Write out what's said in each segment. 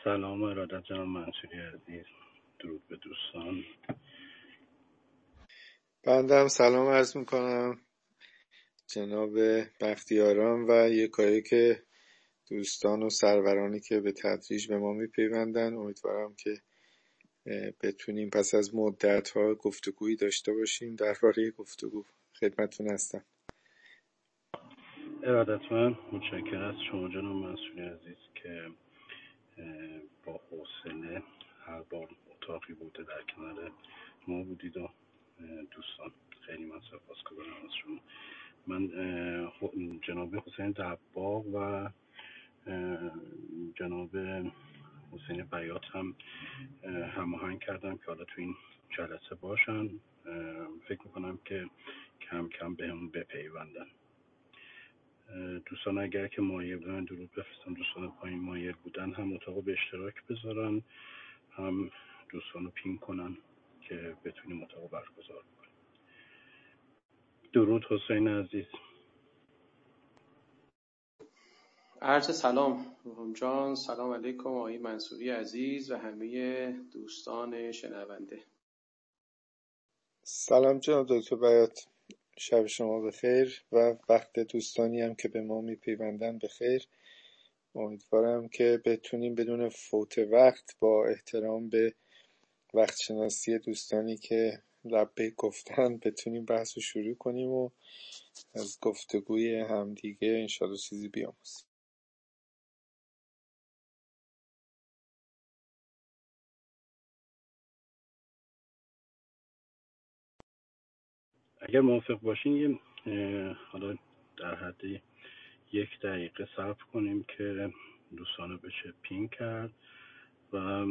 سلام و ارادت جناب منصوری عزیز. درود به دوستان. بنده هم سلام عرض میکنم جناب بختیاران و یکایک که دوستان و سرورانی که به تدریج به ما میپیوندن. امیدوارم که بتونیم پس از مدت‌ها گفتگویی داشته باشیم. درباره گفتگو خدمتتون هستم. ارادتمند، متشکر از شما جناب منصوری عزیز که با حوصله هر بار اتاقی بوده در کنار ما بودید و دوستان خیلی من سپاسگزارم از شما. من جناب حسین دباغ و جناب حسین بیات هم هماهنگ کردم که حالا تو این جلسه باشن. فکر میکنم که کم کم بهمون بپیوندن. دوستان اگر که مایل بودن درود بفرستن، دوستان پایین مایل بودن هم اتاقو به اشتراک بذارن، هم دوستان رو پین کنن که بتونیم اتاقو برگزار کنیم. درود حسین عزیز. عرض سلام روحان جان، سلام علیکم آقای منصوری عزیز و همه دوستان شنونده. سلام جناب دکتر بیات، شب شما بخیر و وقت دوستانی هم که به ما میپیوندن بخیر. امیدوارم که بتونیم بدون فوت وقت با احترام به وقت شناسی دوستانی که لبیک گفتن بتونیم بحث رو شروع کنیم و از گفتگوی همدیگه انشالله چیزی بیاموزیم. اگر موافق باشین حالا در حد 1 دقیقه صبر کنیم که دوستان رو بشه پین کرد و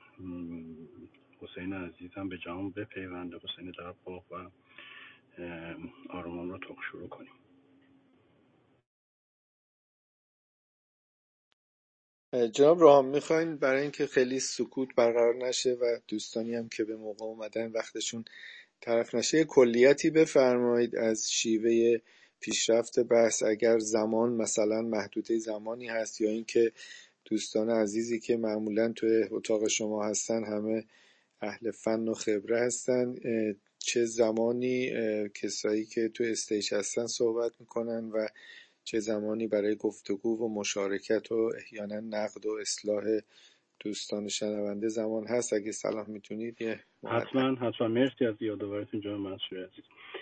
حسین عزیز هم به جامون بپیونده، حسین درباغ، و آرمان رو تاق شروع کنیم. جناب راهم، میخواین برای اینکه خیلی سکوت برقرار نشه و دوستانی هم که به موقع اومدن وقتشون تلف نشه کلیتی بفرمایید از شیوه پیشرفت بحث، اگر زمان مثلا محدوده زمانی هست یا اینکه دوستان عزیزی که معمولا توی اتاق شما هستن همه اهل فن و خبره هستن، چه زمانی کسایی که تو استیج هستن صحبت میکنن و چه زمانی برای گفتگو و مشارکت و احیانا نقد و اصلاح دوستان شنونده زمان هست. اگه صلاح میتونید یه حتما مرسی از یادآوریتون جناب منصوری عزیز.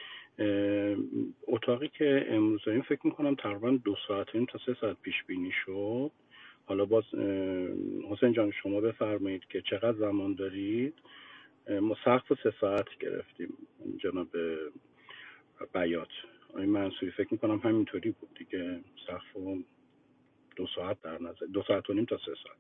اتاقی که امروز داریم فکر میکنم تقریبا 2 ساعت تا 3 ساعت پیش بینی شد. حالا باز حسین جان شما بفرمایید که چقدر زمان دارید. ما سقف 3 ساعت گرفتیم جناب بیات. آقای منصوری فکر میکنم همینطوری بود دیگه، سقف 2 ساعت در نظر، 2 ساعت و نیم تا 3 ساعت.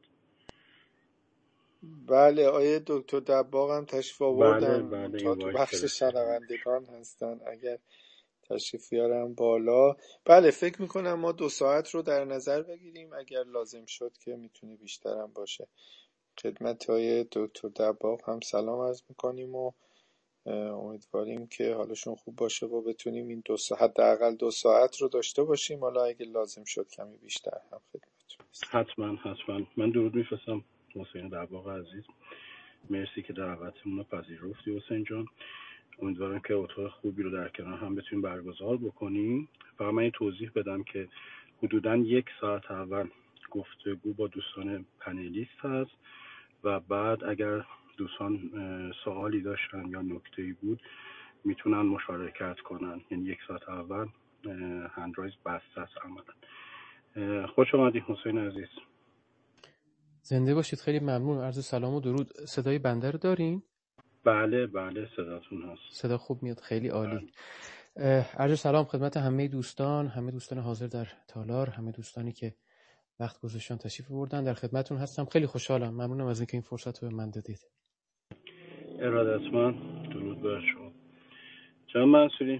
بله، آیه دکتر دباغ هم تشریف آوردن بله تا این تو وایس بخش فرستاد. شنوندگان هستن، اگر تشریف بیارم بالا. بله فکر میکنم ما 2 ساعت رو در نظر بگیریم، اگر لازم شد که میتونه بیشترم باشه. خدمت آیه دکتر دباغ هم سلام عرض میکنیم و امیدواریم که حالشون خوب باشه و بتونیم این 2 ساعت حداقل 2 ساعت رو داشته باشیم. حالا اگه لازم شد کمی بیشتر هم خدمتتون هستیم. حتما من درود میفرستم حسین دباغ عزیز. مرسی که دعوتمون رو پذیرفتی حسین جان. امیدوارم که اتاق خوبی رو در کنار هم بتونیم برگزار بکنیم. فقط من یه توضیح بدم که حدوداً 1 ساعت اول گفتگو با دوستان پنلیست هست و بعد اگر دوستان سوالی داشتن یا نکته‌ای بود میتونن مشارکت کنن. یعنی 1 ساعت اول هندرایز بسته است عملا. خوش آمدید حسین عزیز. زنده باشید. خیلی ممنون. عرض سلام و درود. صدای بنده رو دارین؟ بله صداتون هست. صدا خوب میاد، خیلی عالی. عرض سلام خدمت همه دوستان حاضر در تالار، همه دوستانی که وقت گذاشتن تشریف بردن. در خدمتون هستم. خیلی خوشحالم. ممنونم از اینکه این فرصت رو به من دادید. ارادتمند. درود بر شما جناب منصوری.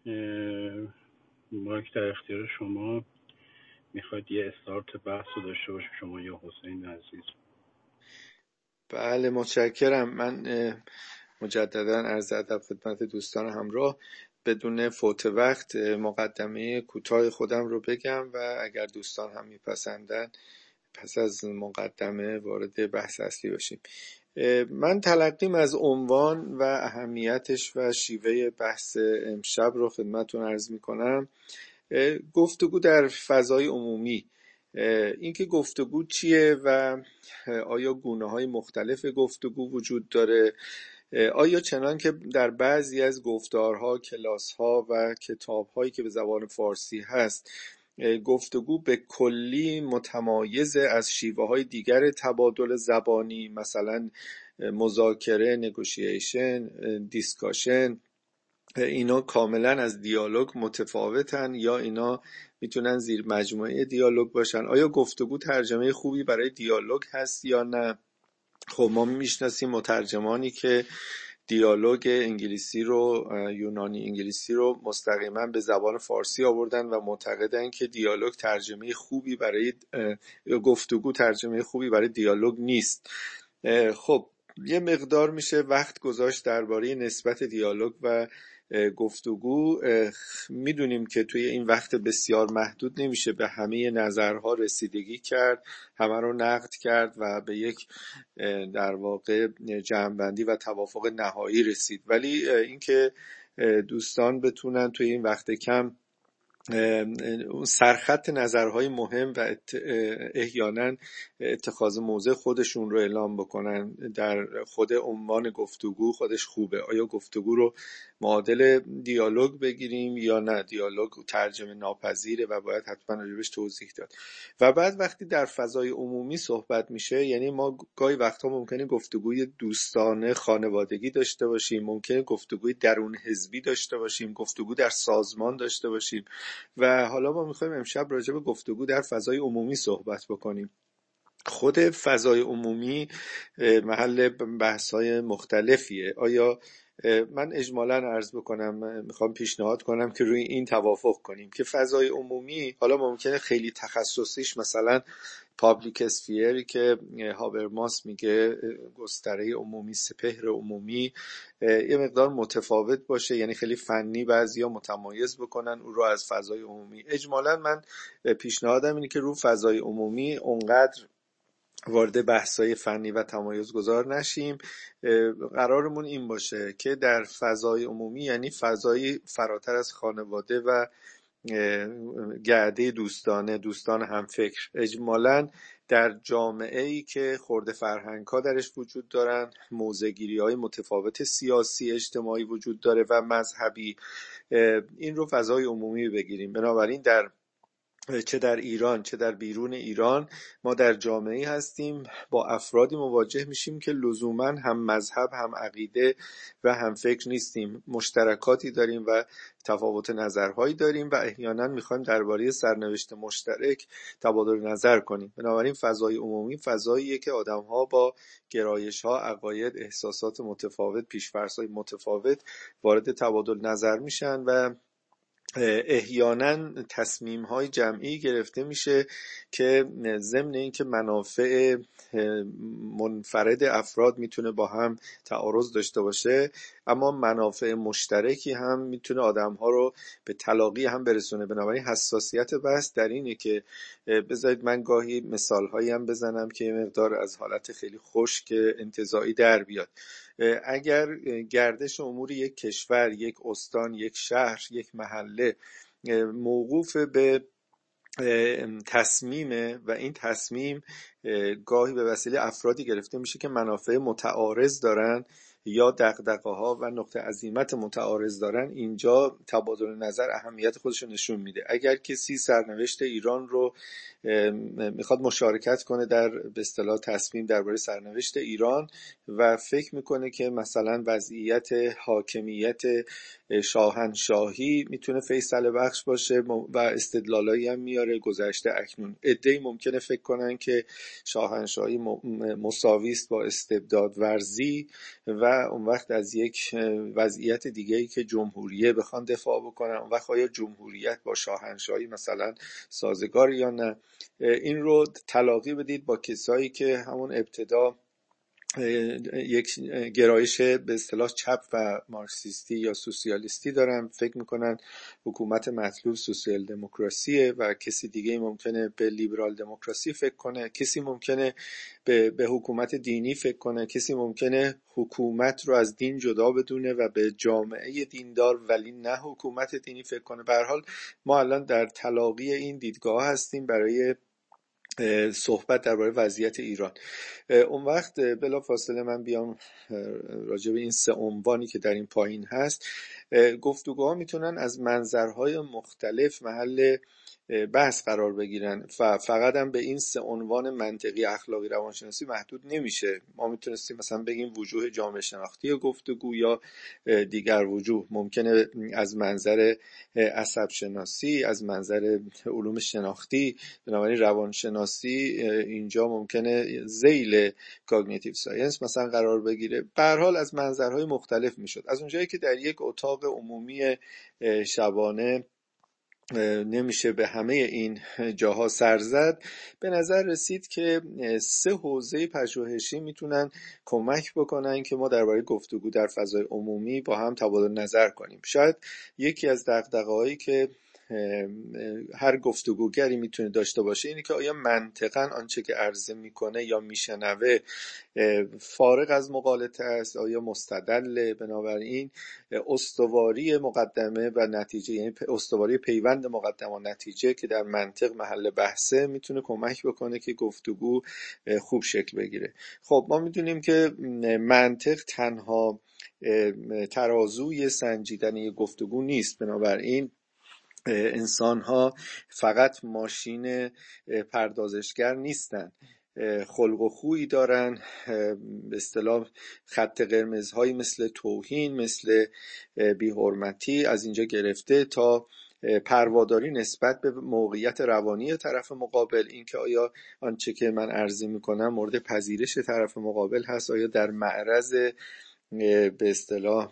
مایک در اختیار شما. میخواید یه استارت بحث رو داشته باشیم شما یا حسین عزیز؟ بله متشکرم. من مجددا عرض ادب خدمت دوستان همراه. بدون فوت وقت مقدمه کوتاه خودم رو بگم و اگر دوستان هم میپسندن پس از مقدمه وارد بحث اصلی باشیم. من تلقیم از عنوان و اهمیتش و شیوه بحث امشب رو خدمتتون عرض میکنم. گفتگو در فضای عمومی. اینکه گفتگو چیه و آیا گونه‌های مختلف گفتگو وجود داره؟ آیا چنان که در بعضی از گفتارها، کلاس‌ها و کتاب‌هایی که به زبان فارسی هست گفتگو به کلی متمایز از شیوه‌های دیگر تبادل زبانی، مثلا مذاکره، نگوشیشن، دیسکاشن، اینا کاملا از دیالوگ متفاوتن یا اینا میتونن زیر مجموعه دیالوگ باشن؟ آیا گفتگو ترجمه خوبی برای دیالوگ هست یا نه؟ خب ما میشناسیم مترجمانی که دیالوگ انگلیسی رو، یونانی انگلیسی رو مستقیما به زبان فارسی آوردن و معتقدن که دیالوگ ترجمه خوبی برای گفتگو ترجمه خوبی برای دیالوگ نیست. خب یه مقدار میشه وقت گذاشت درباره نسبت دیالوگ و گفتگو. میدونیم که توی این وقت بسیار محدود نمیشه به همه نظرها رسیدگی کرد، همه رو نقد کرد و به یک در واقع جمع‌بندی و توافق نهایی رسید. ولی اینکه دوستان بتونن توی این وقت کم سرخط نظرهای مهم و احیانا اتخاذ موضع خودشون رو اعلام بکنن در خود عنوان گفتگو خودش خوبه. آیا گفتگو رو معادل دیالوگ بگیریم یا نه دیالوگ ترجمه ناپذیره و باید حتما راجبش توضیح داد؟ و بعد وقتی در فضای عمومی صحبت میشه، یعنی ما گاهی وقتا ممکنه گفتگوی دوستانه خانوادگی داشته باشیم، ممکنه گفتگوی درون حزبی داشته باشیم، گفتگو در سازمان داشته باشیم و حالا ما میخوایم امشب راجع به گفتگو در فضای عمومی صحبت بکنیم. خود فضای عمومی محل بحث‌های مختلفیه. آیا من اجمالاً عرض بکنم، میخوام پیشنهاد کنم که روی این توافق کنیم که فضای عمومی، حالا ممکنه خیلی تخصصیش مثلا پابلیک اسفیری که هابرماس میگه گستره عمومی، سپهر عمومی، یه مقدار متفاوت باشه، یعنی خیلی فنی بعضیا متمایز بکنن او رو از فضای عمومی. اجمالاً من پیشنهادم اینه که رو فضای عمومی اونقدر وارد بحث‌های فنی و تمایزگذار نشیم. قرارمون این باشه که در فضای عمومی یعنی فضایی فراتر از خانواده و گرده دوستان همفکر، اجمالاً در جامعه‌ای که خرده فرهنگ‌ها درش وجود دارن، موضع‌گیری‌های متفاوت سیاسی اجتماعی وجود داره و مذهبی، این رو فضای عمومی بگیریم. بنابراین چه در ایران چه در بیرون ایران ما در جامعه‌ای هستیم با افرادی مواجه میشیم که لزوماً هم مذهب، هم عقیده و هم فکر نیستیم. مشترکاتی داریم و تفاوت نظرهایی داریم و احیانا میخوایم درباره سرنوشت مشترک تبادل نظر کنیم. بنابراین فضای عمومی فضاییه که آدم‌ها با گرایش‌ها، عقاید، احساسات متفاوت، پیش‌فرض‌های متفاوت وارد تبادل نظر میشن و احیانا تصمیم‌های جمعی گرفته میشه که ضمن اینکه منافع منفرد افراد میتونه با هم تعارض داشته باشه، اما منافع مشترکی هم میتونه آدم‌ها رو به تلاقی هم برسونه. بنابراین حساسیت بحث در اینه که بذارید من گاهی مثال‌هایی هم بزنم که یه مقدار از حالت خیلی خشک انتزاعی در بیاد. اگر گردش امور یک کشور، یک استان، یک شهر، یک محله موقوف به تصمیمه و این تصمیم گاهی به وسیله افرادی گرفته میشه که منافع متعارض دارن یا دغدغه‌ها و نقطه عزیمت متعارض دارن، اینجا تبادل نظر اهمیت خودش رو نشون میده. اگر کسی سرنوشت ایران رو میخواد مشارکت کنه در به اصطلاح تصمیم درباره سرنوشت ایران و فکر میکنه که مثلا وضعیت حاکمیت شاهنشاهی میتونه فیصله بخش باشه و استدلالایی هم میاره گذشته اکنون، عده‌ای ممکنه فکر کنن که شاهنشاهی مساوی است با استبداد ورزی و اون وقت از یک وضعیت دیگه‌ای که جمهوریه بخوان دفاع بکنن، اون وقت آیا جمهوریت با شاهنشاهی مثلا سازگار یا نه. این رو تلاقی بدید با کسایی که همون ابتدا یک گرایش به اصطلاح چپ و مارکسیستی یا سوسیالیستی دارن، فکر میکنن حکومت مطلوب سوسیال دموکراسیه و کسی دیگه ممکنه به لیبرال دموکراسی فکر کنه، کسی ممکنه به حکومت دینی فکر کنه، کسی ممکنه حکومت رو از دین جدا بدونه و به جامعه دیندار ولی نه حکومت دینی فکر کنه. به هر حال ما الان در تلاقی این دیدگاه هستیم برای صحبت درباره وضعیت ایران. اون وقت بلا فاصله من بیام راجع به این 3 عنوانی که در این پایین هست. گفتگوها میتونن از منظرهای مختلف محل بحث قرار بگیرن و فقط هم به این 3 عنوان منطقی، اخلاقی، روانشناسی محدود نمیشه. ما میتونستیم مثلا بگیم وجوه جامعه شناختی گفتگو یا دیگر وجوه، ممکنه از منظر عصب شناسی، از منظر علوم شناختی، بنابراین روانشناسی اینجا ممکنه ذیل کاگنیتیو ساینس مثلا قرار بگیره. به هر حال از منظرهای مختلف میشد. از اونجایی که در یک اتاق عمومی شبانه نمیشه به همه این جاها سر زد، به نظر رسید که 3 حوزه پژوهشی میتونن کمک بکنن که ما درباره گفتگو در فضای عمومی با هم تبادل نظر کنیم. شاید یکی از دغدغه‌هایی که هر گفتگوگری میتونه داشته باشه اینه که آیا منطقاً آنچه که عرضه میکنه یا میشنوه فارغ از مغالطه است، آیا مستدل. بنابراین استواری مقدمه و نتیجه، یعنی استواری پیوند مقدمه و نتیجه که در منطق محل بحثه، میتونه کمک بکنه که گفتگو خوب شکل بگیره. خب ما میدونیم که منطق تنها ترازوی سنجیدنی گفتگو نیست. بنابراین انسان ها فقط ماشین پردازشگر نیستن، خلق و خویی دارن، به اصطلاح خط قرمزهایی مثل توهین، مثل بی‌حرمتی، از اینجا گرفته تا پرواداری نسبت به موقعیت روانی طرف مقابل، اینکه آیا آنچه که من عرضه میکنم مورد پذیرش طرف مقابل هست، آیا در معرض به اصطلاح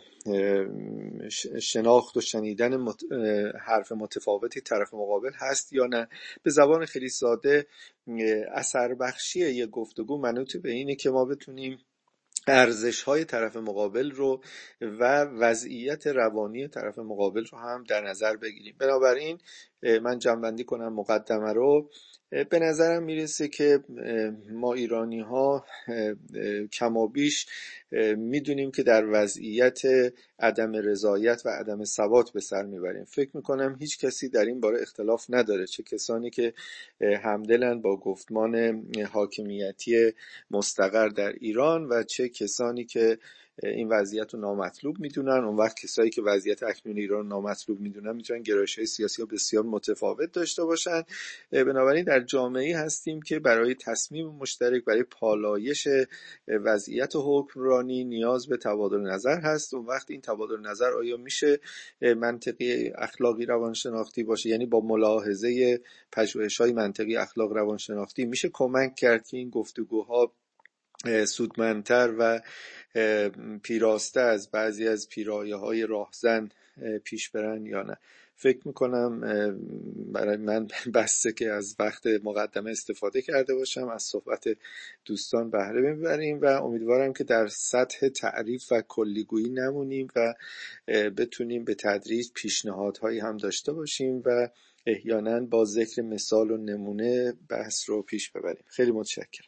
شناخت و شنیدن حرف متفاوتی طرف مقابل هست یا نه. به زبان خیلی ساده، اثر بخشی یک گفتگو منوط به اینه که ما بتونیم ارزش‌های طرف مقابل رو و وضعیت روانی طرف مقابل رو هم در نظر بگیریم. بنابراین من جمع‌بندی کنم مقدمه رو. به نظرم میرسه که ما ایرانی ها کمابیش میدونیم که در وضعیت عدم رضایت و عدم ثبات به سر میبریم. فکر میکنم هیچ کسی در این باره اختلاف نداره، چه کسانی که همدلن با گفتمان حاکمیتی مستقر در ایران و چه کسانی که این وضعیت رو نامطلوب میدونن. اون وقت کسایی که وضعیت اکنون ایران نامطلوب میدونن میتونن گرایش‌های سیاسی بسیار متفاوت داشته باشن. بنابراین در جامعه‌ای هستیم که برای تصمیم مشترک، برای پالایش وضعیت حکمرانی نیاز به تبادل نظر هست. اون وقت این تبادل نظر آیا میشه منطقی، اخلاقی، روانشناختی باشه، یعنی با ملاحظه پژوهش‌های منطقی، اخلاق، روانشناختی میشه کمک کرد که این گفتگوها سودمندتر و پیراسته از بعضی از پیرایه‌های راهزن پیش برن یا نه. فکر میکنم برای من بسته که از وقت مقدمه استفاده کرده باشم، از صحبت دوستان بهره ببریم و امیدوارم که در سطح تعریف و کلیگویی نمونیم و بتونیم به تدریج پیشنهادهایی هم داشته باشیم و احیانا با ذکر مثال و نمونه بحث رو پیش ببریم. خیلی متشکرم.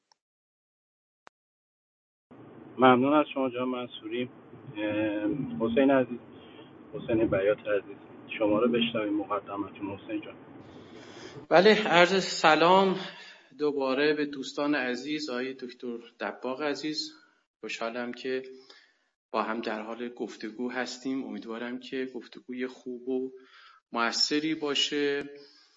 ممنون از شما جناب منصوری. حسین عزیز، حسین بیات عزیز، شما رو بشنویم مقدمتون. حسین جان. بله، عرض سلام دوباره به دوستان عزیز، آقای دکتر دباغ عزیز. خوشحالم که با هم در حال گفتگو هستیم. امیدوارم که گفتگوی خوب و مؤثری باشه.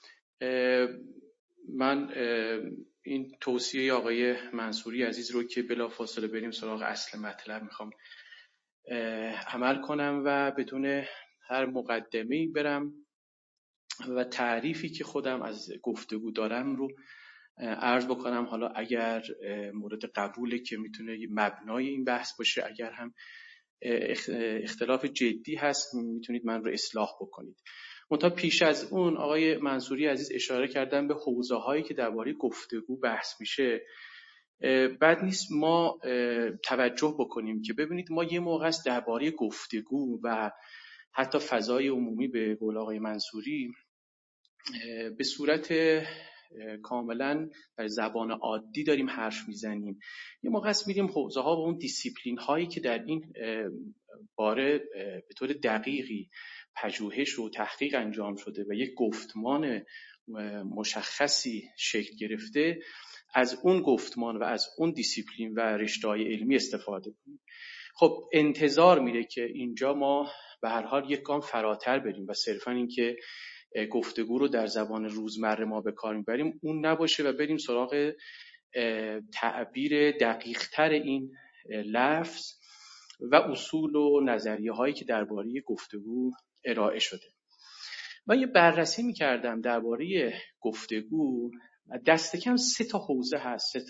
من این توصیه آقای منصوری عزیز رو که بلافاصله بریم سراغ اصل مطلب میخوام عمل کنم و بدون هر مقدمه‌ای برم و تعریفی که خودم از گفتگو دارم رو عرض بکنم. حالا اگر مورد قبوله که میتونه مبنای این بحث باشه، اگر هم اختلاف جدی هست میتونید من رو اصلاح بکنید. منتها پیش از اون آقای منصوری عزیز اشاره کردن به حوزه‌هایی که درباره گفتگو بحث میشه. بد نیست ما توجه بکنیم که ببینید ما یه موقع است درباره گفتگو و حتی فضای عمومی به قول آقای منصوری به صورت کاملا در زبان عادی داریم حرف میزنیم. یه موقع است میریم حوزه ها و اون دیسیپلین هایی که در این باره به طور دقیقی پژوهش و تحقیق انجام شده و یک گفتمان مشخصی شکل گرفته، از اون گفتمان و از اون دیسیپلین و رشته‌های علمی استفاده کنیم. خب انتظار میره که اینجا ما به هر حال یک گام فراتر بریم و صرفاً این که گفتگو رو در زبان روزمره ما به کار میبریم اون نباشه و بریم سراغ تعبیر دقیق‌تر این لفظ و اصول و نظریه هایی که درباره گفتگو ارائه شده. من یه بررسی میکردم درباره گفتگو، دست کم 3 حوزه هست، 3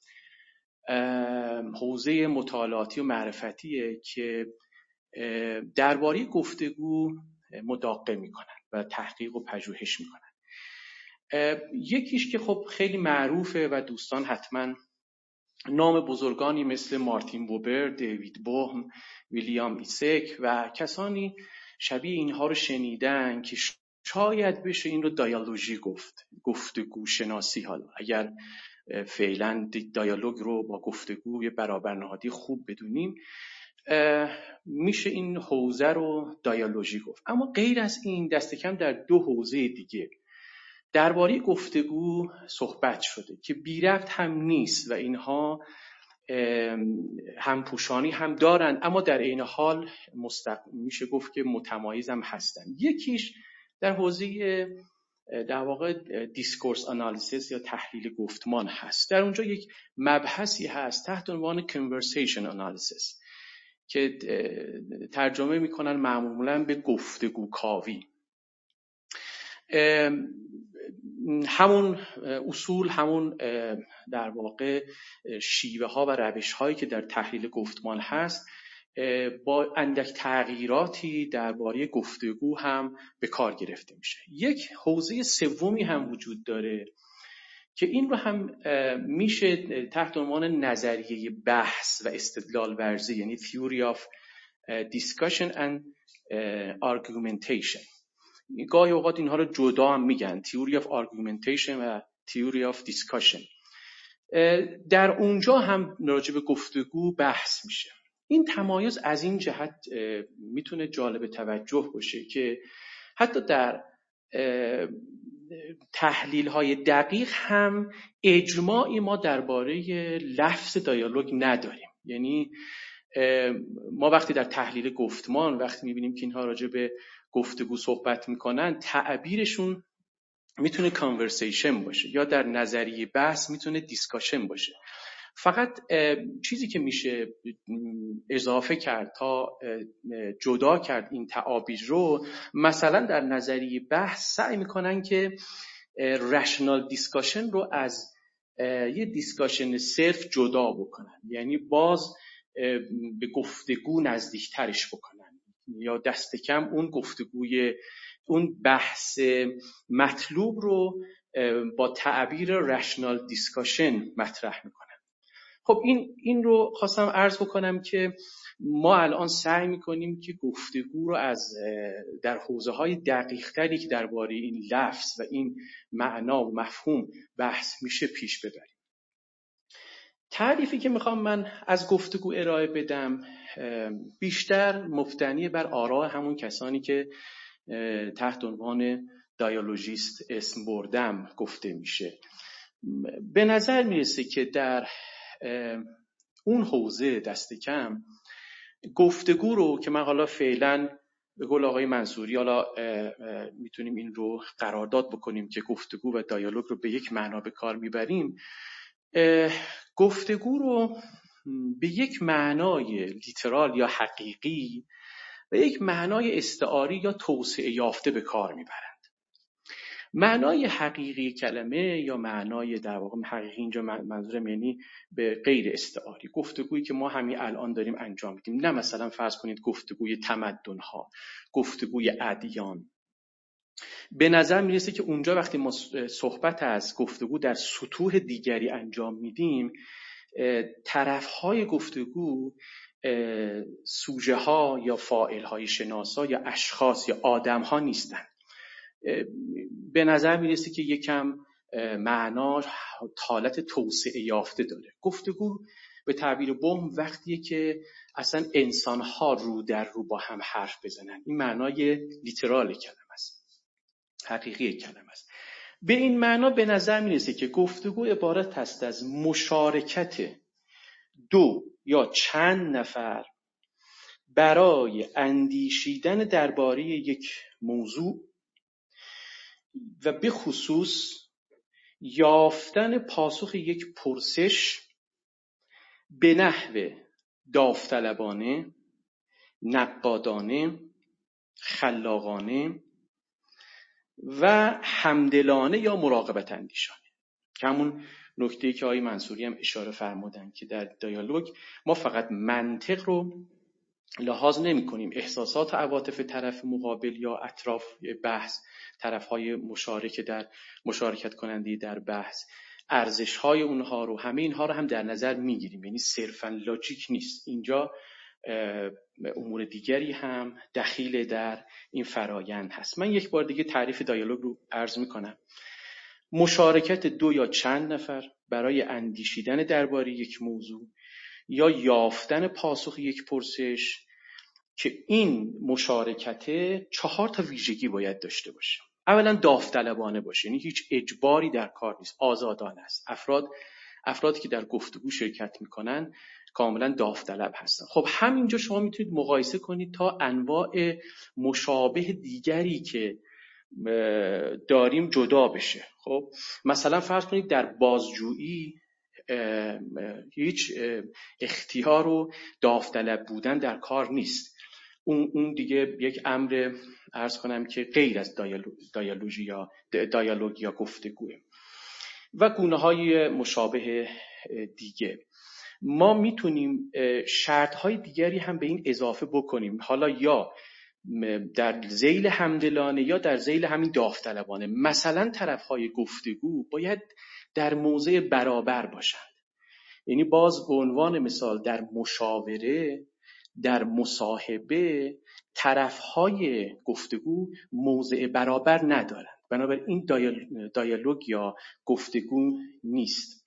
حوزه مطالعاتی و معرفتیه که درباره گفتگو مداقه میکنن و تحقیق و پژوهش میکنن. یکیش که خب خیلی معروفه و دوستان حتما نام بزرگانی مثل مارتین بوبر، دیوید بوهم، ویلیام ایسک و کسانی شبیه اینها رو شنیدن که شاید بشه این رو دیالوژی گفت، گفتگو شناسی. حالا اگر فعلا دیالوگ رو با گفتگوی برابرنهادی خوب بدونیم میشه این حوزه رو دیالوژی گفت. اما غیر از این دست کم در 2 حوزه دیگه درباره گفتگو صحبت شده که بی ربط هم نیست و اینها هم پوشانی هم دارن اما در عین حال میشه گفت که متمایز هم هستن. یکیش در حوزه در واقع دیسکورس آنالیسیس یا تحلیل گفتمان هست. در اونجا یک مبحثی هست تحت عنوان conversation analysis که ترجمه میکنن معمولا به گفتگو کاوی. همون اصول، همون در واقع شیوه ها و روش هایی که در تحلیل گفتمان هست با اندک تغییراتی درباره گفتگو هم به کار گرفته میشه. یک حوزه سومی هم وجود داره که این رو هم میشه تحت عنوان نظریه بحث و استدلال ورزی، یعنی theory of discussion and argumentation. گاهی اوقات اینها رو جدا هم میگن، theory of argumentation و theory of discussion. در اونجا هم راجع به گفتگو بحث میشه. این تمایز از این جهت میتونه جالب توجه باشه که حتی در تحلیل های دقیق هم اجماعی ما درباره لفظ دیالوگ نداریم. یعنی ما وقتی در تحلیل گفتمان وقتی میبینیم که اینها راجع به گفتگو صحبت میکنن، تعبیرشون میتونه کانورسیشن باشه یا در نظریه بحث میتونه دیسکاشن باشه. فقط چیزی که میشه اضافه کرد تا جدا کرد این تعابیر رو، مثلا در نظریه بحث سعی میکنن که رشنال دیسکاشن رو از یه دیسکاشن صرف جدا بکنن، یعنی باز به گفتگو نزدیکترش بکنن یا دست کم اون گفتگوی اون بحث مطلوب رو با تعبیر رشنال دیسکاشن مطرح میکنن. خب این رو خواستم عرض بکنم که ما الان سعی میکنیم که گفتگو رو از در حوزه‌های دقیق‌تری که درباره این لفظ و این معنا و مفهوم بحث میشه پیش ببریم. تعریفی که میخوام من از گفتگو ارائه بدم بیشتر مبتنی بر آراء همون کسانی که تحت عنوان دیالوژیست اسم بردم گفته میشه. به نظر میرسه که در اون حوزه دست کم گفتگو رو که من حالا فعلا به قول آقای منصوری حالا میتونیم این رو قرارداد بکنیم که گفتگو و دیالوگ رو به یک معنا به کار میبریم، گفتگو رو به یک معنای لیترال یا حقیقی و یک معنای استعاری یا توسعه یافته به کار میبرند. معنای حقیقی کلمه یا معنای در واقع حقیقی اینجا منظورم یعنی به غیر استعاری، گفتگویی که ما همین الان داریم انجام میدیم، نه مثلا فرض کنید گفتگوی تمدن‌ها، گفتگوی ادیان. به نظر میرسه که اونجا وقتی ما صحبت از گفتگو در سطوح دیگری انجام میدیم، طرفهای گفتگو سوژه ها یا فاعل های شناسا یا اشخاص یا آدم ها نیستن. به نظر میرسه که یکم معنا حالت توسعه یافته داره. گفتگو به تعبیر بوم وقتیه که اصلا انسان ها رو در رو با هم حرف بزنن. این معنای لیترال کلمه است، حقیقی کلمه است. به این معنا به نظر میرسه که گفتگو عبارت است از مشارکت دو یا چند نفر برای اندیشیدن درباره یک موضوع و به خصوص یافتن پاسخ یک پرسش به نحو داوطلبانه، نقادانه، خلاقانه و همدلانه یا مراقبت اندیشانه. که همون نکته‌ای که آقای منصوری هم اشاره فرمودن که در دیالوگ ما فقط منطق رو لحاظ نمی کنیم، احساسات و عواطف طرف مقابل یا اطراف بحث، طرفهای مشارکت کننده در بحث، ارزش‌های اونها رو، همه اینها رو هم در نظر میگیریم. یعنی صرفاً لاجیک نیست، اینجا امور دیگری هم دخیل در این فرایند هست. من یک بار دیگه تعریف دیالوگ رو عرض میکنم: مشارکت دو یا چند نفر برای اندیشیدن درباره یک موضوع یا یافتن پاسخ یک پرسش که این مشارکت 4 ویژگی باید داشته باشه. اولا داوطلبانه باشه، یعنی هیچ اجباری در کار نیست، آزادانه است. افرادی که در گفتگو شرکت میکنن کاملا داوطلب هستن. خب همینجا شما میتونید مقایسه کنید تا انواع مشابه دیگری که داریم جدا بشه. خب مثلا فرض کنید در بازجویی هیچ اختیار و داوطلب بودن در کار نیست. اون دیگه یک امر عرض کنم که غیر از دیالوگ یا گفتگوه. و گونه‌های مشابه دیگه ما میتونیم شرط‌های دیگری هم به این اضافه بکنیم، حالا یا در ذیل همدلانه یا در ذیل همین داوطلبانه. مثلا طرف‌های گفتگو باید در موضع برابر باشند. یعنی باز به عنوان مثال در مشاوره، در مصاحبه طرف‌های گفتگو موضع برابر ندارند، بنابراین دیالوگ یا گفتگو نیست.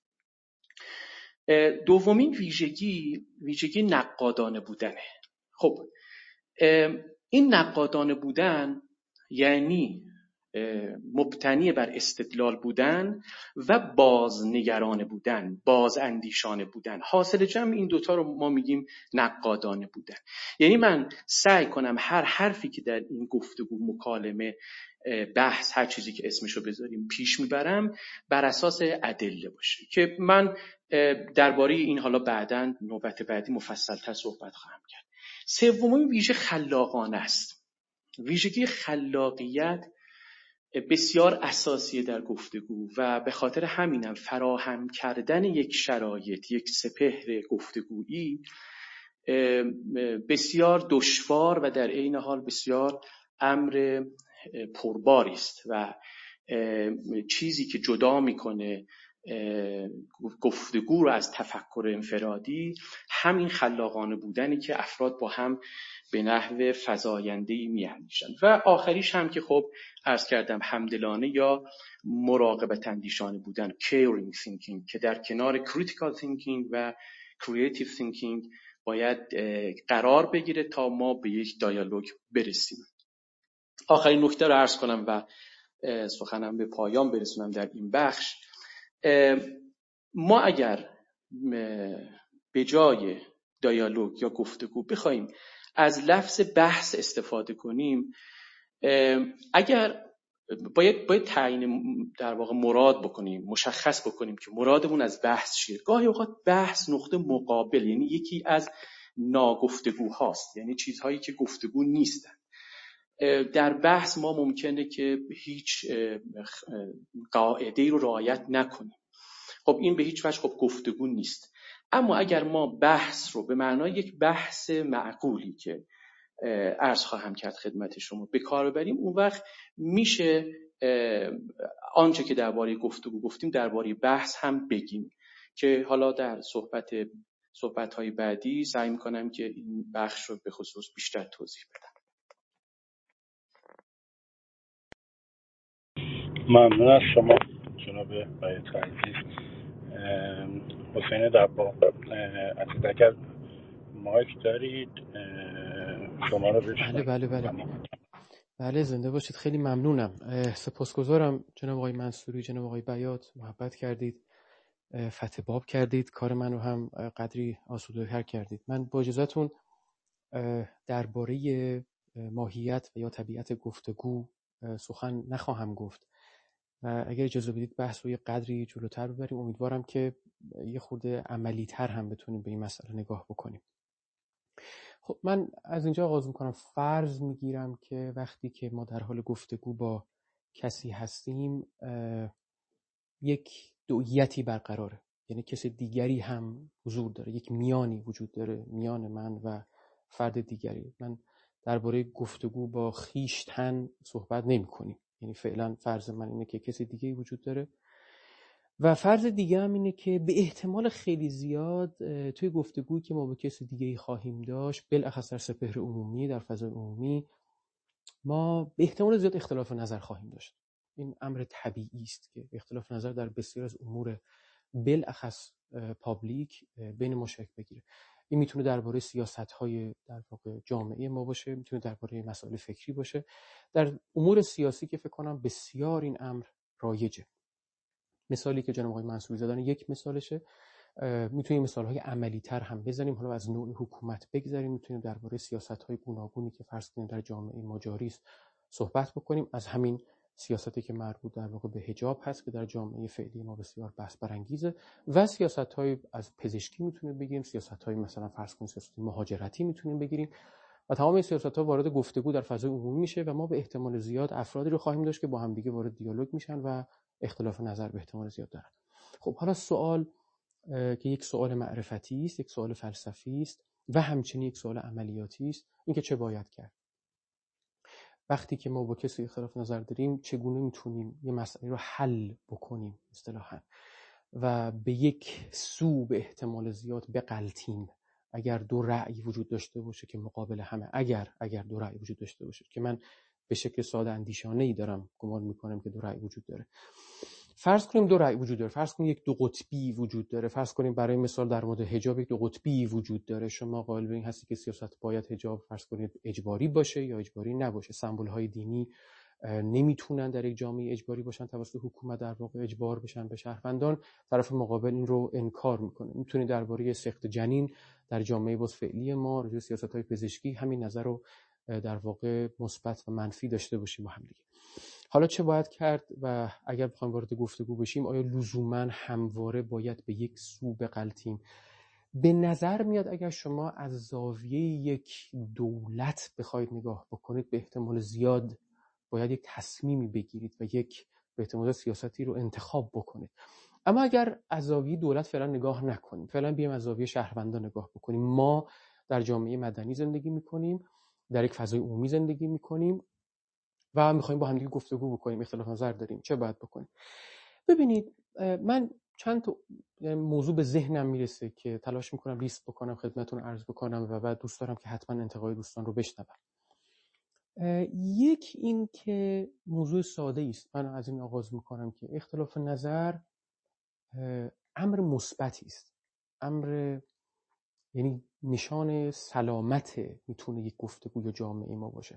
دومین ویژگی نقادانه بودنه. خب این نقادانه بودن یعنی مبتنی بر استدلال بودن و بازنگرانه بودن، بازاندیشانه بودن. حاصل جمع این دوتا رو ما میگیم نقادانه بودن. یعنی من سعی کنم هر حرفی که در این گفتگو، مکالمه، بحث، هر چیزی که اسمشو بذاریم پیش میبرم بر اساس ادله باشه که من درباره این حالا بعداً نوبت بعدی مفصل‌تر صحبت خواهم کرد. سومین ویژه خلاقانه است. ویژگی خلاقیت بسیار اساسیه در گفتگو و به خاطر همینم فراهم کردن یک شرایط، یک سپهر گفتگویی بسیار دشوار و در عین حال بسیار امر پرباری است و چیزی که جدا میکنه گفتگو رو از تفکر انفرادی همین خلاقانه بودنی که افراد با هم به نحو فزاینده‌ای می‌اندیشن. و آخریش هم که خب عرض کردم همدلانه یا مراقبت اندیشانه بودن، caring thinking، که در کنار critical thinking و creative thinking باید قرار بگیره تا ما به یک دیالوگ برسیم. آخرین نکته رو عرض کنم و سخنم به پایان برسونم در این بخش. ما اگر به جای دیالوگ یا گفتگو بخوایم از لفظ بحث استفاده کنیم، اگر باید تعیین در واقع مراد بکنیم، مشخص بکنیم که مرادمون از بحث چیه. گاهی اوقات بحث نقطه مقابل، یعنی یکی از ناگفتگوهاست، یعنی چیزهایی که گفتگو نیستن. در بحث ما ممکنه که هیچ قاعده‌ای رو رعایت نکنیم. خب این به هیچ وجه خب گفتگو نیست. اما اگر ما بحث رو به معنای یک بحث معقولی که عرض خواهم کرد خدمت شما به کار ببریم، اون وقت میشه آنچه که درباره گفتگو گفتیم درباره بحث هم بگیم. که حالا در صحبت‌های بعدی سعی می‌کنم که این بخش رو به خصوص بیشتر توضیح بدم. ممنون از شما جناب بیات عزیز. حسین دباغ عزیز اگر مایک دارید شما رو بله بشنوید. بله بله بله، زنده باشید. خیلی ممنونم. سپاسگزارم جناب آقای منصوری، جناب آقای بیات، محبت کردید، فتح باب کردید، کار منو هم قدری آسوده‌تر کردید. من با اجازهتون درباره ماهیت و یا طبیعت گفتگو سخن نخواهم گفت و اگر اجازه بدید بحث رو یه قدری جلوتر ببریم. امیدوارم که یه خورده عملی تر هم بتونیم به این مسئله نگاه بکنیم. خب من از اینجا آغاز میکنم. فرض میگیرم که وقتی که ما در حال گفتگو با کسی هستیم یک دوئیتی برقراره، یعنی کسی دیگری هم حضور داره، یک میانی وجود داره میان من و فرد دیگری. من درباره گفتگو با خویشتن صحبت نمی کنیم، یعنی فعلا فرض من اینه که کسی دیگری وجود داره و فرض دیگه هم اینه که به احتمال خیلی زیاد توی گفتگویی که ما با کسی دیگری خواهیم داشت، بالاخص در سپهر عمومی، در فضای عمومی، ما به احتمال زیاد اختلاف نظر خواهیم داشت. این امر طبیعی است که اختلاف نظر در بسیار از امور بالاخص پابلیک بین ما شکل بگیره. این میتونه درباره سیاست‌های در واقع جامعه ما باشه، میتونه درباره مسائل فکری باشه. در امور سیاسی که فکر کنم بسیار این امر رایجه. مثالی که جناب آقای منصوری زدن یک مثالشه. میتونیم مثال‌های عملی‌تر هم بزنیم، حالا از نوع حکومت بگذاریم، میتونیم درباره سیاست‌های گوناگونی که فرض کنیم در جامعه ما جاری است صحبت بکنیم، از همین سیاستی که مربوط در واقع به حجاب هست که در جامعه فعلی ما بسیار بحث برانگیزه و سیاست‌های از پزشکی میتونیم بگیریم، سیاست‌های مثلا فرض کنیم سیاست مهاجرتی میتونیم بگیریم و تمام این سیاست‌ها وارد گفتگو در فضای عمومی میشه و ما به احتمال زیاد افرادی رو خواهیم داشت که با هم دیگه وارد دیالوگ میشن و اختلاف نظر به احتمال زیاد دارن. خب حالا سوال که یک سوال معرفتی است، یک سوال فلسفی است و همچنین یک سوال عملیاتی است، این که چه باید کرد. وقتی که ما با کسی اختلاف نظر داریم چگونه میتونیم یه مسئله رو حل بکنیم اصطلاحاً و به یک سو به احتمال زیاد بغلطیم اگر دو رأی وجود داشته باشه که مقابل همه، اگر دو رأی وجود داشته باشه که من به شکل ساده اندیشانه‌ای دارم گمان میکنم که دو رأی وجود داره. فرض کنیم دو رأی وجود داره، فرض کنیم یک دو قطبی وجود داره، فرض کنیم برای مثال در مورد حجاب یک دو قطبی وجود داره. شما قائل به این هستی که سیاست باید حجاب فرض کنید اجباری باشه یا اجباری نباشه. سمبول‌های دینی نمیتونن در یک جامعه اجباری باشن، توسط حکومت در واقع اجبار بشن به شهروندان. طرف مقابل این رو انکار میکنه. میتونید درباره سقط جنین در جامعه باز فعلی ما، راجع به سیاست‌های پزشکی همین نظر رو در واقع مثبت و منفی داشته باشیم با هم دیگه. حالا چه باید کرد و اگر بخوایم وارد گفتگو بشیم آیا لزوما همواره باید به یک سو بغلطیم؟ به نظر میاد اگر شما از زاویه یک دولت بخواید نگاه بکنید به احتمال زیاد باید یک تصمیمی بگیرید و یک به احتمال سیاستی رو انتخاب بکنید. اما اگر از زاویه دولت فعلا نگاه نکنیم، فعلا بیایم از زاویه شهروندان نگاه بکنیم. ما در جامعه مدنی زندگی میکنیم، در یک فضای عمومی زندگی میکنیم و میخوایم با هم دیگه گفتگو بکنیم، اختلاف نظر داریم، چه باید بکنیم؟ ببینید من چند تا موضوع به ذهنم میرسه که تلاش میکنم لیست بکنم خدمتتون عرض بکنم و بعد دوست دارم که حتما انتقاد دوستان رو بشنوم. یک این که موضوع ساده است. من از این آغاز میکنم که اختلاف نظر امر مثبتی است. امر یعنی نشان سلامت میتونه یک گفتگو یا جامعه ما باشه.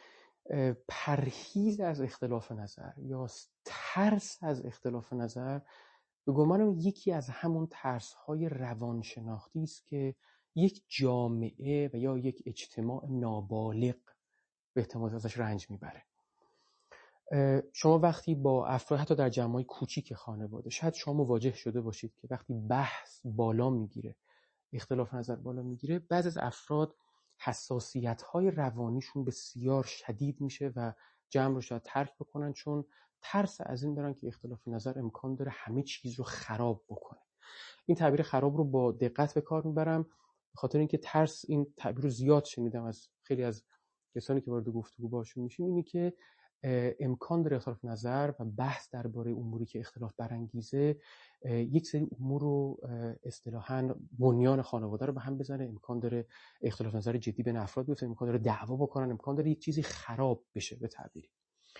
پرهیز از اختلاف نظر یا ترس از اختلاف نظر به گمانم یکی از همون ترس‌های روانشناختی است که یک جامعه و یا یک اجتماع نابالغ به احتمال ازش رنج میبره. شما وقتی با افراد حتی در جمع‌های کوچیک خانواده شاید شما مواجه شده باشید که وقتی بحث بالا میگیره، اختلاف نظر بالا میگیره، بعضی از افراد حساسیت‌های روانیشون بسیار شدید میشه و جمع رو شاید ترک بکنن چون ترس از این دارن که اختلاف نظر امکان داره همه چیز رو خراب بکنه. این تعبیر خراب رو با دقت به کار میبرم به خاطر اینکه ترس، این تعبیر رو زیاد شنیدم از خیلی از کسانی که وارد گفتگو باشون میشیم، اینی که امکان داره اختلاف نظر و بحث درباره اموری که اختلاف برانگیزه یک سری امور رو اصطلاحاً بنیان خانواده رو به هم بزنه، امکان داره اختلاف نظر جدی بین افراد بیفته، امکان داره دعوا بکنن، امکان داره یک چیزی خراب بشه به تعبیری.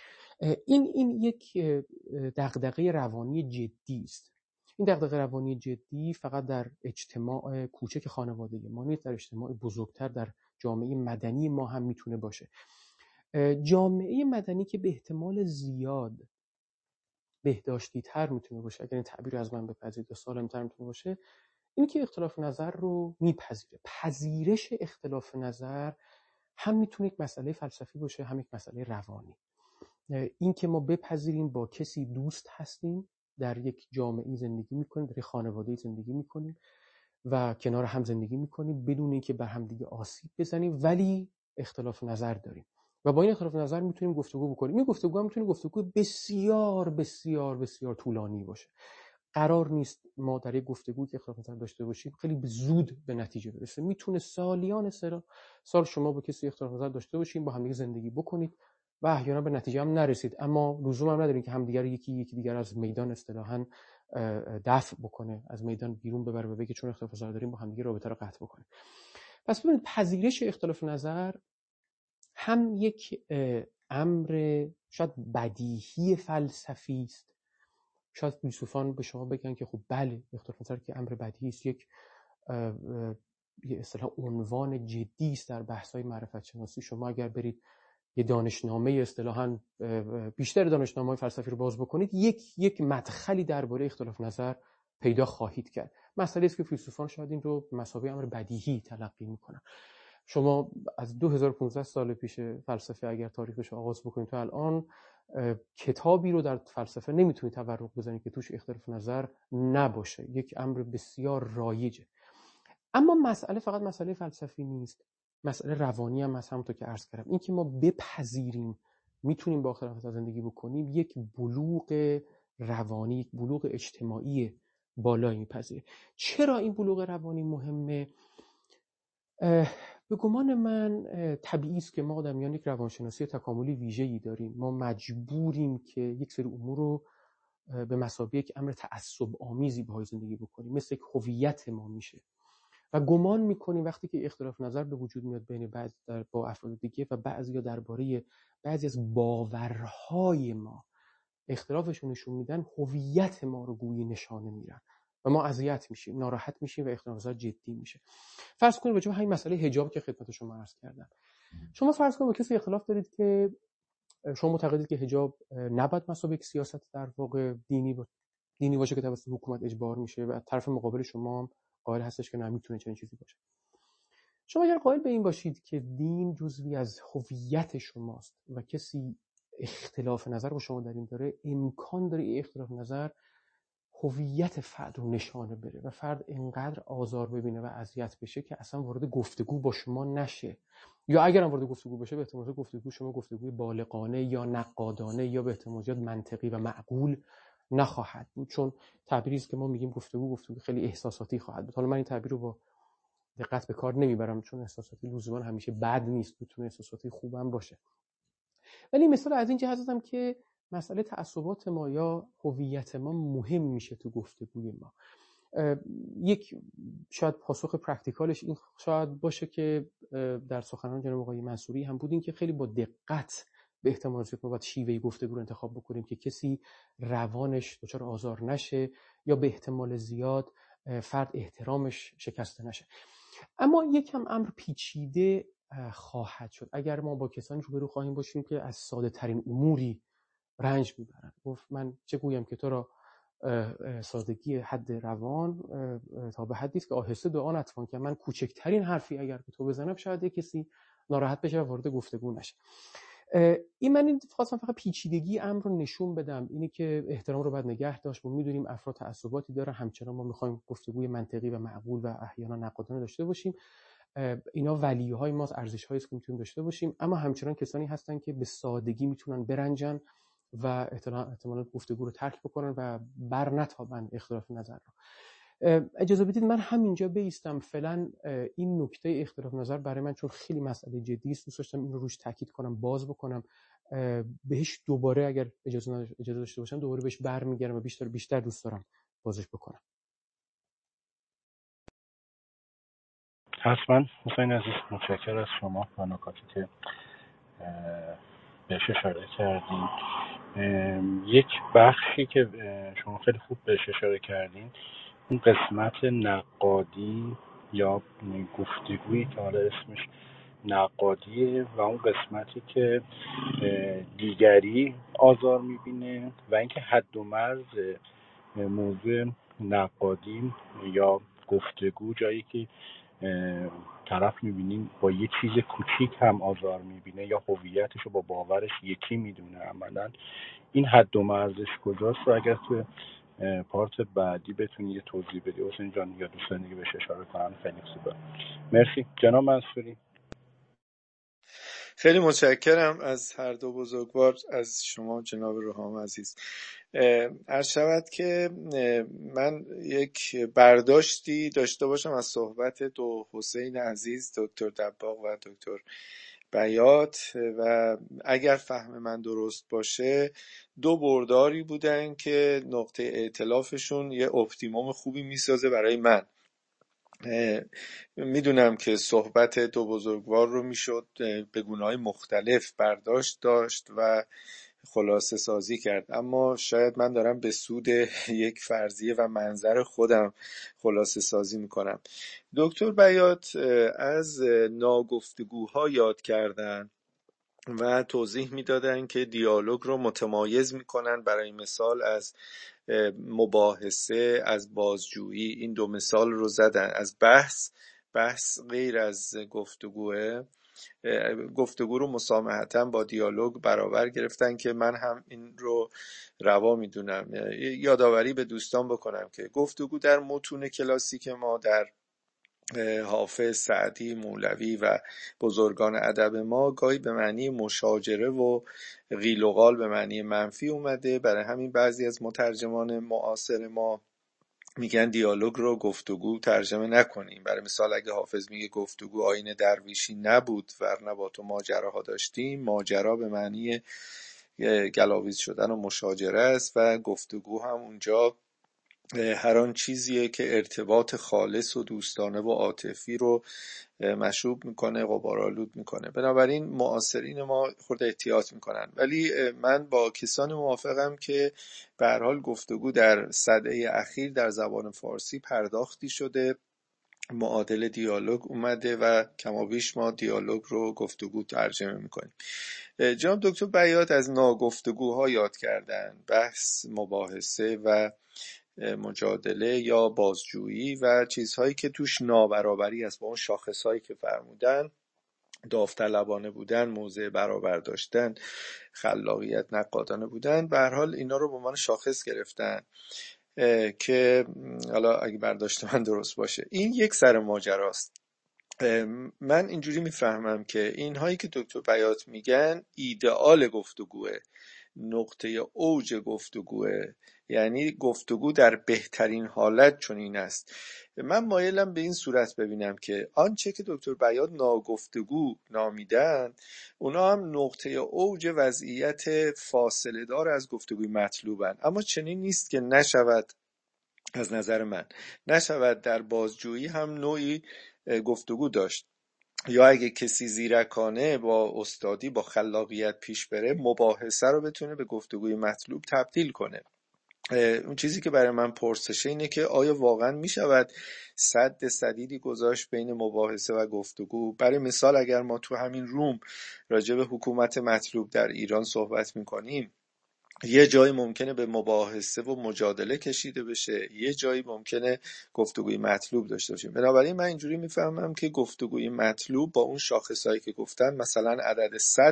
این یک دغدغه روانی جدی است. این دغدغه روانی جدی فقط در اجتماع کوچک خانواده ما نیست، در اجتماع بزرگتر در جامعه مدنی ما هم میتونه باشه. جامعه مدنی که به احتمال زیاد بهداشتی تر میتونه باشه، اگر این تعبیر از من بپذیرید، یا سالم‌تر میتونه باشه، این که اختلاف نظر رو میپذیره. پذیرش اختلاف نظر هم میتونه یک مسئله فلسفی باشه، هم یک مسئله روانی. این که ما بپذیریم با کسی دوست هستیم، در یک جامعه زندگی میکنیم، در یک خانواده زندگی میکنیم و کنار هم زندگی میکنیم بدون اینکه بر هم دیگه آسیب بزنیم، ولی اختلاف نظر داریم و با این اختلاف نظر میتونیم گفتگو بکنیم. این گفتگو هم میتونه گفتگو بسیار بسیار بسیار طولانی باشه. قرار نیست ما در یک گفتگویی که اختلاف نظر داشته باشیم خیلی زود به نتیجه برسیم. میتونه سالیان سال شما با کسی اختلاف نظر داشته باشیم، با هم دیگه زندگی بکنید و احیانا به نتیجه هم نرسید، اما لزوم هم نداریم که همدیگر یکی دیگر از میدان اصطلاحاً دفع بکنه، از میدان بیرون ببره و بگه چون اختلاف نظر داریم با هم دیگه رابطه رو قطع بکنه. پس ببینید پذیرش اختلاف نظر هم یک امر شاید بدیهی فلسفی است. شاید فیلسوفان به شما بگن که خب بله اختلاف نظر که امر بدیهی است، یک اصطلاح عنوان جدی است در بحث‌های معرفت شناسی. شما اگر برید یه دانشنامه اصطلاحاً بیشتر دانشنامه‌های فلسفی رو باز بکنید، یک مدخلی درباره اختلاف نظر پیدا خواهید کرد. مسئله است که فیلسوفان شاید این رو به مثابه امر بدیهی تلقی میکنن. شما از 2015 سال پیش فلسفه اگر تاریخش آغاز بکنید تا الان کتابی رو در فلسفه نمیتونید تورق بزنید که توش اختلاف نظر نباشه. یک امر بسیار رایجه. اما مسئله فقط مسئله فلسفی نیست، مسئله روانی هم هست. همونطور که عرض کردم این که ما بپذیریم میتونیم با اختلاف نظر زندگی بکنیم یک بلوغ روانی، یک بلوغ اجتماعی بالایی میپذیره. چرا این بلوغ روانی مهمه؟ به گمان من طبیعی است که ما آدمیان یک روانشناسی تکاملی ویژه‌ای داریم. ما مجبوریم که یک سری امور رو به مثابه یک امر تعصب آمیزی باهاش زندگی بکنیم، مثل یک هویت ما میشه و گمان میکنیم وقتی که اختلاف نظر به وجود میاد بین با افراد دیگه و بعضیا درباره بعضی از باورهای ما اختلافشون نشون میدن، هویت ما رو گویی نشانه میرن و ما اذیت میشیم، ناراحت میشیم و اختلاف نظر جدی میشه. فرض کنید راجع به همین مسئله حجاب که خدمت شما عرض کردم، شما فرض کنید با کسی اختلاف دارید که شما معتقدید که حجاب نباید مثابه یک سیاست در واقع دینی باشه که توسط حکومت اجبار میشه و طرف مقابل شما هم قائل هستش که نمیتونه چنین چیزی باشه. شما اگر قائل به این باشید که دین جزوی از هویت شماست و کسی اختلاف نظر با شما در این داره، امکان داره این اختلاف نظر هویت فرد رو نشانه بره و فرد اینقدر آزار ببینه و اذیت بشه که اصلا وارد گفتگو با شما نشه، یا اگر هم وارد گفتگو بشه به احتمال گفتگو شما گفتگوی بالغانه یا نقادانه یا به احتمال زیاد منطقی و معقول نخواهد بود، چون تعبیری است که ما میگیم گفتگو خیلی احساساتی خواهد بود. حالا من این تعبیر رو با دقت به کار نمیبرم چون احساساتی لزوما همیشه بد نیست، میتونه احساساتی خوبم باشه. ولی مثلا از این جهت هستم که مسئله تعصبات ما یا هویت ما مهم میشه تو گفتگوی ما. یک شاید پاسخ پرکتیکالش این شاید باشه که در سخنان جناب آقای منصوری هم بود، این که خیلی با دقت به احتمال زیاد ما باید شیوه گفتگو رو انتخاب بکنیم که کسی روانش دچار آزار نشه یا به احتمال زیاد فرد احترامش شکسته نشه. اما یکم امر پیچیده خواهد شد اگر ما با کسانی روبرو خواهیم باشیم که از ساده ترین اموری رنج میبرن. گفت من چه گویم که تو را سادگی حد روان تا به حدی است که آهسته دعا نتوان که من کوچکترین حرفی اگر به تو بزنم شاید کسی ناراحت بشه و وارد گفتگو نشه. من خواستم فقط پیچیدگی امر رو نشون بدم، اینی که احترام رو باید نگه داشت. ما میدونیم افراد تعصباتی دارن، همچنان ما میخوایم گفتگوی منطقی و معقول و احیانا نقادانه داشته باشیم. اینا ولیوهای ماست، ارزش‌هایی است که میتونیم داشته باشیم، اما همچنان کسانی هستن که به سادگی میتونن برنجن و احتمالاً گفتگو رو ترک بکنن و بر نتابن اختلاف نظر رو. اجازه بدید من همینجا بیستم فعلا. این نکته اختلاف نظر برای من چون خیلی مسئله جدی است دوست داشتم این رو روش تاکید کنم، باز بکنم، بهش دوباره اگر اجازه داشته باشم دوباره بهش برمیگردم و بیشتر دوست دارم بازش بکنم. حتما حسین عزیز، متشکرم از شما و نکاتی که بهش اشاره کردین. یک بخشی که شما خیلی خوب بهش اشاره کردین، اون قسمت نقادی یا گفتگویی که حالا اسمش نقادیه و اون قسمتی که دیگری آزار میبینه و اینکه حد و مرز موضوع نقادی یا گفتگو جایی که طرف میبینیم با یه چیز کوچیک هم آزار میبینه یا هویتش رو با باورش یکی میدونه عملا، این حد و مرزش کجاست رو اگر تو پارت بعدی بتونی یه توضیح بدی حسین جان یا دوستان دیگه بهش اشاره کنن خیلی خوبه. مرسی جناب منصوری. خیلی متشکرم از هر دو بزرگوار، از شما جناب روحام عزیز. عرض شود که من یک برداشتی داشته باشم از صحبت دو حسین عزیز، دکتر دباغ و دکتر بیات، و اگر فهم من درست باشه دو برداری بودن که نقطه ائتلافشون یه اپتیموم خوبی میسازه برای من. میدونم که صحبت دو بزرگوار رو میشد به گونه‌های مختلف برداشت داشت و خلاصه سازی کرد، اما شاید من دارم به سود یک فرضیه و منظر خودم خلاصه سازی میکنم. دکتر بیات از ناگفتگوها یاد کردن و توضیح میدادن که دیالوگ رو متمایز میکنن، برای مثال از مباحثه، از بازجویی. این دو مثال رو زدن. از بحث غیر از گفتگوه، گفتگو رو مسامحتاً با دیالوگ برابر گرفتن که من هم این رو روا میدونم. یادآوری به دوستان بکنم که گفتگو در متون کلاسیک ما، در حافظ، سعدی، مولوی و بزرگان ادب ما، گاهی به معنی مشاجره و قیل و قال به معنی منفی اومده. برای همین بعضی از مترجمان معاصر ما میگن دیالوگ رو گفتگو ترجمه نکنیم. برای مثال اگه حافظ میگه گفتگو آیین درویشی نبود ورنه با تو ماجراها داشتیم، ماجرا به معنی گلاویز شدن و مشاجره است و گفتگو هم اونجا هر آن چیزیه که ارتباط خالص و دوستانه و عاطفی رو مشروب میکنه، غبارآلود میکنه. بنابراین معاصرین ما خود احتیاط میکنن، ولی من با کسانی موافقم که به هر حال گفتگو در سده اخیر در زبان فارسی پرداختی شده، معادل دیالوگ اومده و کمابیش ما دیالوگ رو گفتگو ترجمه میکنیم. جناب دکتر بیات از ناگفتگوها یاد کردن، بحث، مباحثه و مجادله یا بازجویی و چیزهایی که توش نابرابری است با اون شاخصهایی که فرمودن: داوطلبانه بودن، موضع برابر داشتن، خلاقیت، نقادانه بودن. به هر حال اینا رو به عنوان شاخص گرفتن که حالا اگه برداشت من درست باشه این یک سر ماجراست. من اینجوری میفهمم که اینهایی که دکتر بیات میگن ایدئال گفتگوه، نقطه اوج گفتگوه، یعنی گفتگو در بهترین حالت چنین است. من مایلم به این صورت ببینم که آنچه که دکتر بیات ناگفتگو نامیدن، اونا هم نقطه اوج وضعیت فاصله دار از گفتگوی مطلوبن، اما چنین نیست که نشود، از نظر من نشود در بازجویی هم نوعی گفتگو داشت، یا اگه کسی زیرکانه با استادی با خلاقیت پیش بره مباحثه رو بتونه به گفتگوی مطلوب تبدیل کنه. اون چیزی که برای من پرسشه اینه که آیا واقعا می شود سد سدیدی گذاشت بین مباحثه و گفتگو؟ برای مثال اگر ما تو همین روم راجع به حکومت مطلوب در ایران صحبت می کنیم، یه جایی ممکنه به مباحثه و مجادله کشیده بشه، یه جایی ممکنه گفتگوی مطلوب داشته باشیم. بنابراین من اینجوری میفهمم که گفتگوی مطلوب با اون شاخصایی که گفتن، مثلا عدد 100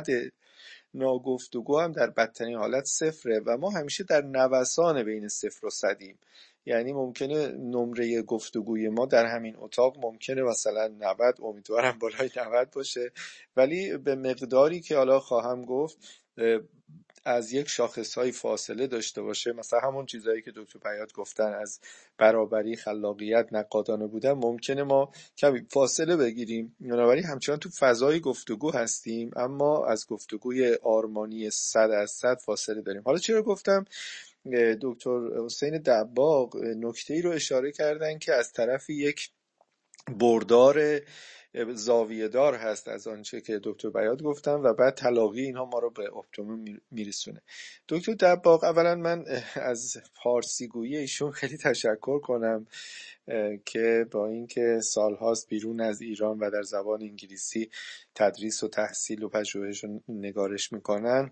ناگفتگو هم در بدترین حالت صفره و ما همیشه در نوسان بین 0 و 100ایم. یعنی ممکنه نمره گفتگوی ما در همین اتاق ممکنه مثلا 90، امیدوارم بالای 90 باشه، ولی به مقداری که حالا خواهم گفت از یک شاخصهای فاصله داشته باشه، مثلا همون چیزایی که دکتر پیات گفتن از برابری، خلاقیت، نقادانه بودن، ممکنه ما کمی فاصله بگیریم، بنابراین همچنان تو فضای گفتگو هستیم اما از گفتگوی آرمانی 100% فاصله داریم. حالا چرا گفتم؟ دکتر حسین دباغ نکته‌ای رو اشاره کردن که از طرف یک بردار زاویه دار هست از آنچه که دکتر بیات گفتن و بعد تلاقی اینها ما رو به اپتیموم میرسونه. دکتر دباغ، اولا من از فارسی گویی ایشون خیلی تشکر کنم که با اینکه سالهاست بیرون از ایران و در زبان انگلیسی تدریس و تحصیل و پژوهش و نگارش میکنن،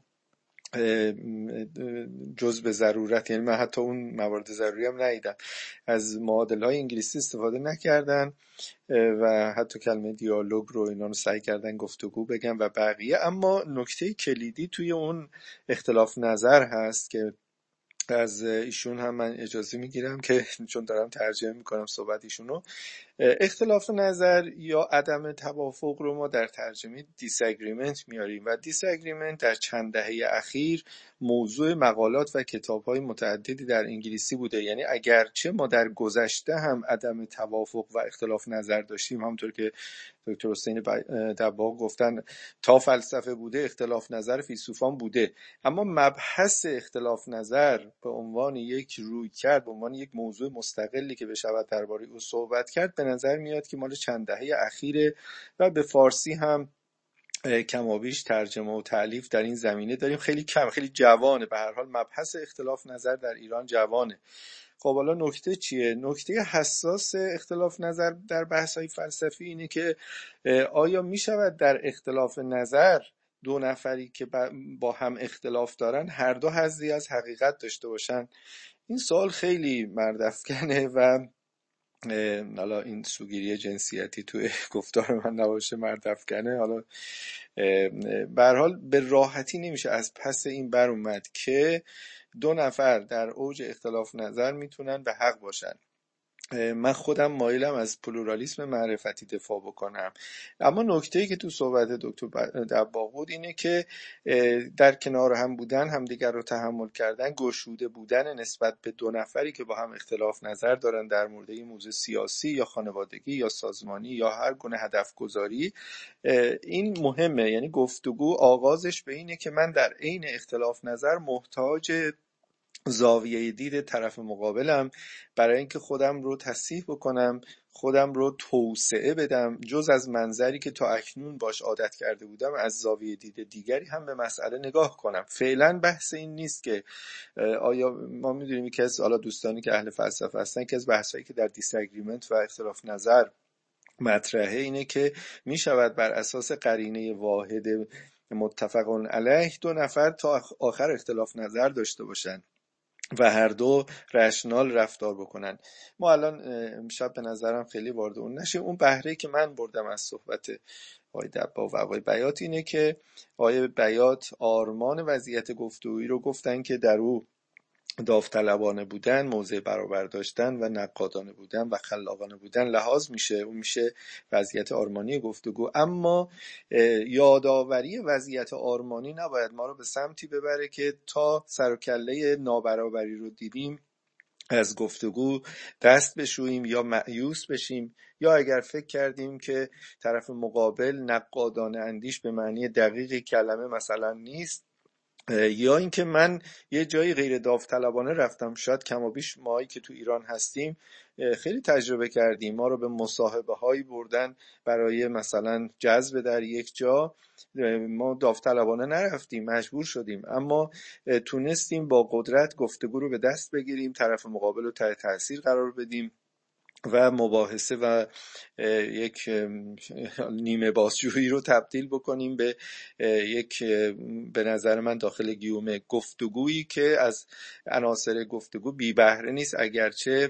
جز به ضرورت، یعنی من حتی اون موارد ضروری هم ندیدم، از معادل‌های انگلیسی استفاده نکردن و حتی کلمه دیالوگ رو اینا رو سعی کردن گفتگو بگن و بقیه. اما نکته کلیدی توی اون اختلاف نظر هست که از ایشون هم من اجازه میگیرم که چون دارم ترجمه میکنم صحبت ایشونو، اختلاف نظر یا عدم توافق رو ما در ترجمه disagreement میاریم و disagreement در چند دهه اخیر موضوع مقالات و کتاب‌های متعددی در انگلیسی بوده. یعنی اگرچه ما در گذشته هم عدم توافق و اختلاف نظر داشتیم، همونطور که دکتر حسین دباغ گفتن تا فلسفه بوده اختلاف نظر فیلسوفان بوده، اما مبحث اختلاف نظر به عنوان یک رویکرد، به عنوان یک موضوع مستقلی که بشود درباره او صحبت کرد، به نظر میاد که مال چند دهه اخیره و به فارسی هم کمابیش ترجمه و تألیف در این زمینه داریم. خیلی کم، خیلی جوانه، به هر حال مبحث اختلاف نظر در ایران جوانه. خب حالا نکته چیه؟ نکته حساس اختلاف نظر در بحث‌های فلسفی اینه که آیا می شود در اختلاف نظر دو نفری که با هم اختلاف دارن هر دو حظی از حقیقت داشته باشن؟ این سوال خیلی مردافکنه و حالا این سوگیری جنسیتی توی گفتار من نباشه، مردافکنه، حالا به هر حال به راحتی نمیشه از پس این بر اومد که دو نفر در اوج اختلاف نظر میتونن به حق باشن. من خودم مایلم از پلورالیسم معرفتی دفاع بکنم، اما نکته‌ای که تو صحبت دکتر دباغ بود اینه که در کنار هم بودن، همدیگر رو تحمل کردن، گشوده بودن نسبت به دو نفری که با هم اختلاف نظر دارن در مورد این موضوع سیاسی یا خانوادگی یا سازمانی یا هر گونه هدف گذاری، این مهمه. یعنی گفتگو آغازش به اینه که من در عین اختلاف نظر محتاج زاویه دید طرف مقابلم برای اینکه خودم رو تصحیح بکنم، خودم رو توسعه بدم، جز از منظری که تا اکنون باش عادت کرده بودم از زاویه دید دیگری هم به مسئله نگاه کنم. فعلا بحث این نیست که آیا ما میدونیم که از حالا دوستانی که اهل فلسفه هستن که از بحثایی که در دیساگریمنت و اختلاف نظر مطرحه اینه که میشود بر اساس قرینه واحد متفق علیه دو نفر تا آخر اختلاف نظر داشته باشن و هر دو رشنال رفتار بکنن. ما الان امشب به نظرم خیلی وارد اون نشیم. اون بهره که من بردم از صحبت آقای دباغ و آقای بیات اینه که آقای بیات آرمان وضعیت گفتگویی رو گفتن که در او داوطلبانه بودن، موضع برابر داشتن و نقادانه بودن و خلاقانه بودن لحاظ میشه، اون میشه وضعیت آرمانی گفتگو. اما یادآوری وضعیت آرمانی نباید ما رو به سمتی ببره که تا سر و کله نابرابری رو دیدیم از گفتگو دست بشوییم یا مایوس بشیم، یا اگر فکر کردیم که طرف مقابل نقادانه اندیش به معنی دقیق کلمه مثلا نیست، یا اینکه من یه جایی غیر داوطلبانه رفتم. شاید کمابیش ماهایی که تو ایران هستیم خیلی تجربه کردیم، ما رو به مصاحبه هایی بردن برای مثلا جذب در یک جا، ما داوطلبانه نرفتیم، مجبور شدیم، اما تونستیم با قدرت گفتگو رو به دست بگیریم، طرف مقابل رو تحت تاثیر قرار بدیم و مباحثه و یک نیمه بازجویی رو تبدیل بکنیم به یک، به نظر من داخل گیومه، گفتگویی که از عناصر گفتگو بی بهره نیست، اگرچه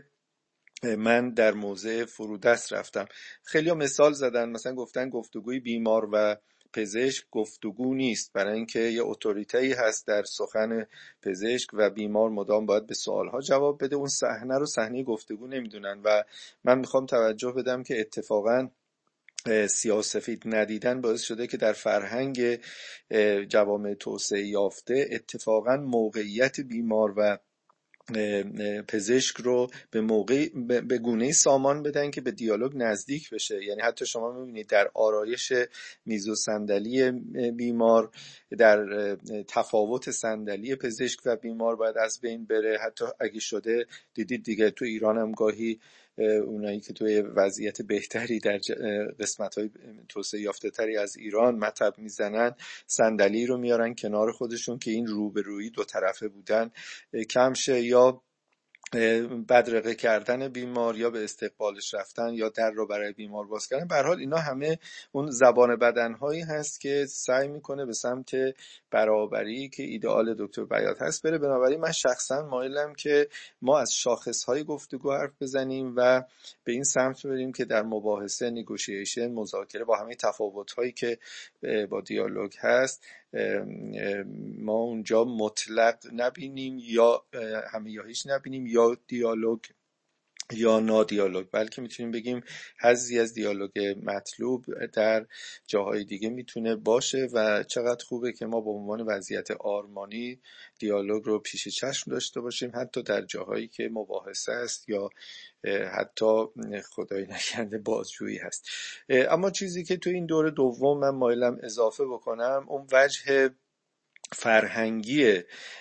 من در موضع فرودست رفتم. خیلی مثال زدن، مثلا گفتن گفتگوی بیمار و پزشک گفتگو نیست، برای اینکه یه اتوریته‌ای هست در سخن پزشک و بیمار مدام باید به سوالها جواب بده. اون صحنه رو صحنه گفتگو نمیدونن و من میخوام توجه بدم که اتفاقاً سیاه‌وسفید ندیدن باعث شده که در فرهنگ جوامع توسعه یافته اتفاقاً موقعیت بیمار و پزشک رو به گونه‌ای سامان بدن که به دیالوگ نزدیک بشه. یعنی حتی شما می‌بینید در آرایش میز و صندلی بیمار، در تفاوت صندلی پزشک و بیمار باید از بین بره. حتی اگه شده دیدید دیگه تو ایران هم گاهی اونایی که توی وضعیت بهتری در قسمت‌های توسعه یافته‌تری از ایران مطب میزنن، صندلی رو میارن کنار خودشون که این روبرویی دو طرفه بودن کم شه، یا بدرقه کردن بیمار یا به استقبالش رفتن یا در رو برای بیمار باز کردن. به هر حال اینا همه اون زبان بدنهایی هست که سعی میکنه به سمت برابری که ایدئال دکتر بیات هست بره. بنابراین من شخصا مایلم که ما از شاخصهای گفتگو حرف بزنیم و به این سمت بریم که در مباحثه، نگوشیشن، مذاکره با همه تفاوت‌هایی که با دیالوگ هست ما اونجا مطلق نبینیم یا همه یا هیچ نبینیم، یا دیالوگ یا نادیالوگ، بلکه میتونیم بگیم حظی از دیالوگ مطلوب در جاهای دیگه میتونه باشه و چقدر خوبه که ما به عنوان وضعیت آرمانی دیالوگ رو پیش چشم داشته باشیم، حتی در جاهایی که مباحثه است یا حتی خدای نکرده بازجویی هست. اما چیزی که تو این دور دوم من مایلم اضافه بکنم اون وجه فرهنگی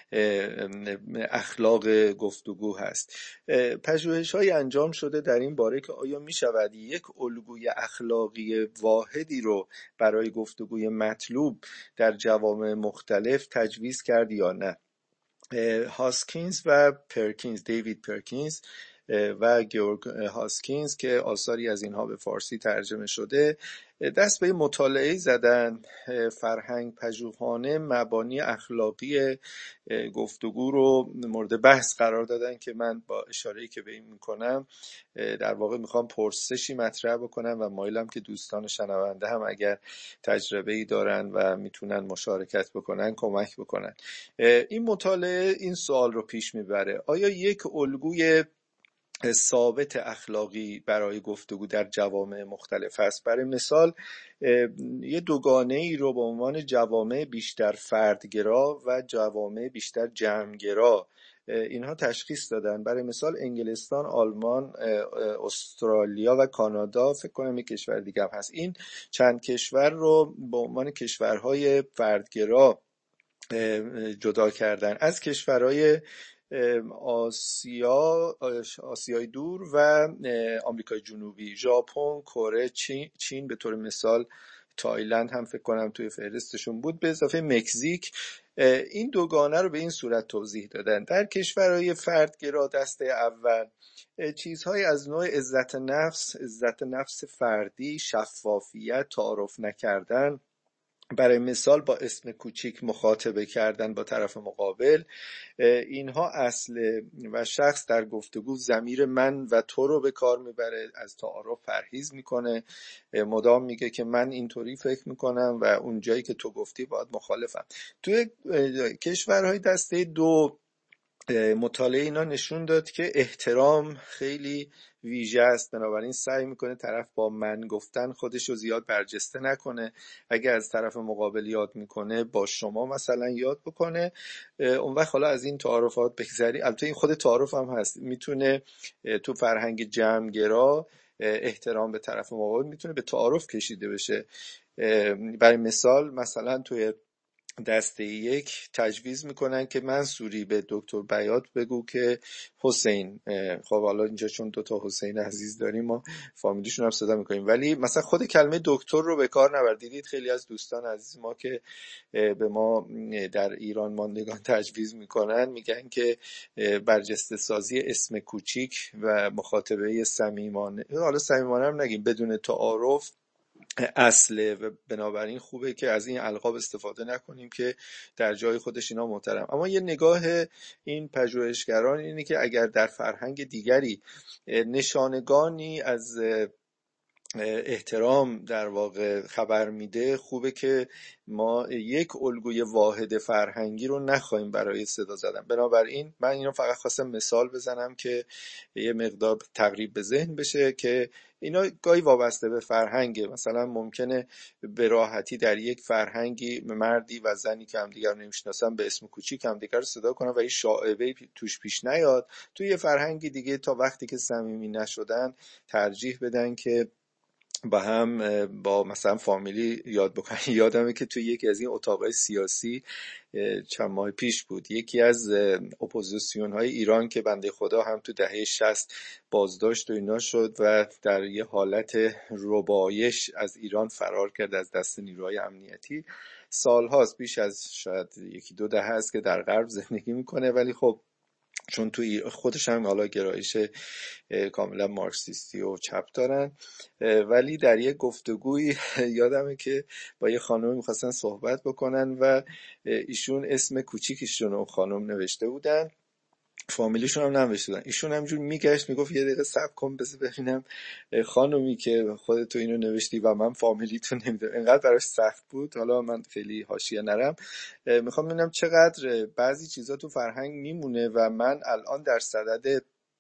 اخلاق گفتگو هست. پژوهش‌های انجام شده در این باره که آیا می شود یک الگوی اخلاقی واحدی رو برای گفتگوی مطلوب در جوامع مختلف تجویز کرد یا نه. هاسکینز و پرکینز، دیوید پرکینز و گیورگ هاسکینز که آثاری از اینها به فارسی ترجمه شده، دست به مطالعه زدن فرهنگ پژوهانه مبانی اخلاقی گفتگو رو مورد بحث قرار دادن که من با اشاره‌ای که به این میکنم در واقع میخوام پرسشی مطرح بکنم و مایلم که دوستان شنونده هم اگر تجربه‌ای دارن و میتونن مشارکت بکنن کمک بکنن. این مطالعه این سوال رو پیش میبره: آیا یک الگوی ثابت اخلاقی برای گفتگو در جوامع مختلف هست؟ برای مثال یه دوگانه ای رو به عنوان جوامع بیشتر فردگرا و جوامع بیشتر جمعگرا اینها تشخیص دادن. برای مثال انگلستان، آلمان، استرالیا و کانادا، فکر کنم یک کشور دیگه هم هست، این چند کشور رو به عنوان کشورهای فردگرا جدا کردن از کشورهای آسیای دور و آمریکای جنوبی، ژاپن، کره، چین به طور مثال، تایلند هم فکر کنم توی فهرستشون بود، به اضافه مکزیک. این دوگانه رو به این صورت توضیح دادن: در کشورهای فردگرا دسته اول چیزهای از نوع عزت نفس فردی، شفافیت، تعارف نکردن، برای مثال با اسم کوچیک مخاطبه کردن با طرف مقابل، اینها اصل و شخص در گفتگو ضمیر من و تو رو به کار میبره، از تعارف پرهیز میکنه، مدام میگه که من اینطوری فکر میکنم و اون جایی که تو گفتی باید مخالفم. توی کشورهای دسته دو مطالعه اینا نشون داد که احترام خیلی ویژه است، بنابراین سعی میکنه طرف با من گفتن خودش رو زیاد برجسته نکنه، اگر از طرف مقابل یاد میکنه با شما مثلا یاد بکنه. اون وقت حالا از این تعارفات بگذری، البته این خود تعارف هم هست، میتونه تو فرهنگ جمعگرا احترام به طرف مقابل میتونه به تعارف کشیده بشه. برای مثلا توی دسته یک تجویز میکنن که منصوری به دکتر بیات بگو که حسین. خب حالا اینجا چون دوتا حسین عزیز داریم ما فامیلیشون هم صدا میکنیم، ولی مثلا خود کلمه دکتر رو به کار نبر. دیدید خیلی از دوستان عزیز ما که به ما در ایران ماندگان تجویز میکنن میگن که برجسته سازی اسم کوچیک و مخاطبه صمیمانه، حالا صمیمانه هم نگیم، بدون تعارف اصله و بنابراین خوبه که از این القاب استفاده نکنیم که در جای خودش اینا محترم. اما یه نگاه این پژوهشگران اینه که اگر در فرهنگ دیگری نشانگانی از احترام در واقع خبر میده، خوبه که ما یک الگوی واحد فرهنگی رو نخواهیم برای صدا زدن. بنابراین من اینو فقط خواستم مثال بزنم که یه مقدار تقریب به ذهن بشه که اینا گاهی وابسته به فرهنگه. مثلا ممکنه به راحتی در یک فرهنگی مردی و زنی که همدیگر رو نمیشناسن به اسم کوچیک همدیگر رو صدا کنن و این شائبه توش پیش نیاد. توی یه فرهنگی دیگه تا وقتی که صمیمی نشدن ترجیح بدن که با هم با مثلا فامیلی یاد بکنن. یادمه که توی یکی از این اتاقای سیاسی چند ماه پیش بود، یکی از اپوزیسیون های ایران که بنده خدا هم تو دهه 60 بازداشت و اینا شد و در یه حالت ربایش از ایران فرار کرد از دست نیروهای امنیتی. سالهاست، بیش از شاید 1-2 دهه است که در غرب زندگی میکنه، ولی خب چون توی خودش هم حالا گرایش کاملا مارکسیستی و چپ دارن، ولی در یک گفتگوی یادمه که با یه خانم میخواستن صحبت بکنن و ایشون اسم کوچیکشون رو خانم نوشته بودن، فامیلیشون هم نوشته بودن. ایشون همجور میگشت میگفت یه دقیقه صبر کن بذار ببینم خانومی که خودتو اینو نوشتی و من فامیلیتون نمیدونم. اینقدر براش سخت بود. حالا من خیلی حاشیه نرم، میخوام ببینم چقدر بعضی چیزا تو فرهنگ میمونه و من الان در صدد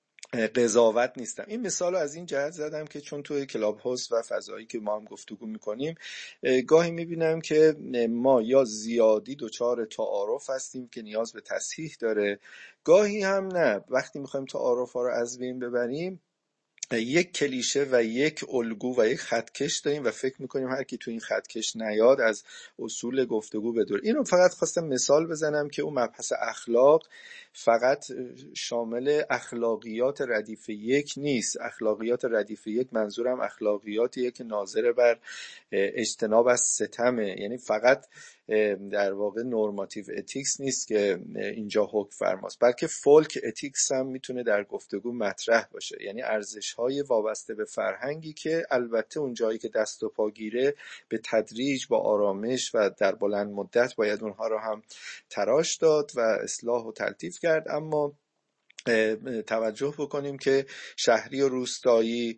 قضاوت نیستم. این مثال رو از این جهت زدم که چون توی کلاب هاوس و فضایی که ما هم گفتگو میکنیم گاهی میبینم که ما یا زیادی دچار تعارف هستیم که نیاز به تصحیح داره، گاهی هم نه. وقتی میخوایم تعارف ها رو از بین ببریم یک کلیشه و یک الگو و یک خطکش داریم و فکر میکنیم هر کی تو این خطکش نیاد از اصول گفتگو بدور. اینو فقط خواستم مثال بزنم که اون مبحث اخلاق فقط شامل اخلاقیات ردیف 1 نیست. اخلاقیات ردیف 1 منظورم اخلاقیاتیه که ناظر بر اجتناب از ستمه، یعنی فقط در واقع نورماتیو اتیکس نیست که اینجا حکم فرماست، بلکه فولک اتیکس هم میتونه در گفتگو مطرح باشه، یعنی ارزش‌های وابسته به فرهنگی که البته اون جایی که دست و پا گیره به تدریج با آرامش و در بلند مدت باید اونها رو هم تراش داد و اصلاح و تلطیف کرد. اما توجه بکنیم که شهری و روستایی،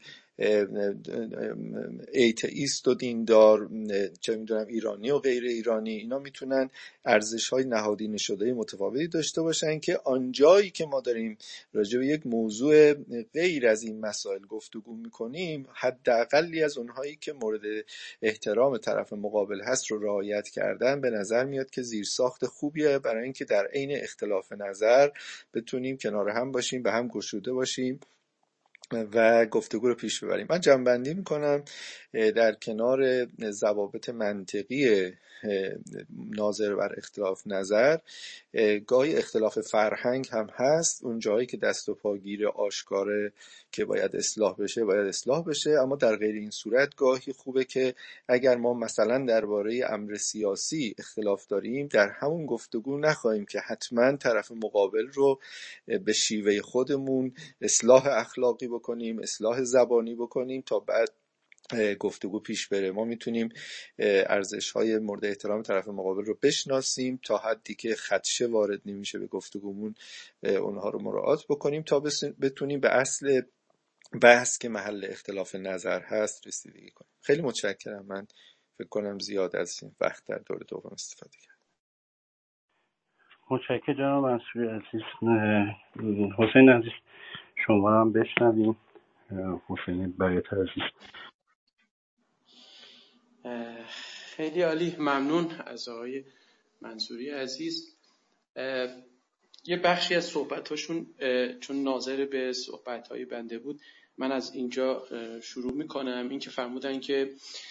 ایتئیست و دیندار، چه میدونم ایرانی و غیر ایرانی، اینا میتونن ارزش‌های نهادینه شده متفاوتی داشته باشن که آنجایی که ما داریم راجع به یک موضوع غیر از این مسائل گفتگو میکنیم حداقلی از اونهایی که مورد احترام طرف مقابل هست رو رعایت کردن به نظر میاد که زیرساخت خوبیه برای اینکه در عین اختلاف نظر بتونیم کنار هم باشیم، به هم گشوده باشیم و گفتگو رو پیش ببریم. من جمع‌بندی میکنم در کنار ضوابط منطقی ناظر بر اختلاف نظر گاهی اختلاف فرهنگ هم هست. اون جایی که دست و پاگیر آشکاره که باید اصلاح بشه، اما در غیر این صورت گاهی خوبه که اگر ما مثلا درباره امر سیاسی اختلاف داریم در همون گفتگو نخواهیم که حتما طرف مقابل رو به شیوه خودمون اصلاح اخلاقی بکنیم، اصلاح زبانی بکنیم تا بعد گفتگو پیش بره. ما میتونیم ارزش‌های مورد احترام طرف مقابل رو بشناسیم تا حدی که خدشه وارد نمیشه به گفتگومون اونها رو مراعات بکنیم تا بتونیم به اصل بحث که محل اختلاف نظر هست رسیدگی کنیم. خیلی متشکرم. من فکر کنم زیاد از این وقت در دور دوم استفاده کردم. متشکرم جناب منصوری عزیز. حسین عزیز شما هم بشنویم. حسین بیات عزیز. خیلی عالی، ممنون از آقای منصوری عزیز. یه بخشی از صحبتاشون چون ناظر به صحبتهای بنده بود من از اینجا شروع میکنم. این که فرمودن که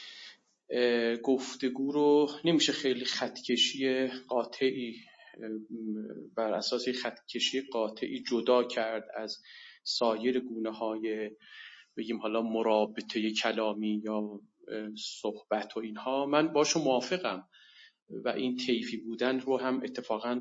گفتگو رو نمیشه خیلی خطکشی قاطعی بر اساس خطکشی قاطعی جدا کرد از سایر گونه‌های بگیم حالا مرابطه کلامی یا صحبت و اینها. من باشو موافقم و این طیفی بودن رو هم اتفاقاً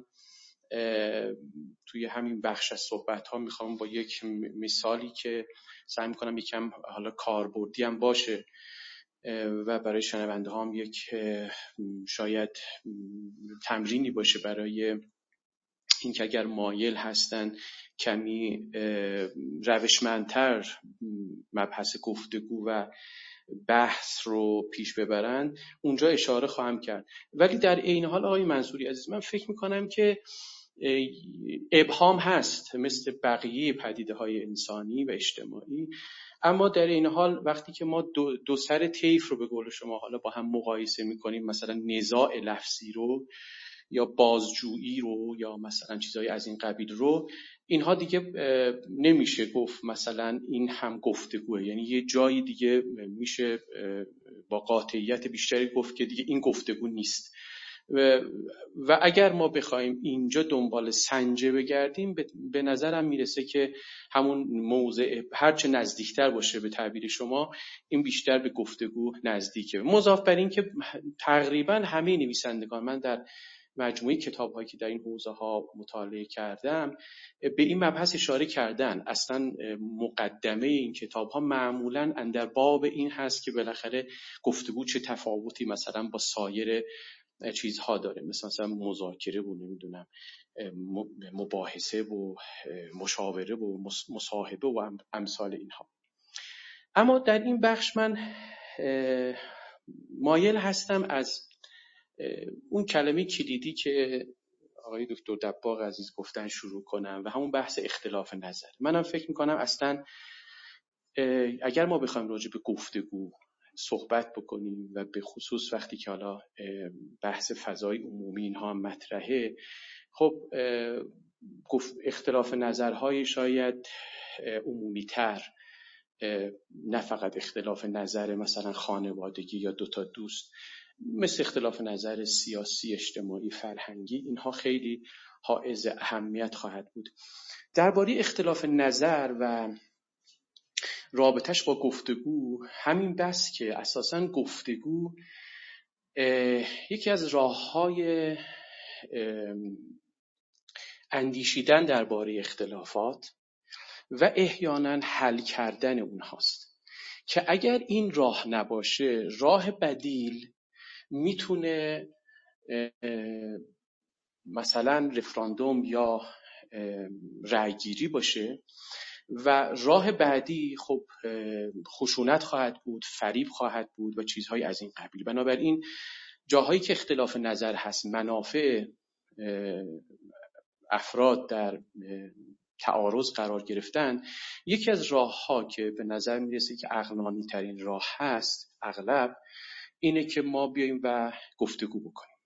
توی همین بخش از صحبت‌ها میخوام با یک مثالی که سعی میکنم یکم حالا کاربردی هم باشه و برای شنونده هم یک شاید تمرینی باشه برای اینکه اگر مایل هستن کمی روشمندتر مبحث گفتگو و بحث رو پیش ببرند اونجا اشاره خواهم کرد. ولی در عین حال آقای منصوری عزیز، من فکر میکنم که ابهام هست مثل بقیه پدیده‌های انسانی و اجتماعی، اما در این حال وقتی که ما دو سر طیف رو به قول شما حالا با هم مقایسه میکنیم، مثلا نزاع لفظی رو یا بازجویی رو یا مثلا چیزهای از این قبیل رو، اینها دیگه نمیشه گفت مثلا این هم گفتگوه، یعنی یه جایی دیگه میشه با قاطعیت بیشتری گفت که دیگه این گفتگو نیست. و اگر ما بخوایم اینجا دنبال سنجه بگردیم، به نظرم میرسه که همون موضع هرچه نزدیکتر باشه به تعبیر شما، این بیشتر به گفتگو نزدیکه. مضاف بر این که تقریبا همه نویسندگان، من در مجموعه کتاب‌هایی که در این حوزه‌ها مطالعه کردم به این مبحث اشاره کردن. اصلا مقدمه این کتاب‌ها معمولاً اندر باب این هست که بالاخره گفتگو چه تفاوتی مثلا با سایر چیزها داره، مثلا مذاکره و نمیدونم مباحثه و مشاوره و مصاحبه و امثال اینها. اما در این بخش من مایل هستم از اون کلمه کلیدی که آقای دکتر دباغ عزیز گفتن شروع کنم و همون بحث اختلاف نظر. منم فکر میکنم اصلا اگر ما بخوایم راجع به گفتگو صحبت بکنیم و به خصوص وقتی که حالا بحث فضای عمومی اینها هم مطرحه، خب اختلاف نظرهای شاید عمومی تر، نه فقط اختلاف نظر مثلا خانوادگی یا دوتا دوست، مثل اختلاف نظر سیاسی، اجتماعی، فرهنگی، اینها خیلی حائز اهمیت خواهد بود. درباره اختلاف نظر و رابطش با گفتگو، همین بس که اساساً گفتگو یکی از راه‌های اندیشیدن درباره اختلافات و احیانا حل کردن اونهاست که اگر این راه نباشه، راه بدیل میتونه مثلا رفراندوم یا رأیگیری باشه و راه بعدی خب خشونت خواهد بود، فریب خواهد بود و چیزهای از این قبیل. بنابراین جاهایی که اختلاف نظر هست، منافع افراد در تعارض قرار گرفتن، یکی از راه‌ها که به نظر میرسه که عقلانی ترین راه هست اغلب اینه که ما بیاییم و گفتگو بکنیم.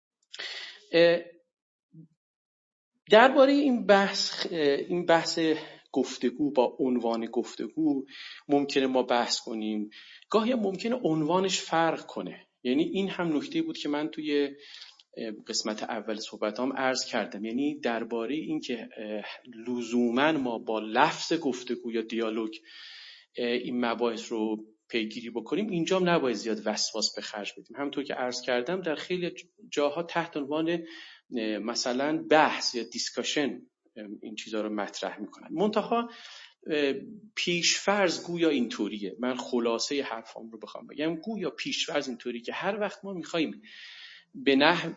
درباره این بحث گفتگو با عنوان گفتگو ممکنه ما بحث کنیم، گاهی ممکنه عنوانش فرق کنه. یعنی این هم نکته بود که من توی قسمت اول صحبتام عرض کردم، یعنی درباره این که لزوما ما با لفظ گفتگو یا دیالوگ این مباحث رو پیگیری بکنیم، اینجا هم نباید زیاد وسواس به خرج بدیم. همونطور که عرض کردم در خیلی جاها تحت عنوان مثلا بحث یا دیسکاشن این چیزا رو مطرح میکنن. منتها پیشفرض گویا اینطوریه، من خلاصه حرفام رو بخوام بگم، گویا پیشفرض اینطوریه که هر وقت ما میخوایم به نحو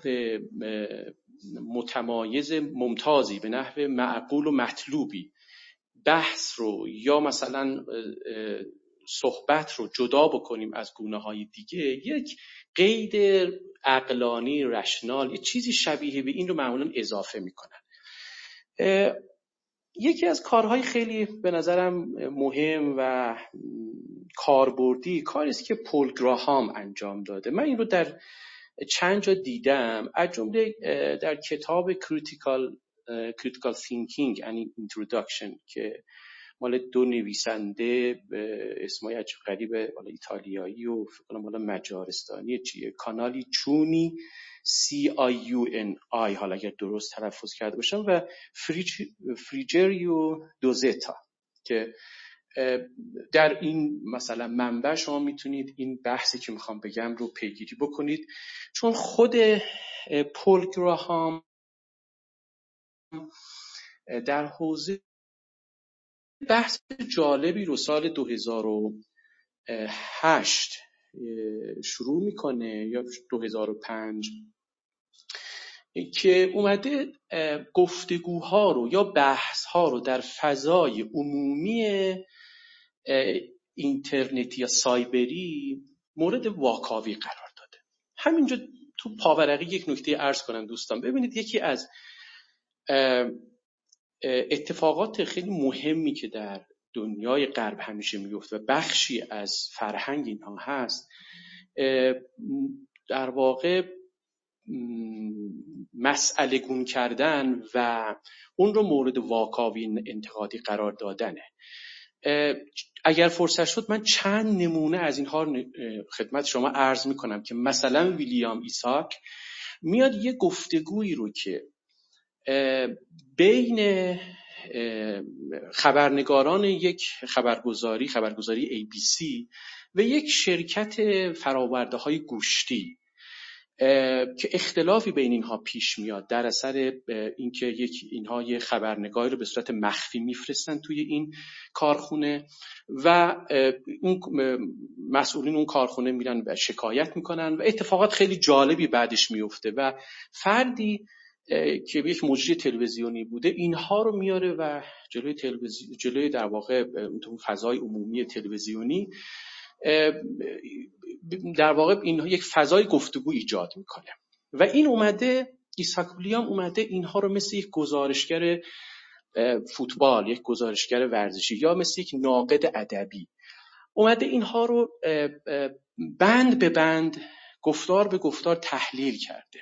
متمایز ممتازی، به نحو معقول و مطلوبی بحث رو یا مثلا صحبت رو جدا بکنیم از گونه‌های دیگه، یک قید عقلانی رشنال، یه چیزی شبیه به این رو معمولا اضافه میکنن. یکی از کارهای خیلی به نظرم مهم و کاربردی کاری است که پول گراهام انجام داده. من این رو در چند جا دیدم، از جمله در کتاب Critical Thinking and Introduction که مال دو نویسنده اسمای عجیب غریبه، مال ایتالیایی و فکر کنم مال مجارستانی، چیه، کانالی چونی CIUNI، حالا اگر درست تلفظ کرده باشم، و فریجریو دوزتا، که در این مثلا منبع شما میتونید این بحثی که میخوام بگم رو پیگیری بکنید، چون خود پول گراهام در حوزه بحث جالبی رو سال 2008 شروع میکنه یا 2005 که اومده گفتگوها رو یا بحثها رو در فضای عمومی اینترنتی یا سایبری مورد واکاوی قرار داده. همینجا تو پاورقی یک نکته عرض کنم دوستان. ببینید یکی از اتفاقات خیلی مهمی که در دنیای غرب همیشه میفته و بخشی از فرهنگ اینها هست، در واقع مسئله گون کردن و اون رو مورد واکاوی انتقادی قرار دادنه. اگر فرصت شد من چند نمونه از اینها خدمت شما عرض میکنم که مثلا ویلیام ایساک میاد یه گفتگویی رو که بین خبرنگاران یک خبرگزاری ABC و یک شرکت فرآورده‌های گوشتی که اختلافی بین اینها پیش میاد در اثر اینکه اینها یه خبرنگاری رو به صورت مخفی میفرستن توی این کارخونه و اون مسئولین اون کارخونه میرن و شکایت میکنن و اتفاقات خیلی جالبی بعدش میفته و فردی که یک مجری تلویزیونی بوده اینها رو میاره و جلوی در واقع فضای عمومی تلویزیونی در واقع اینها یک فضای گفتگو ایجاد میکنه و این ایساک ویلیام اومده اینها رو مثل یک گزارشگر فوتبال، یک گزارشگر ورزشی یا مثل یک ناقد ادبی اومده اینها رو بند به بند، گفتار به گفتار تحلیل کرده.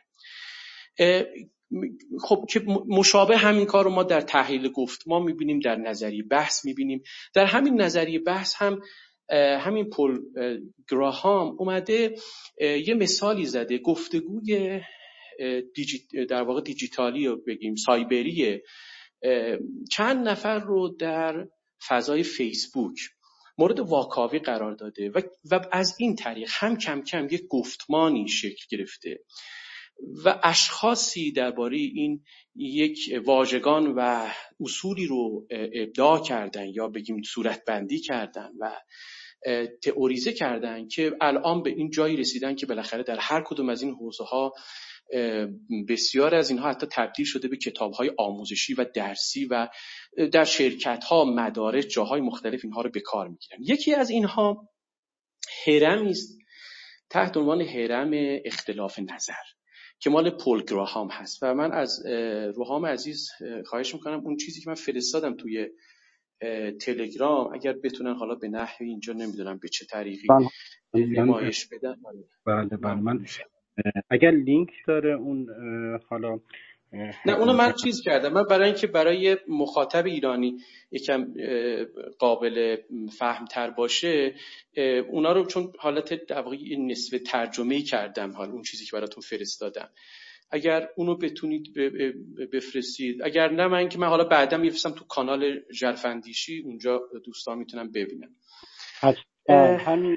خب که مشابه همین کار رو ما در تحلیل گفتمان میبینیم، در نظریه بحث میبینیم. در همین نظریه بحث هم همین پل گراهام اومده یه مثالی زده، گفتگوی در واقع دیجیتالی رو بگیم سایبری چند نفر رو در فضای فیسبوک مورد واکاوی قرار داده و از این طریق هم کم کم یک گفتمانی شکل گرفته و اشخاصی درباره این یک واژگان و اصولی رو ابداع کردن یا بگیم صورتبندی کردن و تئوریزه کردن که الان به این جایی رسیدن که بالاخره در هر کدوم از این حوزه‌ها بسیار از اینها حتی تبدیل شده به کتاب‌های آموزشی و درسی و در شرکت‌ها، مدارس، جاهای مختلف اینها رو به کار می‌گیرن. یکی از اینها هرمی است تحت عنوان هرم اختلاف نظر که مال پل گراهام هست و من از روحام عزیز خواهش میکنم اون چیزی که من فرستادم توی تلگرام اگر بتونن حالا به نحوی اینجا نمیدونم به چه طریقی نمایش بدن. بله من اگر لینک داره اون حالا نه اونو من چیز کردم، من برای اینکه برای مخاطب ایرانی یکم قابل فهمتر باشه اونا رو چون حالت در واقع نصف ترجمه‌ای کردم، حالا اون چیزی که براتون فرستادم اگر اونو بتونید بفرستید، اگر نه من حالا بعدا میفرستم تو کانال ژرفندیشی، اونجا دوستان میتونن ببینن. همین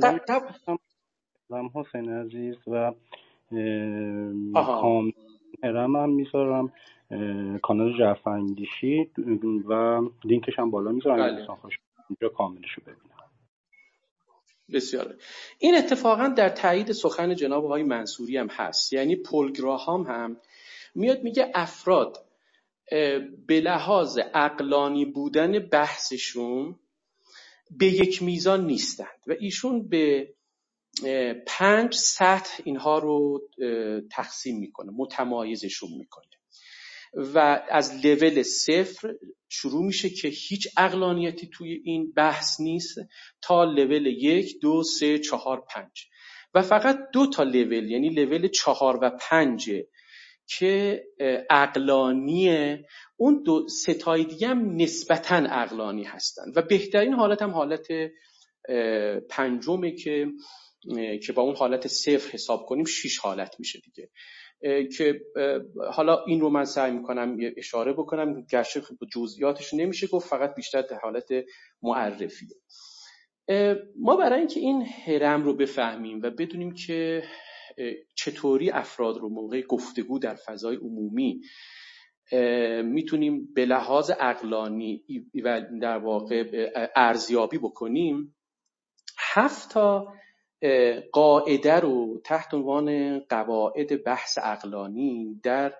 الان حسین عزیز و هرم هم میذارم کانال ژرفندیشی و لینکش هم بالا میذارم دوستان خوش اونجا کاملشو ببینن. بسیار. این اتفاقا در تایید سخن جناب آقای منصوری هم هست، یعنی پل گراهام هم میاد میگه افراد به لحاظ عقلانی بودن بحثشون به یک میزان نیستند و ایشون به 5 سطح اینها رو تقسیم میکنه، متمایزشون میکنه و از لول 0 شروع میشه که هیچ عقلانیتی توی این بحث نیست تا لول 1 2 3 4 5 و فقط 2 تا لول یعنی لول 4 و 5 که عقلانیه، اون 3 تای دیگه هم نسبتاً عقلانی هستن و بهترین حالت هم حالت 5 که با اون حالت 0 حساب کنیم 6 حالت میشه دیگه، که حالا این رو من سعی میکنم اشاره بکنم، گرچه جزئیاتش نمیشه گفت، فقط بیشتر در حالت معرفیه. ما برای اینکه این هرم رو بفهمیم و بدونیم که چطوری افراد رو موقع گفتگو در فضای عمومی میتونیم به لحاظ عقلانی و در واقع ارزیابی بکنیم، 7 تا قاعده رو تحت عنوان قواعد بحث عقلانی در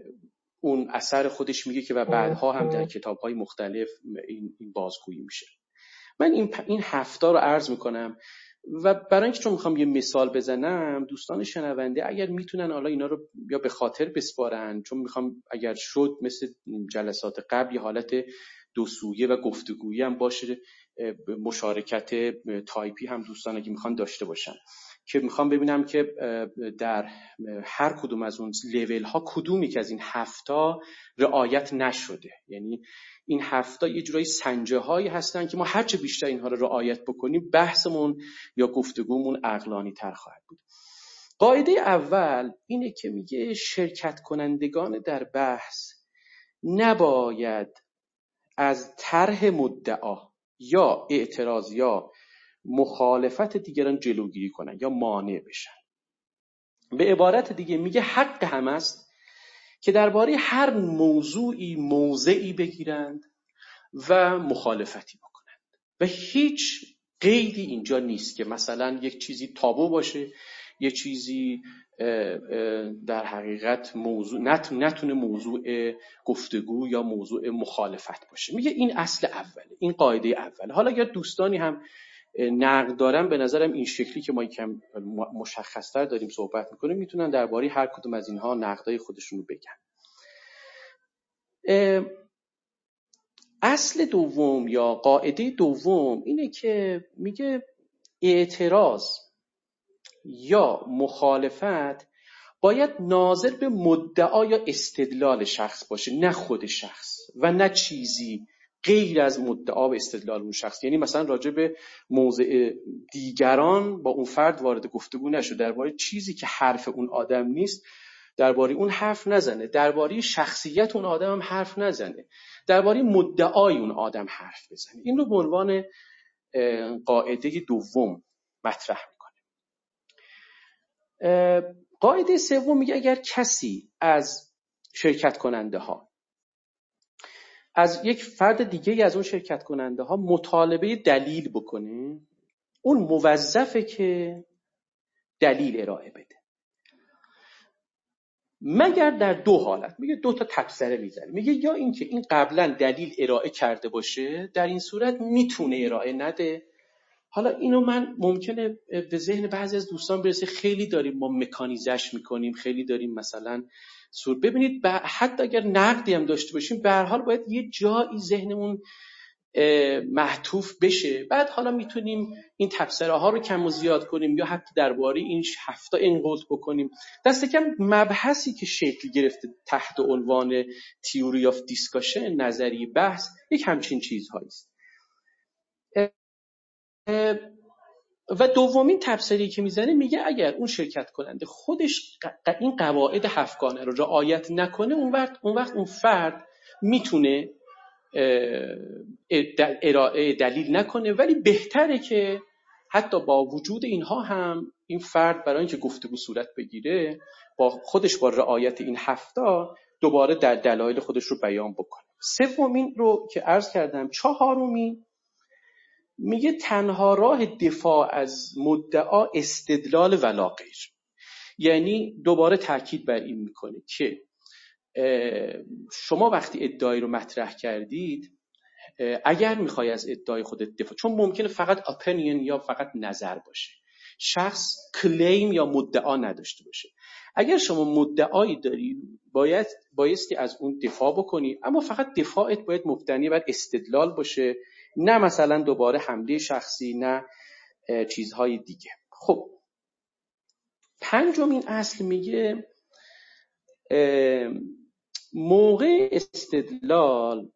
اون اثر خودش میگه که و بعدها هم در کتاب‌های مختلف این بازگویی میشه. من این 7 رو عرض میکنم و برای اینکه چون میخوام یه مثال بزنم، دوستان شنونده اگر میتونن حالا اینا رو یا به خاطر بسپارن، چون میخوام اگر شد مثل جلسات قبل یه حالت دو سویه و گفتگویی هم باشه، مشارکت تایپی هم دوستان اگه میخوان داشته باشن، که میخوام ببینم که در هر کدوم از اون لیول ها کدومی که از این 7 رعایت نشده. یعنی این 7 یه جورایی سنجه هایی هستن که ما هرچه بیشتر اینها رو رعایت بکنیم بحثمون یا گفتگومون عقلانی تر خواهد بود. قاعده اول اینه که میگه شرکت کنندگان در بحث نباید از طرح مدعا یا اعتراض یا مخالفت دیگران جلوگیری کنن یا مانع بشن. به عبارت دیگه میگه حق هم است که درباره هر موضوعی موضعی بگیرند و مخالفتی بکنند و هیچ قیدی اینجا نیست که مثلا یک چیزی تابو باشه، یه چیزی در حقیقت موضوع نتونه موضوع گفتگو یا موضوع مخالفت باشه. میگه این اصل اوله، این قاعده اوله. حالا اگر دوستانی هم نقد دارن، به نظرم این شکلی که ما یکم مشخص‌تر داریم صحبت میکنیم میتونن درباره هر کدوم از اینها نقدای خودشون رو بگن. اصل دوم یا قاعده دوم اینه که میگه اعتراض یا مخالفت باید ناظر به مدعا یا استدلال شخص باشه، نه خود شخص و نه چیزی غیر از مدعا و استدلال اون شخص. یعنی مثلا راجع به موضع دیگران با اون فرد وارد گفتگو نشه، درباره چیزی که حرف اون آدم نیست درباره اون حرف نزنه، درباره شخصیت اون آدم هم حرف نزنه، درباره مدعای اون آدم حرف بزنه. این رو به عنوان قاعده دوم مطرح میکنه. قاعده سوم میگه اگر کسی از شرکت کننده ها، از یک فرد دیگه از اون شرکت کننده ها مطالبه دلیل بکنه، اون موظفه که دلیل ارائه بده، مگر در دو حالت. میگه دو تا تبصره میزنه، میگه یا اینکه این قبلا دلیل ارائه کرده باشه، در این صورت میتونه ارائه نده. حالا اینو من ممکنه به ذهن بعضی از دوستان برسه خیلی داریم ما مکانیزش میکنیم، خیلی داریم مثلا ببینید حتی اگر نقدی هم داشته باشیم به هر حال باید یه جایی ذهنمون محتوف بشه، بعد حالا میتونیم این تبصره ها رو کم و زیاد کنیم یا حتی درباره این 7 انقض بکنیم. دست کم مبحثی که شکل گرفته تحت عنوان تئوری آف دیسکاشن، نظریه بحث، یک همچین چیزهایی است. و دومین تبصره‌ای که میزنه میگه اگر اون شرکت کننده خودش این قواعد 7 رو رعایت نکنه، اون وقت اون فرد میتونه ارائه دلیل نکنه، ولی بهتره که حتی با وجود اینها هم این فرد برای اینکه گفتگو صورت بگیره با رعایت این 7 دوباره در دلایل خودش رو بیان بکنه. سومین رو که عرض کردم. چهارمی میگه تنها راه دفاع از مدعا استدلال ولا غیر. یعنی دوباره تاکید بر این میکنه که شما وقتی ادعایی رو مطرح کردید، اگر میخوای از ادعای خودت دفاع، چون ممکنه فقط اپینین یا فقط نظر باشه، شخص کلیم یا مدعا نداشته باشه، اگر شما مدعایی داری بایستی از اون دفاع بکنی، اما فقط دفاعت باید مبتنی بر استدلال باشه، نه مثلا دوباره حمله شخصی، نه چیزهای دیگه. خب پنجمین اصل میگه موقع استدلال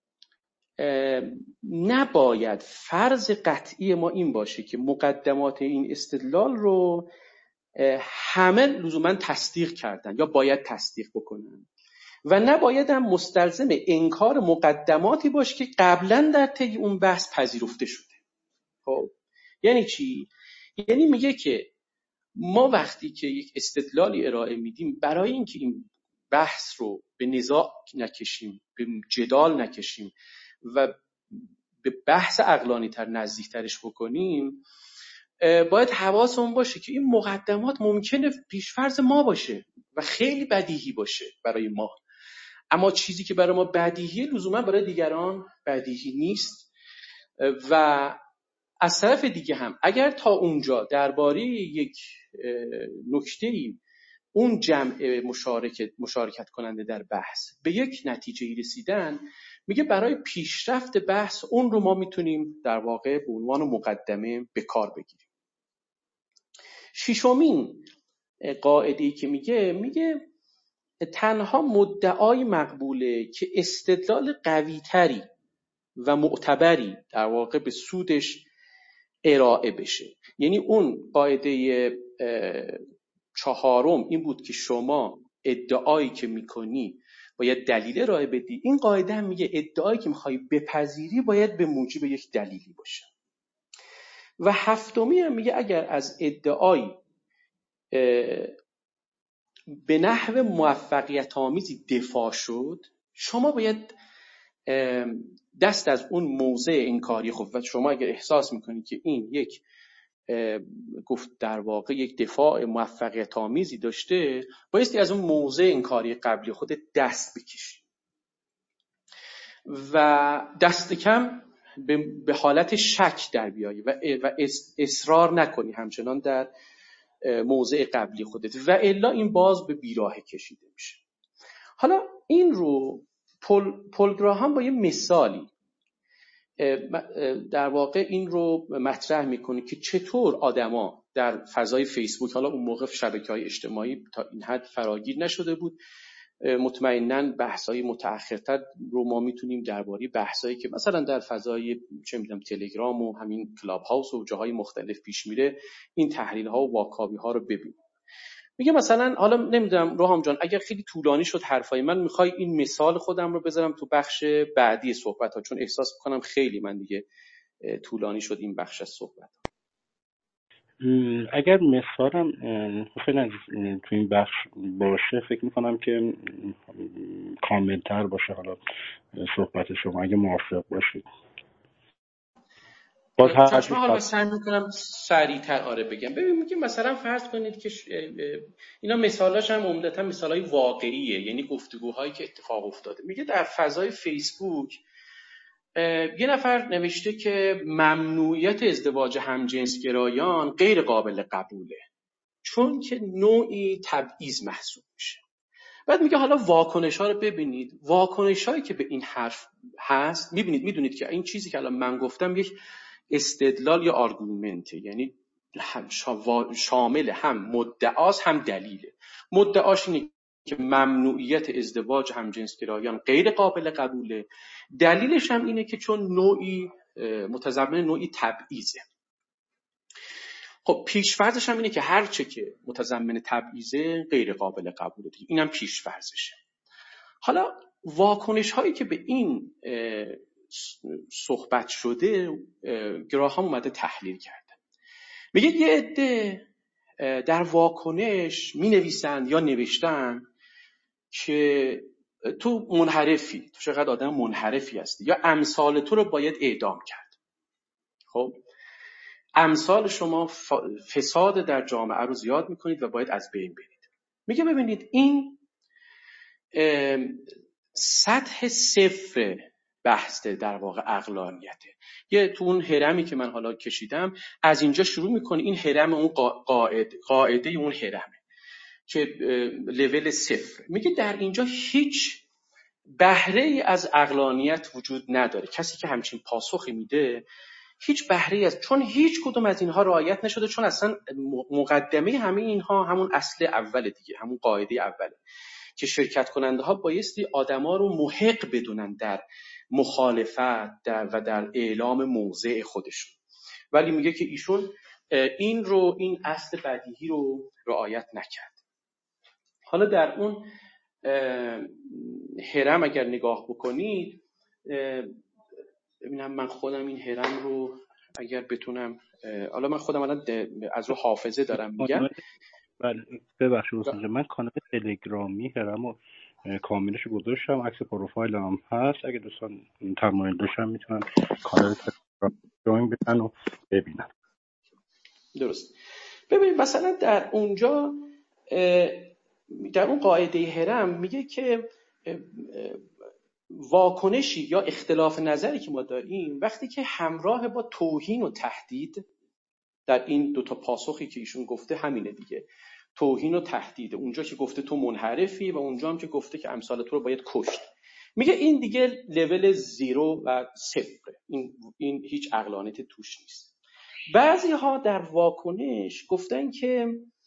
نباید فرض قطعی ما این باشه که مقدمات این استدلال رو همه لزوما تصدیق کردن یا باید تصدیق بکنن و نباید هم مستلزم انکار مقدماتی باشه که قبلا در طی اون بحث پذیرفته شده. خب یعنی چی؟ یعنی میگه که ما وقتی که یک استدلالی ارائه میدیم، برای اینکه این بحث رو به نزاع نکشیم، به جدال نکشیم و به بحث عقلانی تر نزدیک ترش بکنیم، باید حواسمون باشه که این مقدمات ممکنه پیشفرض ما باشه و خیلی بدیهی باشه برای ما، اما چیزی که برای ما بدیهیه لزوما برای دیگران بدیهی نیست و از طرف دیگه هم اگر تا اونجا درباره یک نکته‌ای اون جمع مشارکت کننده در بحث به یک نتیجه رسیدن، میگه برای پیشرفت بحث اون رو ما میتونیم در واقع به عنوان مقدمه به کار بگیریم. ششمین قاعده‌ای که میگه تنها مدعای مقبوله که استدلال قوی‌تری و معتبری در واقع به سودش ارائه بشه. یعنی اون قاعده چهارم این بود که شما ادعایی که میکنی باید دلیل ارائه بدی. این قاعده هم میگه ادعایی که میخوای بپذیری باید به موجب یک دلیلی باشه. و هفتمی هم میگه اگر از ادعایی به نحو موفقیت آمیزی دفاع شد، شما باید دست از اون موضع انکاری خود و شما اگر احساس میکنید که این یک گفت در واقع یک دفاع موفقیت آمیزی داشته، بایستی از اون موضع انکاری قبلی خود دست بکشی و دست کم به حالت شک در بیایی و اصرار نکنی همچنان در موضع قبلی خودت و الا این باز به بیراه کشیده میشه. حالا این رو پل گراهام با یه مثالی در واقع این رو مطرح میکنه که چطور آدما در فضای فیسبوک، حالا اون موقع شبکه‌های اجتماعی تا این حد فراگیر نشده بود، مطمئناً بحث‌های متأخرتر رو ما میتونیم درباره بحثایی که مثلا در فضای چه میدونم تلگرام و همین کلاب هاوس و جاهای مختلف پیش میره این تحلیل‌ها و واکاوی‌ها رو ببینیم. میگه مثلا حالا نمیدونم روحام جان اگر خیلی طولانی شد حرفای من، میخوای این مثال خودم رو بذارم تو بخش بعدی صحبت ها، چون احساس میکنم خیلی من دیگه طولانی شد این بخش از صحبت. اگر مثالم حسین عزیز تو این بخش باشه فکر میکنم که کاملتر باشه حالا صحبت شما، اگه موافق باشید. چشم حالا سعی میکنم سریعتر بگم. ببین میگه مثلا فرض کنید که اینا مثالاش هم عمدتا مثالای واقعیه، یعنی گفتگوهایی که اتفاق افتاده. میگه در فضای فیسبوک یه نفر نوشته که ممنوعیت ازدواج همجنسگرایان غیر قابل قبوله چون که نوعی تبعیض محسوب میشه. بعد میگه حالا واکنش ها رو ببینید، واکنش هایی که به این حرف هست میدونید که این چیزی که الان من گفتم یک استدلال یا آرگومنته، یعنی شامل هم مدعاست هم دلیله. مدعاش اینه که ممنوعیت ازدواج همجنسگرایان غیر قابل قبوله، دلیلش هم اینه که چون نوعی متضمن نوعی تبعیضه. خب پیش‌فرضش هم اینه که هر چه که متضمن تبعیضه غیر قابل قبوله، اینم پیش‌فرضشه. حالا واکنش هایی که به این صحبت شده گراهام اومده تحلیل کرده. میگه یه عده در واکنش می نویسن یا نوشتن که تو منحرفی، تو چقدر آدم منحرفی هستی، یا امثال تو رو باید اعدام کرد. خب امثال شما فساد در جامعه رو زیاد میکنید و باید از بین برید. میگه ببینید این سطح صفر بحث در واقع عقلانیته. یه تو اون هرمی که من حالا کشیدم از اینجا شروع میکنه، این هرم اون قاعده اون هرمه که لول صفر. میگه در اینجا هیچ بهره ای از عقلانیت وجود نداره. کسی که همچین پاسخی میده هیچ بهره ای از، چون هیچ کدوم از اینها رعایت نشده، چون اصلا مقدمه همه اینها همون اصل اوله دیگه، همون قاعده اوله که شرکت کننده ها بایستی آدما رو محق بدونن در مخالفت و در اعلام موضع خودشون. ولی میگه که ایشون این اصل بدیهی رو رعایت نکرد. حالا در اون هرم اگر نگاه بکنید، ببینم من خودم این هرم رو اگر بتونم، حالا من خودم الان از رو حافظه دارم میگم. بله ببخشید حسین، من کانال تلگرامی هرمو کاملش گذاشتم، عکس پروفایل هم هست، اگه دوستان تمایل داشتن میتونن کانال تلگرام جوین بدن و ببینن. درست. ببینید مثلا در اونجا در اون قاعده هرم میگه که واکنشی یا اختلاف نظری که ما داریم وقتی که همراه با توهین و تهدید، در این دوتا پاسخی که ایشون گفته همینه دیگه، توهین و تهدید، اونجا که گفته تو منحرفی و اونجا هم که گفته که امثال تو رو باید کشت، میگه این دیگه لول 0 و 0، این هیچ عقلانیتی توش نیست. بعضی ها در واکنش گفتن که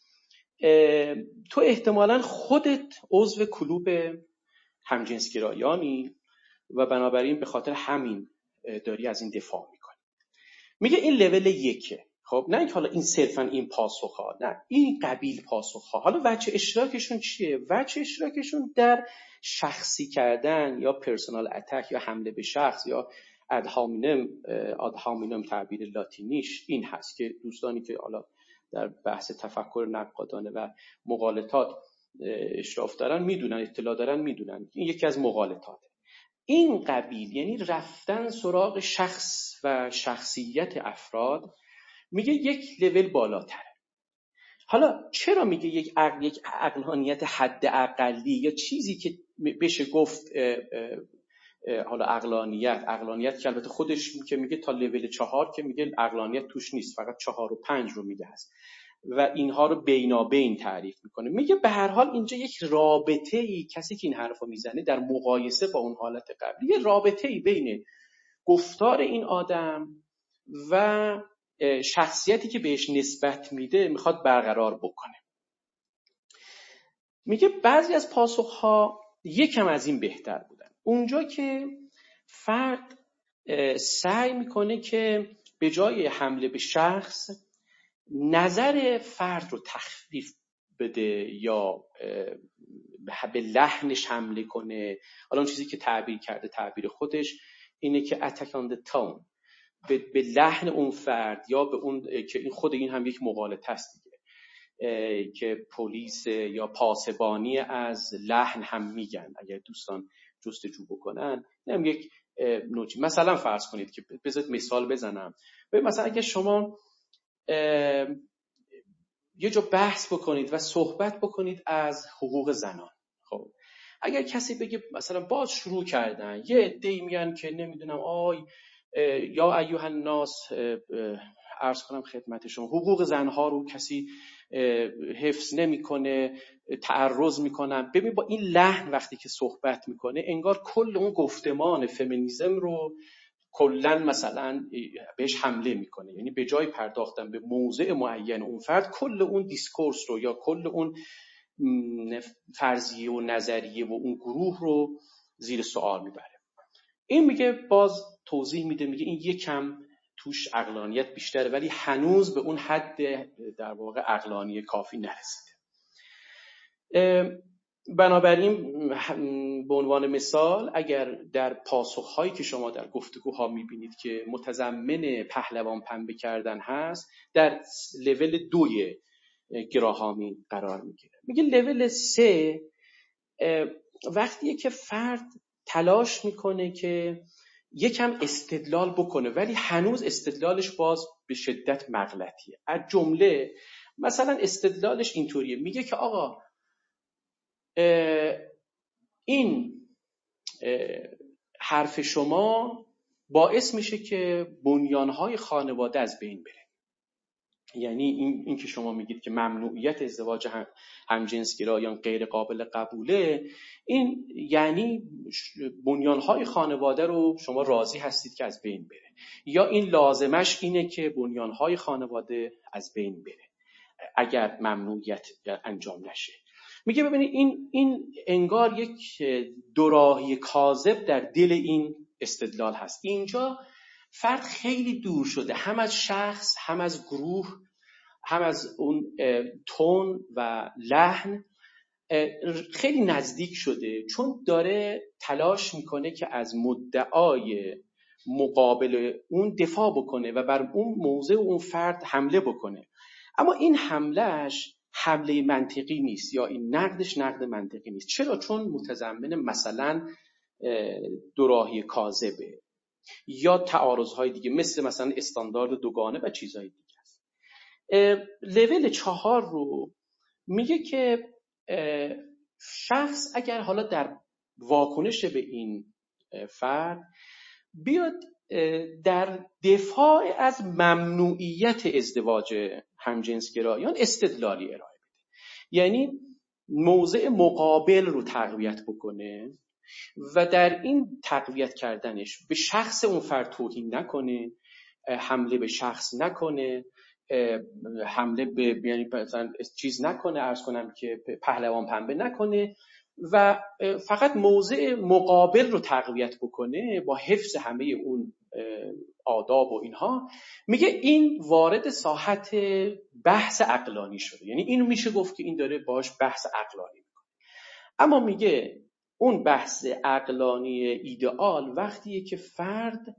تو احتمالاً خودت عضو کلوب همجنسگرایانی و بنابراین به خاطر همین داری از این دفاع میکنی. میگه این لول 1. خب نه اینکه حالا این صرفا این پاسخ‌ها، نه این قبیل پاسخ‌ها. حالا وجه اشتراکشون چیه؟ وجه اشتراکشون در شخصی کردن یا پرسونال اتک یا حمله به شخص یا اد هامینم تعبیر لاتینیش این هست که دوستانی که حالا در بحث تفکر نقادانه و مغالطات اشراف دارن میدونن، اطلاع دارن میدونن، این یکی از مغالطاته. این قبیل یعنی رفتن سراغ شخص و شخصیت افراد، میگه یک لول بالاتره. حالا چرا میگه یک عقلانیت حد اقلی یا چیزی که بشه گفت حالا عقلانیت که البته خودش که میگه تا لول 4 که میگه عقلانیت توش نیست، فقط 4 و 5 رو میگه هست و اینها رو بینابین تعریف میکنه. میگه به هر حال اینجا یک رابطه ای، کسی که این حرفو میزنه در مقایسه با اون حالت قبلی، یه رابطه ای بین گفتار این آدم و شخصیتی که بهش نسبت میده میخواد برقرار بکنه. میگه بعضی از پاسخها یکم از این بهتر بودن، اونجا که فرد سعی میکنه که به جای حمله به شخص نظر فرد رو تخفیف بده یا به لحنش حمله کنه. حالا اون چیزی که تعبیر کرده، تعبیر خودش اینه که attack on the tone، به لحن اون فرد یا به اون که این خود این هم یک مغالطه است دیگه، که پلیس یا پاسبانی از لحن هم میگن اگر دوستان جستجو بکنن. اینم یک نوچی. مثلا فرض کنید که بذارید مثال بزنم، مثلا اگر شما یه جا بحث بکنید و صحبت بکنید از حقوق زنان، خب اگر کسی بگه مثلا باز شروع کردن یه عده‌ای میگن که نمیدونم یا ایها الناس، عرض کنم خدمت شما، حقوق زنها رو کسی حفظ نمیکنه، تعرض میکنن. ببین با این لحن وقتی که صحبت میکنه انگار کل اون گفتمان فمینیسم رو کلن مثلا بهش حمله میکنه، یعنی به جای پرداختن به موضع معین اون فرد، کل اون دیسکورس رو یا کل اون فرضیه و نظریه و اون گروه رو زیر سوال میبره. این میگه باز توضیح میده، میگه این یکم توش عقلانیت بیشتره ولی هنوز به اون حد در واقع عقلانی کافی نرسیده. بنابراین به عنوان مثال اگر در پاسخهایی که شما در گفتگوها میبینید که متضمن پهلوان پنبه کردن هست، در لول 2 گراهامی قرار میگیره. میگه لول 3 وقتیه که فرد تلاش میکنه که یکم استدلال بکنه ولی هنوز استدلالش باز به شدت مغلطیه. از جمله مثلا استدلالش اینطوریه، میگه که آقا این حرف شما باعث میشه که بنیانهای خانواده از بین بره. یعنی این که شما میگید که ممنوعیت ازدواج همجنسگرایان غیر قابل قبوله، این یعنی بنیانهای خانواده رو شما راضی هستید که از بین بره، یا این لازمش اینه که بنیانهای خانواده از بین بره اگر ممنوعیت انجام نشه. میگه ببینید این انگار یک دوراهی کاذب در دل این استدلال هست. اینجا فرد خیلی دور شده، هم از شخص، هم از گروه، هم از اون تون و لحن خیلی نزدیک شده، چون داره تلاش میکنه که از مدعای مقابل اون دفاع بکنه و بر اون موضع اون فرد حمله بکنه. اما این حملهش حمله منطقی نیست یا این نقدش نقد منطقی نیست. چرا؟ چون متضمن مثلا دوراهی کاذبه یا تعارضهای دیگه مثلا استاندارد دوگانه و چیزهای دیگه است. لول 4 رو میگه که شخص اگر حالا در واکنش به این فرد بیاد در دفاع از ممنوعیت ازدواج همجنسگرایان استدلالی ارائه بده. یعنی موضع مقابل رو تقویت بکنه و در این تقویت کردنش به شخص اون فرد توهین نکنه، حمله به شخص نکنه، حمله به یعنی مثلا چیز نکنه، عرض کنم که پهلوان پنبه نکنه و فقط موضع مقابل رو تقویت بکنه با حفظ همه اون آداب و اینها. میگه این وارد ساحت بحث عقلانی شده، یعنی اینو میشه گفت که این داره باش بحث عقلانی میکنه. اما میگه اون بحث عقلانی ایدئال وقتیه که فرد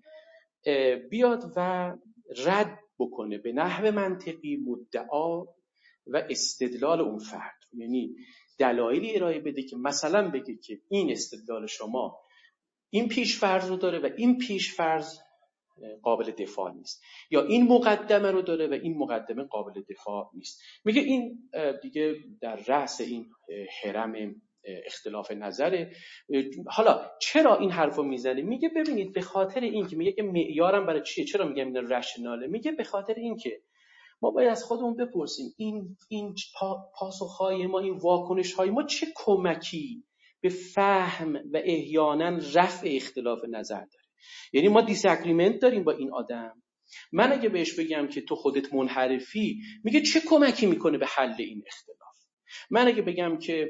بیاد و رد بکنه به نحو منطقی مدعا و استدلال اون فرد، یعنی دلایلی ارائه بده که مثلا بگه که این استدلال شما این پیش‌فرض رو داره و این پیش‌فرض قابل دفاع نیست، یا این مقدمه رو داره و این مقدمه قابل دفاع نیست. میگه این دیگه در رأس این هرم اختلاف نظره. حالا چرا این حرفو میزنه؟ میگه ببینید به خاطر این که میگه که معیارم برای چیه، چرا میگم این رشناله؟ میگه به خاطر این که ما باید از خودمون بپرسیم این پاسخهای ما، این واکنشهای ما چه کمکی به فهم و احیانا رفع اختلاف نظر داره. یعنی ما دیس اگریمنت داریم با این آدم، من اگه بهش بگم که تو خودت منحرفی، میگه چه کمکی میکنه به حل این اختلاف؟ من اگه بگم که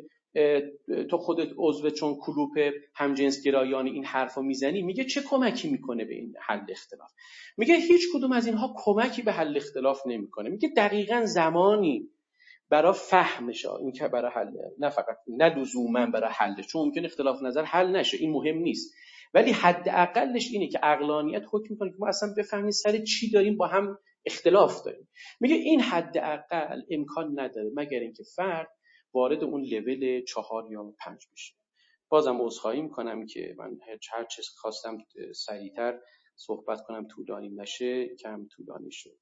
تو خودت عضو چون کلوپ همجنسگرایان این حرفو میزنی، میگه چه کمکی میکنه به این حل اختلاف؟ میگه هیچ کدوم از اینها کمکی به حل اختلاف نمیکنه. میگه دقیقاً زمانی برای فهمشه، این که برای حل، نه فقط نه لزوما برای حل، چون ممکن اختلاف نظر حل نشه، این مهم نیست، ولی حداقلش اینه که عقلانیت حکم میکنه که ما اصلا بفهمیم سر چی داریم با هم اختلاف داریم. میگه این حداقل امکان نداره مگر اینکه فرد وارد اون لول 4 یا 5 بشه. بازم عذرخواهی میکنم که من هر چه خواستم سریعتر صحبت کنم طولانی نشه، کم طولانی شد.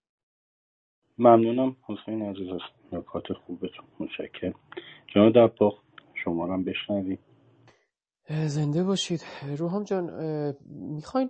ممنونم حسین عزیز از نکات خوبتون، متشکرم. جناب دباغ شما رو هم بشنویم. زنده باشید. روحام جان میخواین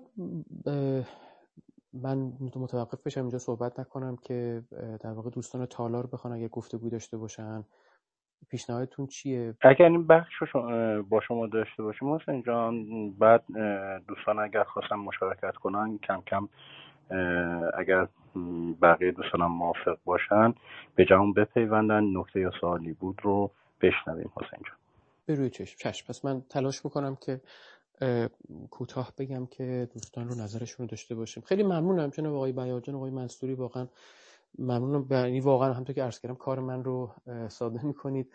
من متوقف بشم اینجا صحبت نکنم که در واقع دوستان تالار بخوان اگه گفتگو داشته باشن، پیشنهادتون چیه؟ اگر این بخش رو با شما داشته باشیم حسین جان، بعد دوستان اگر خواستن مشارکت کنن کم کم اگر بقیه دوستان هم موافق باشن به جمع بپیوندن، نکته یا سوالی بود رو بشنویم. حسین جان به روی چشم. پس من تلاش میکنم که کوتاه بگم که دوستان رو نظرشون رو داشته باشیم. خیلی ممنونم جناب آقای بیاجان، آقای منصوری، واقعا ممنونم. یعنی واقعا همونطور که عرض کردم کار من رو ساده میکنید.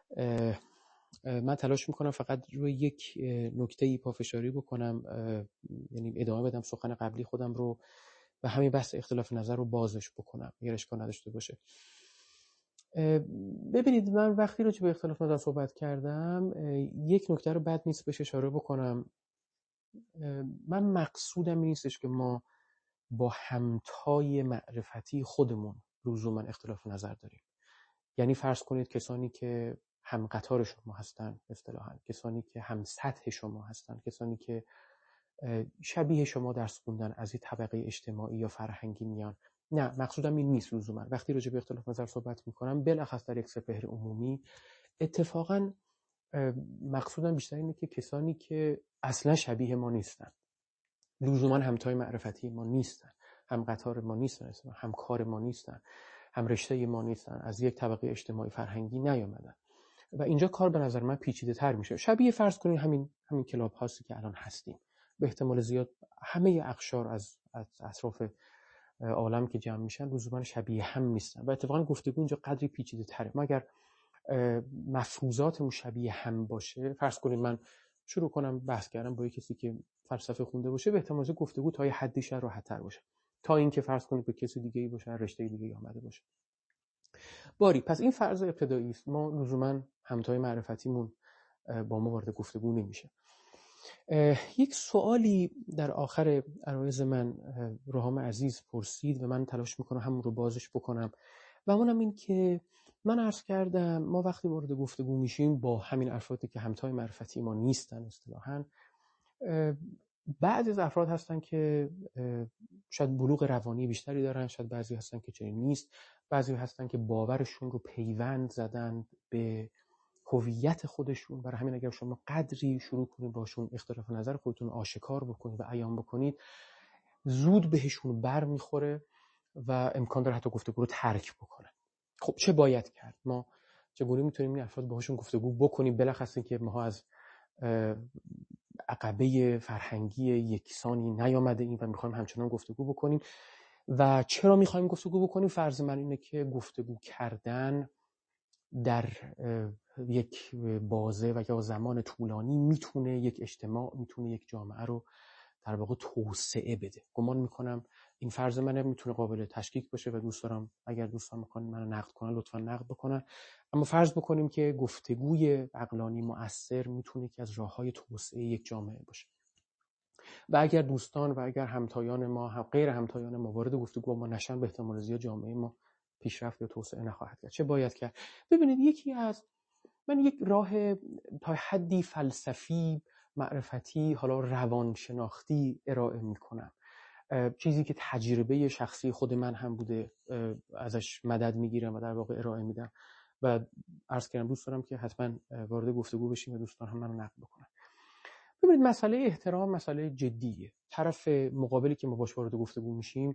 من تلاش میکنم فقط روی یک نکته‌ای پافشاری بکنم، یعنی ادامه بدم سخن قبلی خودم رو و همین بحث اختلاف نظر رو بازش بکنم اگر اشکال نداشته باشه. ببینید من وقتی راجع به اختلاف نظر صحبت کردم یک نکته رو بد نیست بهش اشاره بکنم. من مقصودم این نیستش که ما با همتای معرفتی خودمون لزوما اختلاف نظر داریم. یعنی فرض کنید کسانی که هم قطار شما هستن، اصطلاحاً کسانی که هم سطح شما هستن، کسانی که شبیه شما درس خوندن، از این طبقه اجتماعی یا فرهنگی میان. نه، مقصودم این نیست لزوما. وقتی راجع به اختلاف نظر صحبت میکنم بالاخص در یک سپهر عمومی، اتفاقاً مقصودم بیشتر اینه که کسانی که اصلا شبیه ما نیستن، لزوما همتای معرفتی ما نیستن، هم قطار ما نیستن، هم کار ما نیستن، هم رشته ما نیستن، از یک طبقه اجتماعی فرهنگی نیامدن و اینجا کار به نظر من پیچیده تر میشه. شبیه فرض کنید همین کلاب هاوسی که الان هستیم، به احتمال زیاد همه اقشار از اطراف عالم که جمع میشن لزوما شبیه هم نیستن و اتفاقا گفتگو اینجا قدری پیچیده تره. مگر مفروضاتمون شبیه هم باشه، فرض کنید من شروع کنم بحث کردن با کسی که فلسفه خونده باشه، به احتمال زیاد گفتگو تا یه حدی شاید راحت‌تر باشه تا اینکه فرض کنید به کسی دیگه‌ای باشه، رشته دیگه‌ای اومده باشه. باری پس این فرض ابتدایی است، ما لزوما همتای معرفتیمون با ما وارد گفتگو نمیشه. یک سوالی در آخر عرایض من روحام عزیز پرسید و من تلاش میکنم همون رو بازش بکنم و اونم این که من عرض کردم ما وقتی وارد گفتگو میشیم با همین افرادی که همتای معرفتی ما نیستن اصطلاحاً، بعضی از افراد هستن که شاید بلوغ روانی بیشتری دارن، شاید بعضی هستن که چنین نیست، بعضی هستن که باورشون رو پیوند زدن به هویت خودشون. برای همین اگر شما قدری شروع کنید باشون اختلاف نظر خودتون آشکار بکنید و بیان بکنید، زود بهشون بر میخوره و امکان داره حتی گفتگو رو ترک بکنن. خب چه باید کرد؟ ما چگونه میتونیم این افراد باهاشون گفتگو بکنیم، بلخص اینکه ما از عقبه فرهنگی یکسانی نیامده ایم و میخوایم همچنان گفتگو بکنیم. و چرا میخوایم گفتگو بکنیم؟ فرض من اینه که گفتگو کردن در یک بازه و یا زمان طولانی میتونه یک اجتماع، میتونه یک جامعه رو در واقع توسعه بده. گمان میکنم این فرض منه، میتونه قابل تشکیک باشه و دوست دارم اگر دوستان میخوان منو نقد کنن لطفا نقد بکنن. اما فرض بکنیم که گفتگوی عقلانی مؤثر میتونه که از راههای توسعه یک جامعه باشه و اگر دوستان و اگر همتایان ما غیر همتایان ما وارد گفتگو ما نشن، به احتمال زیاد جامعه ما پیشرفت یا توسعه نخواهد کرد. چه باید کرد؟ ببینید، من یک راه تا حدی فلسفی، معرفتی، حالا روانشناختی ارائه میکنم، چیزی که تجربه شخصی خود من هم بوده، ازش مدد میگیرم و در واقع ارائه میدم و عرض کردم دوست دارم که حتما وارد گفتگو بشیم و دوستان هم منو نقد بکنن. ببینید، مسئله احترام مسئله جدیه. طرف مقابلی که ما باش وارد گفتگو میشیم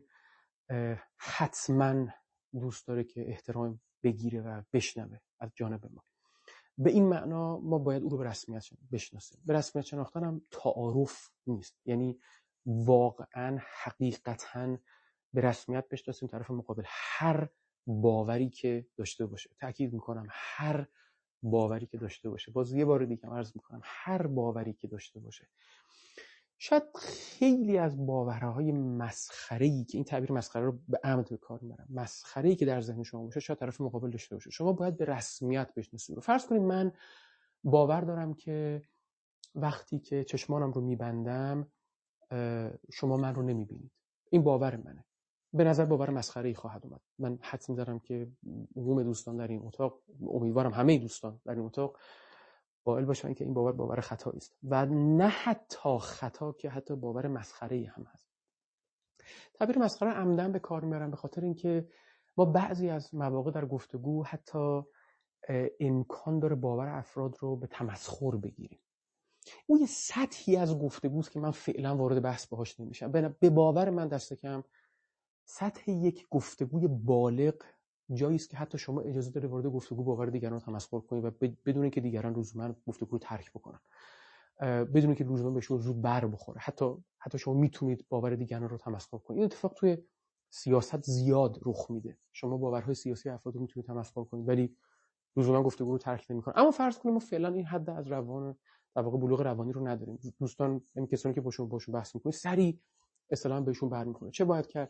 حتما دوست داره که احترام بگیره و بشنوه از جانب ما. به این معنا ما باید او رو به رسمیت بشناسیم. به رسمیت شناختن هم تعارف نیست، یعنی واقعا حقیقتا به رسمیت بشناسیم طرف مقابل، هر باوری که داشته باشه. تأکید میکنم هر باوری که داشته باشه. باز یه بار دیگه عرض میکنم هر باوری که داشته باشه. شاید خیلی از باورهای مسخره‌ای که این تعبیر مسخره رو به عمد به کار میبرم، مسخره‌ای که در ذهن شما باشه شاید طرف مقابل داشته باشه. شما باید به رسمیت بشناسید. فرض کنید من باور دارم که وقتی که چشمانم رو میبندم شما من رو نمیبینید. این باور منه. به نظر باور مسخره‌ای خواهد اومد. من حدس می‌ذارم که عموم دوستان در این اتاق، امیدوارم همه دوستان در این اتاق قائل باشن که این باور خطایی است و نه حتی خطا که حتی باور مسخره‌ای هم هست. تعبیر مسخره عمدن به کار میبرم به خاطر اینکه ما بعضی از مواقع در گفتگو حتی امکان داره باور افراد رو به تمسخر بگیریم. اون یه سطحی از گفتگوست که من فعلا وارد بحث باهاش نمیشم. به باور من دست کم سطح یک گفتگوی بالغ جایی است که حتی شما اجازه داره وارد گفتگو باور دیگران تمسخر کنید و بدون اینکه دیگران لزوما گفتگو رو ترک بکنن، بدون اینکه لزوما بهشون زود بر بخوره. حتی شما میتونید باور دیگران رو تمسخر کنید. این اتفاق توی سیاست زیاد رخ میده. شما باورهای سیاسی افراد رو میتونید تمسخر کنید ولی لزوما گفتگو رو ترک نمیکنن. اما فرض کنیم ما فعلا این حد از روان در واقع بلوغ روانی رو نداریم. دوستان این کسانی که باشون بحث میکنید سریع اصطلاحاً بهشون برمیخوره. چه باید کرد؟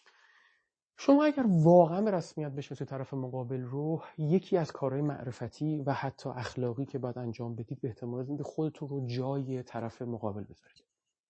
شما اگر واقعا به رسمیت بشناسید طرف مقابل رو، یکی از کارهای معرفتی و حتی اخلاقی که باید انجام بدید به احتمال اینکه خودتون رو جای طرف مقابل بذارید.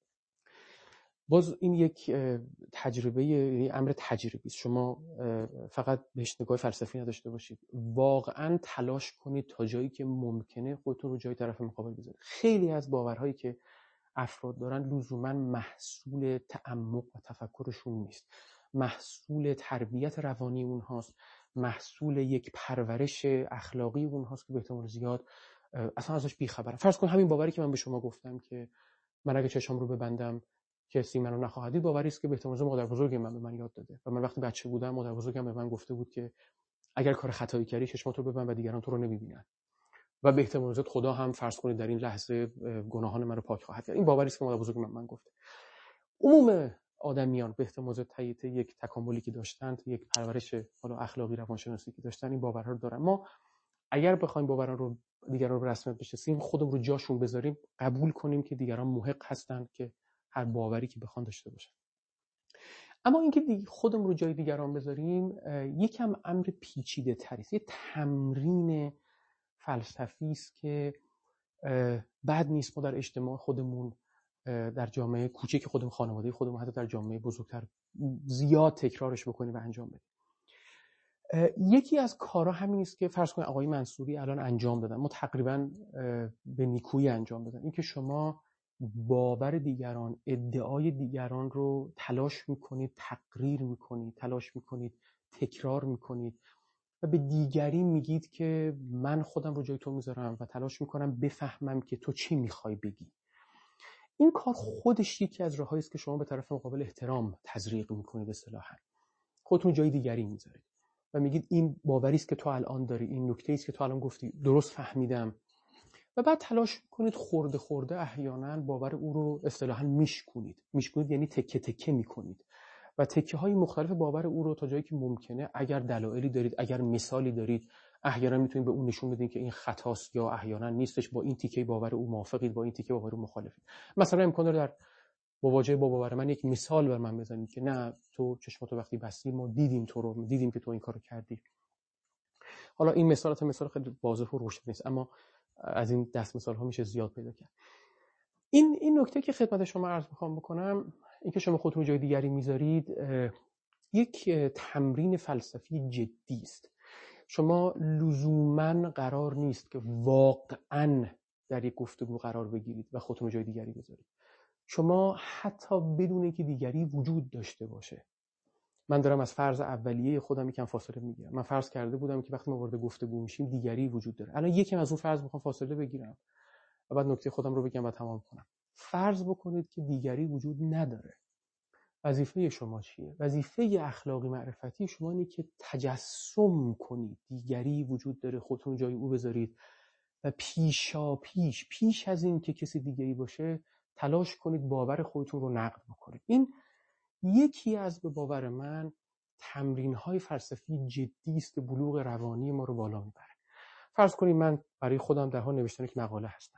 باز این یک تجربه، یعنی امر تجربی است. شما فقط بهش نگاه فلسفی نداشته باشید، واقعا تلاش کنید تا جایی که ممکنه خودتون رو جای طرف مقابل بذارید. خیلی از باورهایی که افراد دارن لزوما محصول تعمق و تفکرشون نیست، محصول تربیت روانی اونهاست، محصول یک پرورش اخلاقی اونهاست که به احتمال زیاد اصلا ازش بیخبرن. فرض کن همین باوری که من به شما گفتم که من اگه چشام رو ببندم کسی منو نخواهد دید، باوری است که به احتمال زیاد مادر بزرگم من به من یاد داده و من وقتی بچه بودم مادر بزرگم به من گفته بود که اگر کار خطایی کردی چشمات رو ببند و دیگران تو رو نمیبینن و به احتمال زیاد خدا هم فرض کنید در این لحظه گناهان من رو پاک خواهد کرد. این باوری است که مادر بزرگم من گفته. عموم آدمیان به احتمال زیاد تایید یک تکاملی که داشتند، یک پرورش حالا اخلاقی روانشناسی که داشتن، این باورها رو دارن. ما اگر بخوایم باورها رو دیگران رو به رسمیت بشناسیم، خودمون رو جاشون بذاریم، قبول کنیم که دیگران محق هستند که هر باوری که بخوان داشته باشن. اما اینکه خودمون رو جای دیگران بذاریم یکم امر پیچیده تری است. یه تمرین فلسفی است که بد نیست ما در اجتماع خودمون، در جامعه کوچیک خودمون، خانواده خودمون، حتی در جامعه بزرگتر زیاد تکرارش بکنیم و انجام بدیم. یکی از کارها همین است که فرض کنید آقای منصوری الان انجام دادن، ما تقریبا به نیکویی انجام دادن. اینکه شما باور دیگران، ادعای دیگران رو تلاش میکنید تقریر میکنید، تلاش میکنید تکرار میکنید و به دیگری میگید که من خودم رو جای تو میذارم و تلاش میکنم بفهمم که تو چی میخوای بگی. این کار خودش یکی از راهایی است که شما به طرف مقابل احترام تزریق میکنید. اصطلاحاً خودتون جای دیگری میذارید و میگید این باوری است که تو الان داری، این نکته است که تو الان گفتی درست فهمیدم، و بعد تلاش میکنید خورده خورده احیانا باور او رو اصطلاحاً میشکنید یعنی تکه تکه میکنید و تکه های مختلف باور او رو تا جایی که ممکنه، اگر دلایلی دارید، اگر مثالی دارید، احیانا میتونید به اون نشون بدین که این خطاست یا احیانا نیستش، با این تیکه باور او موافقید، با این تیکه باور او مخالفید. مثلا امکان داره در مواجهه با باور من یک مثال بر من بزنید که نه تو چشماتو وقتی بستی ما دیدیم تو رو، دیدیم که تو این کارو کردی. حالا این مثال خیلی واضح و روشن نیست، اما از این دست مثال ها میشه زیاد پیدا کرد. این نکته که خدمت شما عرض میخوام بکنم، این که شما خودتون جای دیگری میذارید یک تمرین فلسفی جدی است. شما لزوماً قرار نیست که واقعاً در یک گفتگو قرار بگیرید و خودتون جای دیگری بذارید. شما حتی بدون اینکه دیگری وجود داشته باشه، من دارم از فرض اولیه خودم یکم فاصله میگیرم. من فرض کرده بودم که وقتی ما وارد گفتگو میشیم دیگری وجود داره. الان یکم از اون فرض میخوام فاصله بگیرم و بعد نکته خودم رو بگم و تمام کنم. فرض بکنید که دیگری وجود نداره. وظیفه شما چیه؟ وظیفه اخلاقی معرفتی شما اینه که تجسم کنید دیگری وجود داره، خودتون جای او بذارید و پیش از این که کسی دیگری باشه تلاش کنید باور خودتون رو نقد بکنید. این یکی از به باور من تمرین‌های فلسفی جدی است که بلوغ روانی ما رو بالا میبره. فرض کنید من برای خودم در حال نوشتن یک مقاله هستم.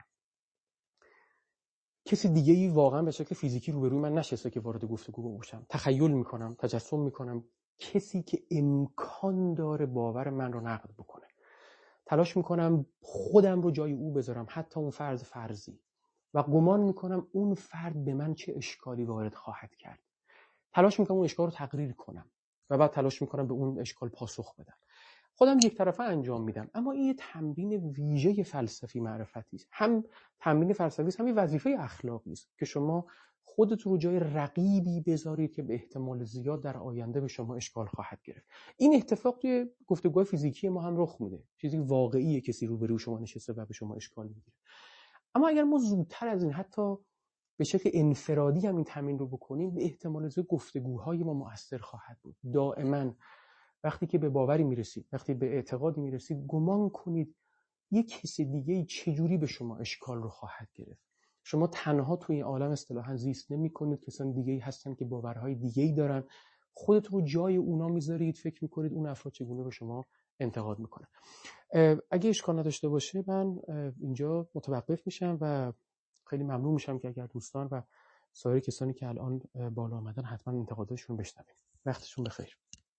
کسی دیگه‌ای واقعا به شکل فیزیکی روبروی من نشسته که وارد گفتگو بشم. تخیل میکنم، تجسم میکنم کسی که امکان داره باور من رو نقد بکنه. تلاش میکنم خودم رو جای او بذارم، حتی اون فرضی، و گمان میکنم اون فرد به من چه اشکالی وارد خواهد کرد. تلاش میکنم اون اشکال رو تقریر کنم و بعد تلاش میکنم به اون اشکال پاسخ بدم. خودم یک طرفه انجام میدم، اما این یه تمرین ویژه فلسفی معرفتی است. هم تمرین فلسفی است، هم یه وظیفه اخلاقی است که شما خودتون رو جای رقیبی بذارید که به احتمال زیاد در آینده به شما اشکال خواهد گرفت. این اتفاق توی گفتگوهای فیزیکی ما هم رخ میده. چیزی واقعیه، کسی روبروی شما نشسته و به شما اشکال میگیره. اما اگر ما زودتر از این حتی به شکل انفرادی هم این تمرین رو بکنیم، به احتمال زیاد گفتگوهای ما مؤثر خواهد بود. دائما وقتی که به باوری میرسید، وقتی به اعتقادی میرسید، گمان کنید یک کسی دیگه چجوری به شما اشکال رو خواهد گرفت. شما تنها توی این عالم اصطلاحاً زیست نمی‌کنید، کسان دیگه‌ای هستن که باورهای دیگه‌ای دارن. خودتون رو جای اونا میذارید، فکر می‌کنید اون افراد چگونه به شما انتقاد می‌کنن. اگه اشکال نداشته باشه من اینجا متوقف میشم و خیلی ممنون میشم که اگر دوستان و سایر کسانی که الان بالا آمدن حتما انتقاداتشون بشنویم. وقتشون بخیر.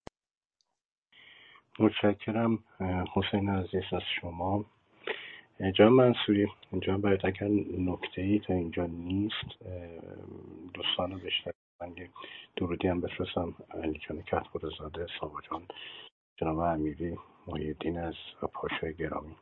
متشکرم حسین عزیز از شما. جناب منصوری، اینجا باید اگر نکته‌ای تا اینجا نیست دوستان رو بشنویم. من یه درودی هم بفرستم علی جان کدخدازاده، ساوا جان، جناب امیری، محی‌الدین از پاشای گرامی.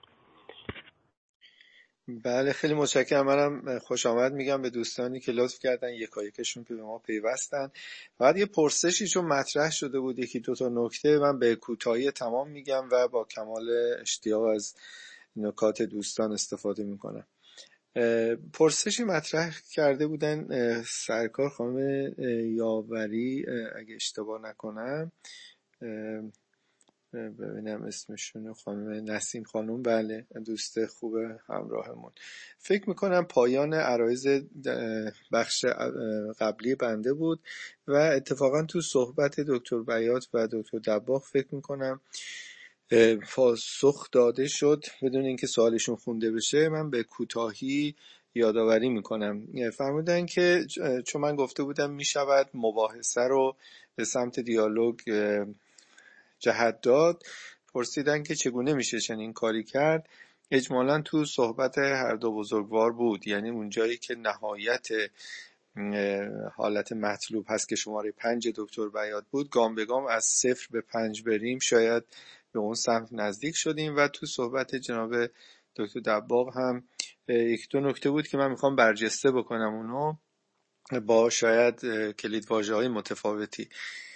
بله خیلی متشکرم. منم خوش آمد میگم به دوستانی که لطف کردن یکایکشون که به ما پیوستن. بعد یه پرسشی چون مطرح شده بود، یکی دو تا نکته من به کوتاهی تمام میگم و با کمال اشتیاق از نکات دوستان استفاده میکنم. پرسشی مطرح کرده بودن سرکار خانم یاوری اگه اشتباه نکنم، ببینم اسمشون، خانم نسیم خانم، بله دوست خوب همراهمون. فکر میکنم پایان عرایض بخش قبلی بنده بود و اتفاقا تو صحبت دکتر بیات و دکتر دباغ فکر میکنم پاسخ داده شد بدون اینکه سوالشون خونده بشه. من به کوتاهی یادآوری میکنم. فرمودن که چون من گفته بودم میشود مباحثه رو به سمت دیالوگ جهت داد، پرسیدن که چگونه میشه چنین کاری کرد. اجمالاً تو صحبت هر دو بزرگوار بود، یعنی اونجایی که نهایت حالت مطلوب هست که شماره 5 دکتر بیات بود، گام به گام از 0 به 5 بریم شاید به اون سمت نزدیک شدیم. و تو صحبت جناب دکتر دباغ هم یک دو نکته بود که من میخوام برجسته بکنم اونو با شاید کلیدواژه‌های متفاوتی.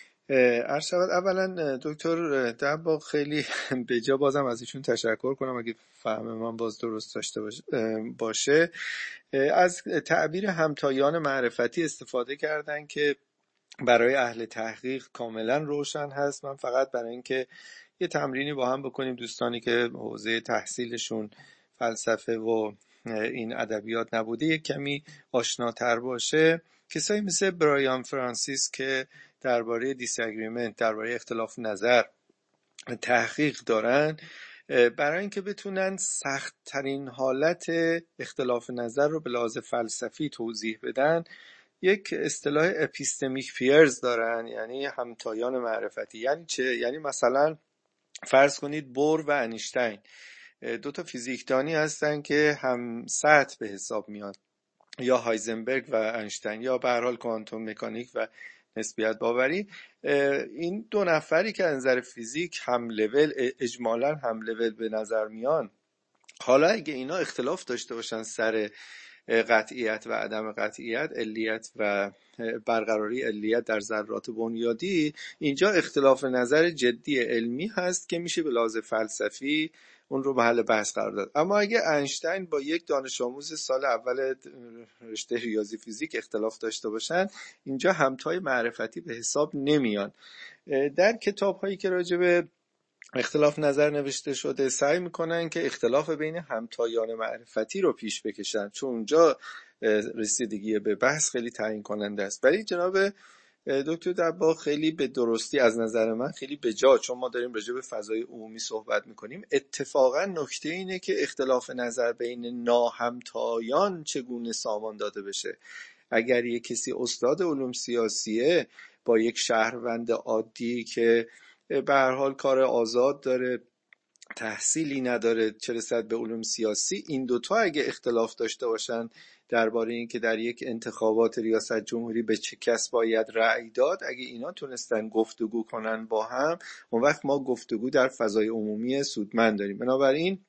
عرض شود اولا دکتر دباغ خیلی به جا بازم از ایشون تشکر کنم اگه فهم من باز درست داشته باشه. از تعبیر همتایان معرفتی استفاده کردن که برای اهل تحقیق کاملا روشن هست. من فقط برای اینکه یه تمرینی با هم بکنیم، دوستانی که حوزه تحصیلشون فلسفه و این ادبیات نبوده یک کمی آشناتر باشه، کسایی مثل برایان فرانسیس که درباره دیساگریمنت، درباره اختلاف نظر تحقیق دارن، برای اینکه بتونن سخت ترین حالت اختلاف نظر رو به لحاظ فلسفی توضیح بدن، یک اصطلاح اپیستمیک پیرز دارن، یعنی همتایان معرفتی. یعنی چه؟ یعنی مثلا فرض کنید بور و انیشتین دو تا فیزیکدانی هستن که هم سطح به حساب میاد، یا هایزنبرگ و انیشتین، یا به هر حال کوانتوم مکانیک و نسبیت باوری. این دو نفری که از نظر فیزیک هم لول، اجمالاً هم لول به نظر میان، حالا اگه اینا اختلاف داشته باشن سر قطعیت و عدم قطعیت، علیت و برقراری علیت در ذرات بنیادی، اینجا اختلاف نظر جدی علمی هست که میشه به لحاظ فلسفی اون رو محل بحث قرار داد. اما اگه اینشتین با یک دانش آموز سال اول رشته ریاضی فیزیک اختلاف داشته باشن، اینجا همتای معرفتی به حساب نمیان. در کتاب هایی که راجع به اختلاف نظر نوشته شده سعی میکنن که اختلاف بین همتایان معرفتی رو پیش بکشن، چون اونجا رسیدگی به بحث خیلی تعیین کننده است. ولی جناب دکتر دباغ خیلی به درستی، از نظر من خیلی به جا، چون ما داریم راجع به فضای عمومی صحبت میکنیم، اتفاقا نکته اینه که اختلاف نظر بین ناهمتایان چگونه سامان داده بشه. اگر یک کسی استاد علوم سیاسیه با یک شهروند عادی که به هر حال کار آزاد داره، تحصیلی نداره، چه رسد به علوم سیاسی، این دوتا اگه اختلاف داشته باشن درباره این که در یک انتخابات ریاست جمهوری به چه کس باید رأی داد، اگه اینا تونستن گفتگو کنن با هم، اون وقت ما گفتگو در فضای عمومی سودمند داریم. بنابراین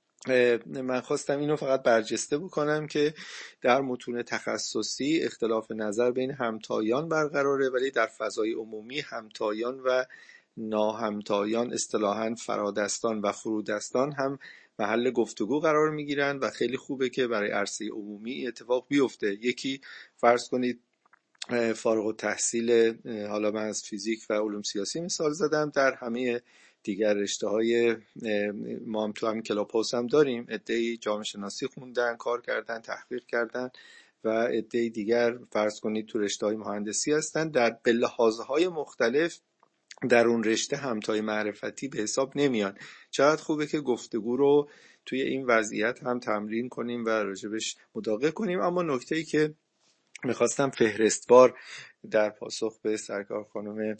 من خواستم اینو فقط برجسته بکنم که در متون تخصصی اختلاف نظر بین همتایان برقراره، ولی در فضای عمومی همتایان و ناهمتایان، اصطلاحاً فرادستان و فرودستان، هم محل گفتگو قرار میگیرن و خیلی خوبه که برای عرصه عمومی اتفاق بیفته. یکی فرض کنید فارغ التحصیل، حالا من از فیزیک و علوم سیاسی مثال زدم، در همه دیگر رشته‌های ما هم تو همین کلاب هاوس هم داریم، عده‌ای جامعه شناسی خوندن، کار کردن، تحقیق کردن، و عده‌ای دیگر فرض کنید تو رشته‌های مهندسی هستن، در به لحاظهای مختلف در اون رشته همتای معرفتی به حساب نمیان. چقدر خوبه که گفتگو رو توی این وضعیت هم تمرین کنیم و راجبش مداقه کنیم. اما نکته‌ای که میخواستم فهرستوار در پاسخ به سرکار خانم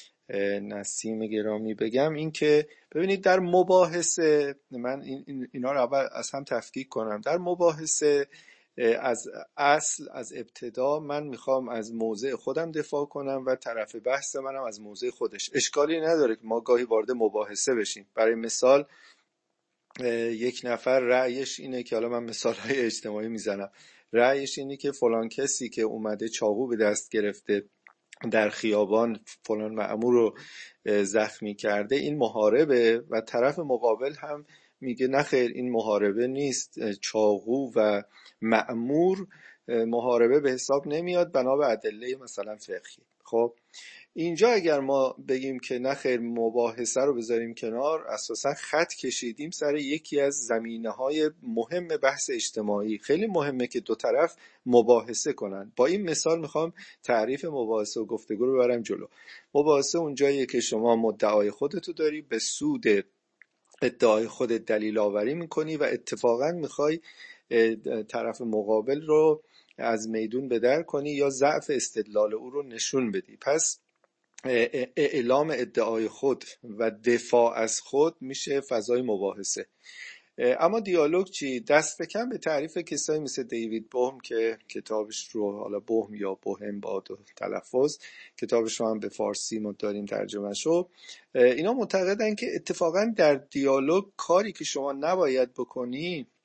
نسیم گرامی بگم این که ببینید در مباحثه، من اینا رو اول از هم تفکیک کنم. در مباحثه از اصل، از ابتدا، من میخوام از موضع خودم دفاع کنم و طرف بحث منم از موضع خودش. اشکالی نداره که ما گاهی وارد مباحثه بشیم. برای مثال یک نفر رأیش اینه که، حالا من مثالهای اجتماعی میزنم، رأیش اینه که فلان کسی که اومده چاقو به دست گرفته در خیابان فلان مأمور رو زخمی کرده این محاربه، و طرف مقابل هم میگه نه خیر این محاربه نیست، چاقو و مأمور محاربه به حساب نمیاد بنا به ادله مثلا فقهی. خب اینجا اگر ما بگیم که نه خیر مباحثه رو بذاریم کنار، اساسا خط کشیدیم سر یکی از زمینه‌های مهم بحث اجتماعی. خیلی مهمه که دو طرف مباحثه کنن. با این مثال میخوام تعریف مباحثه و گفتگو رو برم جلو. مباحثه اونجاییه که شما مدعای خودتو داری، به سود ادعای خودت دلیل آوری میکنی و اتفاقا میخوای طرف مقابل رو از میدون بدر کنی یا ضعف استدلال او رو نشون بدی. پس اعلام ادعای خود و دفاع از خود میشه فضای مباحثه. اما دیالوگ چی؟ دست کم به تعریف کسایی مثل دیوید بوهم که کتابش رو، حالا بوهم یا بوهم با دو تلفظ، کتابش رو هم به فارسی ما داریم ترجمه شو، اینا معتقدن که اتفاقا در دیالوگ کاری که شما نباید بکنی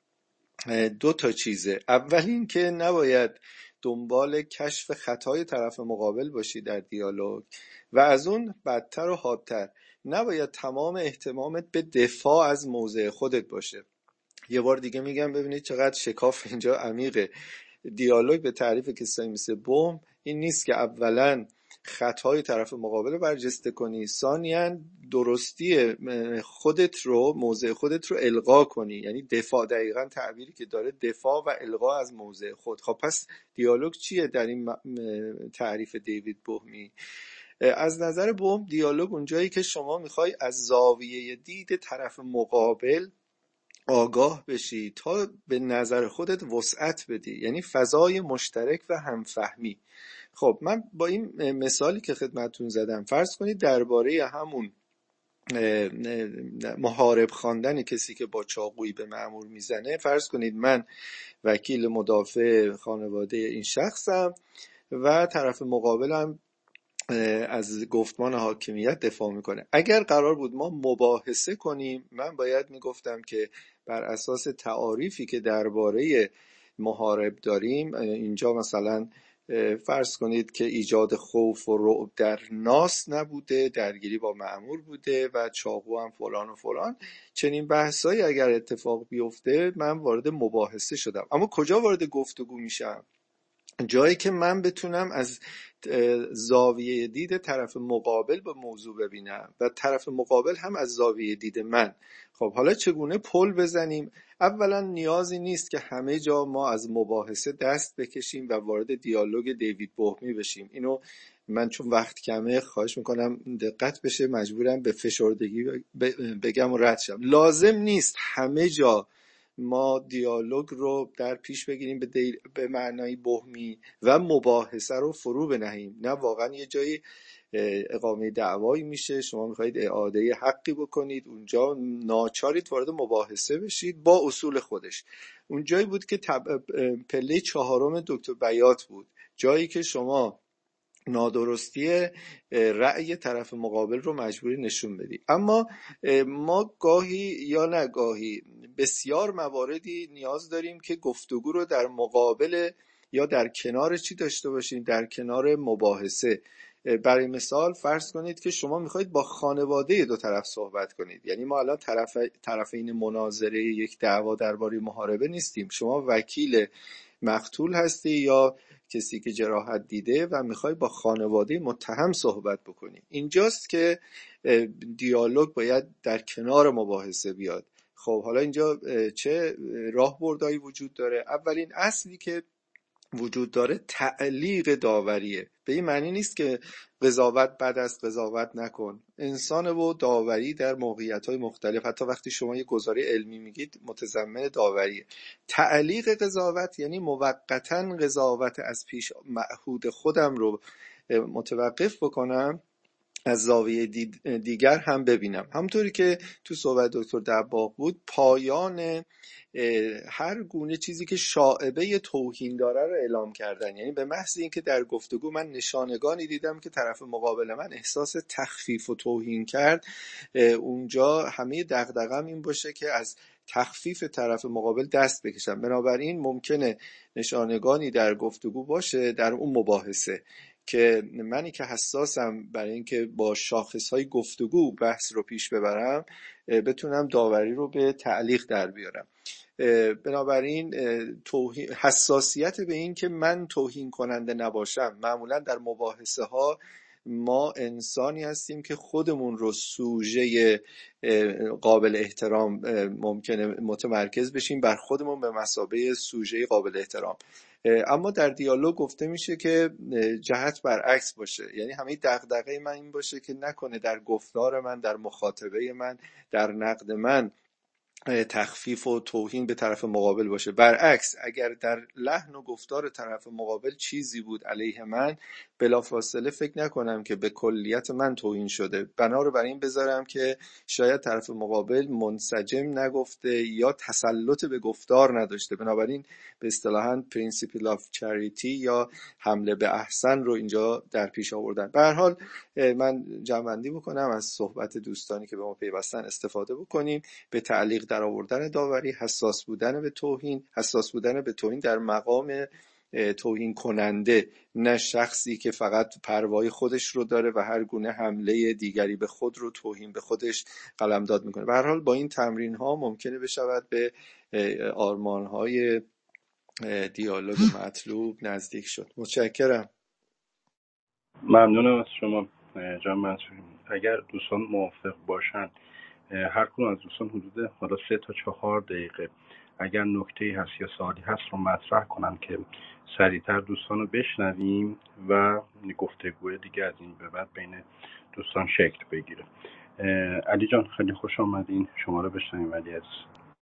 دو تا چیزه. اول این که نباید دنبال کشف خطای طرف مقابل باشی در دیالوگ، و از اون بدتر و حادتر نباید تمام اهتمامت به دفاع از موضع خودت باشه. یه بار دیگه میگم ببینید چقدر شکاف اینجا عمیقه. دیالوگ به تعریف کسایی مثل بوم این نیست که اولا خطای طرف مقابل رو برجسته کنی، ثانیاً درستی خودت رو، موضع خودت رو القا کنی، یعنی دفاع. دقیقاً تعبیری که داره دفاع و القا از موضع خود. خب پس دیالوگ چیه در این تعریف دیوید بومی؟ از نظر بوم دیالوگ اونجایی که شما میخوای از زاویه دید طرف مقابل آگاه بشی تا به نظر خودت وسعت بدی، یعنی فضای مشترک و همفهمی. خب من با این مثالی که خدمتتون زدم، فرض کنید درباره همون محارب خواندن کسی که با چاقویی به مأمور میزنه، فرض کنید من وکیل مدافع خانواده این شخصم و طرف مقابلم از گفتمان حاکمیت دفاع میکنه. اگر قرار بود ما مباحثه کنیم، من باید میگفتم که بر اساس تعاریفی که درباره محارب داریم، اینجا مثلا فرض کنید که ایجاد خوف و رعب در ناس نبوده، درگیری با مأمور بوده و چاقو هم فلان و فلان. چنین بحثایی اگر اتفاق بیفته من وارد مباحثه شدم. اما کجا وارد گفتگو میشم؟ جایی که من بتونم از زاویه دید طرف مقابل به موضوع ببینم و طرف مقابل هم از زاویه دید من. خب حالا چگونه پل بزنیم؟ اولا نیازی نیست که همه جا ما از مباحثه دست بکشیم و وارد دیالوگ دیوید بومی بشیم. اینو من چون وقت کمه خواهش میکنم دقت بشه، مجبورم به فشردگی بگم و رد شم. لازم نیست همه جا ما دیالوگ رو در پیش بگیریم به معنای بومی و مباحثه رو فرو بنهیم. نه، واقعا یه جایی اقامه دعوایی میشه، شما میخواید اعاده حقی بکنید، اونجا ناچارید وارد مباحثه بشید با اصول خودش. اون جایی بود که پله 4 دکتر بیات بود، جایی که شما نادرستی رأی طرف مقابل رو مجبوری نشون بدی. اما ما گاهی یا نگاهی بسیار مواردی نیاز داریم که گفتگو رو در مقابل یا در کنار چی داشته باشیم؟ در کنار مباحثه. برای مثال فرض کنید که شما میخواید با خانواده دو طرف صحبت کنید، یعنی ما الان طرفین مناظره یک دعوا درباره محاربه نیستیم. شما وکیل مقتول هستی یا کسی که جراحت دیده و میخوای با خانواده متهم صحبت بکنی. اینجاست که دیالوگ باید در کنار مباحثه بیاد. خب حالا اینجا چه راهبردهایی وجود داره؟ اولین اصلی که وجود داره تعلیق داوریه. به این معنی نیست که قضاوت بد است، قضاوت نکن. انسان و داوری در موقعیت‌های مختلف، حتی وقتی شما یه گزاره علمی میگید متضمن داوریه. تعلیق قضاوت یعنی موقتاً قضاوت از پیش معهود خودم رو متوقف بکنم، از زاویه دیگر هم ببینم. همونطوری که تو صحبت دکتر دباغ بود، پایان هر گونه چیزی که شائبه توهین داره رو اعلام کردن. یعنی به محض اینکه در گفتگو من نشانگانی دیدم که طرف مقابل من احساس تخفیف و توهین کرد، اونجا همه دغدغه‌م این باشه که از تخفیف طرف مقابل دست بکشم. بنابراین ممکنه نشانگانی در گفتگو باشه در اون مباحثه که منی که حساسم برای اینکه با شاخصهای گفتگو بحث رو پیش ببرم بتونم داوری رو به تعلیق در بیارم. بنابراین حساسیت به این که من توهین کننده نباشم. معمولا در مباحثه ها ما انسانی هستیم که خودمون رو سوژه قابل احترام ممکنه متمرکز بشیم بر خودمون به مثابه سوژه قابل احترام. اما در دیالوگ گفته میشه که جهت برعکس باشه. یعنی همه دغدغه من این باشه که نکنه در گفتار من، در مخاطبه من، در نقد من تخفیف و توهین به طرف مقابل باشه. برعکس، اگر در لحن و گفتار طرف مقابل چیزی بود علیه من، بلافاصله فکر نکنم که به کلیت من توهین شده. بنا رو بر این بذارم که شاید طرف مقابل منسجم نگفته یا تسلط به گفتار نداشته. بنابراین به اصطلاحاً پرینسیپل آف چریتی یا حمله به احسن رو اینجا در پیش آوردن. به هر حال من جمع‌بندی بکنم از صحبت دوستانی که به ما پیوستن استفاده بکنیم، به تعلیق در آوردن داوری، حساس بودن به توهین در مقام توهین کننده، نه شخصی که فقط پروای خودش رو داره و هر گونه حمله دیگری به خود رو توهین به خودش قلمداد میکنه. به هر حال با این تمرین ها ممکنه بشود به آرمان های دیالوگ مطلوب نزدیک شد. متشکرم. ممنونم از شما جان منصوری. اگر دوستان موافق باشن هر کدوم از دوستان حدود حالا 3 تا 4 دقیقه اگر نکته‌ای هست یا سوالی هست رو مطرح کنن که سریعتر دوستان رو بشنویم و گفتگوی دیگه از این به بعد بین دوستان شکل بگیره. علی جان خیلی خوش آمدین، شما رو بشنویم علی عزیز.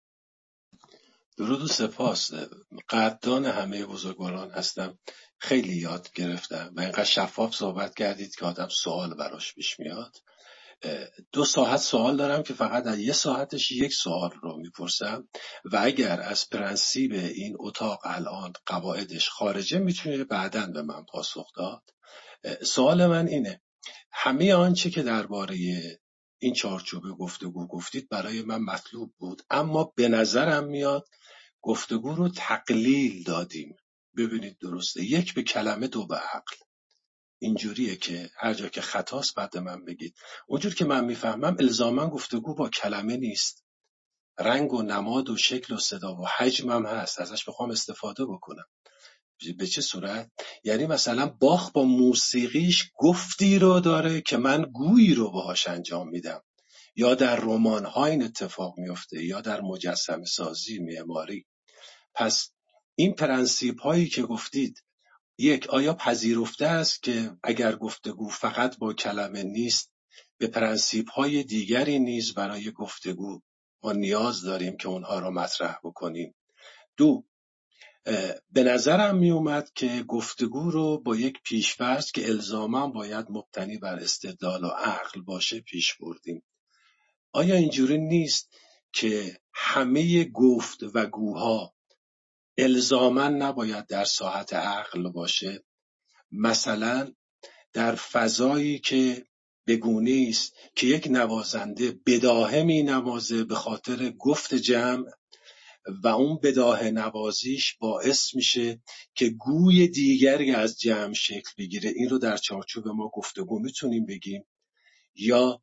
درود و سپاس. قدردان همه بزرگواران هستم. خیلی یاد گرفتم و اینقدر شفاف صحبت کردید که آدم سوال براش پیش میاد. 2 ساعت سوال دارم که فقط از 1 ساعتش 1 سوال رو میپرسم و اگر از پرنسیب این اتاق الان قواعدش خارجه میتونه بعداً به من پاسخ داد. سوال من اینه: همه آنچه که درباره این چارچوب گفتگو گفتید برای من مطلوب بود، اما به نظرم میاد گفتگو رو تقلیل دادیم. ببینید درسته، 1 به کلمه 2 به عقل. اینجوریه که هر جا که خطاست بعد من بگید. اونجور که من میفهمم الزاما گفتگو با کلمه نیست، رنگ و نماد و شکل و صدا و حجم هم هست، ازش بخوام استفاده بکنم. به چه صورت؟ یعنی مثلا باخ با موسیقیش گفتی رو داره که من گویی رو باهاش انجام میدم، یا در رمان ها این اتفاق میفته، یا در مجسمه سازی، معماری. پس این پرنسیپ هایی که گفتید، 1 آیا پذیرفته است که اگر گفتگو فقط با کلمه نیست، به پرنسیپ های دیگری نیز برای گفتگو ما نیاز داریم که اونها رو مطرح بکنیم؟ 2 به نظرم می اومد که گفتگو رو با یک پیش‌فرض که الزاماً باید مبتنی بر استدلال و عقل باشه پیش بردیم. آیا اینجوری نیست که همه گفت و گوها الزاماً نباید در ساحت عقل باشه؟ مثلا در فضایی که بگونه است که یک نوازنده بداهه می نوازه به خاطر گفت جمع و اون بداهه نوازیش باعث میشه که گوی دیگری از جمع شکل بگیره، این رو در چارچوب ما گفتگو میتونیم بگیم؟ یا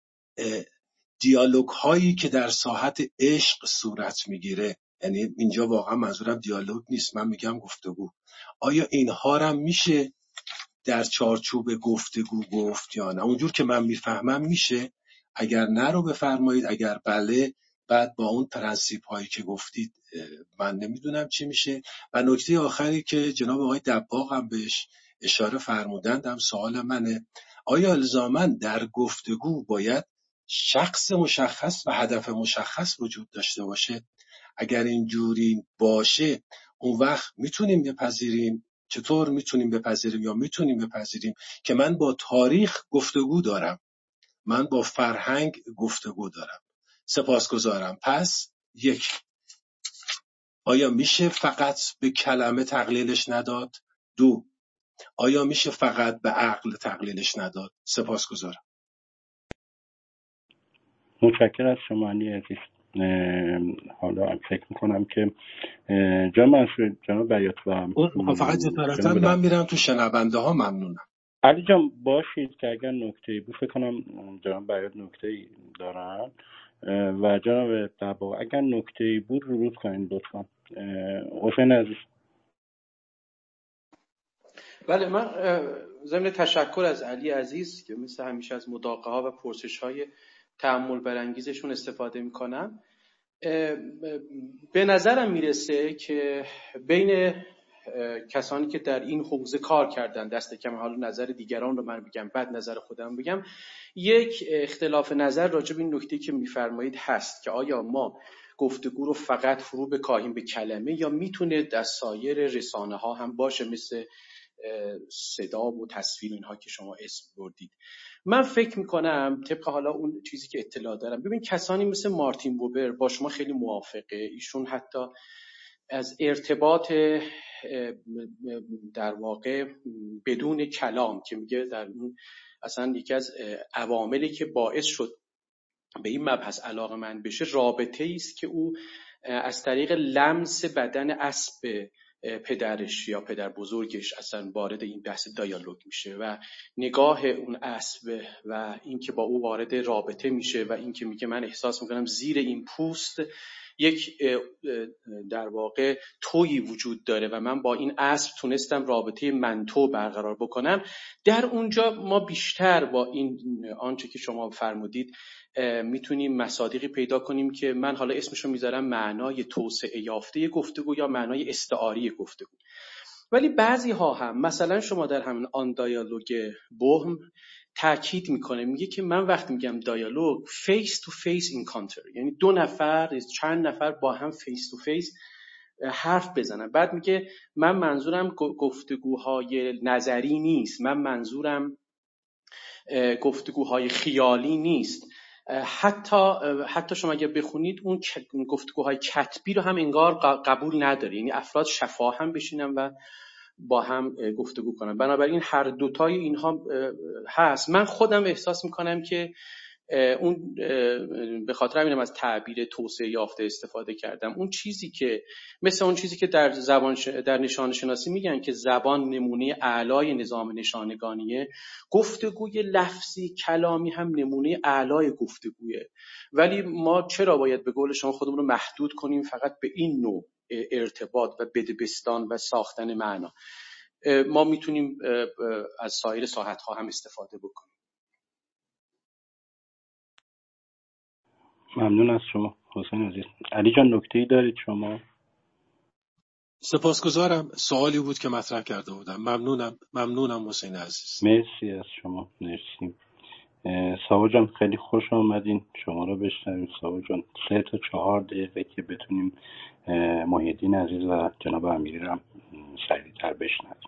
دیالوگ هایی که در ساحت عشق صورت میگیره، یعنی اینجا واقعا منظورم دیالوگ نیست، من میگم گفتگو، آیا اینها رو میشه در چارچوب گفتگو گفت یا نه؟ اونجور که من میفهمم میشه. اگر نه رو بفرمایید، اگر بله بعد با اون پرنسیپ هایی که گفتید من نمیدونم چی میشه. و نکته آخری که جناب آقای دباغ هم بهش اشاره فرمودند هم سوال منه: آیا الزاماً در گفتگو باید شخص مشخص و هدف مشخص وجود داشته باشه؟ اگر اینجوری باشه اون وقت میتونیم بپذیریم، چطور میتونیم بپذیریم یا میتونیم بپذیریم که من با تاریخ گفتگو دارم، من با فرهنگ گفتگو دارم؟ سپاسگزارم. پس 1 آیا میشه فقط به کلمه تقلیلش نداد؟ 2 آیا میشه فقط به عقل تقلیلش نداد؟ سپاسگزارم. متشکرم از شما علی عزیز. حالا فکر میکنم که جان منصور، جناب بیات و فقط جسارتا من میرم تو شنونده ها. ممنونم. علی جان باشید که اگر نکته‌ای بود، فکر کنم جناب بیات نکته‌ای دارن و جناب دباغ اگر نکته‌ای بود ورود کنین لطفا. حسین عزیز. بله، من ضمن تشکر از علی عزیز که مثل همیشه از مداقه ها و پرسش های تأمل برانگیزشون استفاده میکنم، به نظرم میرسه که بین کسانی که در این حوزه کار کردن، دست کم حالا نظر دیگران رو من بگم بعد نظر خودم بگم، یک اختلاف نظر راجع به این نکته که میفرمایید هست که آیا ما گفتگو رو فقط فرو بکاهیم به کلمه یا میتونه در سایر رسانه ها هم باشه، مثل صدا و تصویر اینها که شما اسم بردید. من فکر میکنم طبق حالا اون چیزی که اطلاع دارم، ببین کسانی مثل مارتین بوبر با شما خیلی موافقه، ایشون حتی از ارتباط در واقع بدون کلام که میگه در اون اصلا یکی از عواملی که باعث شد به این مبحث علاقه‌مند بشه، رابطه‌ای است که او از طریق لمس بدن اسب پدرش یا پدر بزرگش اصلا وارد این بحث دیالوگ میشه و نگاه اون اسب و اینکه با او وارد رابطه میشه و اینکه میگه من احساس میکنم زیر این پوست یک در واقع تویی وجود داره و من با این اسب تونستم رابطه من تو برقرار بکنم. در اونجا ما بیشتر با این آنچه که شما فرمودید میتونیم مصادیقی پیدا کنیم که من حالا اسمشو میذارم معنای توسعه یافته گفتگو یا معنای استعاری گفتگو. ولی بعضی ها هم مثلا شما در همین آن دیالوگ بوهم تاکید میکنه، میگه که من وقتی میگم دیالوگ فیس تو فیس اینکانتر، یعنی دو نفر چند نفر با هم فیس تو فیس حرف بزنن. بعد میگه من منظورم گفتگوهای نظری نیست، من منظورم گفتگوهای خیالی نیست. حتی شما اگه بخونید اون گفتگوهای کتبی رو هم انگار قبول نداره، یعنی افراد شفاهی هم بشینن و با هم گفتگو کنن. بنابراین هر دوتای اینها هست. من خودم احساس میکنم که اون به خاطر همینم از تعبیر توسعه یافته استفاده کردم. اون چیزی که مثل اون چیزی که در نشان شناسی میگن که زبان نمونه اعلای نظام نشانگانیه، گفتگوی لفظی کلامی هم نمونه اعلای گفتگویه. ولی ما چرا باید به قول شما خودمون رو محدود کنیم فقط به این نوع ارتباط و بدبستان و ساختن معنا؟ ما میتونیم از سایر ساحت‌ها هم استفاده بکنیم. ممنون از شما حسین عزیز. علی جان نکته‌ای دارید شما؟ سپاسگزارم. سوالی بود که مطرح کرده بودم. ممنونم حسین عزیز. مرسی از شما. مرسی. ساو جان خیلی خوش آمدین، شما رو بشنویم. ساو جان 3 تا 4 دقیقه که بتونیم محیدین عزیز و جناب امیری رو سریع‌تر بشنویم.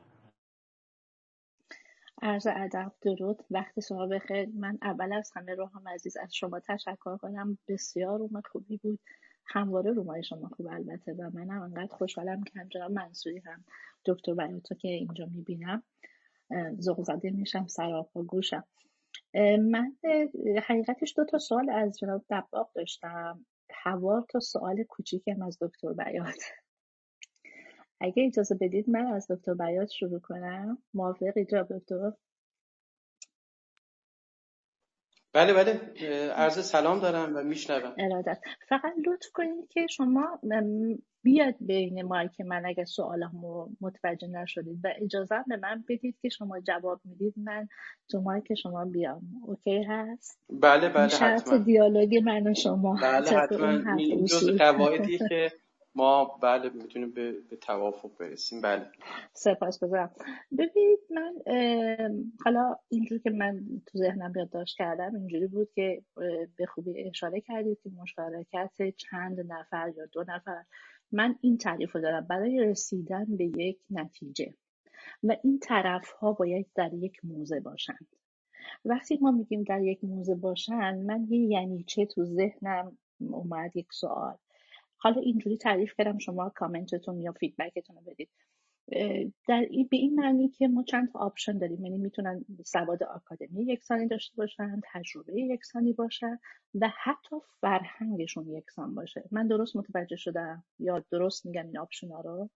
عرض ادب، درود، وقت شما بخیر. من اول از همه روحام عزیز از شما تشکر کنم. بسیار روم خوبی بود، همواره رومای شما خوب البته، و منم انقدر خوشحالم که همچنان منصوری هم دکتر بیاتو که اینجا میبینم ذوق زده میشم، سراپا گوشم. من حقیقتش 2 تا سوال از جناب دباغ داشتم، 4 تا سوال کوچیکم از دکتر بیات. اگه اجازه بدید من از دکتر بیات شروع کنم، موافقی جناب دکتر؟ بله عرض سلام دارم و میشنوم. ارادت. فقط لطف کنید که شما بیاد بین ما که من اگه سوالمو متوجه نشدید و اجازه به من بدید که شما جواب میدید من تو مایک شما بیام. اوکی هست؟ بله شرط حتما. دیالوگ من و شما. بله حتما. این جزء قواعدیه که ما میتونیم به توافق برسیم. بله. سپاسگزارم. ببینید من حالا اینجور که من تو ذهنم یادداشت کردم اینجوری بود که به خوبی اشاره کردید که مشارکت چند نفر یا 2 نفر، من این تعریف رو دارم برای رسیدن به یک نتیجه و این طرف ها باید در یک موضع باشند. وقتی ما میگیم در یک موضع باشن، من یعنی چه تو ذهنم اومد یک سوال، حالا اینجوری تعریف کردم، شما کامنتتون یا فیدبکتون رو بدید. به این معنی که ما چند تا آپشن داریم، یعنی میتونن سواد آکادمی یکسانی داشته باشن، تجربه یکسانی باشن و حتی فرهنگشون یکسان باشه. من درست متوجه شدم یا درست میگم این آپشن ها رو؟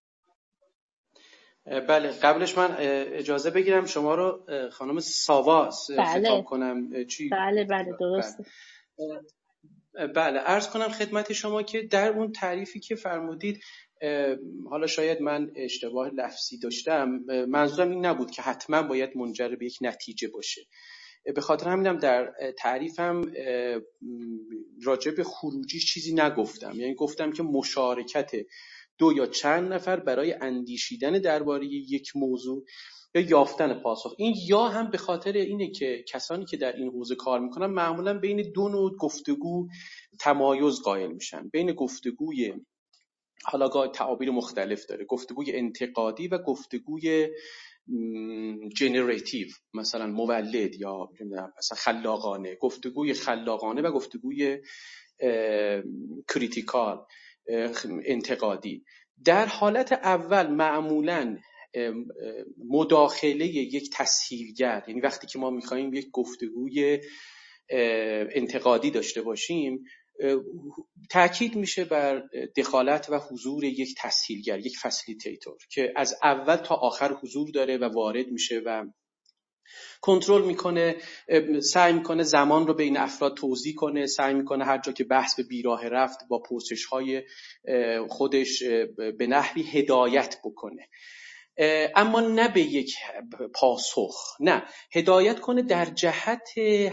بله. قبلش من اجازه بگیرم شما رو خانم ساوا خطاب کنم. چی؟ بله درسته. بله عرض کنم خدمت شما که در اون تعریفی که فرمودید، حالا شاید من اشتباه لفظی داشتم، منظورم این نبود که حتما باید منجر به یک نتیجه باشه. به خاطر همینم در تعریفم راجع به خروجی چیزی نگفتم، یعنی گفتم که مشارکت 2 یا چند نفر برای اندیشیدن درباره یک موضوع یا یافتن پاسخ. این یا هم به خاطر اینه که کسانی که در این حوزه کار میکنن معمولا بین 2 نوع گفتگو تمایز قائل میشن، بین گفتگوی، حالا تعابیر مختلف داره، گفتگوی انتقادی و گفتگوی جنراتیو، مثلا مولد یا مثلا خلاقانه، گفتگوی خلاقانه و گفتگوی کریتیکال، انتقادی. در حالت اول معمولاً مداخله یک تسهیلگر، یعنی وقتی که ما میخوایم یک گفتگوی انتقادی داشته باشیم، تأکید میشه بر دخالت و حضور یک تسهیلگر، یک فسیلیتیتور که از اول تا آخر حضور داره و وارد میشه و کنترل میکنه، سعی میکنه زمان رو بین افراد توزیع کنه، سعی میکنه هر جا که بحث به بیراه رفت با پرسش‌های خودش به نحوی هدایت بکنه، اما نه به یک پاسخ، نه، هدایت کنه در جهت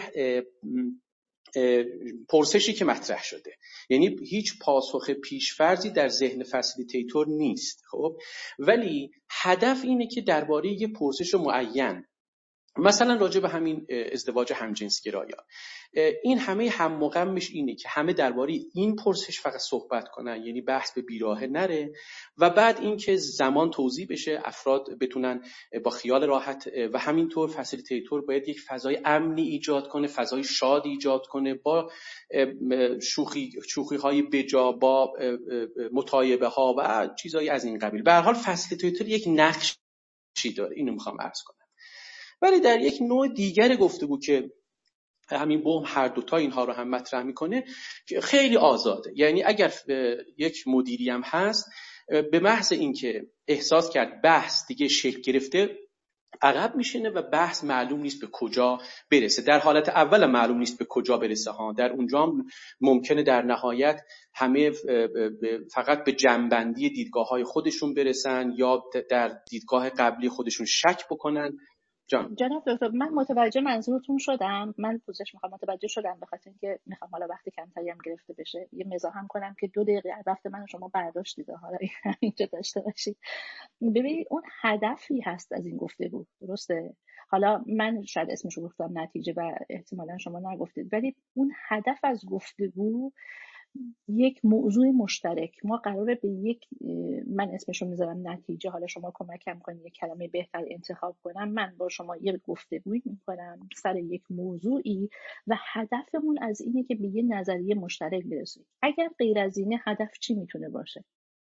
پرسشی که مطرح شده. یعنی هیچ پاسخ پیشفرضی در ذهن فسیلیتیتور نیست، خب، ولی هدف اینه که درباره یک پرسش معین، مثلا راجع به همین ازدواج همجنسگرایان، این همه هم و غمش اینه که همه درباره این پرسش فقط صحبت کنن، یعنی بحث به بیراهه نره و بعد اینکه زمان توزیع بشه، افراد بتونن با خیال راحت و همینطور فسیلیتیتور باید یک فضای امنی ایجاد کنه، فضای شادی ایجاد کنه با شوخی های بجا، با مطایبه ها و چیزایی از این قبیل. به هر حال فسیلیتیتور یک نقشی داره، اینو میخوام عرض کنم. ولی در یک نوع دیگر گفتگو که همین بوم هر دوتا اینها رو هم مطرح میکنه، خیلی آزاده. یعنی اگر یک مدیری هم هست، به محض اینکه احساس کرد بحث دیگه شکل گرفته، عقب میشینه و بحث معلوم نیست به کجا برسه. در حالت اول معلوم نیست به کجا برسه ها، در اونجا هم ممکنه در نهایت همه فقط به جنبندی دیدگاه‌های خودشون برسن یا در دیدگاه قبلی خودشون شک بکنن. جناب دکتر، من متوجه منظورتون شدم، من پوزش میخوام، متوجه شدم، به خاطر اینکه میخوام حالا وقتی کمتری هم گرفته بشه یه مزاح هم کنم که 2 دقیقه وقت من شما برداشتید، حالا اینجا داشته باشید. ببینید اون هدفی هست از این گفتگو، درسته؟ حالا من شاید اسمشو گفتم نتیجه و احتمالا شما نگفتید، ولی اون هدف از گفتگو یک موضوع مشترک، ما قراره به یک، من اسمشو میذارم نتیجه، حالا شما کمکم کنید یک کلمه بهتر انتخاب کنم، من با شما یک گفتگویی میکنم سر یک موضوعی و هدفمون از اینه که به یه نظریه مشترک برسیم. اگر غیر از اینه هدف چی میتونه باشه؟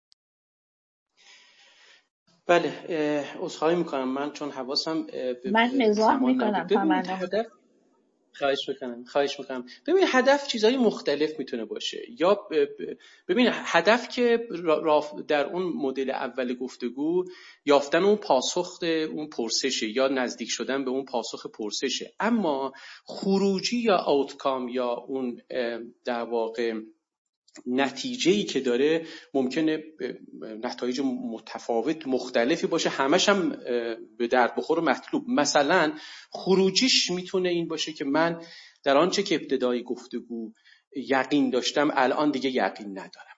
بله، عذرخواهی میکنم من چون حواسم من مزاح میکنم تمام. خواهش میکنم. ببین هدف چیزای مختلف میتونه باشه، یا ببین هدف که در اون مدل اول گفتگو یافتن اون پاسخ اون پرسشه یا نزدیک شدن به اون پاسخ پرسشه، اما خروجی یا آوتکام یا اون در واقع نتیجه‌ای که داره ممکنه نتایج متفاوت مختلفی باشه، همش هم به درد بخور و مطلوب. مثلا خروجیش میتونه این باشه که من در آنچه که ابتدای گفتگو یقین داشتم الان دیگه یقین ندارم،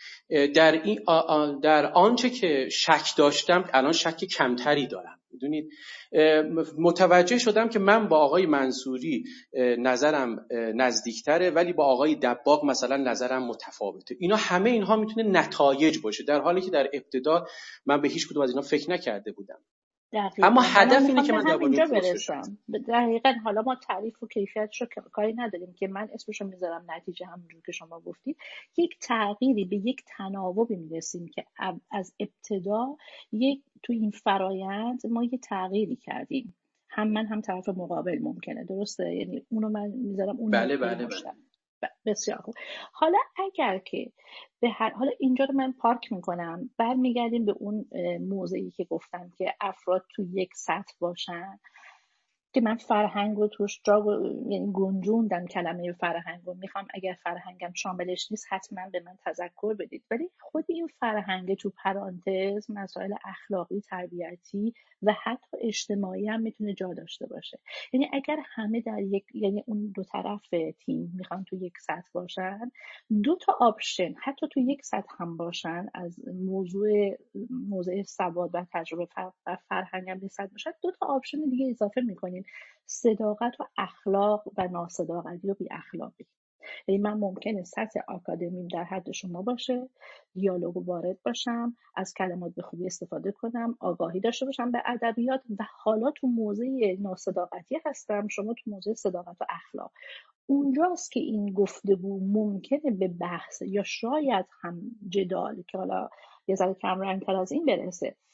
در آنچه که شک داشتم الان شک کمتری دارم. میدونید متوجه شدم که من با آقای منصوری نظرم نزدیکتره ولی با آقای دباغ مثلا نظرم متفاوته. همه اینها میتونه نتایج باشه، در حالی که در ابتدا من به هیچ کدوم از اینا فکر نکرده بودم. دقیقا. اما هدف اینه که من در اینجا برسم. دقیقاً. حالا ما تعریف و کیفیتش رو کاری نداریم که من اسمشو میذارم نتیجه، همونجور که شما گفتید یک تغییری به یک تناوبی میرسیم که از ابتدا تو این فرایند ما یه تغییری کردیم، هم من هم طرف مقابل ممکنه، درسته؟ یعنی اونو من میذارم اون بله. بسیار خوب. حالا اگر که حالا اینجا رو من پارک میکنم، برمیگردیم به اون موضوعی که گفتم که افراد تو یک سطح باشن که من فرهنگ رو توش یعنی گنجوندم کلمه فرهنگ رو، میخوام اگر فرهنگم شاملش نیست حتما به من تذکر بدید، ولی خود این فرهنگ تو پرانتز مسائل اخلاقی، تربیتی و حتی اجتماعی هم میتونه جا داشته باشه. یعنی اگر همه در یک، یعنی اون دو طرف تیم میخوان تو یک سطح باشن، 2 تا آپشن حتی تو یک سطح هم باشن، از موضوع سواد و تجربه و فرهنگ هم نسبت باشن، 2 تا آپشن دیگه اضافه میکنیم: صداقت و اخلاق و ناصداقتی و بی اخلاقی. یعنی من ممکنه سطح آکادمیم در حد شما باشه، دیالوگو وارد باشم، از کلمات به خوبی استفاده کنم، آگاهی داشته باشم به ادبیات، و حالا تو موضوع ناصداقتی هستم، شما تو موضوع صداقت و اخلاق. اونجاست که این گفتگو ممکنه به بحث یا شاید هم جدال که حالا یه ذره کم رنگ‌تر از این برسه.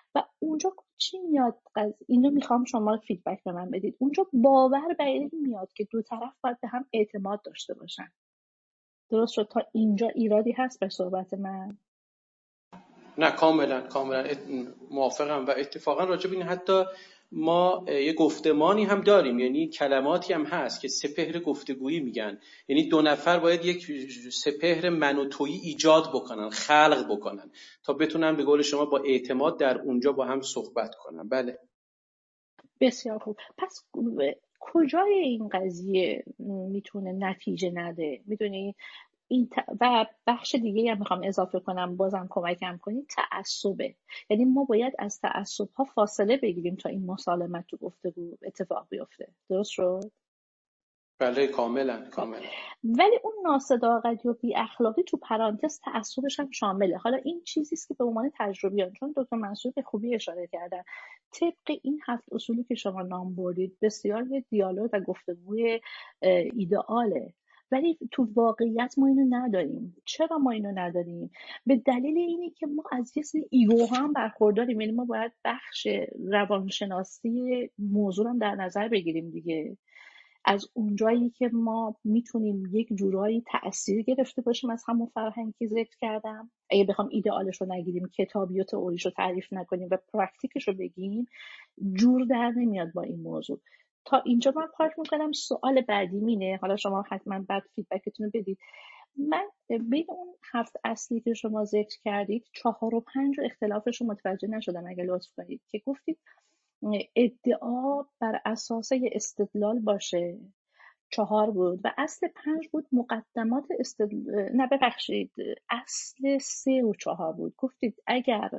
و اونجا چی میاد؟ اینو میخوام شما فیدبک به من بدید. اونجا باور بر این میاد که دو طرف باید به هم اعتماد داشته باشن. درست شد؟ تا اینجا ایرادی هست به صحبت من؟ نه کاملا موافقم و اتفاقا راجع به این حتی ما یه گفتمانی هم داریم، یعنی کلماتی هم هست که سپهر گفتگویی میگن، یعنی دو نفر باید یک سپهر من و تویی ایجاد بکنن، خلق بکنن تا بتونن به قول شما با اعتماد در اونجا با هم صحبت کنن. بله بسیار خوب. پس کجای این قضیه میتونه نتیجه نده؟ میدونی و بخش دیگه هم میخوام اضافه کنم، بازم کمکم کنید، تعصبه. یعنی ما باید از تعصب ها فاصله بگیریم تا این مسالمت تو گفتگو اتفاق بیفته. درست شد؟ بله کاملا. ولی اون ناصداقتی و بی اخلاقی تو پرانتز تعصبش هم شامله. حالا این چیزی است که به عنوان تجربیان، چون دکتر منصور به خوبی اشاره کردن، طبق این 7 اصولی که شما نام بردید بسیار یه دیالوگ و گفتگوی ایدئاله، ولی تو واقعیت ما اینو نداریم. چرا ما اینو نداریم؟ به دلیل اینی که ما از یه سری ایگوها هم برخورداریم. یعنی ما باید بخش روانشناسی موضوع هم در نظر بگیریم دیگه. از اونجایی که ما میتونیم یک جورایی تأثیر گرفته باشیم از همون فرهنگی که ذکر کردم، اگه بخوام ایدئالش رو نگیریم، کتابی و تئوریش رو تعریف نکنیم و پرکتیکش رو بگیم، جور در نمیاد با این موضوع. تا اینجا من پارک میکنم. سوال بعدی مینه، حالا شما حتما بعد فیدبکتون رو بدید. من بین اون 7 اصلی که شما ذکر کردید 4 و 5 رو اختلافش رو متوجه نشدم، اگه لطف کنید، که گفتید ادعا بر اساس استدلال باشه، 4 بود، و اصل 5 بود مقدمات نه ببخشید، اصل 3 و 4 بود. گفتید اگر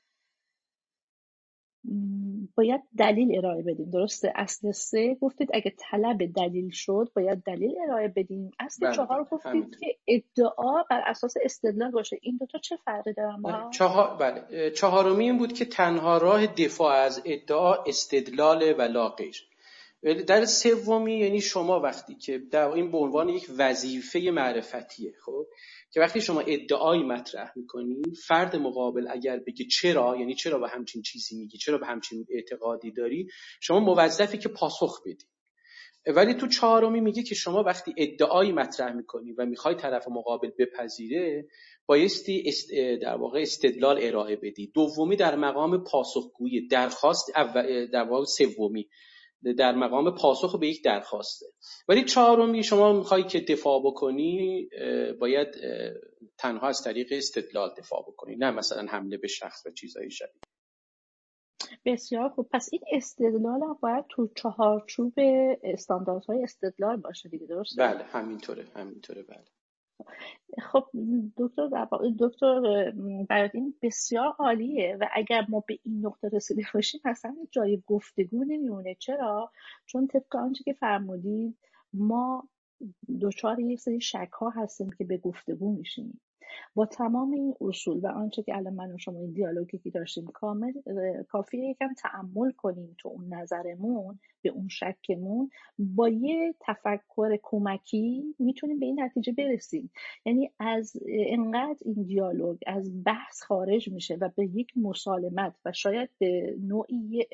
باید دلیل ارائه بدیم. درسته؟ اصل 3 گفتید اگه طلب دلیل شد باید دلیل ارائه بدیم. اصل 4 گفتید که ادعا بر اساس استدلال باشه. این دوتا چه فرقی دارن با هم؟ بله، چهارمی این بود که تنها راه دفاع از ادعا استدلال و لا غیر. در سومی یعنی شما وقتی که در این به عنوان یک وظیفه معرفتیه، خب که وقتی شما ادعایی مطرح میکنی، فرد مقابل اگر بگه چرا، یعنی چرا به همچین چیزی میگی، چرا به همچین اعتقادی داری، شما موظفی که پاسخ بدی. ولی تو چهارمی میگه که شما وقتی ادعایی مطرح میکنی و میخوای طرف مقابل بپذیره، بایستی در واقع استدلال ارائه بدی. دومی در مقام پاسخگویی، درخواست در واقع سومی در مقام پاسخ به یک درخواسته. ولی چهارمی شما میخوای که دفاع بکنی، باید تنها از طریق استدلال دفاع بکنی، نه مثلا حمله به شخص و چیزایی شبیه. بسیار خوب. پس این استدلال هم باید تو چهارچوب استانداردهای استدلال باشه دیگه، درسته؟ بله همینطوره بله. خب دکتر برادین بسیار عالیه، و اگر ما به این نقطه رسیده باشیم اصلا جای گفتگو نمیمونه. چرا؟ چون طبق آنچه که فرمودید ما دچار یک سری شک ها هستیم که به گفتگو میشیم. با تمام این اصول و آنچه که الان من و شما این دیالوگی که داشتیم کافیه یکم تأمل کنیم تو اون نظرمون، به اون شکمون، با یه تفکر کمکی میتونیم به این نتیجه برسیم. یعنی از انقدر این دیالوگ از بحث خارج میشه و به یک مسالمت و شاید به نوعی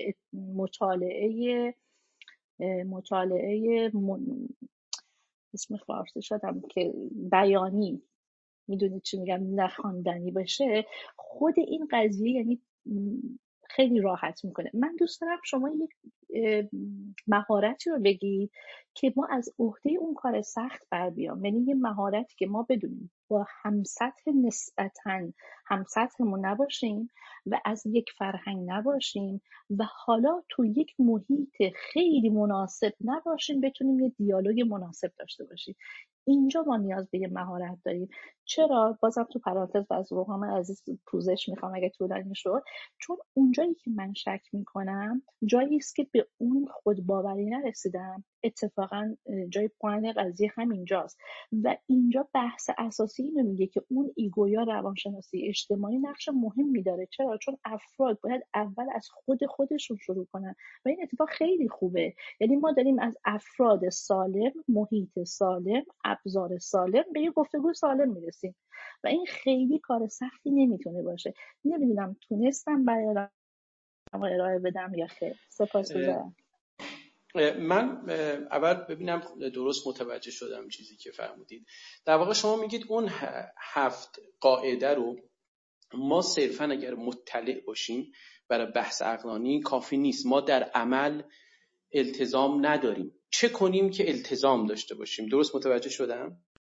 مطالعه اسم فارسی شدم که بیانی، میدونید چی میگم، نخواندنی باشه، خود این قضیه یعنی خیلی راحت میکنه. من دوست دارم شما یک مهارتی رو بگید که ما از عهده اون کار سخت بر بیام. یعنی یه مهارتی که ما بدونیم با نسبتاً همسطحمون نباشیم و از یک فرهنگ نباشیم و حالا تو یک محیط خیلی مناسب نباشیم، بتونیم یه دیالوگ مناسب داشته باشیم. اینجا ما نیاز به یه مهارت داریم. چرا؟ بازم تو پرانتز و از روحام عزیز پوزش میخوام اگه طولانی شد، چون اونجایی که من شک میکنم جایی است که به اون خودباوری نرسیدم. اتفاقا جای پوینت قضیه همینجاست و اینجا بحث اساسی اینو میگه که اون ایگو یا روانشناسی اجتماعی نقش مهمی داره. چرا؟ چون افراد باید اول از خودشون شروع کنن و این اتفاق خیلی خوبه. یعنی ما داریم از افراد سالم، محیط سالم، ابزار سالم به یه گفتگو سالم میرسیم و این خیلی کار سختی نمیتونه باشه. نمیدونم تونستم بیان ارائه بدم یا خیر؟ سپاسگزارم. من اول ببینم درست متوجه شدم چیزی که فرمودید. در واقع شما میگید اون 7 قاعده رو ما صرفا اگر مطلع باشیم برای بحث عقلانی کافی نیست، ما در عمل التزام نداریم. چه کنیم که التزام داشته باشیم؟ درست متوجه شدم؟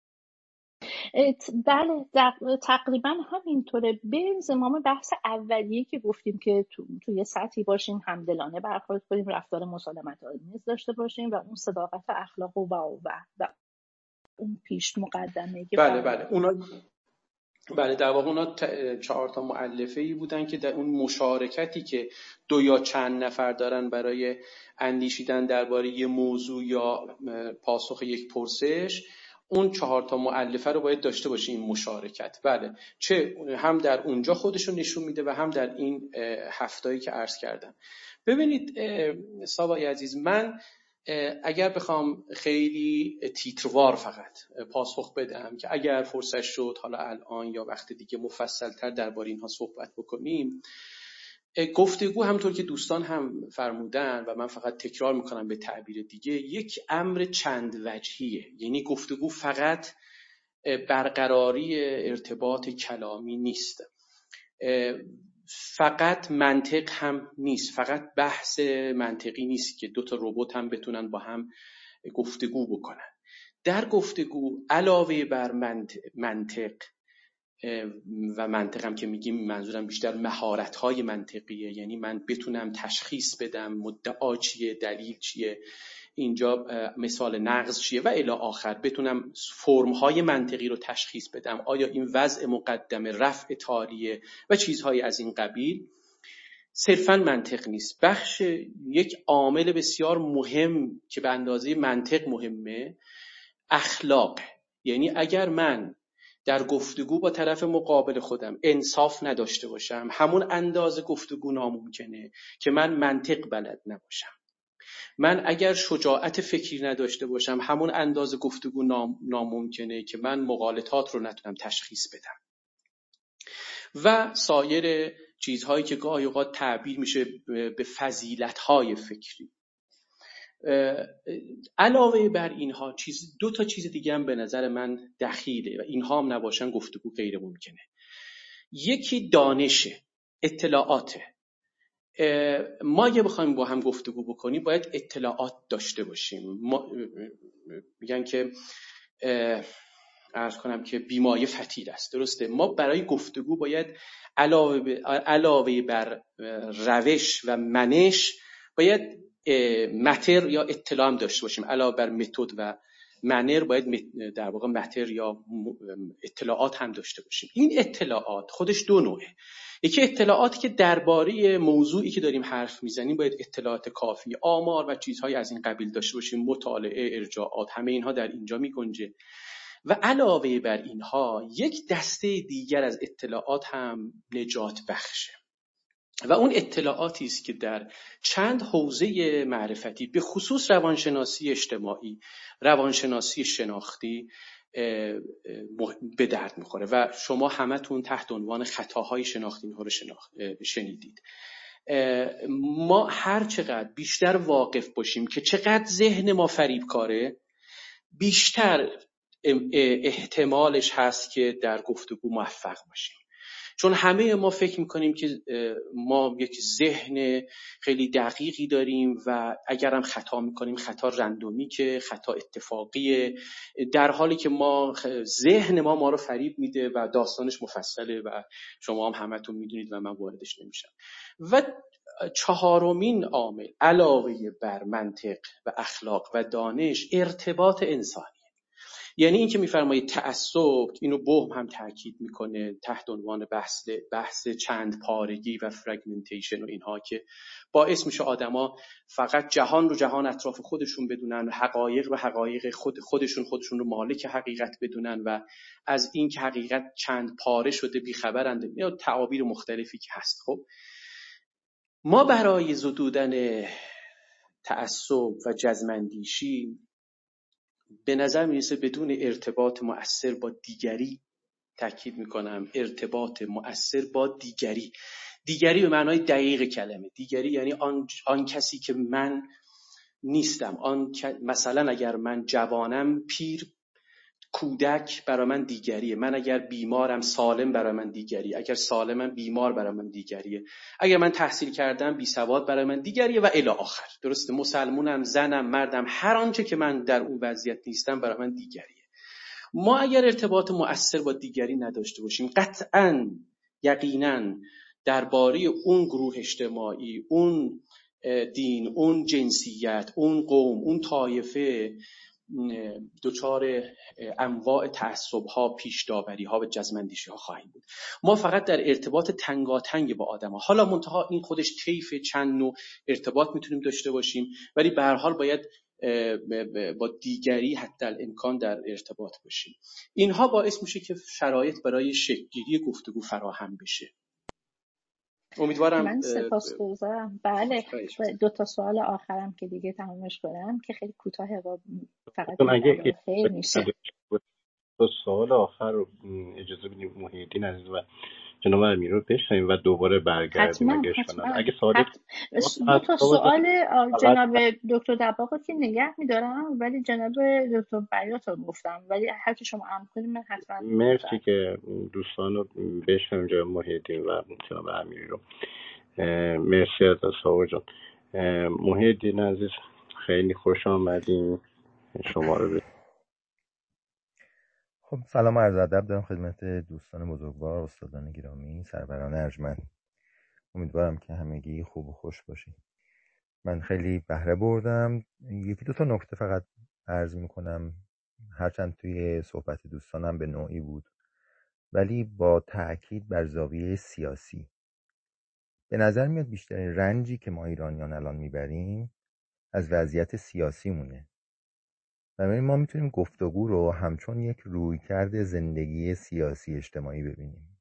بله تقریبا همینطوره. به زمام بحث اولیه که گفتیم که توی سطحی باشیم، همدلانه برخورد کنیم، رفتار مسالمت آمیز داشته باشیم و اون صداقت اخلاق و اون پیش مقدمه که بله در واقع اونا 4 تا مؤلفه‌ای بودن که در اون مشارکتی که 2 یا چند نفر دارن برای اندیشیدن درباره یه موضوع یا پاسخ یک پرسش، اون 4 تا مؤلفه رو باید داشته باشه این مشارکت. بله، چه هم در اونجا خودشو نشون میده و هم در این 7 که عرض کردم. ببینید ساوای عزیز، من اگر بخوام خیلی تیتروار فقط پاسخ بدم که اگر فرصت شد حالا الان یا وقت دیگه مفصل‌تر درباره اینها صحبت بکنیم، گفتگو همونطور که دوستان هم فرمودن و من فقط تکرار میکنم به تعبیر دیگه، یک امر چند وجهیه. یعنی گفتگو فقط برقراری ارتباط کلامی نیست، فقط منطق هم نیست، فقط بحث منطقی نیست که 2 تا ربات هم بتونن با هم گفتگو بکنن. در گفتگو علاوه بر منطق و منطق هم که میگیم منظورم بیشتر مهارت‌های منطقیه، یعنی من بتونم تشخیص بدم مدعا چیه، دلیل چیه، اینجا مثال نقض چیه و الی آخر، بتونم فرم‌های منطقی رو تشخیص بدم، آیا این وضع مقدمه، رفع تالیه و چیزهای از این قبیل. صرفاً منطق نیست، بخش یک عامل بسیار مهم که به اندازه منطق مهمه اخلاق. یعنی اگر من در گفتگو با طرف مقابل خودم انصاف نداشته باشم، همون اندازه گفتگو ناممکنه که من منطق بلد نباشم. من اگر شجاعت فکری نداشته باشم، همون اندازه گفتگو ناممکنه که من مغالطات رو نتونم تشخیص بدم و سایر چیزهایی که گاهی اوقات تعبیر میشه به فضیلت‌های فکری. علاوه بر اینها 2 تا چیز دیگه هم به نظر من دخیله و اینها هم نباشن گفتگو غیر ممکنه. یکی دانشه، اطلاعاته. ما اگه بخوایم با هم گفتگو بکنیم باید اطلاعات داشته باشیم. میگن که عرض کنم که بیمایه فطیر است، درسته؟ ما برای گفتگو باید علاوه بر روش و منش باید متر یا اطلاع هم داشته باشیم. علاوه بر متد و منر باید در واقع متر یا اطلاعات هم داشته باشیم. این اطلاعات خودش 2 نوعه. یکی اطلاعاتی که درباره موضوعی که داریم حرف میزنیم باید اطلاعات کافی، آمار و چیزهای از این قبیل داشته باشیم، مطالعه، ارجاعات، همه اینها در اینجا میگنجه. و علاوه بر اینها یک دسته دیگر از اطلاعات هم نجات بخشه و اون اطلاعاتی است که در چند حوزه معرفتی، به خصوص روانشناسی اجتماعی، روانشناسی شناختی به درد میخوره و شما همتون تحت عنوان خطاهای شناختی اینها رو شنیدید. ما هر چقدر بیشتر واقف باشیم که چقدر ذهن ما فریبکاره، بیشتر احتمالش هست که در گفتگو موفق باشیم. چون همه ما فکر میکنیم که ما یک ذهن خیلی دقیقی داریم و اگرم خطا میکنیم خطا رندومیکه، خطا اتفاقیه، در حالی که ذهن ما رو فریب میده و داستانش مفصله و شما هم همتون میدونید و من واردش نمیشم. و 4مین عامل علاوه بر منطق و اخلاق و دانش، ارتباط انسانی. یعنی این که میفرمایید تعصب، اینو بهم هم تاکید میکنه تحت عنوان بحث چند پارگی و فرگمنتیشن و اینها، که باعث میشه آدما فقط جهان اطراف خودشون بدونن، حقایق و حقایق خودشون رو مالک حقیقت بدونن و از این که حقیقت چند پاره شده بیخبرند یا تعابیر مختلفی که هست. خب ما برای زدودن تعصب و جزم‌اندیشی به نظر میرسه بدون ارتباط مؤثر با دیگری، تاکید میکنم ارتباط مؤثر با دیگری، دیگری به معنای دقیق کلمه. دیگری یعنی آن کسی که من نیستم. مثلا اگر من جوانم، پیر، کودک برای من دیگریه. من اگر بیمارم، سالم برای من دیگریه. اگر سالمم، بیمار برای من دیگریه. اگر من تحصیل کردم، بی سواد برای من دیگریه و الی آخر. درسته؟ مسلمونم، زنم، مردم، هر آنچه که من در اون وضعیت نیستم برای من دیگریه. ما اگر ارتباط مؤثر با دیگری نداشته باشیم، قطعاً، یقیناً درباره اون گروه اجتماعی، اون دین، اون جنسیت، اون قوم، اون طایفه دچار انواع تعصب‌ها، پیش‌داوری‌ها و جزم‌اندیشی‌ها خواهیم بود. ما فقط در ارتباط تنگاتنگ با آدم‌ها، حالا منتها این خودش طیف چند نوع ارتباط میتونیم داشته باشیم، ولی به هر حال باید با دیگری حتی الامکان در ارتباط باشیم. اینها باعث میشه که شرایط برای شکل‌گیری گفتگو فراهم بشه. امیدوارم. من سپاسگزارم. بله، 2 سوال آخرم که دیگه تمومش کنم که خیلی کوتاه و فقط اگه خیر میشه. 2 سوال آخر رو اجازه بدیم محیدین عزیز و جناب امیر رو بشنویم و دوباره برگردیم اگه اشکال نداره. اگه سوالی 2 سوال جناب دکتر دباغو که نگه میدارم، ولی جناب دکتر بیات رو گفتم، ولی هر کی شما امر کنید من حتما. مرسی که دوستان رو بشنویم، جناب محیدین و جناب امیری رو. مرسی از ساو جان. محیدین عزیز خیلی خوش آمدین. شما رو خب سلام و عرض ادب دارم خدمت دوستان بزرگوار، استادان گرامی، سروران ارجمند. امیدوارم که همگی خوب و خوش باشید. من خیلی بهره بردم. 1-2 نکته فقط عرض میکنم، هرچند توی صحبت دوستانم به نوعی بود ولی با تأکید بر زاویه سیاسی. به نظر میاد بیشترین رنجی که ما ایرانیان الان میبریم از وضعیت سیاسی مونه. بنابراین ما میتونیم گفتگو رو همچون یک رویکرد زندگی سیاسی اجتماعی ببینیم.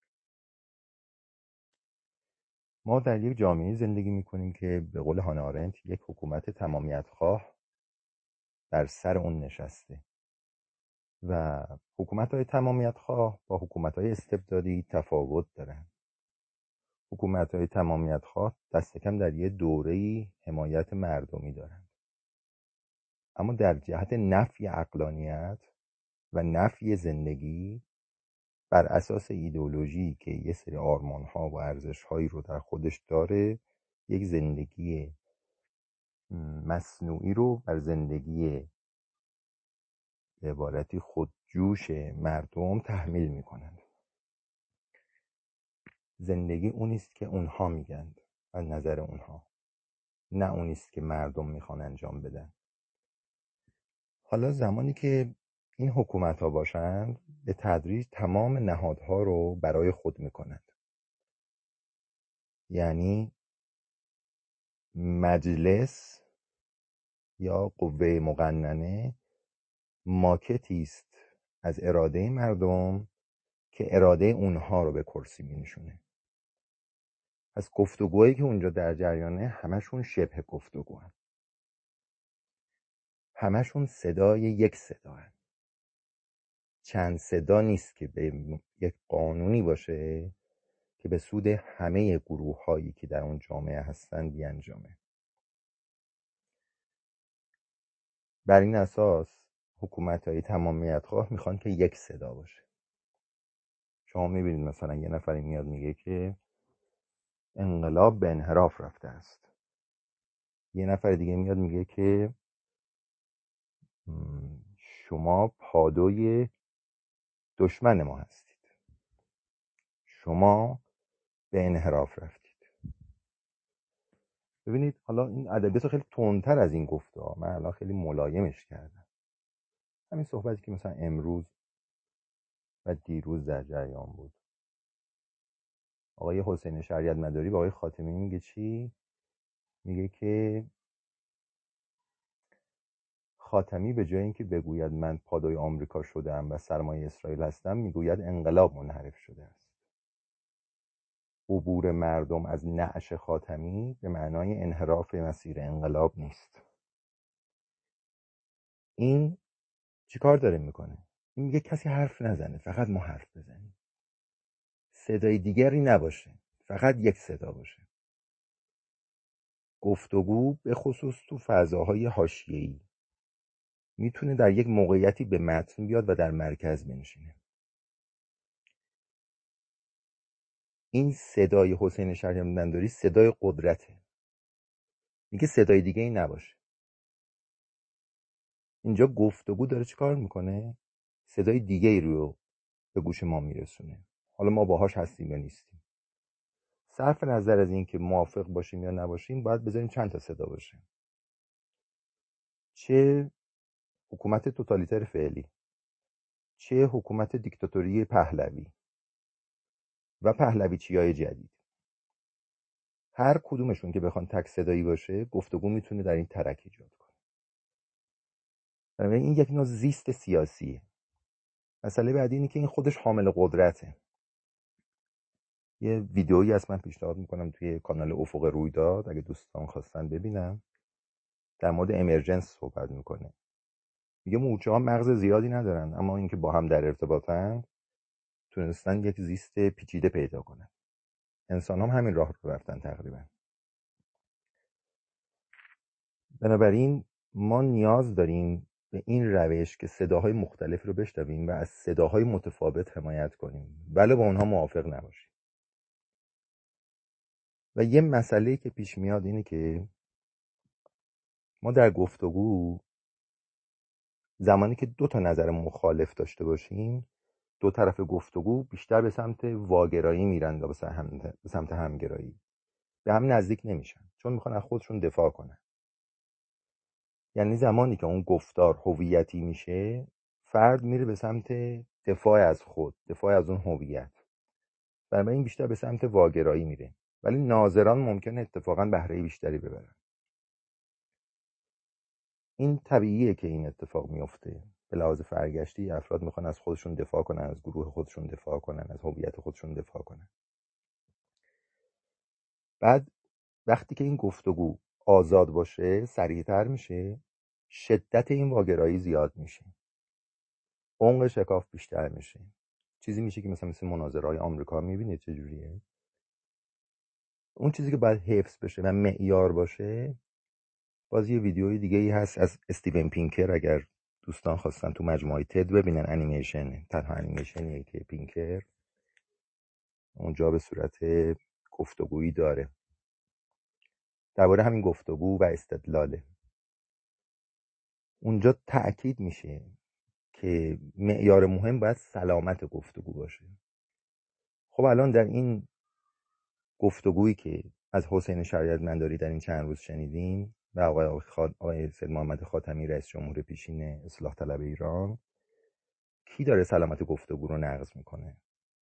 ما در یک جامعه زندگی میکنیم که به قول هانا آرنت یک حکومت تمامیت خواه بر سر اون نشسته و حکومت‌های تمامیت خواه با حکومت‌های استبدادی تفاوت دارن. حکومت‌های تمامیت خواه دست کم در یه دوره‌ای حمایت مردمی دارن، اما در جهت نفی عقلانیت و نفی زندگی بر اساس ایدئولوژی که یه سری آرمان‌ها و ارزش‌هایی رو در خودش داره، یک زندگی مصنوعی رو بر زندگی به عبارتی خودجوش مردم تحمیل می‌کنند. زندگی اونیست که اونها میگند، از نظر اونها، نه اونیست که مردم میخوان انجام بدن. حالا زمانی که این حکومت ها باشند به تدریج تمام نهادها رو برای خود میکنند. یعنی مجلس یا قوه مقننه ماکتی است از اراده مردم که اراده اونها رو به کرسی مینشونه. پس گفتگوهایی که اونجا در جریانه همشون شبه گفتگو هست. همشون صدای یک صدا هست. چند صدا نیست که به یک قانونی باشه که به سود همه گروه هایی که در اون جامعه هستن بیانجامه. بر این اساس حکومت های تمامیت خواه میخوان که یک صدا باشه. شما میبینید مثلا یه نفری میاد میگه که انقلاب به انحراف رفته است. یه نفر دیگه میاد میگه که شما پادوی دشمن ما هستید، شما به انحراف رفتید. ببینید حالا این ادبیات خیلی تندتر از این گفته ها، من الان خیلی ملایمش کردم. همین صحبتی که مثلا امروز و دیروز در جریان بود. آقای حسین شریعت مداری با آقای خاتمی میگه چی؟ میگه که خاتمی به جای اینکه بگوید من پادوی آمریکا شدم و سرمایه اسرائیل هستم، میگوید انقلاب منحرف شده است. عبور مردم از نعش خاتمی به معنای انحراف مسیر انقلاب نیست. این چیکار داره میکنه؟ این میگه کسی حرف نزنه، فقط ما حرف بزنیم، صدای دیگری نباشه، فقط یک صدا باشه. گفتگو به خصوص تو فضاهای حاشیه‌ای میتونه در یک موقعیتی به متن بیاد و در مرکز بنشینه. این صدای حسین شهریاردنداری صدای قدرته. میگه صدای دیگه ای نباشه. اینجا گفتگو داره چی کار میکنه؟ صدای دیگه ای رو به گوش ما میرسونه. حالا ما باهاش هستیم یا نیستیم. صرف نظر از این که موافق باشیم یا نباشیم باید بذاریم چند تا صدا باشه. چه حکومت توتالیتر فعلی، چه حکومت دیکتاتوری پهلوی و پهلویچیای جدید، هر کدومشون که بخوان تک صدایی باشه گفتگو میتونه در این ترک ایجاد کنه. بنابراین این یک نوع زیست سیاسیه. مسئله بعدی اینه که این خودش حامل قدرته. یه ویدئویی از من پیشنهاد میکنم توی کانال افق رویداد، اگه دوستان خواستن ببینم، در مورد امرجنس صحبت میکنه. میگه مورچه ها مغز زیادی ندارن، اما اینکه با هم در ارتباطن تونستن یک زیست پیچیده پیدا کنن. انسان هم همین راه رو رفتن تقریبا. بنابراین ما نیاز داریم به این روش که صداهای مختلف رو بشنویم و از صداهای متفاوت حمایت کنیم ولی با اونها موافق نباشیم. و یه مسئله که پیش میاد اینه که ما در گفتگو زمانی که دو تا نظر مخالف داشته باشیم، دو طرف گفتگو بیشتر به سمت واگرایی میرن و به سمت همگرایی. به هم نزدیک نمیشن چون میخوان از خودشون دفاع کنن. یعنی زمانی که اون گفتار هویتی میشه، فرد میره به سمت دفاع از خود، دفاع از اون هویت. بنابراین بیشتر به سمت واگرایی میره. ولی ناظران ممکنه اتفاقا بهره بیشتری ببرن. این طبیعیه که این اتفاق میفته. به لحاظ فرگشتی افراد میخوان از خودشون دفاع کنن، از گروه خودشون دفاع کنن، از هویت خودشون دفاع کنن. بعد وقتی که این گفتگو آزاد باشه، سریعتر میشه، شدت این واگرایی زیاد میشه، عمق شکاف بیشتر میشه. چیزی میشه که مثل مناظره‌های آمریکا میبینید چجوریه. اون چیزی که باید حفظ بشه و معیار باشه، باز یه ویدیوی دیگه ای هست از استیون پینکر، اگر دوستان خواستن تو مجموعه تد ببینن، انیمیشن، تنها انیمیشنیه که پینکر اونجا به صورت گفتگویی داره درباره همین گفتگو و استدلاله. اونجا تأکید میشه که معیار مهم باید سلامت گفتگو باشه. خب الان در این گفتگویی که از حسین شهریاردنداری در این چند روز شنیدیم و آقای سید محمد خاتمی رئیس جمهور پیشین اصلاح طلب ایران، کی داره سلامت گفتگو رو نقض میکنه؟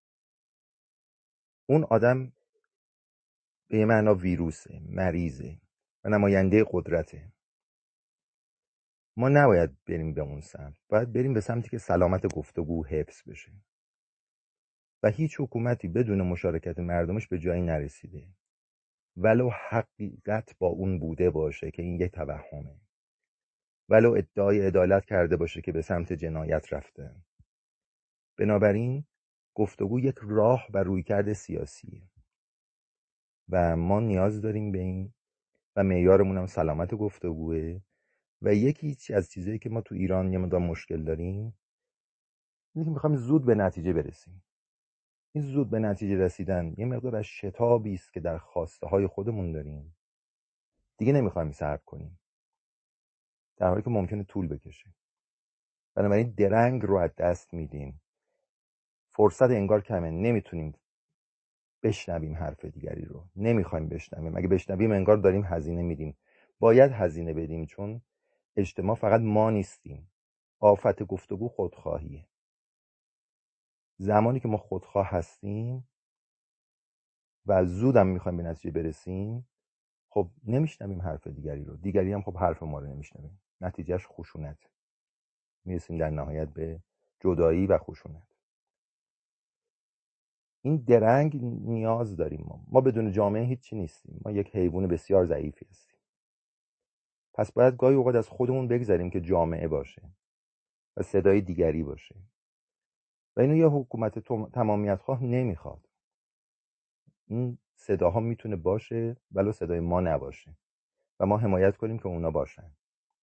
اون آدم به یه معنا ویروسه، مریضه و نماینده قدرته. ما نباید بریم به اون سمت، باید بریم به سمتی که سلامت گفتگو حفظ بشه. و هیچ حکومتی بدون مشارکت مردمش به جایی نرسیده، ولو حقیقت با اون بوده باشه که این یک توهمه، ولو ادعای عدالت کرده باشه که به سمت جنایت رفته. بنابراین گفتگو یک راه و رویکرد سیاسیه و ما نیاز داریم به این و معیارمون هم سلامت گفتگوه. و یکی از چیزایی که ما تو ایران یه مقدار مشکل داریم اینه که میخوایم زود به نتیجه برسیم. این زود به نتیجه رسیدن یه مقدار از شتابی است که در خواسته های خودمون داریم. دیگه نمیخوایم صبر کنیم، در حالی که ممکنه طول بکشه. بنابراین درنگ رو از دست میدیم. فرصت انگار کمه، نمیتونیم بشنویم حرف دیگری رو، نمیخوایم بشنویم. اگه بشنویم انگار داریم هزینه میدیم. باید هزینه بدیم، چون اجتماع فقط ما نیستیم. آفت گفتگو خودخواهیه. زمانی که ما خودخواه هستیم و زودم میخوایم به نتیجه برسیم، خب نمیشنویم حرف دیگری رو، دیگری هم خب حرف ما رو نمیشنویم. نتیجهش خشونت. میرسیم در نهایت به جدایی و خشونت. این درنگ نیاز داریم. ما بدون جامعه هیچی نیستیم. ما یک حیوان بسیار ضعیفی هستیم. پس باید گاهی اوقات از خودمون بگذاریم که جامعه باشه و صدای دیگری باشه. و اینو یه حکومت تمامیت خواه نمیخواد. این صداها میتونه باشه ولی صدای ما نباشه و ما حمایت کنیم که اونا باشن.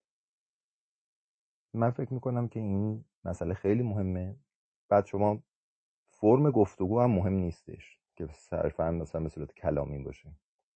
من فکر میکنم که این مسئله خیلی مهمه. بعد شما فرم گفتگو هم مهم نیستش که صرفا مثلا به صورت کلامی باشه.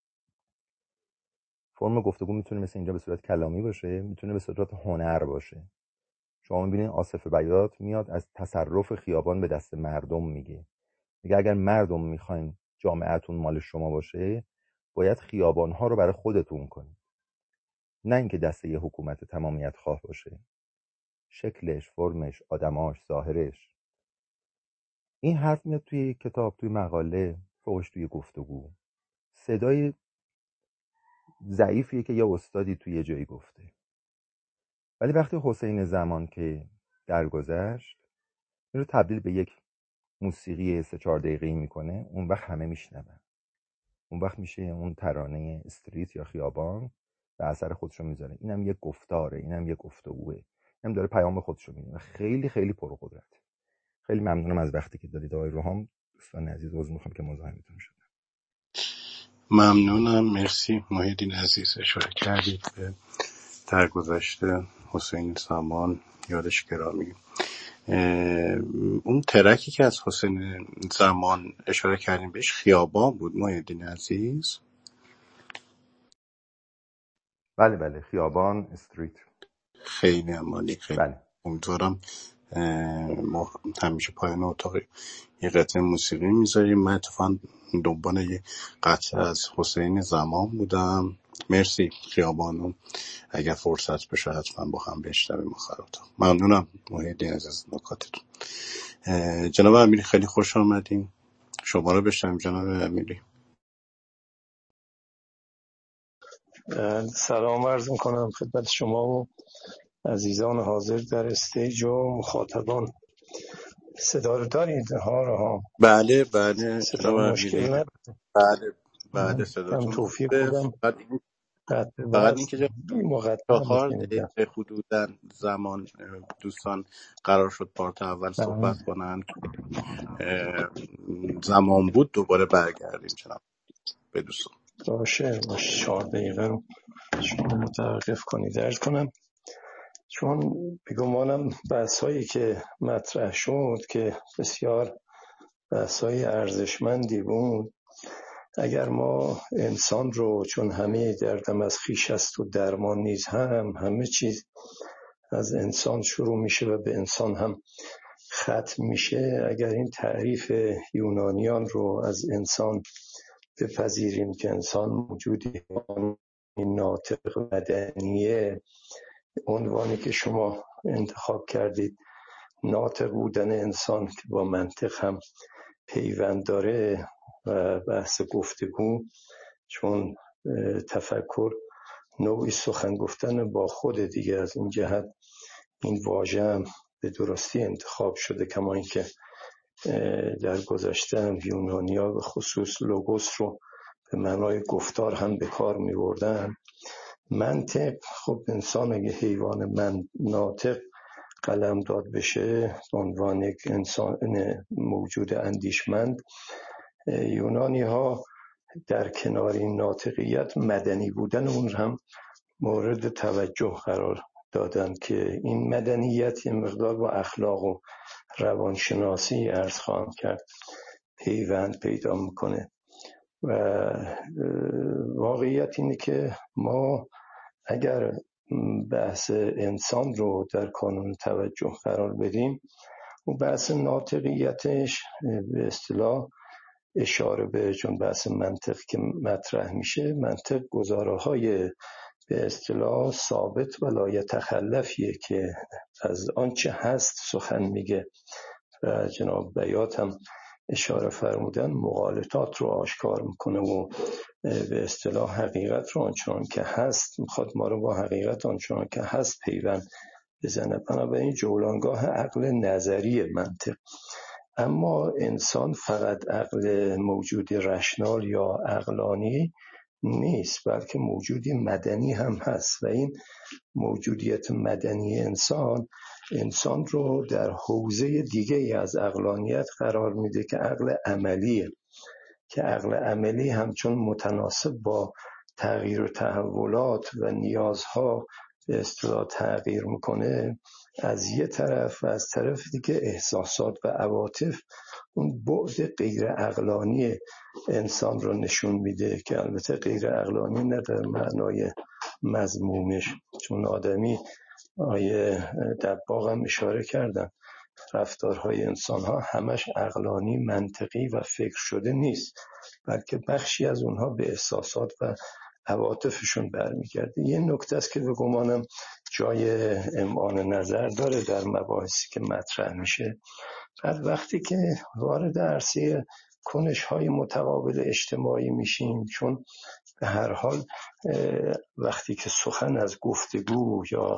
فرم گفتگو میتونه مثل اینجا به صورت کلامی باشه، میتونه به صورت هنر باشه. شما میبینید آصف بیات میاد از تصرف خیابان به دست مردم میگه اگر مردم میخواین جامعهتون مال شما باشه باید خیابانها رو برای خودتون کنید، نه اینکه دست یه حکومت تمامیت خواه باشه. شکلش، فرمش، آدماش، ظاهرش. این حرف میاد توی کتاب، توی مقاله، فوقش توی گفتگو. صدای ضعیفیه که یه استادی توی یه جایی گفته. ولی وقتی حسین زمان که درگذشت این رو تبدیل به یک موسیقی 3-4 دقیقه‌ای میکنه، اون وقت همه میشنون. اون وقت میشه اون ترانه استریت یا خیابان به اثر خودشو میذاره. اینم یه گفتاره، اینم یه گفتگوه، اینم داره پیام خودشو میده و خیلی خیلی پرقدرت. خیلی ممنونم از وقتی که دادید آقای روحام. دوستان عزیز عذر میخوام که مزاحمتون شدم. ممنونم. مرسی محیدین عزیز، اشاره کردید به درگذشت حسین زمان، یادش گرامی. اون ترکی که از حسین زمان اشاره کردیم بهش خیابان بود محیدین عزیز. بله بله، خیابان، استریت. خیلی عمالی، خیلی بله. امیدوارم ما همیشه پایان اتاق یه قطعه موسیقی میذاریم. من اتفاقا دنبال یه قطعه از حسین زمان بودم. مرسی خیابانو، اگر فرصت بشه حتما با هم بشنویم آخر اتاق. ممنونم محیدین عزیز نکاتتون. جناب امیری خیلی خوش آمدین. شما رو بشنویم جناب امیری. سلام عرض میکنم خدمت شما و عزیزان حاضر در استیج و مخاطبان. صدا رو دارید؟ ها بله بله صدا جناب مشکل امیری. نداره. بله کم صداتون توفیق خوبه. بودم قطع فقط وصل این که مقدم 4 شنیدم. دقیقه حدوداً زمان دوستان قرار شد پارت اول صحبت کنن که زمان بود دوباره برگردیم جناب به دوستان. باشه 4 دقیقه رو شما متوقف کنید. درد کنم چون بگمانم بحث هایی که مطرح شد که بسیار بحث های ارزشمندی بود. اگر ما انسان رو، چون همه دردم از خویش است و درمان نیز همه چیز از انسان شروع میشه و به انسان هم ختم میشه، اگر این تعریف یونانیان رو از انسان بپذیریم که انسان موجودی ناطق مدنیه، عنوانی که شما انتخاب کردید ناطق بودن انسان که با منطق هم پیوند داره و بحث گفتگو، چون تفکر نوعی سخن گفتن با خود دیگه، از این جهت این واژه هم به درستی انتخاب شده. کما اینکه در گذشته یونانی‌ها به خصوص لوگوس رو به معنای گفتار هم به کار می بردن. منطق، خب انسان اگه حیوان ناطق قلم داد بشه به عنوان یک انسان موجود اندیشمند، یونانی ها در کنار این ناطقیت مدنی بودن اون هم مورد توجه قرار دادن که این مدنیت یه مقدار با اخلاق و روانشناسی عرض خواهم کرد پیوند پیدا میکنه. و واقعیت اینه که ما اگر بحث انسان رو در کانون توجه قرار بدیم و بحث ناطقیتش به اصطلاح اشاره به، چون بحث منطق که مطرح میشه، منطق گزاره‌های به اصطلاح ثابت و لایتخلفیه که از آنچه هست سخن میگه و جناب بیات هم اشاره فرمودن مغالطات رو آشکار میکنه و به اصطلاح حقیقت رو آنچنان که هست میخواد ما رو با حقیقت آنچنان که هست پیوند بزنه. بنابراین جولانگاه عقل نظری منطق. اما انسان فقط عقل موجود رشنال یا عقلانی نیست، بلکه موجودی مدنی هم هست و این موجودیت مدنی انسان رو در حوزه دیگه از عقلانیت قرار میده که عقل عملیه، که عقل عملی همچون متناسب با تغییر و تحولات و نیازها به اصطلاح تغییر میکنه از یه طرف، و از طرف دیگه احساسات و عواطف اون بعد غیر عقلانی انسان رو نشون میده، که البته غیر عقلانی نه در معنای مذمومش، چون آدمی آیه دباغ هم اشاره کردن رفتارهای انسان‌ها همش عقلانی، منطقی و فکر شده نیست، بلکه بخشی از اونها به احساسات و عواطفشون برمیگرده. یه نکته است که به گمانم جای امعان نظر داره در مباحثی که مطرح میشه. بعد وقتی که وارد عرصه کنش‌های متقابل اجتماعی میشیم، چون به هر حال وقتی که سخن از گفتگو یا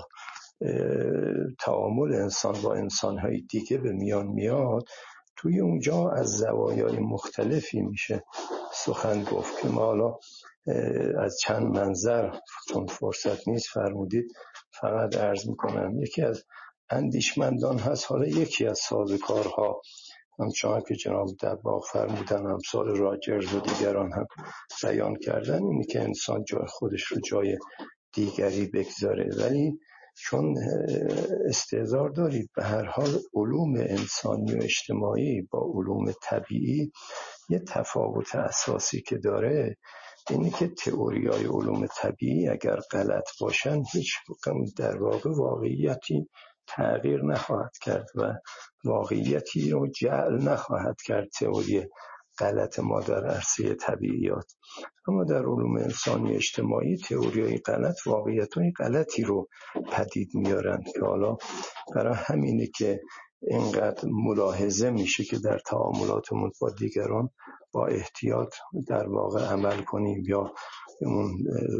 تعامل انسان با انسان‌های دیگه به میان میاد، توی اونجا از زوایای مختلفی میشه سخن گفت که ما حالا از چند منظر چون فرصت نیست فرمودید فقط عرض میکنم. یکی از اندیشمندان هست، حالا یکی از سازوکارها همچنان که جناب دباغ فرمودن، امثال راجرز و دیگران هم بیان کردن، اینی که انسان جای خودش رو جای دیگری بگذاره. ولی چون استعذار دارید به هر حال علوم انسانی و اجتماعی با علوم طبیعی یه تفاوت اساسی که داره اینی که تئوریای علوم طبیعی اگر غلط باشن هیچ در واقع واقعیتی تغییر نخواهد کرد و واقعیتی رو جعل نخواهد کرد تئوری غلط ما در عرصه طبیعیات. اما در علوم انسانی اجتماعی تئوریای غلط واقعیت‌های غلطی رو پدید میارن که حالا برای همینه که اینقدر ملاحظه میشه که در تعاملاتمون با دیگران با احتیاط در واقع عمل کنیم. یا اون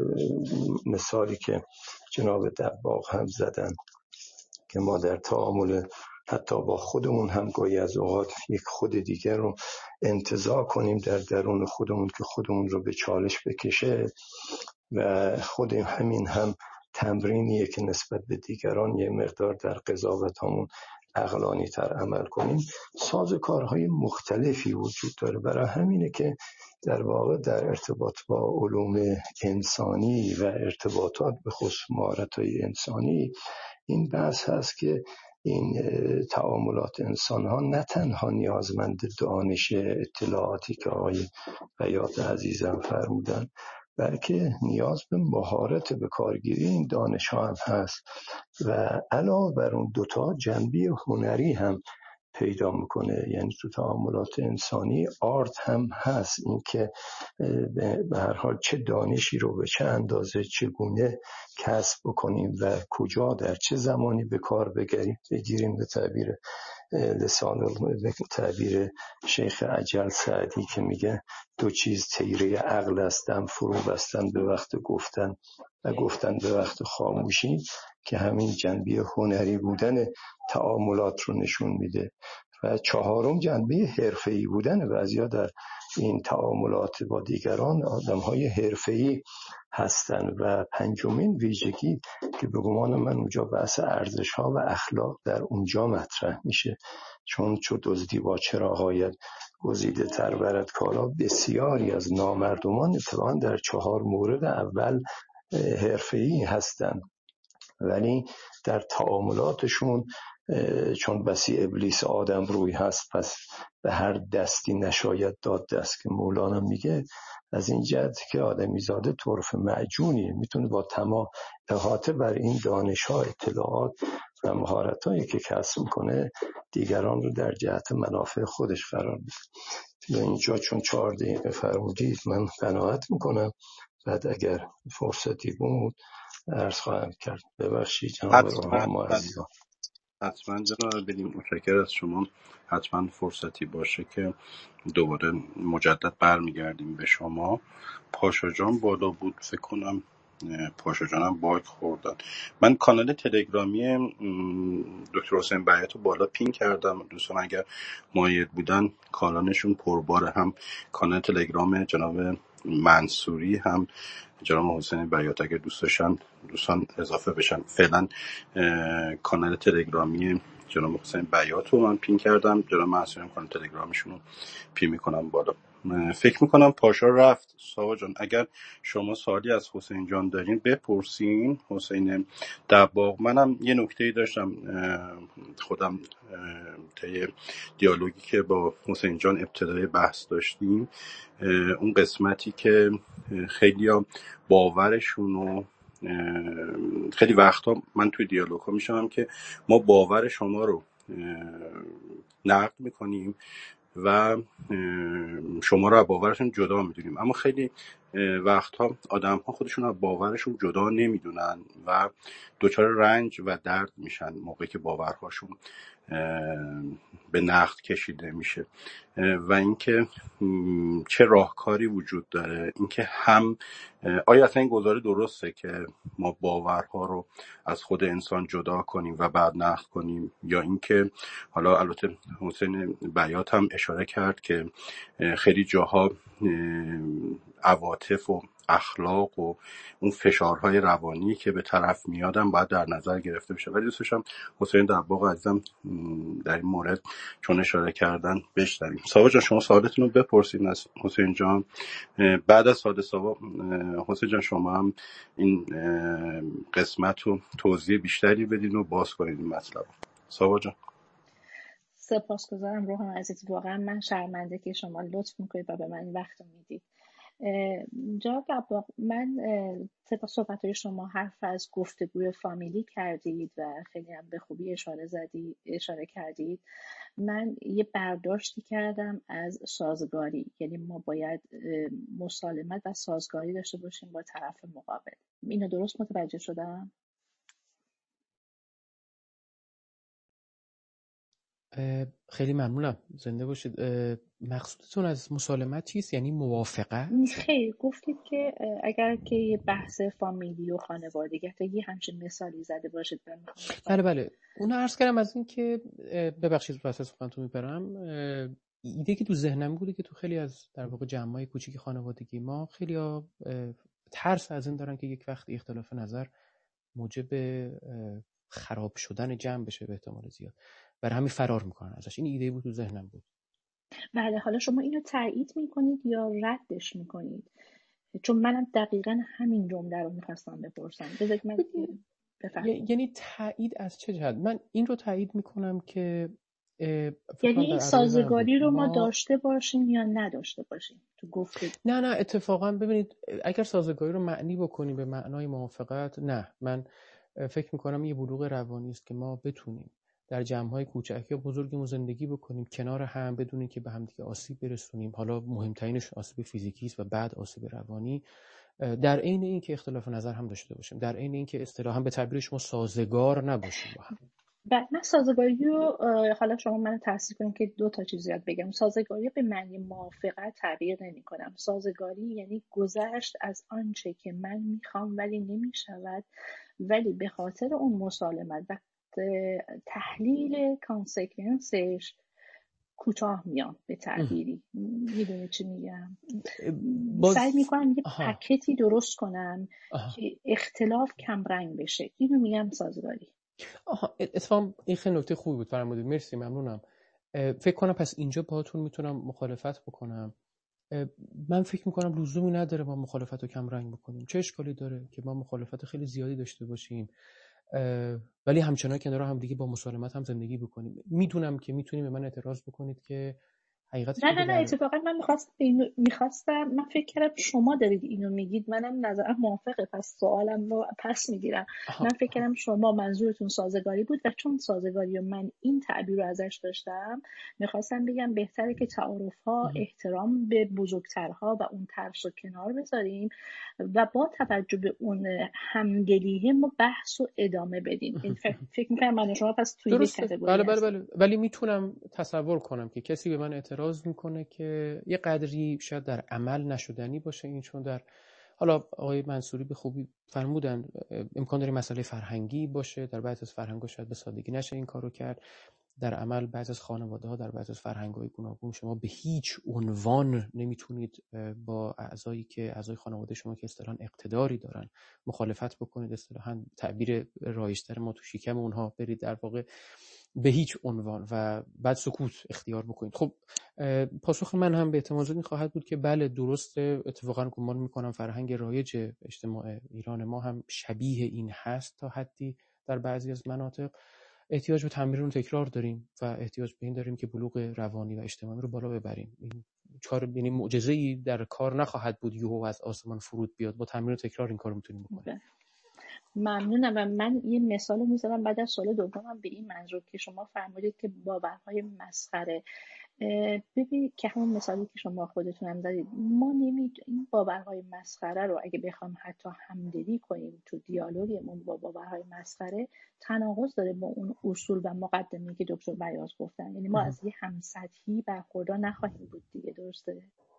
مثالی که جناب دباغ هم زدن که ما در تعامل حتی با خودمون هم گاهی از اوقات یک خود دیگر رو انتزاع کنیم در درون خودمون که خودمون رو به چالش بکشه، و خود همین هم تمرینیه که نسبت به دیگران یه مقدار در قضاوت همون عقلانی تر عمل کنیم. سازوکارهای مختلفی وجود داره. برای همینه که در واقع در ارتباط با علوم انسانی و ارتباطات به خصوص مهارت‌های انسانی این بحث هست که این تعاملات انسان ها نه تنها نیازمند دانش اطلاعاتی که آقای بیات عزیزم فرمودن، بلکه نیاز به مهارت به کارگیری این دانش ها هم هست و علاوه بر اون دوتا جنبه هنری هم پیدا میکنه. یعنی تو تعاملات انسانی آرت هم هست، این که به هر حال چه دانشی رو به چه اندازه چگونه کسب بکنیم و کجا در چه زمانی به کار بگیریم به تعبیر به تعبیر شیخ عجل سعدی که میگه دو چیز تیره عقل است، دم فرو بستن به وقت گفتن و گفتن به وقت خاموشی، که همین جنبه هنری بودن تعاملات رو نشون میده. و چهارم جنبه حرفه‌ای بودن بعضیا در این تعاملات با دیگران آدم‌های حرفه‌ای هستن. و پنجمین ویژگی که به گمان من اونجا بحث ارزش‌ها و اخلاق در اونجا مطرح میشه، چون دزدی با چراغ آید گزیده تر برد کالا، بسیاری از نامردمان اتفاقا در 4 مورد اول حرفه‌ای هستن، ولی در تعاملاتشون چون بسی ابلیس آدم روی هست پس به هر دستی نشاید داد دست، که مولانا میگه از این جهت که آدمی زاده طرف معجونیه، میتونه با تمام احاطه بر این دانش‌ها، اطلاعات و مهارت‌هایی که کسب میکنه دیگران رو در جهت منافع خودش قرار بده. اینجا چون 4 دقیقه فرمودید من قناعت میکنم، بعد اگر فرصتی بود عرض خواهم کرد. ببخشید جناب روحام عزیزان. حتما جناب بدیم، متشکر از شما. حتما فرصتی باشه که دوباره مجدد برمیگردیم به شما. پاشا جان بالا بود فکر کنم، پاشا جانم باگ خوردن. من کانال تلگرامی دکتر حسین بیات رو بالا پین کردم، دوستان اگر مایل بودن کانالشون پرباره، هم کانال تلگرام جناب منصوری هم جناب حسین بیات، اگر دوست داشتن دوستان اضافه بشن. فعلا کانال تلگرامی جناب حسین بیات رو من پین کردم، جناب منصوری هم کانال تلگرامشون رو پین میکنم بالا. فکر میکنم پاشا رفت. ساوا جان اگر شما سوالی از حسین جان دارین بپرسین. حسین دباغ. منم یه نکته‌ای داشتم خودم طی دیالوگی که با حسین جان ابتدای بحث داشتیم، اون قسمتی که خیلیا باورشونو خیلی وقتا من توی دیالوگ ها میشم که ما باور شما رو نقد میکنیم و شما رو از باورشون جدا میدونیم، اما خیلی وقتها آدم ها خودشون از باورشون جدا نمیدونن و دچار رنج و درد میشن موقعی که باورهاشون به نقد کشیده میشه. و اینکه چه راهکاری وجود داره، اینکه هم آیا اصلا این گزاره درسته که ما باورها رو از خود انسان جدا کنیم و بعد نقد کنیم، یا اینکه حالا البته حسین بیات هم اشاره کرد که خیلی جاها عواطف و اخلاق و اون فشارهای روانی که به طرف میادن باید در نظر گرفته بشه. ولی دوست داشتم حسین دباغ عزیزم در این مورد چون اشاره کردن بشنویم. ساوا جان شما سوالتون رو بپرسید از حسین جان. بعد از سوال ساوا حسین جان شما هم این قسمت رو توضیح بیشتری بدین و باز کنید این مطلب. ساوا جان. سپاسگزارم روحم عزیز، واقعا من شرمنده که شما لطف میکنید و به من وقت میدید. جناب دباغ، من طبق صحبت‌های شما حرف از گفتگوی فامیلی کردید و خیلی هم به خوبی اشاره کردید. من یه برداشتی کردم از سازگاری، یعنی ما باید مسالمت و سازگاری داشته باشیم با طرف مقابل. اینو درست متوجه شدم؟ خیلی ممنونم، زنده باشید. مقصودتون از مسالمت چیست؟ یعنی موافقت؟ خیلی گفتید که اگر که یه بحث فامیلی و خانوادگی همچین مثالی زده باشید. بله اونو عرض کردم از این که ببخشید واسه سخنتون میپرم. ایده که تو ذهنم بوده که تو خیلی از در واقع جمع‌های کوچیک خانوادگی ما خیلی‌ها ترس از این دارن که یک وقت اختلاف نظر موجب خراب شدن جمع بشه به احتمال زیاد، برای همین فرار میکنن ازش. این ایده بود تو ذهنم بود. بله، حالا شما اینو تایید میکنید یا ردش میکنید؟ چون منم دقیقاً همین جمله رو میخواستم بپرسم. بذارید من بفرمایید. یعنی تایید از چه جهت؟ من این رو تایید میکنم که یعنی این سازگاری رو ما داشته باشیم یا نداشته باشیم تو گفتگو؟ نه اتفاقا ببینید، اگر سازگاری رو معنی بکنیم به معنای موافقت، نه، من فکر میکنم یه بلوغ روانی است که ما بتونیم در جمع‌های کوچک یا بزرگمون زندگی بکنیم کنار هم بدون که به هم دیگه آسیب برسونیم. حالا مهمترینش آسیب فیزیکی است و بعد آسیب روانی، در عین اینکه اختلاف نظر هم داشته باشیم، در عین اینکه اصطلاحاً به تعبیر شما سازگار نباشیم با هم. من سازگاری رو، حالا شما منو تصحیح کنید که دو تا چیز یاد بگم. سازگاری به معنی موافقت تعبیر نمی کنم. سازگاری یعنی گذشت از آنچه که من میخوام ولی نمیشود، ولی به خاطر اون مسالمت و تحلیل کانسیکونسش کوتاه میام به تعبیری. میدونی چی میگم؟ سعی میکنم یه پکتی درست کنم که اختلاف کم رنگ بشه. اینو میگم سازگاری. اتفاقا این خیلی نکته خوبی بود فرمودید، مرسی، ممنونم. فکر کنم پس اینجا باهاتون میتونم مخالفت بکنم. من فکر میکنم لزومی نداره ما مخالفت رو کم رنگ بکنیم. چه اشکالی داره که ما مخالفت خیلی زیادی داشته باشیم ولی همچنان کنار هم دیگه با مسالمت هم زندگی بکنیم. میدونم که میتونیم به من اعتراض بکنید که حقیقت نه اتفاقا من میخواستم من فکر کردم شما دارید اینو میگید، منم نظرم موافقه، پس سوالم رو پس میگیرم. من فکر کردم شما منظورتون سازگاری بود و چون سازگاری و من این تعبیر رو ازش داشتم میخواستم بگم بهتره که تعارف‌ها احترام به بزرگترها و اون ترس رو کنار بذاریم و با توجه به اون همدلیه ما بحث رو ادامه بدیم. این فکر میکنم من شما پس توی یک کاتگوری بله. ولی میتونم تصور کنم که کسی به من اعتراض میکنه که یه قدری شاید در عمل نشدنی باشه این، چون در حالا آقای منصوری به خوبی فرمودن امکان داره مسئله فرهنگی باشه، در بعضی از فرهنگ‌ها شاید به سادگی نشه این کارو کرد. در عمل بعضی از خانواده‌ها در بعضی از فرهنگ‌های گوناگون شما به هیچ عنوان نمیتونید با اعضای خانواده شما که اصطلاحاً اقتداری دارن مخالفت بکنید. اصطلاحاً تعبیر رایج‌تر ما تو شکم اونها برید در واقع به هیچ عنوان و بعد سکوت اختیار بکنید. خب پاسخ من هم به احتمال زیاد خواهد بود که بله درسته، اتفاقا گمان میکنم فرهنگ رایج اجتماع ایران ما هم شبیه این هست تا حدی در بعضی از مناطق. احتیاج به تمرین و تکرار داریم و احتیاج به این داریم که بلوغ روانی و اجتماعی رو بالا ببریم. این کار یعنی معجزه‌ای در کار نخواهد بود یهو از آسمان فرود بیاد، با تمرین و تکرار این کارو میتونیم بکنیم. ممنونم. و من یه مثال میذارم بعد از سوال دومم به این منظور که شما فرمودید که باورهای مسخره. ببینید که همون مثالی که شما خودتون هم زدید، ما این باورهای مسخره رو اگه بخوام حتی همدلی کنیم تو دیالوگمون با باورهای مسخره، تناقض داره با اون اصول و مقدمه‌ای که دکتر بیاض گفتن. یعنی ما از یه همسطحی برخوردار نخواهیم بود دیگه. درسته؟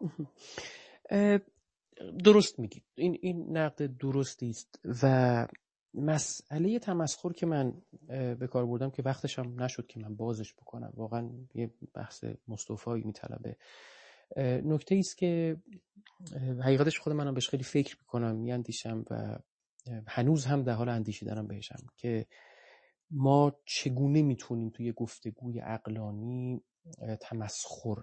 درست میگید. این نقد درستی است و مسئله تمسخر که من به کار بردم که وقتش هم نشد که من بازش بکنم، واقعا یه بحث مستوفایی میطلبه. نکته ایست که حقیقتش خود منم بهش خیلی فکر میکنم، میاندیشم و هنوز هم در حال اندیشیدنم بهشم که ما چگونه میتونیم توی گفتگوی عقلانی تمسخر،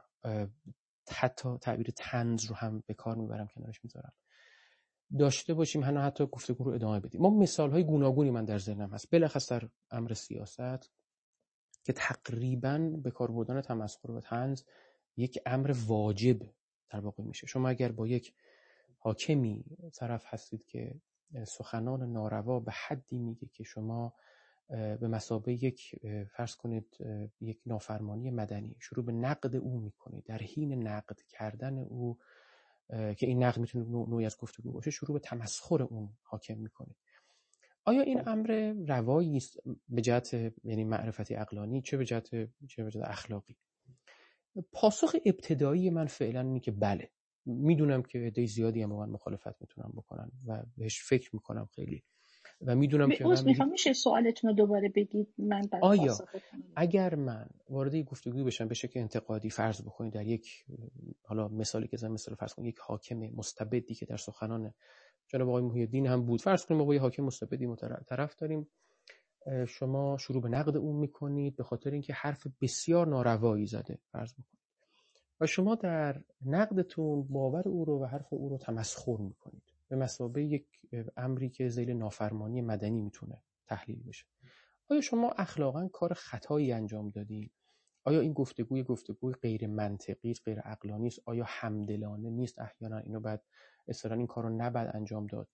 حتی تعبیر طنز رو هم به کار میبرم، کنارش میذارم، داشته باشیم، حتی گفتگو رو ادامه بدیم. ما مثال‌های گوناگونی من در ذهنم هست، بلخص در امر سیاست، که تقریباً به کار بردن تمسخر و طنز یک امر واجب در واقع میشه. شما اگر با یک حاکمی طرف هستید که سخنان ناروا به حدی میگه که شما به مثابه یک فرض کنید یک نافرمانی مدنی شروع به نقد او میکنید، در حین نقد کردن او که این نقد میتونه نوعی از گفتگو باشه، شروع به تمسخر اون حاکم میکنید. آیا این امر روایی است به جهت یعنی معرفتی عقلانی، چه به جهت اخلاقی؟ پاسخ ابتدایی من فعلا اینه که بله. میدونم که عده زیادی هم من مخالفت میتونن بکنن و بهش فکر میکنم خیلی، و میدونم که میخوام میشه سوالتون رو دوباره بگید؟ من بعد آیا اگر من وارد گفتگوی بشم به شکل انتقادی، فرض بکنید در یک، حالا مثالی که مثلا فرض کنید یک حاکم مستبدی که در سخنان جناب آقای محی الدین هم بود، فرض کنیم ما یه حاکم مستبدی طرف داریم، شما شروع به نقد اون میکنید به خاطر اینکه حرف بسیار ناروایی زده فرض بکنید، و شما در نقدتون باور او رو و حرف او رو تمسخر میکنید به مثابه یک امری که ذیل نافرمانی مدنی میتونه تحلیل بشه. آیا شما اخلاقاً کار خطایی انجام دادین؟ آیا این گفتگوی غیر منطقی، غیر عقلانی است؟ آیا همدلانه نیست؟ احیانا اینو بعد اصلا این کارو نباید انجام داد.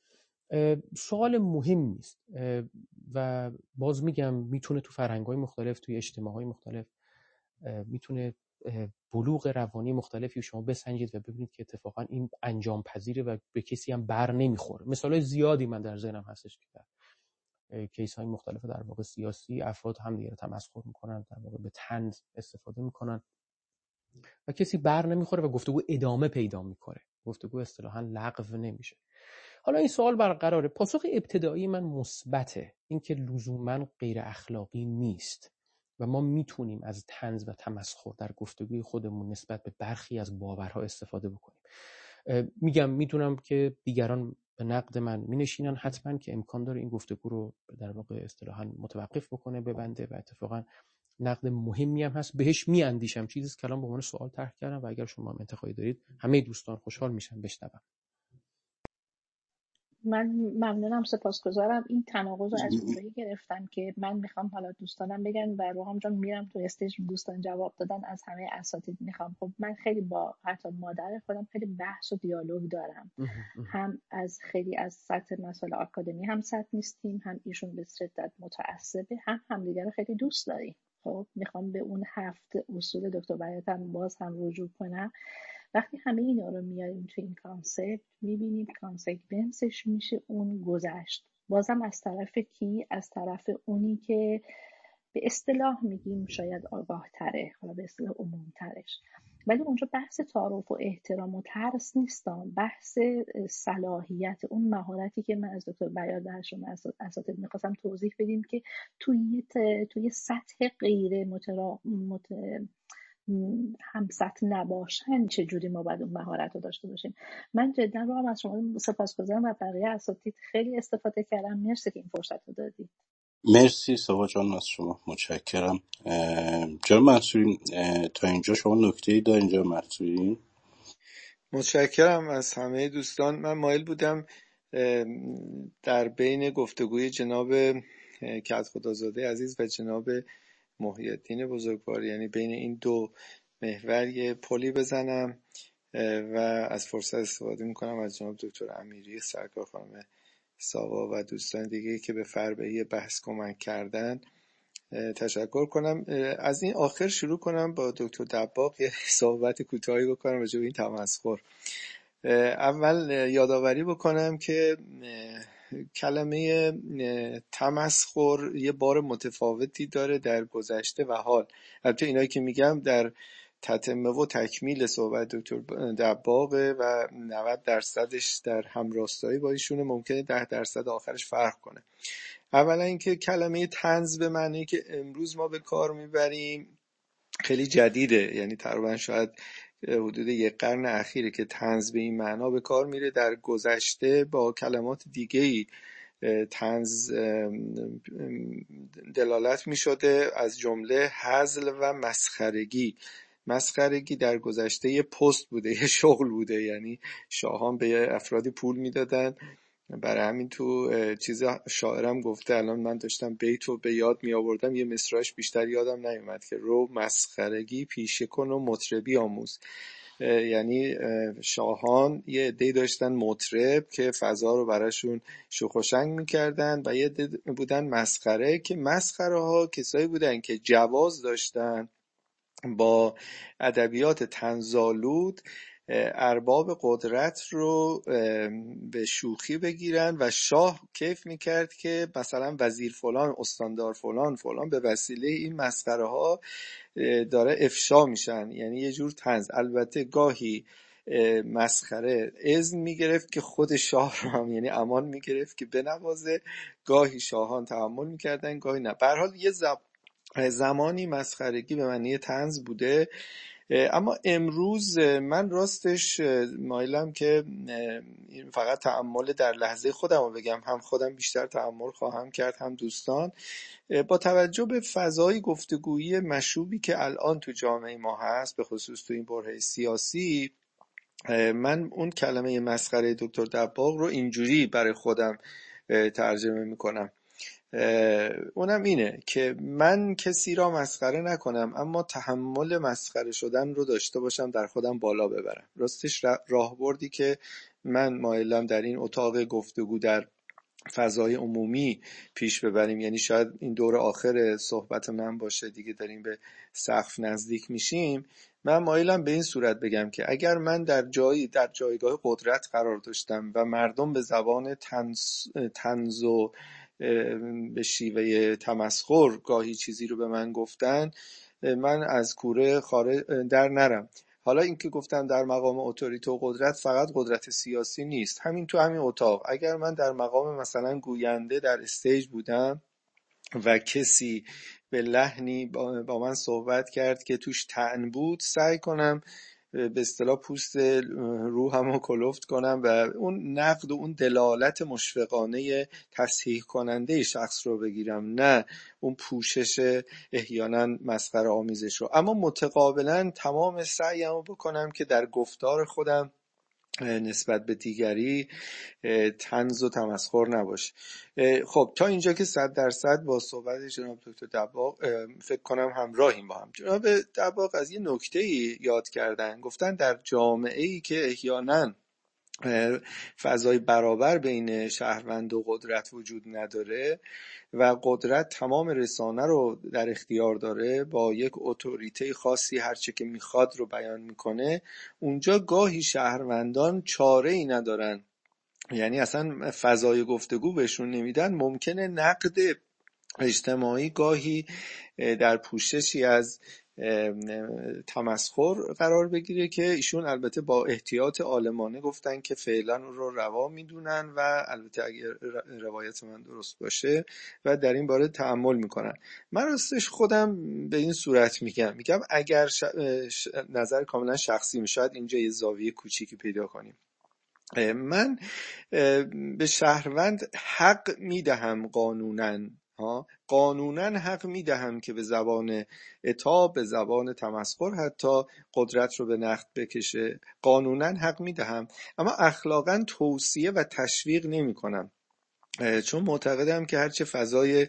سوال مهمی است و باز میگم میتونه تو فرهنگ‌های مختلف، توی اجتماع‌های مختلف، میتونه بلوغ روانی مختلفی شما بسنجید و ببینید که اتفاقا این انجام پذیره و به کسی هم بر نمیخوره. مثالای زیادی من در ذهنم هستش که کیس های مختلف در واقع سیاسی افراد هم دیگه تمسخر میکنن، در واقع به طنز استفاده میکنن و کسی بر نمیخوره و گفتگو ادامه پیدا میکنه، گفتگو اصطلاحاً لغو نمیشه. حالا این سوال برقراره. پاسخ ابتدایی من مثبته، اینکه لزوماً غیر اخلاقی نیست و ما میتونیم از طنز و تمسخر در گفتگوی خودمون نسبت به برخی از باورها استفاده بکنیم. میگم میدونم که دیگران به نقد من مینشینن حتما که امکان داره این گفتگو رو در واقع اصطلاحاً متوقف بکنه، ببنده، و اتفاقاً نقد مهمی هم هست، بهش میاندیشم. چیزی که الان به عنوان سوال طرح کردم و اگر شما هم انتقادی دارید همه دوستان خوشحال میشن بشنوم. من ممنونم، سپاسگزارم. این تناقض رو از اونجایی گرفتم که من میخوام حالا دوستانم بگن و روحام جان میرم تو استیج دوستان جواب دادن از همه اساتید میخوام. خب من خیلی با حتی مادر خودم خیلی بحث و دیالوگ دارم، هم از خیلی از سطح مسائل آکادمی هم سطح نیستیم، هم ایشون به شدت متعصبه، هم همدیگه رو خیلی دوست داریم. خب میخوام به اون 7 اصول دکتر بیاتم باز هم رجوع کنم. وقتی همه اینا رو میاریم تو این کانسپت، میبینیم کانسکونسش میشه اون گذشت. بازم از طرف کی؟ از طرف اونی که به اصطلاح میگیم شاید آگاه تره، حالا به اصطلاح عموم ترش. ولی اونجا بحث تعارف و احترام و ترس نیستم، بحث صلاحیت، اون مهارتی که من از دکتر بیات و شما اساتید میخواستم توضیح بدیم که توی سطح غیر هم سطح نباشن چجوری ما باید اون مهارت رو داشته باشیم. من جدا رو هم از شما سپاسگزارم و بقیه اساتید خیلی استفاده کردم. مرسی که این فرصت رو دادید. مرسی ساوا جان، از شما متشکرم. جناب منصوری تا اینجا شما نکته‌ای دارین جناب منصوری؟ متشکرم از همه دوستان. من مایل بودم در بین گفتگوی جناب کدخدازاده عزیز و جناب محی الدین بزرگوار، یعنی بین این دو محور یه پلی بزنم و از فرصت استفاده میکنم از جناب دکتر امیری، سرکار خانم ساوا و دوستان دیگه که به فربهی بحث کمک کردن تشکر کنم. از این آخر شروع کنم با دکتر دباغ یه صحبت کوتاهی بکنم راجع به این تمسخر. اول یادآوری بکنم که کلمه تمسخر یه بار متفاوتی داره در گذشته و حال. البته اینایی که میگم در تتمه و تکمیل صحبت دکتر دباغه و 90% در همراستایی با ایشونه، ممکنه 10% آخرش فرق کنه. اولا اینکه کلمه طنز به معنی که امروز ما به کار میبریم خیلی جدیده، یعنی تقریبا شاید حدود یک قرن اخیره که طنز به این معنا به کار میره. در گذشته با کلمات دیگه‌ای طنز دلالت میشده، از جمله هزل و مسخرگی. مسخرگی در گذشته یه پست بوده، یه شغل بوده، یعنی شاهان به افرادی پول میدادن. برای همین تو چیز شاعرم گفته، الان من داشتم بیتو به یاد می آوردم، یه مصرعش بیشتر یادم نیومد که رو مسخرگی پیشه کن و مطربی آموز. یعنی شاهان یه عده‌ای داشتن مطرب که فضا رو براشون شوخ و شنگ میکردن و یه عده بودن مسخره، که مسخره ها کسایی بودن که جواز داشتن با ادبیات طنزآلود ارباب قدرت رو به شوخی بگیرن و شاه کیف میکرد که مثلا وزیر فلان، استاندار فلان به وسیله این مسخره ها داره افشا میشن، یعنی یه جور طنز. البته گاهی مسخره اذن میگرفت که خود شاه رو هم، یعنی امان میگرفت که بنوازه، گاهی شاهان تحمل میکردن گاهی نه. به هر حال یه زمانی مسخرگی به معنی طنز بوده. اما امروز من راستش مایلم که فقط تأمل در لحظه خودم رو بگم، هم خودم بیشتر تأمل خواهم کرد هم دوستان. با توجه به فضای گفتگویی مشوبی که الان تو جامعه ما هست، به خصوص تو این برهه سیاسی، من اون کلمه مسخره دکتر دباغ رو اینجوری برای خودم ترجمه میکنم. اونم اینه که من کسی را مسخره نکنم، اما تحمل مسخره شدن رو داشته باشم، در خودم بالا ببرم. راستش راهبردی که من مایلم در این اتاق گفتگو در فضای عمومی پیش ببریم، یعنی شاید این دور آخر صحبت من باشه دیگه، داریم به سقف نزدیک میشیم، من مایلم به این صورت بگم که اگر من در جایگاه قدرت قرار داشتم و مردم به زبان طنز و به شیوه تمسخر گاهی چیزی رو به من گفتن، من از کوره خارج در نرم. حالا این که گفتم در مقام اتوریته و قدرت، فقط قدرت سیاسی نیست، همین تو همین اتاق اگر من در مقام مثلا گوینده در استیج بودم و کسی به لحنی با من صحبت کرد که توش طعن بود، سعی کنم به اصطلاح پوست روحمو کلفت کنم و اون نقد و اون دلالت مشفقانه تصحیح کننده شخص رو بگیرم، نه اون پوشش احیانا مسخره آمیزش رو. اما متقابلا تمام سعیمو بکنم که در گفتار خودم نسبت به دیگری طنز و تمسخر نباشه. خب تا اینجا که 100% با صحبت جناب دکتر دباغ فکر کنم همراهیم با هم. جناب دباغ از یه نکته‌ای یاد کردن، گفتن در جامعه‌ای که احیانا فضای برابر بین شهروند و قدرت وجود نداره و قدرت تمام رسانه رو در اختیار داره، با یک اتوریته خاصی هرچه که میخواد رو بیان میکنه، اونجا گاهی شهروندان چاره ای ندارن، یعنی اصلا فضای گفتگو بهشون نمیدن. ممکنه نقد اجتماعی گاهی در پوششی از تمسخر قرار بگیره که ایشون البته با احتیاط عالمانه گفتن که فعلا رو روا میدونن و البته اگر روایت من درست باشه و در این باره تأمل میکنن. من راستش خودم به این صورت میگم اگر نظر کاملا شخصی می، شاید اینجا یه زاویه کوچیکی پیدا کنیم، من به شهروند حق میدهم قانوناً، قانونا حق میدهم که به زبان عتاب، به زبان تمسخر حتی قدرت رو به نقد بکشه، قانونا حق میدهم، اما اخلاقا توصیه و تشویق نمی کنم، چون معتقدم که هرچه فضای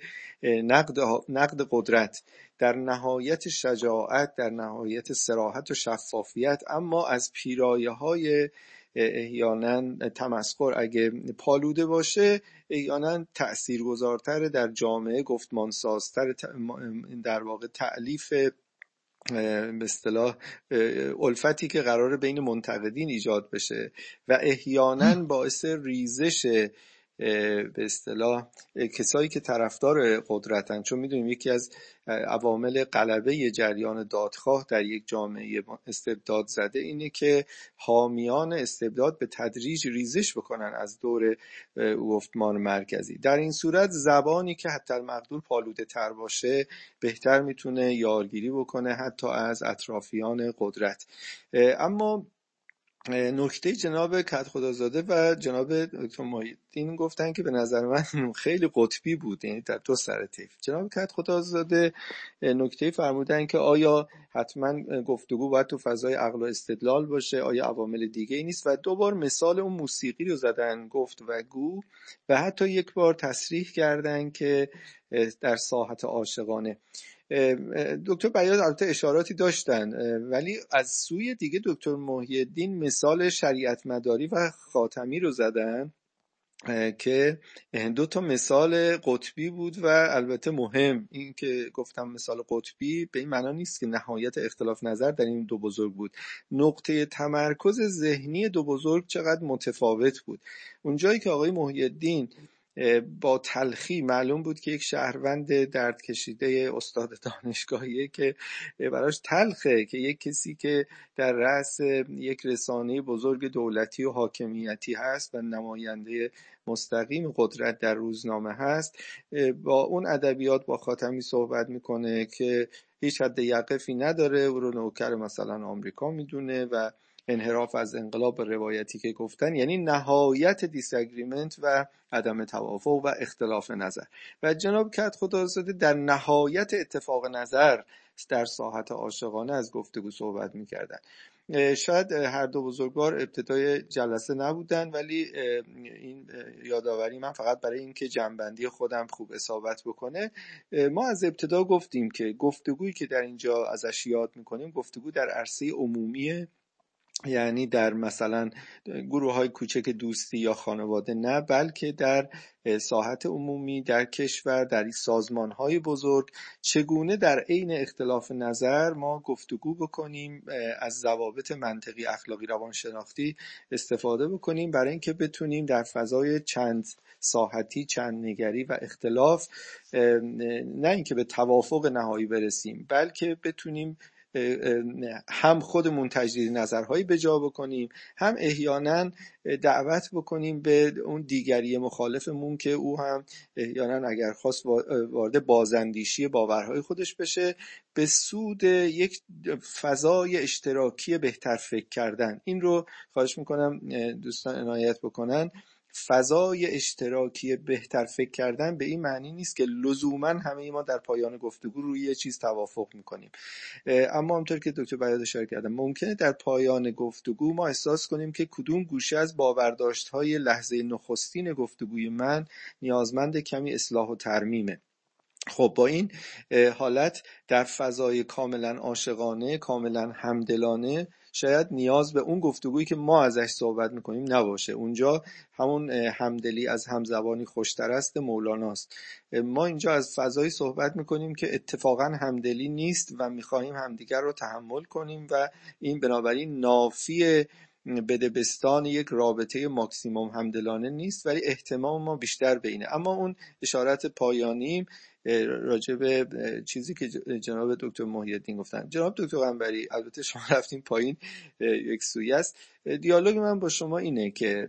نقد قدرت در نهایت شجاعت، در نهایت صراحت و شفافیت، اما از پیرایه‌های احیانا تمسخر اگه پالوده باشه، احیانا تأثیرگذارتر در جامعه، گفتمانسازتر، در واقع تألیف به اصطلاح الفتی که قراره بین منتقدین ایجاد بشه و احیانا باعث ریزش به اصطلاح کسایی که طرفدار قدرتن، چون میدونیم یکی از عوامل غلبه جریان دادخواه در یک جامعه استبداد زده اینه که حامیان استبداد به تدریج ریزش بکنن از دور گفتمان مرکزی. در این صورت زبانی که حتی المقدور پالوده تر باشه بهتر میتونه یارگیری بکنه حتی از اطرافیان قدرت. اما نکته جناب کدخدازاده و جناب دکتر محی‌الدین گفتن که به نظر من خیلی قطبی بود، یعنی در دو سر طیف. جناب کدخدازاده نکته فرمودن که آیا حتما گفتگو باید تو فضای عقل و استدلال باشه، آیا عوامل دیگه ای نیست، و دوبار مثال اون موسیقی رو زدن، گفت و گو، و حتی یک بار تصریح کردن که در ساحت عاشقانه. دکتر بیات البته اشاراتی داشتن، ولی از سوی دیگه دکتر محی‌الدین مثال شریعت مداری و خاتمی رو زدن که دو تا مثال قطبی بود و البته مهم. این که گفتم مثال قطبی به این معنا نیست که نهایت اختلاف نظر در این دو بزرگ بود، نقطه تمرکز ذهنی دو بزرگ چقدر متفاوت بود. اونجایی که آقای محی‌الدین با تلخی معلوم بود که یک شهروند درد کشیده استاد دانشگاهیه که براش تلخه که یک کسی که در رأس یک رسانه بزرگ دولتی و حاکمیتی هست و نماینده مستقیم قدرت در روزنامه هست، با اون ادبیات با خاتمی صحبت میکنه که هیچ حد یقفی نداره، او رو نوکر مثلا آمریکا میدونه و انحراف از انقلاب روایتی که گفتن، یعنی نهایت دیساگریمنت و عدم توافق و اختلاف نظر. و جناب کدخدازاده در نهایت اتفاق نظر در ساحت عاشقانه از گفتگو صحبت میکردن. شاید هر دو بزرگوار ابتدای جلسه نبودن، ولی این یادآوری من فقط برای اینکه جنبندی خودم خوب اصابت بکنه. ما از ابتدا گفتیم که گفتگویی که در اینجا ازش یاد میکنیم گفتگو در عرصه عمومیه، یعنی در مثلا گروه های کوچک دوستی یا خانواده نه، بلکه در ساحت عمومی، در کشور، در سازمان های بزرگ، چگونه در عین اختلاف نظر ما گفتگو بکنیم، از ضوابط منطقی، اخلاقی، روانشناختی استفاده بکنیم برای اینکه بتونیم در فضای چند ساحتی، چند نگری و اختلاف نه اینکه به توافق نهایی برسیم، بلکه بتونیم هم خودمون تجدید نظرهایی به جا بکنیم، هم احیانا دعوت بکنیم به اون دیگری مخالفمون که او هم احیانا اگر خواست وارد بازاندیشی باورهای خودش بشه به سود یک فضای اشتراکی بهتر فکر کردن. این رو خواهش میکنم دوستان عنایت بکنن. فضای اشتراکی بهتر فکر کردن به این معنی نیست که لزوما همه ما در پایان گفتگو روی یه چیز توافق میکنیم، اما همونطور که دکتر بیات اشاره کردن ممکنه در پایان گفتگو ما احساس کنیم که کدوم گوشه از باورداشت‌های لحظه نخستین گفتگوی من نیازمند کمی اصلاح و ترمیمه. خب با این حالت در فضای کاملا عاشقانه، کاملا همدلانه، شاید نیاز به اون گفتگویی که ما ازش صحبت میکنیم نباشه. اونجا همون همدلی از همزبانی خوشتر است مولاناست. ما اینجا از فضایی صحبت میکنیم که اتفاقا همدلی نیست و میخواهیم همدیگر رو تحمل کنیم و این بنابراین نافی بدبستان یک رابطه ماکسیموم همدلانه نیست، ولی احتمام ما بیشتر به اینه. اما اون اشارت پایانیم راجع به چیزی که جناب دکتر محی‌الدین گفتن. جناب دکتر قنبری، البته شما رفتین پایین یک سویه است. دیالوگ من با شما اینه که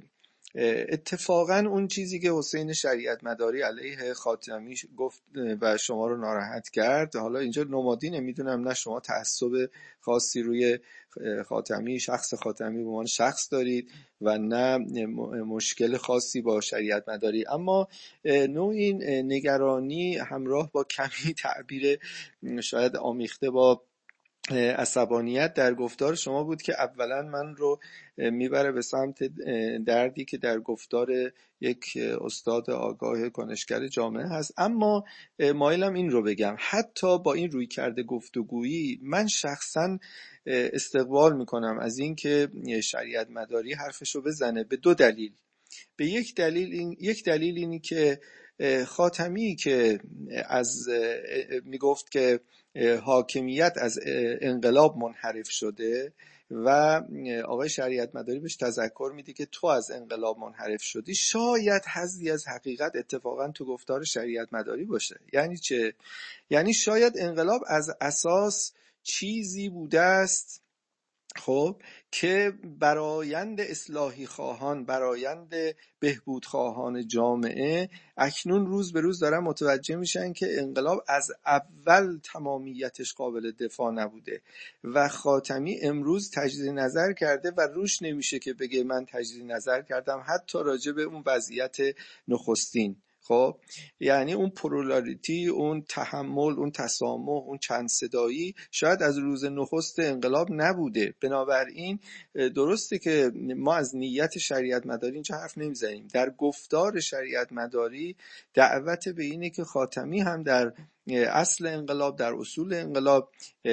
اتفاقا اون چیزی که حسین شریعت مداری علیه خاتمی گفت و شما رو ناراحت کرد، حالا اینجا نمادی نمیدونم، نه شما تعصب خاصی روی خاتمی، شخص خاتمی به عنوان شخص دارید و نه مشکل خاصی با شریعت مداری، اما نوع این نگرانی همراه با کمی تعبیر شاید آمیخته با عصبانیت در گفتار شما بود که اولا من رو میبره به سمت دردی که در گفتار یک استاد آگاه کنشگر جامعه هست. اما مایلم این رو بگم، حتی با این روی کرده گفتگویی من شخصا استقبال میکنم از این که شریعت مداری حرفشو بزنه به دو دلیل. به یک دلیل اینی که خاتمی که از میگفت که حاکمیت از انقلاب منحرف شده و آقای شریعت مداری بهش تذکر میده که تو از انقلاب منحرف شدی، شاید حظی از حقیقت اتفاقا تو گفتار شریعت مداری باشه. یعنی چه؟ یعنی شاید انقلاب از اساس چیزی بوده است خب که برآیند اصلاحی خواهان، برآیند بهبود خواهان جامعه اکنون روز به روز دارن متوجه میشن که انقلاب از اول تمامیتش قابل دفاع نبوده و خاتمی امروز تجدید نظر کرده و روش نمیشه که بگه من تجدید نظر کردم حتی راجع به اون وضعیت نخستین. خب یعنی اون پرولاریتی، اون تحمل، اون تسامح، اون چند صدایی شاید از روز نخست انقلاب نبوده. بنابراین درسته که ما از نیت شریعت مداری اینجا حرف نمیزنیم. در گفتار شریعت مداری دعوت به اینه که خاتمی هم در اصل انقلاب، در اصول انقلاب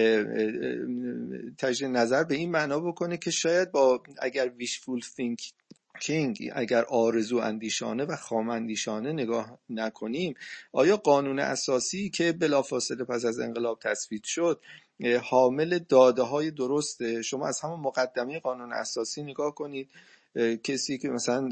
تجدید نظر به این معنا بکنه که شاید با اگر wishful thinking، اگر آرزو اندیشانه و خام اندیشانه نگاه نکنیم، آیا قانون اساسی که بلافاصله پس از انقلاب تصویب شد حامل داده های درسته؟ شما از همون مقدمه قانون اساسی نگاه کنید، کسی که مثلا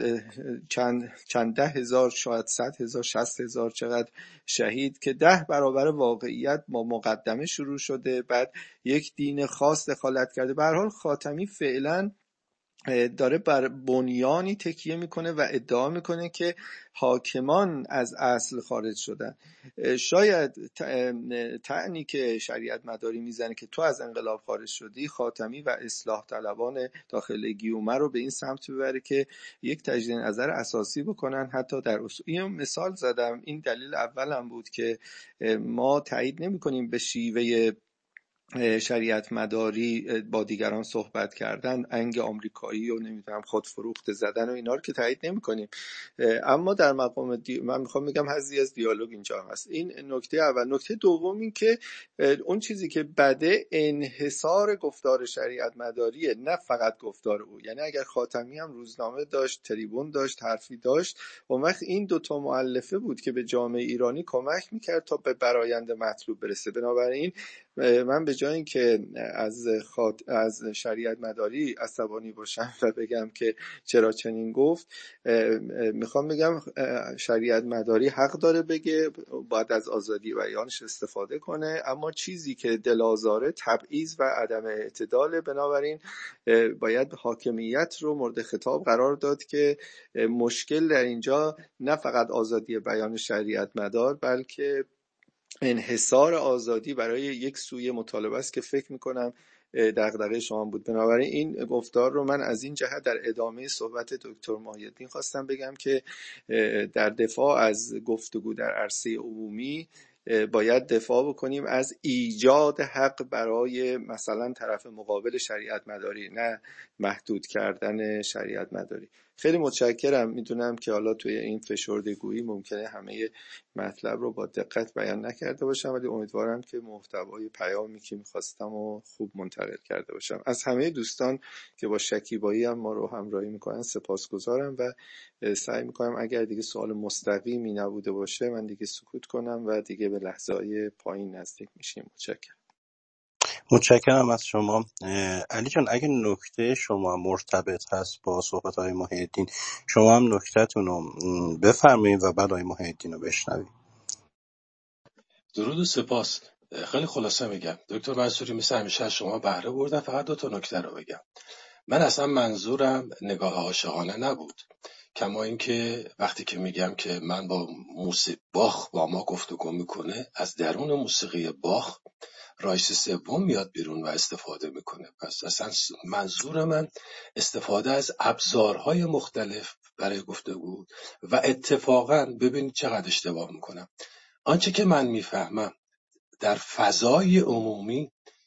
چند ده هزار، شاید 100,000، 60,000 چقدر شهید که 10 برابر واقعیت با مقدمه شروع شده، بعد یک دین خاص دخالت کرده. به هر حال خاتمی فعلا داره بر بنیانی تکیه میکنه و ادعا میکنه که حاکمان از اصل خارج شدن. شاید طعنی که شریعت مداری میزنه که تو از انقلاب خارج شدی، خاتمی و اصلاح طلبان داخل گیومه رو به این سمت ببره که یک تجدید نظر اساسی بکنن حتی در اصول. این مثال زدم، این دلیل اولم بود که ما تایید نمیکنیم به شیوه شریعت مداری با دیگران صحبت کردن، انگ آمریکایی و نمیدونم خود فروخت زدن و اینا رو که تایید نمی کنیم، اما در مقام من میخوام بگم حظی از دیالوگ اینجا هست. این نکته اول. نکته دوم این که اون چیزی که بده انحصار گفتار شریعت مداریه، نه فقط گفتار او. یعنی اگر خاتمی هم روزنامه داشت، تریبون داشت، حرفی داشت، اون وقت این دوتا مؤلفه بود که به جامعه ایرانی کمک میکرد تا به برآیند مطلوب برسه. بنابراین من به جای اینکه از شریعت مداری عصبانی باشم و بگم که چرا چنین گفت، میخوام بگم شریعت مداری حق داره بگه، باید از آزادی بیانش استفاده کنه، اما چیزی که دل‌آزاره تبعیض و عدم اعتداله. بنابراین باید حاکمیت رو مورد خطاب قرار داد که مشکل در اینجا نه فقط آزادی بیان شریعت مدار، بلکه انحصار آزادی برای یک سوی مطالبه است که فکر میکنم دغدغه شما بود. بنابراین این گفتار رو من از این جهت در ادامه صحبت دکتر محی‌الدین خواستم بگم که در دفاع از گفتگو در عرصه عمومی باید دفاع بکنیم از ایجاد حق برای مثلا طرف مقابل شریعت مداری، نه محدود کردن شریعت مداری. خیلی متشکرم. میدونم که حالا توی این فشردگویی ممکنه همه مطلب رو با دقت بیان نکرده باشم، ولی امیدوارم که محتوای پیامی که میخواستم و خوب منتقل کرده باشم. از همه دوستان که با شکیبایی هم ما رو همراهی میکنن سپاسگزارم و سعی میکنم اگر دیگه سوال مستقیمی نبوده باشه من دیگه سکوت کنم و دیگه به لحظه‌های پایین نزدیک میشیم. متشکرم از شما. علی جان اگه نکته شما مرتبط هست با صحبت‌های محی‌الدین، شما هم نکته‌تون رو بفرمایید و بعد آقای محی‌الدین رو بشنوید. درود و سپاس. خیلی خلاصه میگم دکتر منصوری، مثل همیشه از شما بهره بردم. فقط 2 نکته رو بگم. من اصلا منظورم نگاه عاشقانه نبود. کما اینکه وقتی که میگم که من با باخ با ما گفتگو میکنه، از درون موسیقی باخ رایش سوم میاد بیرون و استفاده میکنه. پس اصلا منظور من استفاده از ابزارهای مختلف برای گفتگو و اتفاقا ببینید چقدر اشتباه میکنم. آنچه که من میفهمم در فضای عمومی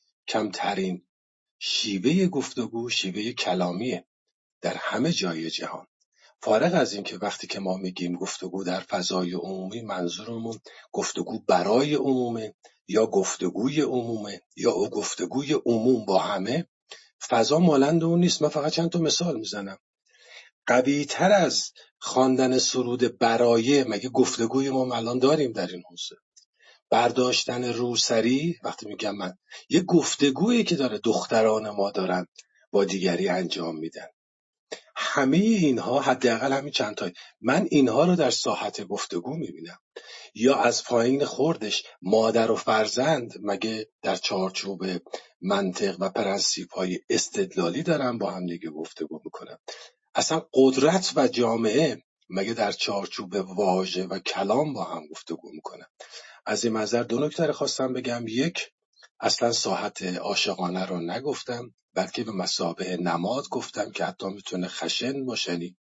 کمترین شیوه گفتگو شیوه کلامیه در همه جای جهان. فارغ از این که وقتی که ما میگیم گفتگو در فضای عمومی منظورمون گفتگو برای عمومه یا گفتگوی عمومه یا گفتگوی عموم با همه، فضا مانند اون نیست. من فقط چند تا مثال میزنم. قوی تر از خواندن سرود برای مگه گفتگوی ما الان داریم در این حوزه؟ برداشتن روسری، وقتی میگم من، یه گفتگویی که داره دختران ما دارن با دیگری انجام میدن. همه اینها حداقل همین چند تایی من اینها رو در ساحت گفتگو میبینم. یا از پایین خوردش مادر و فرزند مگه در چارچوب منطق و پرنسیپ های استدلالی دارن با هم دیگه گفتگو میکنن؟ اصلا قدرت و جامعه مگه در چارچوب واژه و کلام با هم گفتگو میکنن؟ از این منظر دو نکته خواستم بگم. یک، اصلا ساحت عاشقانه رو نگفتم، بلکه به مثابه نماد گفتم که حتی میتونه خشن باشه، یعنی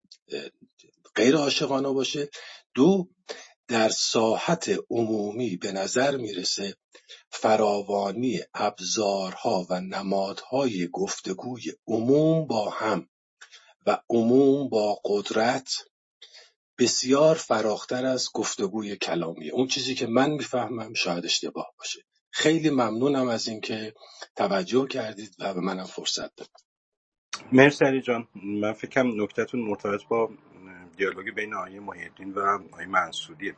غیر عاشقانه باشه. دو، در ساحت عمومی به نظر میرسه فراوانی ابزارها و نمادهای گفتگوی عموم با هم و عموم با قدرت بسیار فراختر از گفتگوی کلامی. اون چیزی که من میفهمم شاید اشتباه باشه. خیلی ممنونم از اینکه توجه کردید و به منم فرصت دادید. مرسی علی جان. من فکرم نکتهتون مرتبط با دیالوگ بین آقای محی‌الدین و آقای منصوریه.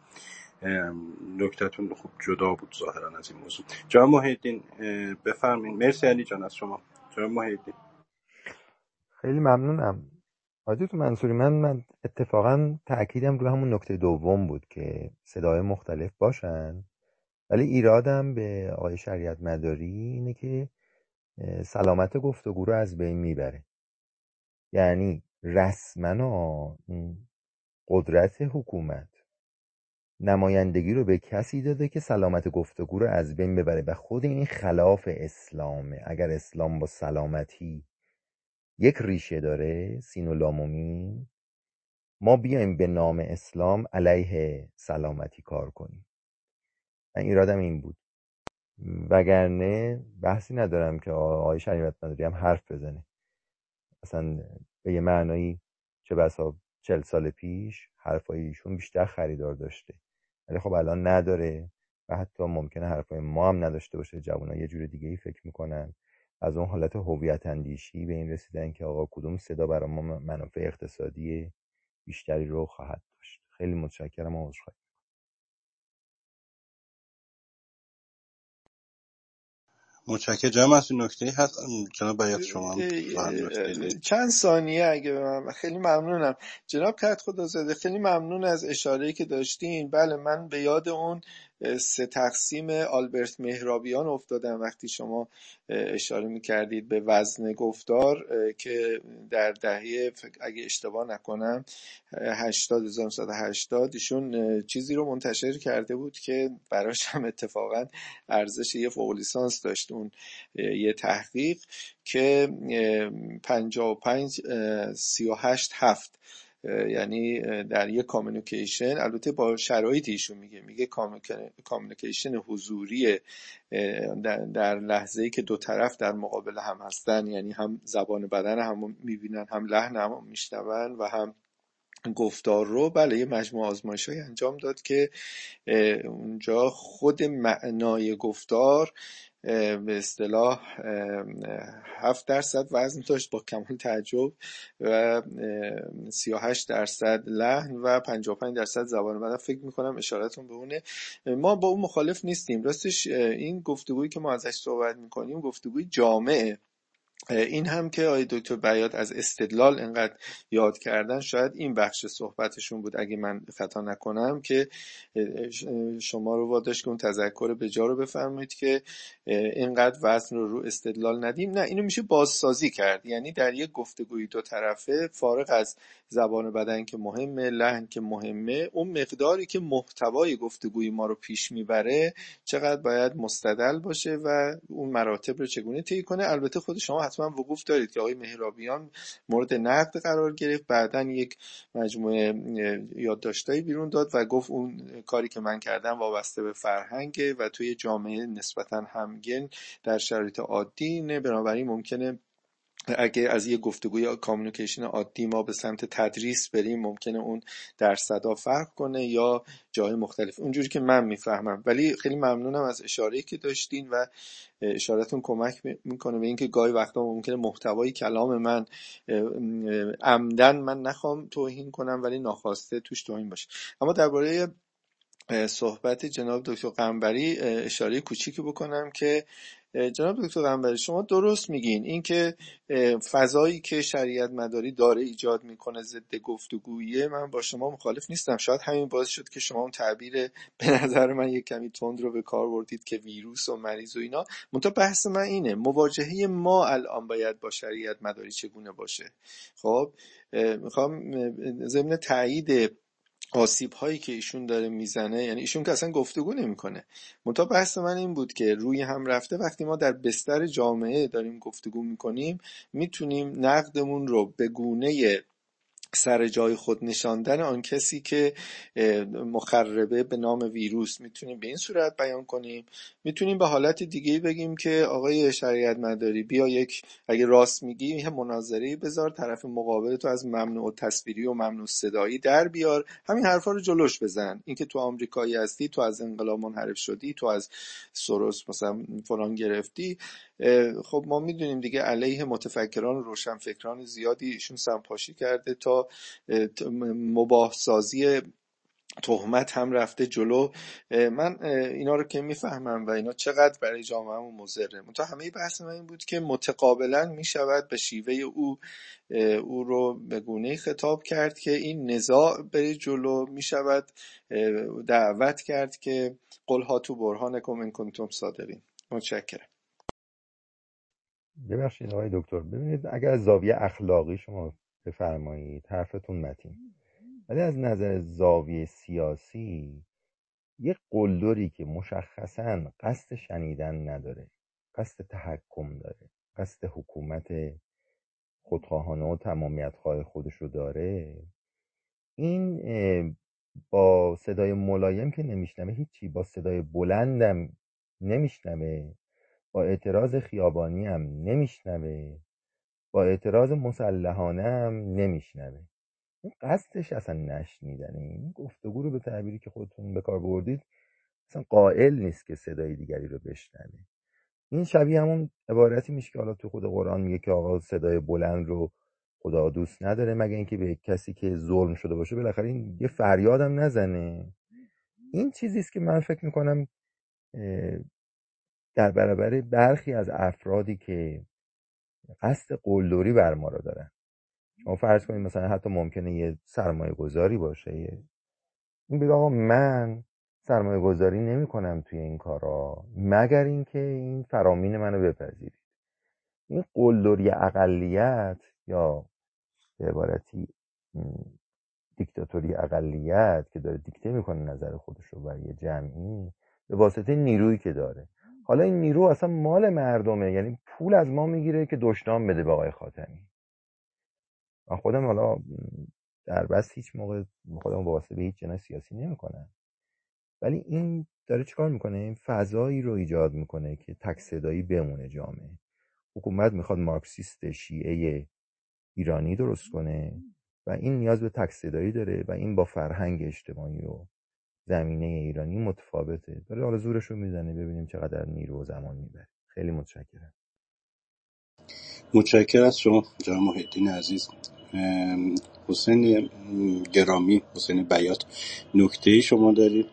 نکتهتون خوب جدا بود ظاهرا از این موضوع. جناب محی‌الدین بفرمایید. مرسی علی جان از شما. جناب محی‌الدین. خیلی ممنونم حاجی منصوری. من اتفاقا تأکیدم رو همون نکته دوم بود که صدای مختلف باشن، ولی ایرادم به آقای شریعت مداری اینه که سلامت گفتگو رو از بین میبره. یعنی رسما قدرت حکومت نمایندگی رو به کسی داده که سلامت گفتگو رو از بین ببره و خود این خلاف اسلامه. اگر اسلام با سلامتی یک ریشه داره، سین و لام و میم، ما بیایم به نام اسلام علیه سلامتی کار کنیم. من ایرادم این بود، وگرنه بحثی ندارم که آقای شریعت مداری هم حرف بزنه. اصلا به یه معنایی چه بسا 40 سال پیش حرفای ایشون بیشتر خریدار داشته، ولی خب الان نداره و حتی ممکنه حرفای ما هم نداشته باشه. جوان‌ها یه جور دیگه ای فکر میکنن، از اون حالت هویت اندیشی به این رسیدن که آقا کدوم صدا برای ما منافع اقتصادی بیشتری رو خواهد داشت. خیلی متشکرم و عذرخواهی. متشکرم. جناب از این نکته هست جناب بیات شما هم نکته دارید. چند ثانیه اگه به من، خیلی ممنونم جناب کت خدازاده، خیلی ممنون از اشاره‌ای که داشتین. بله، من به یاد اون 3 تقسیم آلبرت مهرابیان افتادم وقتی شما اشاره می‌کردید به وزن گفتار که در دهه اگه اشتباه نکنم 1980 ایشون چیزی رو منتشر کرده بود که براش هم اتفاقا ارزش یه فوق لیسانس داشت. اون یه تحقیق که 55 38 7 یعنی در یک کامیونیکیشن، البته با شرایطی ایشون میگه کامیونیکیشن حضوری در لحظه‌ای که دو طرف در مقابل هم هستن، یعنی هم زبان بدن هم میبینن، هم لحن هم میشنون و هم گفتار رو. بله، یه مجموعه آزمایش‌های انجام داد که اونجا خود معنای گفتار به اصطلاح 7% وزن داشت با کمال تعجب و 38% لحن و 55% زبان بدن. فکر میکنم اشارتون به اونه. ما با اون مخالف نیستیم. راستش این گفتگویی که ما ازش صحبت میکنیم گفتگوی جامعه. این هم که آقای دکتر بیات از استدلال انقدر یاد کردن، شاید این بخش صحبتشون بود اگه من خطا نکنم، که شما رو واداشت که اون تذکر به جا رو بفرمایید که اینقدر وزن رو استدلال ندیم. نه، اینو میشه بازسازی کرد. یعنی در یک گفتگوی دو طرفه فارغ از زبان بدن که مهمه، لحن که مهمه، اون مقداری که محتوای گفتگوی ما رو پیش میبره چقدر باید مستدل باشه و اون مراتب رو چگونه طی کنه. البته خود شما حتما وقوف دارید که آقای مهرابیان مورد نقد قرار گرفت، بعدن یک مجموعه یادداشتایی بیرون داد و گفت اون کاری که من کردم وابسته به فرهنگه و توی جامعه نسبتاً همگن در شرایط عادی نه، بنابراین ممکنه اگه از یه گفتگوی کامیونیکیشن عادی ما به سمت تدریس بریم ممکنه اون در صدا فرق کنه یا جای مختلف، اونجوری که من میفهمم. ولی خیلی ممنونم از اشاره‌ای که داشتین و اشارتون کمک میکنه به اینکه گاهی وقتا ممکنه محتوای کلام من عمدن من نخوام توهین کنم ولی ناخواسته توش توهین باشه. اما درباره صحبت جناب دکتر قنبری اشاره کوچیکی بکنم که جناب دکتر قنبری شما درست میگین، این که فضایی که شریعت مداری داره ایجاد میکنه ضد گفتگویی، من با شما مخالف نیستم. شاید همین باعث شد که شما اون تعبیر به نظر من یک کمی تند رو به کار بردید که ویروس و مریض و اینا. منتها بحث من اینه مواجهه ما الان باید با شریعت مداری چگونه باشه. خب میخوام ضمن تایید آسیب هایی که ایشون داره میزنه، یعنی ایشون که اصلا گفتگو نمیکنه، منتها بحث من این بود که روی هم رفته وقتی ما در بستر جامعه داریم گفتگو میکنیم میتونیم نقدمون رو به گونه سر جای خود نشاندن آن کسی که مخربه به نام ویروس میتونیم به این صورت بیان کنیم. میتونیم به حالت دیگه بگیم که آقای شریعت مداری بیا یک اگه راست میگی یه مناظره بذار، طرف مقابل تو از ممنوع تصویری و ممنوع صدایی در بیار، همین حرفا رو جلوش بزن. اینکه تو آمریکایی هستی، تو از انقلاب منحرف شدی، تو از سوروس مثلا فلان گرفتی، خب ما میدونیم دیگه علیه متفکران و روشنفکران زیادی ایشون سمپاشی کرده تا مباح سازی تهمت هم رفته جلو. من اینا رو که میفهمم و اینا چقدر برای جامعهمون مضره، منتها همه بحث من این بود که متقابلا میشود به شیوه او رو به گونه‌ای خطاب کرد که این نزاع بره جلو، میشود دعوت کرد که قل هاتوا برهانکم ان کنتم صادقین. متشکرم. ببخشید آقای دکتر، ببینید اگر از زاویه اخلاقی شما بفرمایید حرفتون متین، ولی از نظر زاویه سیاسی یک قلدری که مشخصاً قصد شنیدن نداره، قصد تحکم داره، قصد حکومت خودخواهانه و تمامیت‌خواه خودش رو داره، این با صدای ملایم که نمیشنوه هیچی، با صدای بلندم نمیشنوه، با اعتراض خیابانی هم نمیشنوه، با اعتراض مسلحانه هم نمیشنوه. این قصدش اصلا نشنیدنه. این گفتگو رو به تعبیری که خودتون به کار بردید اصلا قائل نیست که صدای دیگری رو بشنوه. این شبیه همون عبارتی میشه که حالا تو خود قرآن میگه که آقا صدای بلند رو خدا دوست نداره مگر اینکه به کسی که ظلم شده باشه بالاخره این یه فریادم نزنه. این چیزی است که من فکر میکنم در برابر برخی از افرادی که قصد قلدری بر ما رو دارن، شما فرض کنید مثلا حتی ممکنه یه سرمایه گذاری باشه، این بگه آقا من سرمایه گذاری نمی کنم توی این کارا مگر اینکه این فرامین منو بپذیرید. این قلدری اقلیت یا به عبارتی دیکتاتوری اقلیت که داره دیکته میکنه نظر خودش رو بر یه جمعی به واسطه نیرویی که داره. حالا این نیرو اصلا مال مردمه، یعنی پول از ما میگیره که دشنام بده به آقای خاتمی. من خودم حالا در بس هیچ موقع خودم واسطه به هیچ جناح سیاسی نمیکنم، ولی این داره چیکار میکنه؟ این فضایی رو ایجاد میکنه که تک صدایی بمونه جامعه. حکومت میخواد مارکسیست شیعه ایرانی درست کنه و این نیاز به تک صدایی داره و این با فرهنگ اجتماعی و زمینه ایرانی متفاوته. داره حالا زورش رو میزنه، ببینیم چقدر نیرو و زمان میبره. خیلی متشکرم. متشکرم از شما جناب محیدین عزیز. حسین گرامی، حسین بیات، نکته شما دارید؟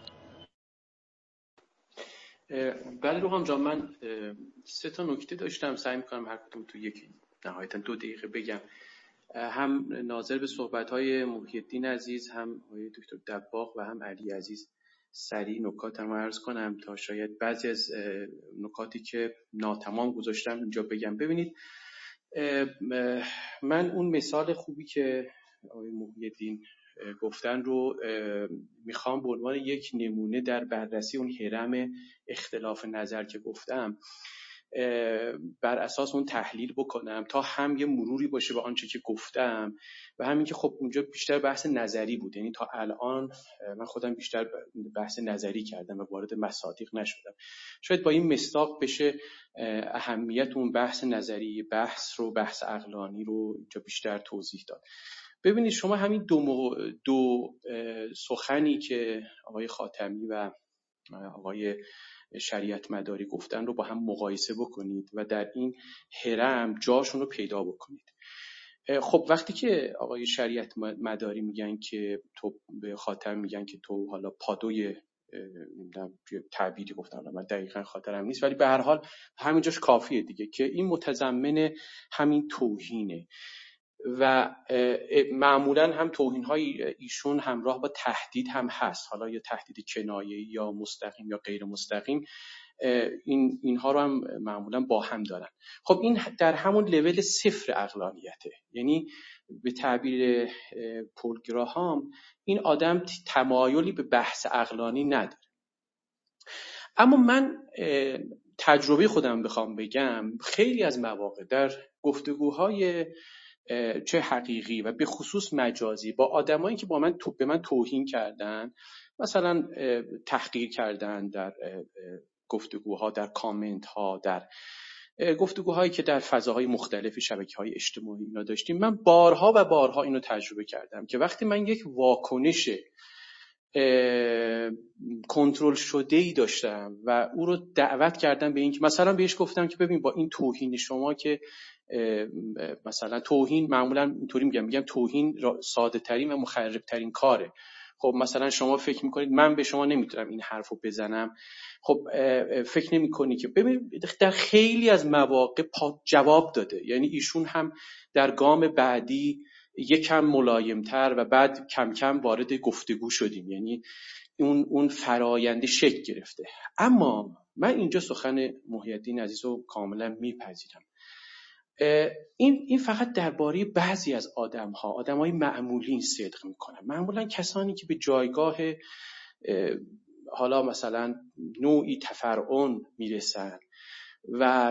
بله روحام جان، من 3 تا نکته داشتم، سعی میکنم هر کدوم تو یک نهایتا 2 دقیقه بگم. هم ناظر به صحبت‌های محیدین عزیز، هم آقای دکتر دباغ و هم علی عزیز سریع نکاتم عرض کنم تا شاید بعضی از نکاتی که ناتمام گذاشتم اینجا بگم. ببینید، من اون مثال خوبی که آقای محی‌الدین گفتن رو میخوام به عنوان یک نمونه در بررسی اون هرم اختلاف نظر که گفتم بر اساس اون تحلیل بکنم تا هم یه مروری باشه به آنچه که گفتم و همین که خب اونجا بیشتر بحث نظری بود، یعنی تا الان من خودم بیشتر بحث نظری کردم و وارد مصادیق نشدم. شاید با این مصداق بشه اهمیت اون بحث نظری بحث عقلانی رو اینجا بیشتر توضیح داد. ببینید شما همین دو سخنی که آقای خاتمی و آقای شریعت مداری گفتن رو با هم مقایسه بکنید و در این هرم جاشون رو پیدا بکنید. خب وقتی که آقای شریعت مداری میگن که تو به خاتم میگن که تو حالا پادوی تعبیری گفتن، من دقیقاً خاطرم نیست، ولی به هر حال همینجاش کافیه دیگه که این متضمن همین توهینه و معمولاً هم توهین‌های ایشون همراه با تهدید هم هست، حالا یا تهدید کنایه‌ای یا مستقیم یا غیر مستقیم، اینها رو هم معمولاً با هم دارن. خب این در همون لول صفر عقلانیته، یعنی به تعبیر پول گراهام این آدم تمایلی به بحث عقلانی نداره. اما من تجربه خودم بخوام بگم، خیلی از مواقع در گفتگوهای چه حقیقی و به خصوص مجازی با آدمایی که به من توهین کردن، مثلا تحقیر کردن در گفتگوها، در کامنت ها، در گفتگوهایی که در فضاهای مختلف شبکه‌های اجتماعی اینا داشتیم، من بارها و بارها اینو تجربه کردم که وقتی من یک واکنش کنترل شده‌ای داشتم و او رو دعوت کردم به این که مثلا بهش گفتم که ببین با این توهین شما که مثلا توهین معمولا اینطوری میگم توهین ساده ترین و مخرب ترین کاره. خب مثلا شما فکر میکنید من به شما نمیتونم این حرفو بزنم، خب فکر نمیکنی که ببین در خیلی از مواقع جواب داده، یعنی ایشون هم در گام بعدی یکم ملایمتر و بعد کم کم وارد گفتگو شدیم، یعنی اون فراینده شکل گرفته. اما من اینجا سخن محی‌الدین عزیز رو کاملا میپذیرم. این فقط درباره بعضی از آدم‌های معمولی صدق میکنن، معمولا کسانی که به جایگاه حالا مثلا نوعی تفرعن میرسن و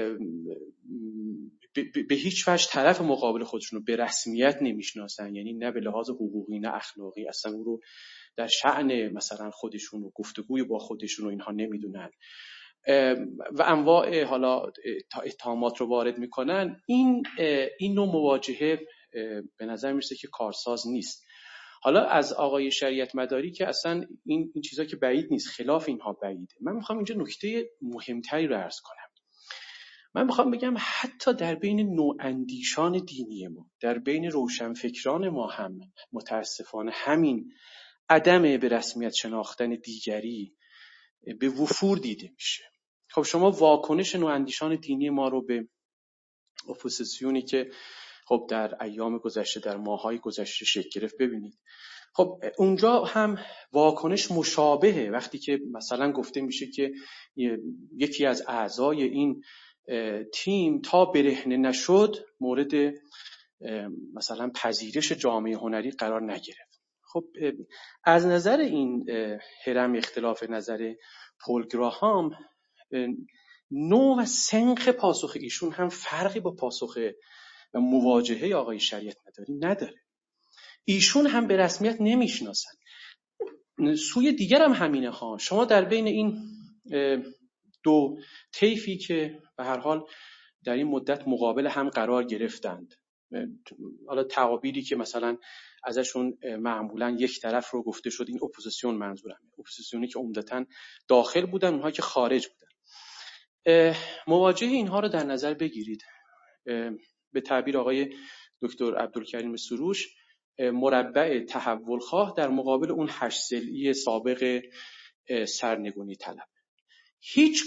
به هیچ وجه طرف مقابل خودشون رو به رسمیت نمیشناسن، یعنی نه به لحاظ حقوقی نه اخلاقی، اصلا اون رو در شأن مثلا خودشون و گفتگوی با خودشون و اینها نمیدونن و انواع حالا اتهامات رو وارد میکنن، این نوع مواجهه به نظر میرسه که کارساز نیست. حالا از آقای شریعت مداری که اصلا این چیزا که بعید نیست، خلاف اینها بعیده. من میخوام اینجا نکته مهمتری رو عرض کنم. من میخوام بگم حتی در بین نواندیشان دینی ما، در بین روشنفکران ما هم متاسفانه همین عدم به رسمیت شناختن دیگری به وفور دیده میشه. خب شما واکنش نواندیشان دینی ما رو به اپوزیسیونی که خب در ایام گذشته، در ماهای گذشته شکل گرفت ببینید. خب اونجا هم واکنش مشابهه، وقتی که مثلا گفته میشه که یکی از اعضای این تیم تا برهنه نشد مورد مثلا پذیرش جامعه هنری قرار نگرفت. خب از نظر این هرم اختلاف نظر پول گراهام، نوع و سنخ پاسخ ایشون هم فرقی با پاسخ و مواجهه آقای شریعت مداری نداره. ایشون هم به رسمیت نمیشناسن. سوی دیگر هم همینه ها. شما در بین این دو طیفی که به هر حال در این مدت مقابل هم قرار گرفتند، حالا تعابیری که مثلا ازشون معمولا یک طرف رو گفته شد، این اپوزیسیون منظورم، اپوزیسیونی که عمدتاً داخل بودن، اونها که خارج بودن. مواجهه اینها رو در نظر بگیرید. به تعبیر آقای دکتر عبدالکریم سروش، مربع تحولخواه در مقابل اون 8 ضلعی سابق سرنگونی طلب. هیچ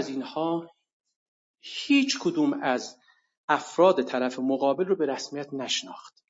کدوم از افراد طرف مقابل رو به رسمیت نشناخت.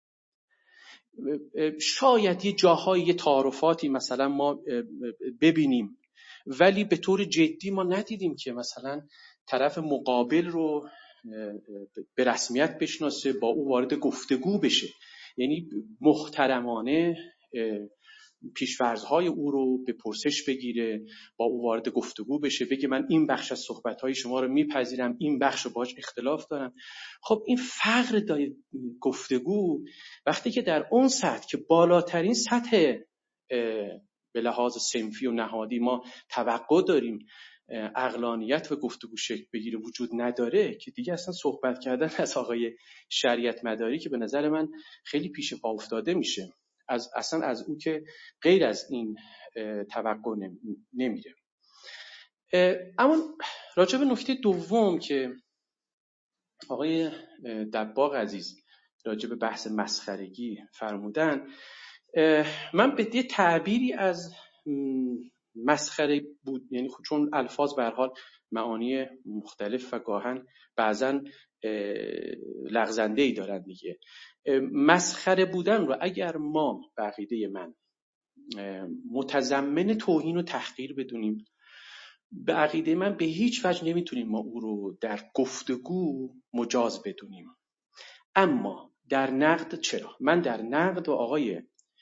شاید یه جاهای یه تعارفاتی مثلا ما ببینیم، ولی به طور جدی ما ندیدیم که مثلا طرف مقابل رو به رسمیت بشناسه، با او وارد گفتگو بشه. یعنی محترمانه پیش‌فرض‌های او رو به پرسش بگیره، با او وارد گفتگو بشه، بگه من این بخش از صحبت‌های شما رو میپذیرم، این بخش رو باهاش اختلاف دارم. خب این فقر گفتگو وقتی که در اون سطح که بالاترین سطح به لحاظ صنفی و نهادی ما توقع داریم عقلانیت و گفتگو شکل بگیره وجود نداره، که دیگه اصلا صحبت کردن از آقای شریعت مداری که به نظر من خیلی پیش پا افتاده میشه. اصلا از او که غیر از این توقع نمیره. اما راجع به نکته دوم که آقای دباغ عزیز راجع به بحث مسخرگی فرمودن، من به یه تعبیری از مسخره بود، یعنی چون الفاظ به هر حال معانی مختلف و گاهن بعضن لغزنده‌ای دارن دیگه، مسخره بودن رو اگر ما به عقیده من متضمن توهین و تحقیر بدونیم، به عقیده من به هیچ وجه نمیتونیم ما او رو در گفتگو مجاز بدونیم. اما در نقد چرا؟ من در نقد و آقای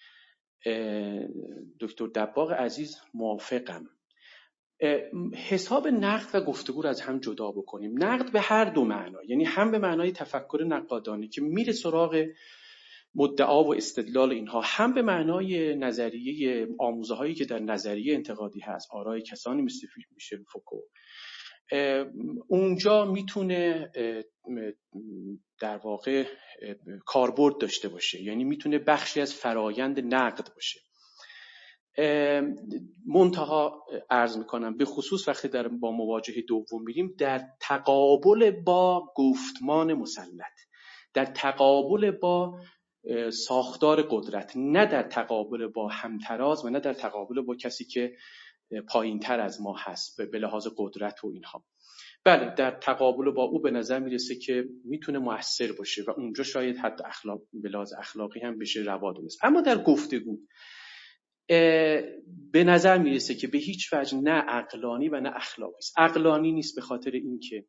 دکتر دباغ عزیز موافقم. حساب نقد و گفتگو رو از هم جدا بکنیم. نقد به هر دو معنا، یعنی هم به معنای تفکر نقادانه که میره سراغ مدعا و استدلال اینها، هم به معنای نظریه آموزه هایی که در نظریه انتقادی هست، آرای کسانی مثل میشل فوکو، اونجا میتونه در واقع کاربرد داشته باشه، یعنی میتونه بخشی از فرایند نقد باشه. منتها عرض میکنم به خصوص وقتی با مواجهه دوم میریم، در تقابل با گفتمان مسلط، در تقابل با ساختار قدرت، نه در تقابل با همتراز و نه در تقابل با کسی که پایین تر از ما هست به لحاظ قدرت و اینها. بله، در تقابل با او به نظر میرسه که میتونه مؤثر باشه و اونجا شاید حتی به لحاظ اخلاقی هم بشه روا دونست. اما در گفتگو به نظر میرسه که به هیچ وجه نه عقلانی و نه اخلاقی است. عقلانی نیست به خاطر اینکه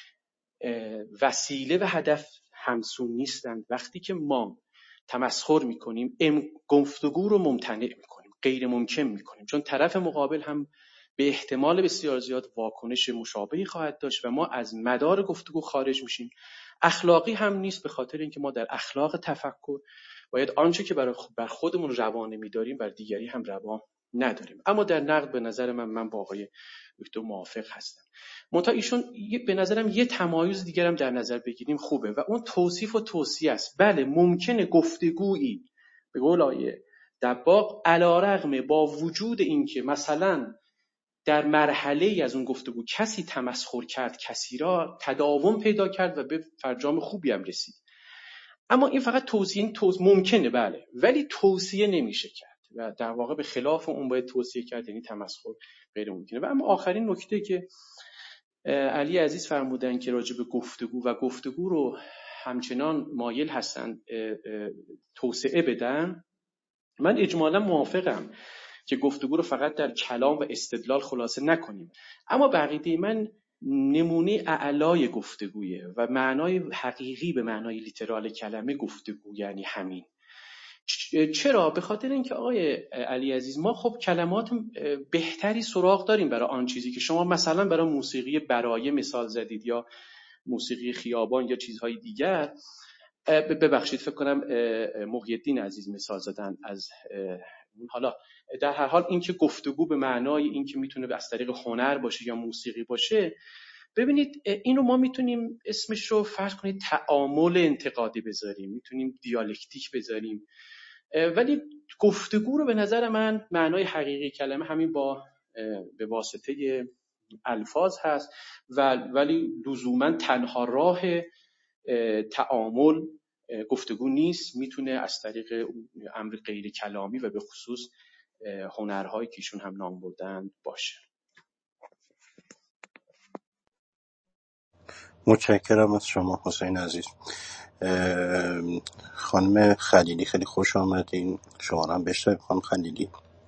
وسیله و هدف همسون نیستند. وقتی که ما تمسخر میکنیم گفتگو رو ممتنع میکنیم، غیر ممکن میکنیم، چون طرف مقابل هم به احتمال بسیار زیاد واکنش مشابهی خواهد داشت و ما از مدار گفتگو خارج میشیم. اخلاقی هم نیست به خاطر اینکه ما در اخلاق تفکر باید آنچه که بر خودمون روا نمی‌داریم بر دیگری هم روا نداریم. اما در نقد به نظر من با آقای دکتر موافق هستم. منتها ایشون به نظرم یه تمایز دیگر هم در نظر بگیریم خوبه و اون توصیف و توصیه است. بله ممکنه گفتگویی به قول آقای دباغ علی‌رغم با وجود اینکه مثلا در مرحله‌ای از اون گفتگو کسی تمسخر کرد، کسی را تداوم پیدا کرد و به فرجام خوبی هم رسید، اما این فقط توصیه ممکنه، بله، ولی توصیه نمیشه کرد و در واقع به خلاف اون باید توصیه کرد، یعنی تمسخر غیر ممکنه. و اما آخرین نکته که علی عزیز فرمودن که راجع به گفتگو رو همچنان مایل هستن توسعه بدن، من اجمالا موافقم که گفتگو رو فقط در کلام و استدلال خلاصه نکنیم، اما به عقیده من نمونه اعلای گفتگویه و معنای حقیقی به معنای لیترال کلمه گفتگو یعنی همین. چرا؟ به خاطر اینکه آقای علی عزیز ما خب کلمات بهتری سراغ داریم برای آن چیزی که شما مثلا برای موسیقی برای مثال زدید یا موسیقی خیابان یا چیزهای دیگر. ببخشید فکر کنم محی الدین عزیز مثال زدن از حالا در هر حال این که گفتگو به معنای این که میتونه از طریق هنر باشه یا موسیقی باشه، ببینید اینو ما میتونیم اسمش رو فرض کنید تعامل انتقادی بذاریم، میتونیم دیالکتیک بذاریم، ولی گفتگو رو به نظر من معنای حقیقی کلمه همین به واسطه الفاظ هست ولی لزوما تنها راه تعامل گفتگو نیست، میتونه از طریق امر غیر کلامی و به خصوص هنرهایی که ایشون هم نام بردن باشه. متشکرم از شما حسین عزیز. خانم خلیلی خیلی خوش آمدین، شما هم بشنوید. خانم خلیلی.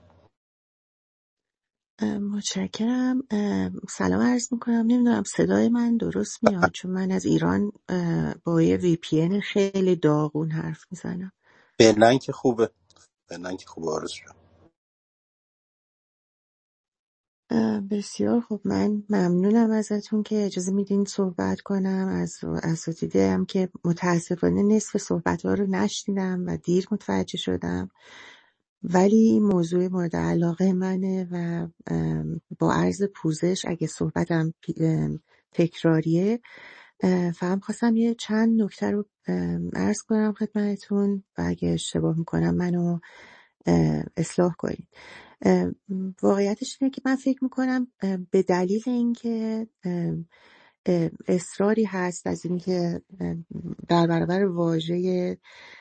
متشکرم. سلام عرض میکنم. نمیدونم صدای من درست میاد چون من از ایران با یه VPN خیلی داغون حرف میزنم. فعلا که خوبه، فعلا که خوبه آرزو جان. بسیار خب، من ممنونم ازتون که اجازه میدین صحبت کنم. از اساتیده هم که متاسفانه نصف صحبت ها رو نشنیدم و دیر متوجه شدم، ولی این موضوع مورد علاقه منه و با عرض پوزش اگه صحبتم تکراریه، فقط خواستم یه چند نکته رو عرض کنم خدمتتون و اگه اشتباه میکنم منو اصلاح کنید. واقعیتش اینه که من فکر میکنم به دلیل اینکه اصراری هست از اینکه در برابر واژه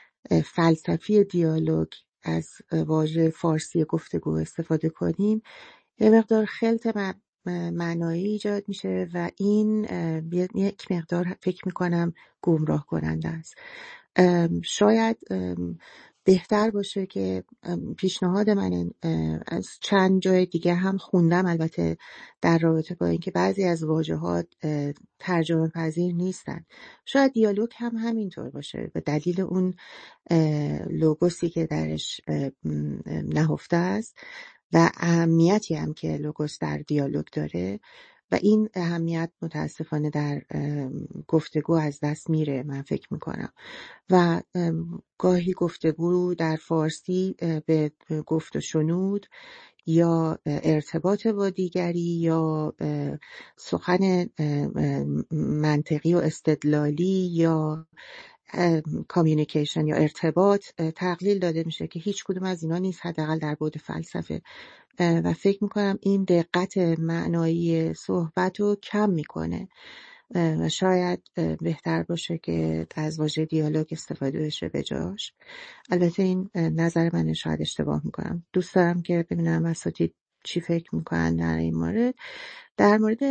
فلسفی دیالوگ از واژه فارسی گفتگو استفاده کنیم، یه مقدار خلط معنایی ایجاد میشه و این یک مقدار فکر میکنم گمراه کننده است. شاید بهتر باشه که پیشنهاد من از چند جای دیگه هم خوندم، البته در رابطه با اینکه بعضی از واژه‌ها ترجمه پذیر نیستن، شاید دیالوگ هم همینطور باشه به دلیل اون لوگوسی که درش نهفته است و اهمیتی هم که لوگوس در دیالوگ داره و این اهمیت متاسفانه در گفتگو از دست میره من فکر میکنم. و گاهی گفتگو در فارسی به گفت و شنود یا ارتباط با دیگری یا سخن منطقی و استدلالی یا کامیونیکیشن یا ارتباط تقلیل داده میشه که هیچ کدوم از اینا نیست، حداقل در بعد فلسفه. و فکر میکنم این دقت معنایی صحبت رو کم میکنه و شاید بهتر باشه که از واژه دیالوگ استفاده بشه به جاش. البته این نظر منه، شاید اشتباه میکنم. دوست دارم که ببینم اساتید چی فکر میکنن در این مورد. در مورد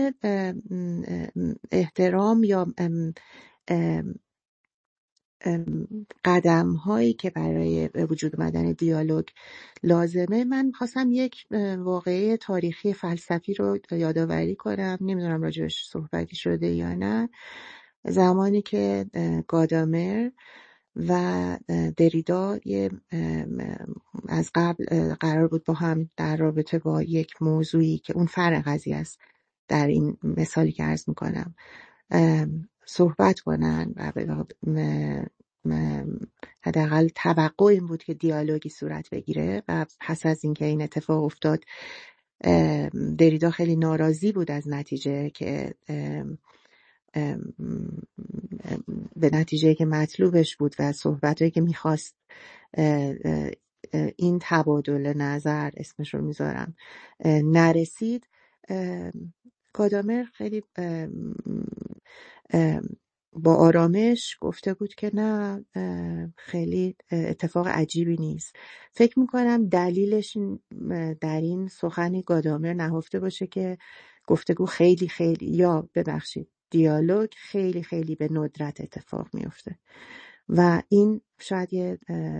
احترام یا قدم هایی که برای وجود آمدن دیالوگ لازمه، من خواستم یک واقعه تاریخی فلسفی رو یادآوری کنم. نمیدونم راجعش صحبتی شده یا نه. زمانی که گادامر و دریدا از قبل قرار بود با هم در رابطه با یک موضوعی که اون فرع قضیه است در این مثالی که عرض میکنم صحبت کنن و حداقل توقع این بود که دیالوگی صورت بگیره و پس از اینکه این اتفاق افتاد دریدا خیلی ناراضی بود از نتیجه که به نتیجه که مطلوبش بود و صحبتایی که میخواست این تبادل نظر اسمش رو میذارم نرسید. گادامر خیلی با آرامش گفته بود که نه، خیلی اتفاق عجیبی نیست. فکر میکنم دلیلش در این سخن گادامر نهفته باشه که گفتگو خیلی خیلی یا ببخشید دیالوگ خیلی خیلی به ندرت اتفاق میفته و این شاید یه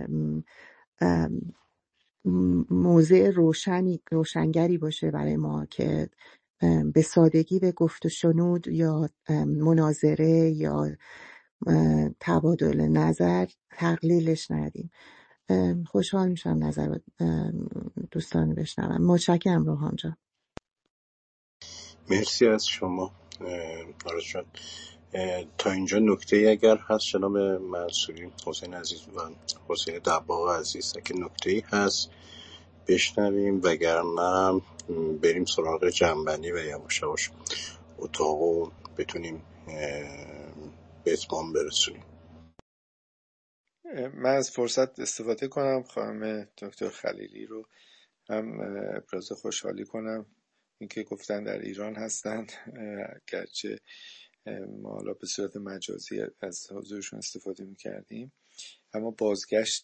موضع روشنگری باشه برای ما که به سادگی به گفت و شنود یا مناظره یا تبادل نظر تقلیلش ندیم. خوشحال میشم نظر دوستان بشنوم. متشکرم روحان جان. مرسی از شما آرزو جان. تا اینجا نکته اگر هست جناب منصوری، حسین عزیز و حسین دباغ عزیز، اگه نکته‌ای هست بشنویم، وگرنه بریم سراغ جنبندی و یواش یواش اتاقو بتونیم به اتمام برسونیم. من از فرصت استفاده کنم خانم دکتر خلیلی رو هم ابراز خوشحالی کنم اینکه گفتن در ایران هستند، گرچه ما حالا به صورت مجازی از حضورشون استفاده میکردیم، اما بازگشت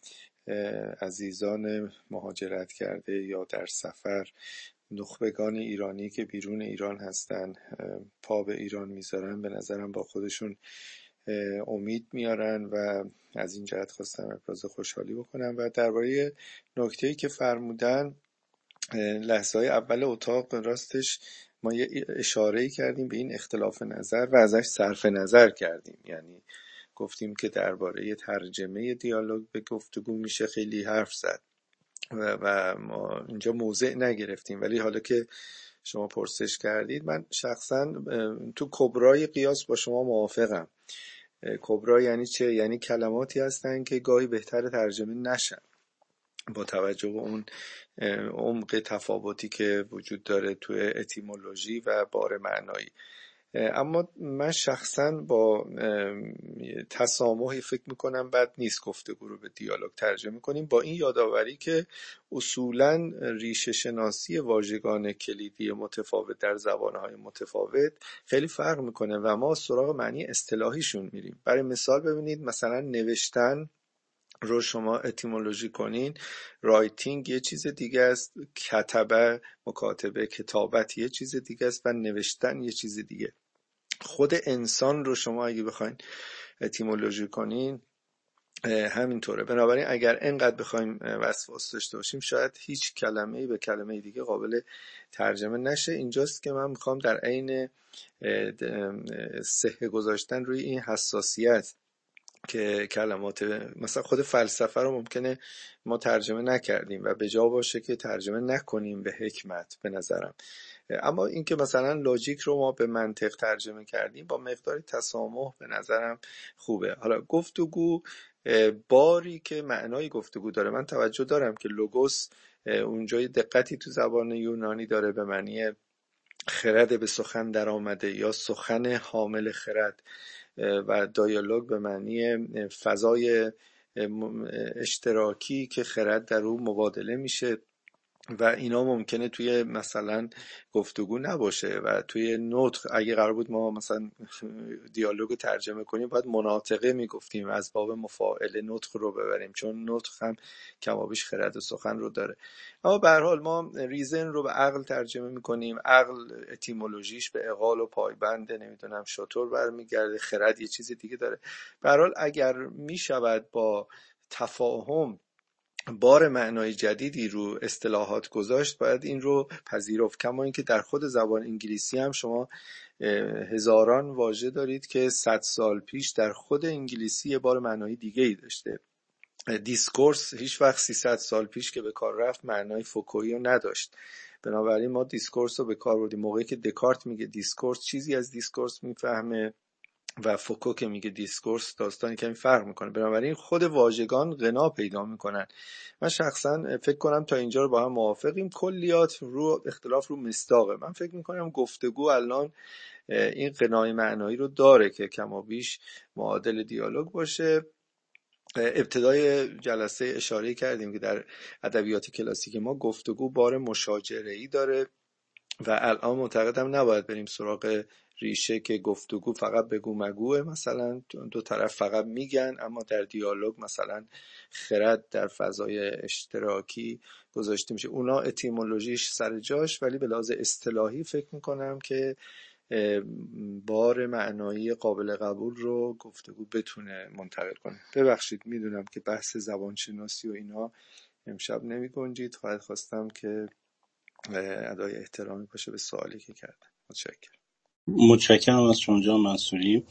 عزیزان مهاجرت کرده یا در سفر، نخبگان ایرانی که بیرون ایران هستن پا به ایران میذارن، به نظرم با خودشون امید میارن و از این جهت خواستم ابراز خوشحالی بکنم. و درباره نکته‌ای که فرمودن، لحظه‌های اول اتاق راستش ما یه اشاره‌ای کردیم به این اختلاف نظر و ازش صرف نظر کردیم، یعنی گفتیم که درباره ترجمه دیالوگ به گفتگو میشه خیلی حرف زد و ما اینجا موضع نگرفتیم، ولی حالا که شما پرسش کردید، من شخصا تو کبرای قیاس با شما موافقم. کبرا یعنی چه؟ یعنی کلماتی هستن که گاهی بهتر ترجمه نشن با توجه به اون عمق تفاوتی که وجود داره توی اتیمولوژی و بار معنایی. اما من شخصا با تسامحی فکر میکنم بد نیست گفتگو رو به دیالوگ ترجمه کنیم، با این یادآوری که اصولا ریشه شناسی واژگان کلیدی متفاوت در زبانهای متفاوت خیلی فرق میکنه و ما سراغ معنی اصطلاحیشون میریم. برای مثال ببینید، مثلا نوشتن رو شما اتیمولوژی کنین، رایتینگ یه چیز دیگه است، کتبه مکاتبه کتابت یه چیز دیگه است و نوشتن یه چیز دیگه. خود انسان رو شما اگه بخواین اتیمولوژی کنین همینطوره. بنابراین اگر اینقدر بخوایم وسواس داشته باشیم شاید هیچ کلمه‌ای به کلمه دیگه قابل ترجمه نشه. اینجاست که من میخوام در عین صحه گذاشتن روی این حساسیت که کلمات مثلا خود فلسفه رو ممکنه ما ترجمه نکردیم و به جا باشه که ترجمه نکنیم به حکمت به نظرم، اما اینکه مثلا لاجیک رو ما به منطق ترجمه کردیم با مقداری تسامح به نظرم خوبه. حالا گفتگو، باری که معنای گفتگو داره، من توجه دارم که لوگوس اونجای دقتی تو زبان یونانی داره به معنی خرد به سخن در آمده یا سخن حامل خرد، و دیالوگ به معنی فضای اشتراکی که خرد در اون مبادله میشه و اینا ممکنه توی مثلا گفتگو نباشه و توی نطق اگه قرار بود ما مثلا دیالوگو ترجمه کنیم باید مناطقه میگفتیم، از باب مفاعل نطق رو ببریم، چون نطق هم کمابیش خرد و سخن رو داره. اما به هر حال ما ریزن رو به عقل ترجمه میکنیم، عقل اتیمولوژیش به عقال و پایبند نمیدونم شطور برمیگرده، خرد یه چیز دیگه داره. به هر حال اگر میشود با تفاهم بار معنای جدیدی رو اصطلاحات گذاشت باید این رو پذیرفت. کما اینکه در خود زبان انگلیسی هم شما هزاران واژه دارید که 100 سال پیش در خود انگلیسی یه بار معنای دیگه ای داشته. دیسکورس هیچ وقت 300 سال پیش که به کار رفت معنای فوکویی رو نداشت، بنابراین ما دیسکورس رو به کار بردیم. موقعی که دکارت میگه دیسکورس چیزی از دیسکورس میفهمه و فوکو که میگه دیسکورس داستانی کمی فرق میکنه، بنابراین خود واژگان غنا پیدا میکنن. من شخصا فکر کنم تا اینجا رو با هم موافقیم. کلیات رو اختلاف رو مصداقه. من فکر میکنم گفتگو الان این غنای معنایی رو داره که کما بیش معادل دیالوگ باشه. ابتدای جلسه اشاره کردیم که در ادبیات کلاسیک ما گفتگو بار مشاجره‌ای داره و الان معتقدم نباید بریم سراغ ریشه که گفتگو فقط بگو مگوه، مثلا دو طرف فقط میگن، اما در دیالوگ مثلا خرد در فضای اشتراکی گذاشته میشه. اونا اتیمولوژیش سر جاش، ولی به لحاظ اصطلاحی فکر میکنم که بار معنایی قابل قبول رو گفتگو بتونه منتقل کنه. ببخشید میدونم که بحث زبانشناسی و اینا امشب نمی گنجید، فقط خواستم که ادای احترامی باشه به سوالی که کردم. متشکرم از شما جان منصوری.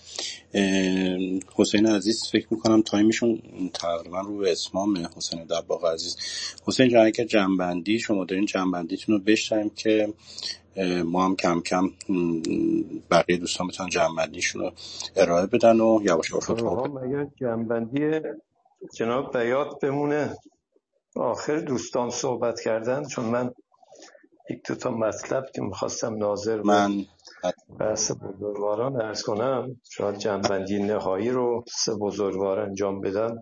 حسین عزیز فکر میکنم تایمشون تقریبا رو به اتمام. حسین دباغ عزیز، حسین جان که جنبندی شما دارین جنبندیتون رو بشنویم که ما هم کم کم بقیه دوستان بتونن جنبندیشون رو ارائه بدن و یواش یواش خب اگر جنبندی جناب بیات بمونه آخر دوستان صحبت کردن، چون من یک دو تا مطلب که میخواستم ناظر به بحث بزرگواران عرض کنم، شاید جنبندی نهایی رو سه بزرگوار انجام بدن.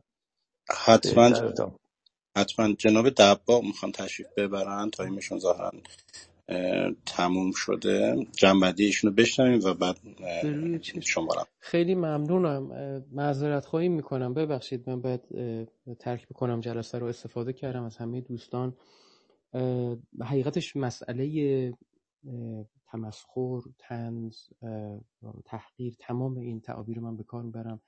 حتما جناب دباغ میخوان تشریف ببرن، تایمشون ظاهرا تموم شده. جنبندی ایشونو بشنویم و بعد شما. خیلی ممنونم. معذرت خواهی میکنم، ببخشید من باید ترک بکنم جلسه رو. استفاده کردم از همه دوستان. حقیقتش مسئله تمسخر، طنز، تحقیر، تمام این تعابیر من به کار میبرم.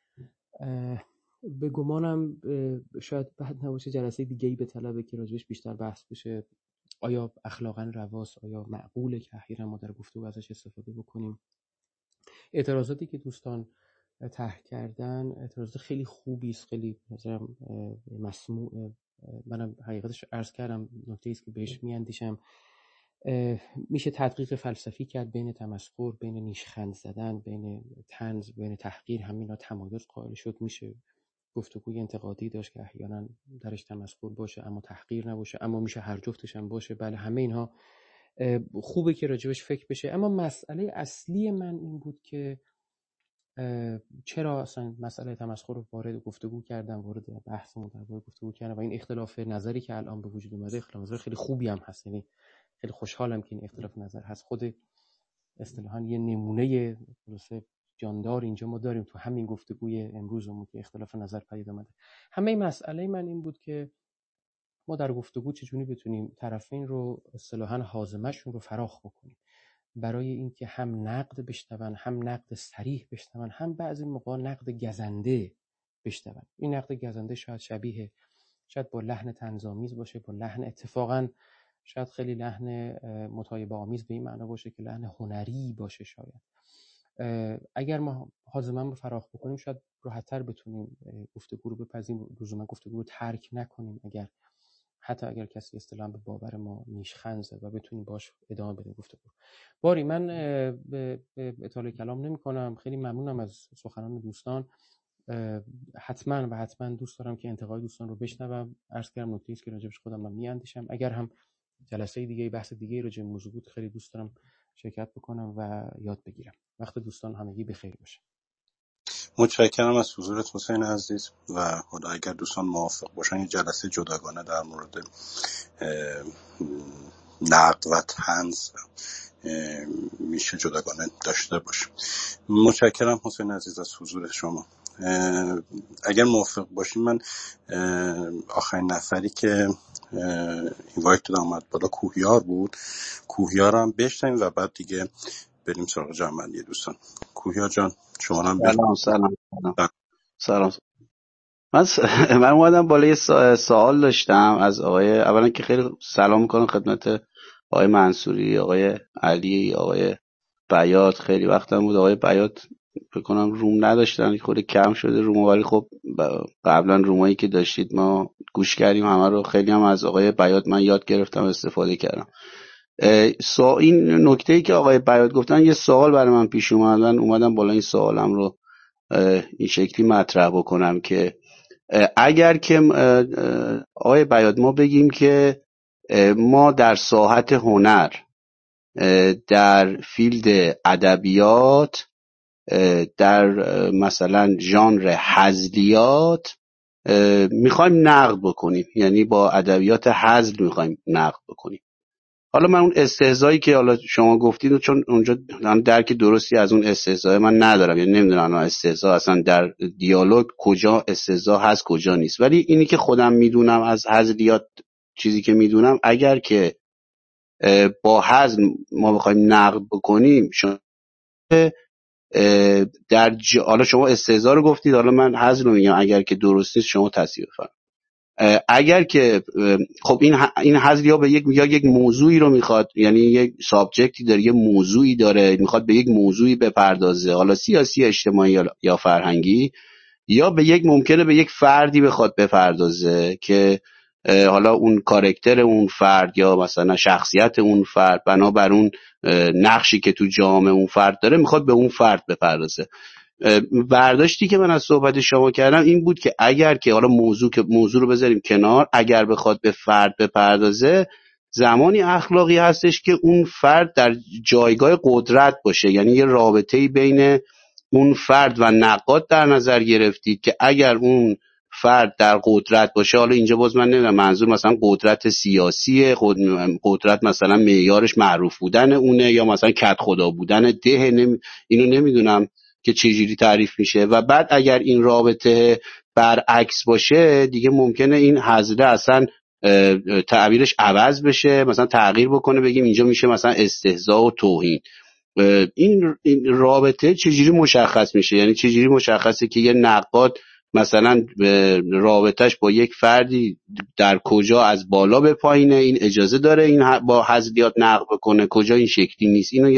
به گمانم شاید بعد نباشه جلسه دیگه‌ای به طلبه که راجبش بیشتر بحث بشه. آیا اخلاقاً رواست؟ آیا معقوله که اخیراً ما در گفتگو ازش استفاده بکنیم؟ اعتراضاتی که دوستان طرح کردن اعتراض خیلی خوبی است، خیلی نظرم مسموع. منم حقیقتش عرض کردم نکته است که بهش میاندیشم. میشه تدقیق فلسفی کرد بین تمسخر، بین نیشخند زدن، بین طنز، بین تحقیر، همینا تمایز قائل شد. میشه گفتگوی انتقادی داشت که احیانا درش تمسخر باشه اما تحقیر نباشه، اما میشه هر جفتش هم باشه. بله همه اینها خوبه که راجبش فکر بشه. اما مسئله اصلی من این بود که چرا اصلا مسئله تمسخر رو وارد گفتگو کردم، وارد بحثمون درباره گفتگو کردم و این اختلاف نظری که الان به وجود اومده اختلاف نظر خیلی خوبی هم هست. یعنی خیلی خوشحالم که این اختلاف نظر هست. خود اصطلاحاً یه نمونه درسته جاندار اینجا ما داریم تو همین گفتگوی امروزمون که اختلاف نظر پدید اومده. همه مسئله من این بود که ما در گفتگو چجوری بتونیم طرفین رو اصطلاحاً هاضمه‌شون رو فراخ بکنیم، برای اینکه هم نقد بشنون، هم نقد صریح بشنون، هم بعضی موقع نقد گزنده بشنون. این نقد گزنده شاید با لحن طنزآمیز باشه، با لحن اتفاقاً شاید خیلی لحن متعایب آمیز به این معنا باشه که لحن هنری باشه. شاید اگر ما هاضمه‌مون رو فراخ بکنیم شاید راحت‌تر بتونیم گفتگو رو بپذیریم، لزوما گفتگو رو ترک نکنیم اگر کسی اصطلاحاً به باور ما نیشخند زد و بتونیم باش ادامه بدیم گفتگو. باری من به اطاله کلام نمی کنم. خیلی ممنونم از سخنان دوستان. حتما دوست دارم که انتقاد دوستان رو بشنوم. عرض کردم نکته است که راجبش خودم هم میاندیشم. اگر هم جلسه دیگه بحث دیگه راجع به موضوع بود خیلی دوست دارم شرکت بکنم و یاد بگیرم. وقت دوستان همگی بخیر باشه. متشکرم از حضورت حسین عزیز و حالا اگر دوستان موافق باشن یه جلسه جداگانه در مورد نقد و طنز میشه جداگانه داشته باشیم. متشکرم حسین عزیز از حضور شما. اگر موافق باشیم من آخرین نفری که اینوایت دادم اومد بالا کوهیار بود. کوهیار هم بشنیم و بعد دیگه بریم سراغ جمع‌بندی دوستان. کوهیار جان شما هم سلام. من اومدم بالا یه سوال داشتم از آقای، اولا که خیلی سلام میکنم خدمت آقای منصوری، آقای علی، آقای بیات. خیلی وقتم بود آقای بیات بکنم روم نداشتن، خیلی کم شده روم، ولی خب قبلا رومایی که داشتید ما گوش کردیم همه رو. خیلی هم از آقای بیات من یاد گرفتم، استفاده کردم. این نکته‌ای که آقای بیات گفتن یه سوال برای من پیش اومد، من اومدم بالا این سوالم رو این شکلی مطرح بکنم که اگر که آقای بیات ما بگیم که ما در ساحت هنر، در فیلد ادبیات، در مثلا ژانر هزلیات میخوایم نقد بکنیم، یعنی با ادبیات هزل میخوایم نقد بکنیم. حالا من اون استهزایی که حالا شما گفتید چون اونجا درک درستی از اون استهزای من ندارم، یعنی نمیدونم استهزا اصلا در دیالوگ کجا استهزا هست کجا نیست، ولی اینی که خودم میدونم از هزلیات، چیزی که میدونم اگر که با هزل ما بخوایم نقد بکنیم، حالا شما استهزا رو گفتید، حالا من هزل رو میگم، اگر که درست نیست شما تصحیح بفرمایید. اگر که خب این هزل یا به یک موضوعی رو میخواد، یعنی یک سابجکتی داره، یه موضوعی داره، میخواد به یک موضوعی بپردازه، حالا سیاسی، اجتماعی یا فرهنگی، یا ممکنه به یک فردی بخواد بپردازه که حالا اون کاراکتر اون فرد یا مثلا شخصیت اون فرد بنابر اون نقشی که تو جامعه اون فرد داره میخواد به اون فرد بپردازه. برداشتی که من از صحبت شما کردم این بود که اگر که حالا موضوع رو بذاریم کنار، اگر بخواد به فرد بپردازه، زمانی اخلاقی هستش که اون فرد در جایگاه قدرت باشه، یعنی یه رابطه‌ای بین اون فرد و نقاد در نظر گرفتید که اگر اون فرد در قدرت باشه، حالا اینجا باز من نمیدونم منظور مثلا قدرت سیاسیه، قدرت مثلا معیارش معروف بودن اونه، یا مثلا کد خدا بودن ده، اینو نمیدونم که چجوری تعریف میشه. و بعد اگر این رابطه برعکس باشه دیگه ممکنه این هزله اصلا تعبیرش عوض بشه، مثلا تغییر بکنه، بگیم اینجا میشه مثلا استهزاء و توهین. این رابطه چجوری مشخص میشه؟ یعنی چجوری مشخصه که یه نقاد مثلا رابطهش با یک فردی در کجا از بالا به پایینه، این اجازه داره این با هزلیات نقد بکنه، کجا این شکلی نیست؟ اینو یه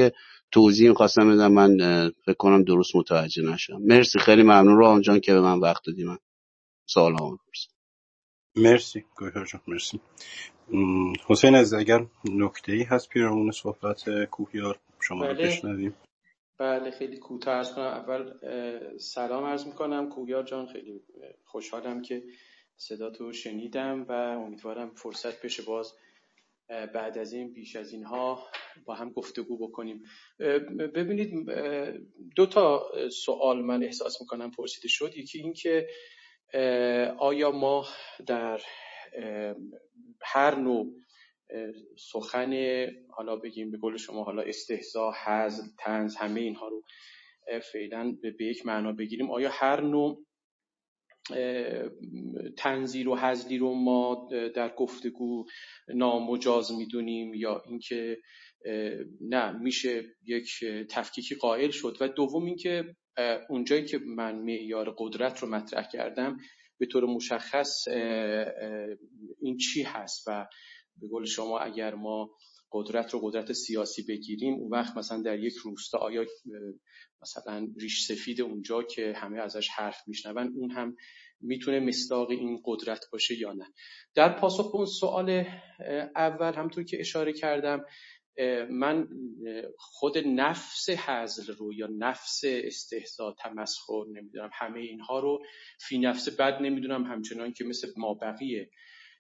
توضیح می‌خواستم بدم، من فکر کنم درست متوجه نشدم. مرسی، خیلی ممنون راهم جان که به من وقت دادی من سوالامو بپرسم. مرسی گوهر جان، مرسی. حسین از اگر نکته‌ای هست پیرامون صحبت کوهیار شما رو بشنویم. بله خیلی کوتاه عرض کنم. اول سلام عرض میکنم کوهیار جان، خیلی خوشحالم که صداتو شنیدم و امیدوارم فرصت بشه باز بعد از این بیش از اینها با هم گفتگو بکنیم. ببینید دو تا سوال من احساس میکنم پرسیده شد. یکی این که آیا ما در هر نوع سخن، حالا بگیم به قول شما حالا استهزاء، هزل، طنز، همه اینها رو فعلا به یک معنا بگیریم، آیا هر نوع طنزی رو هزلی رو ما در گفتگو نامجاز میدونیم یا اینکه نه میشه یک تفکیکی قائل شد؟ و دوم اینکه اونجایی که من معیار قدرت رو مطرح کردم به طور مشخص این چی هست و به قول شما اگر ما قدرت رو قدرت سیاسی بگیریم اون وقت مثلا در یک روستا آیا مثلا ریش سفید اونجا که همه ازش حرف میشنون اون هم میتونه مصداق این قدرت باشه یا نه؟ در پاسخ به اون سوال اول همونطور که اشاره کردم، من خود نفس هزل رو یا نفس استهزاء، تمسخر، نمیدونم همه اینها رو فی نفس بد نمیدونم، همچنان که مثل ما بقیه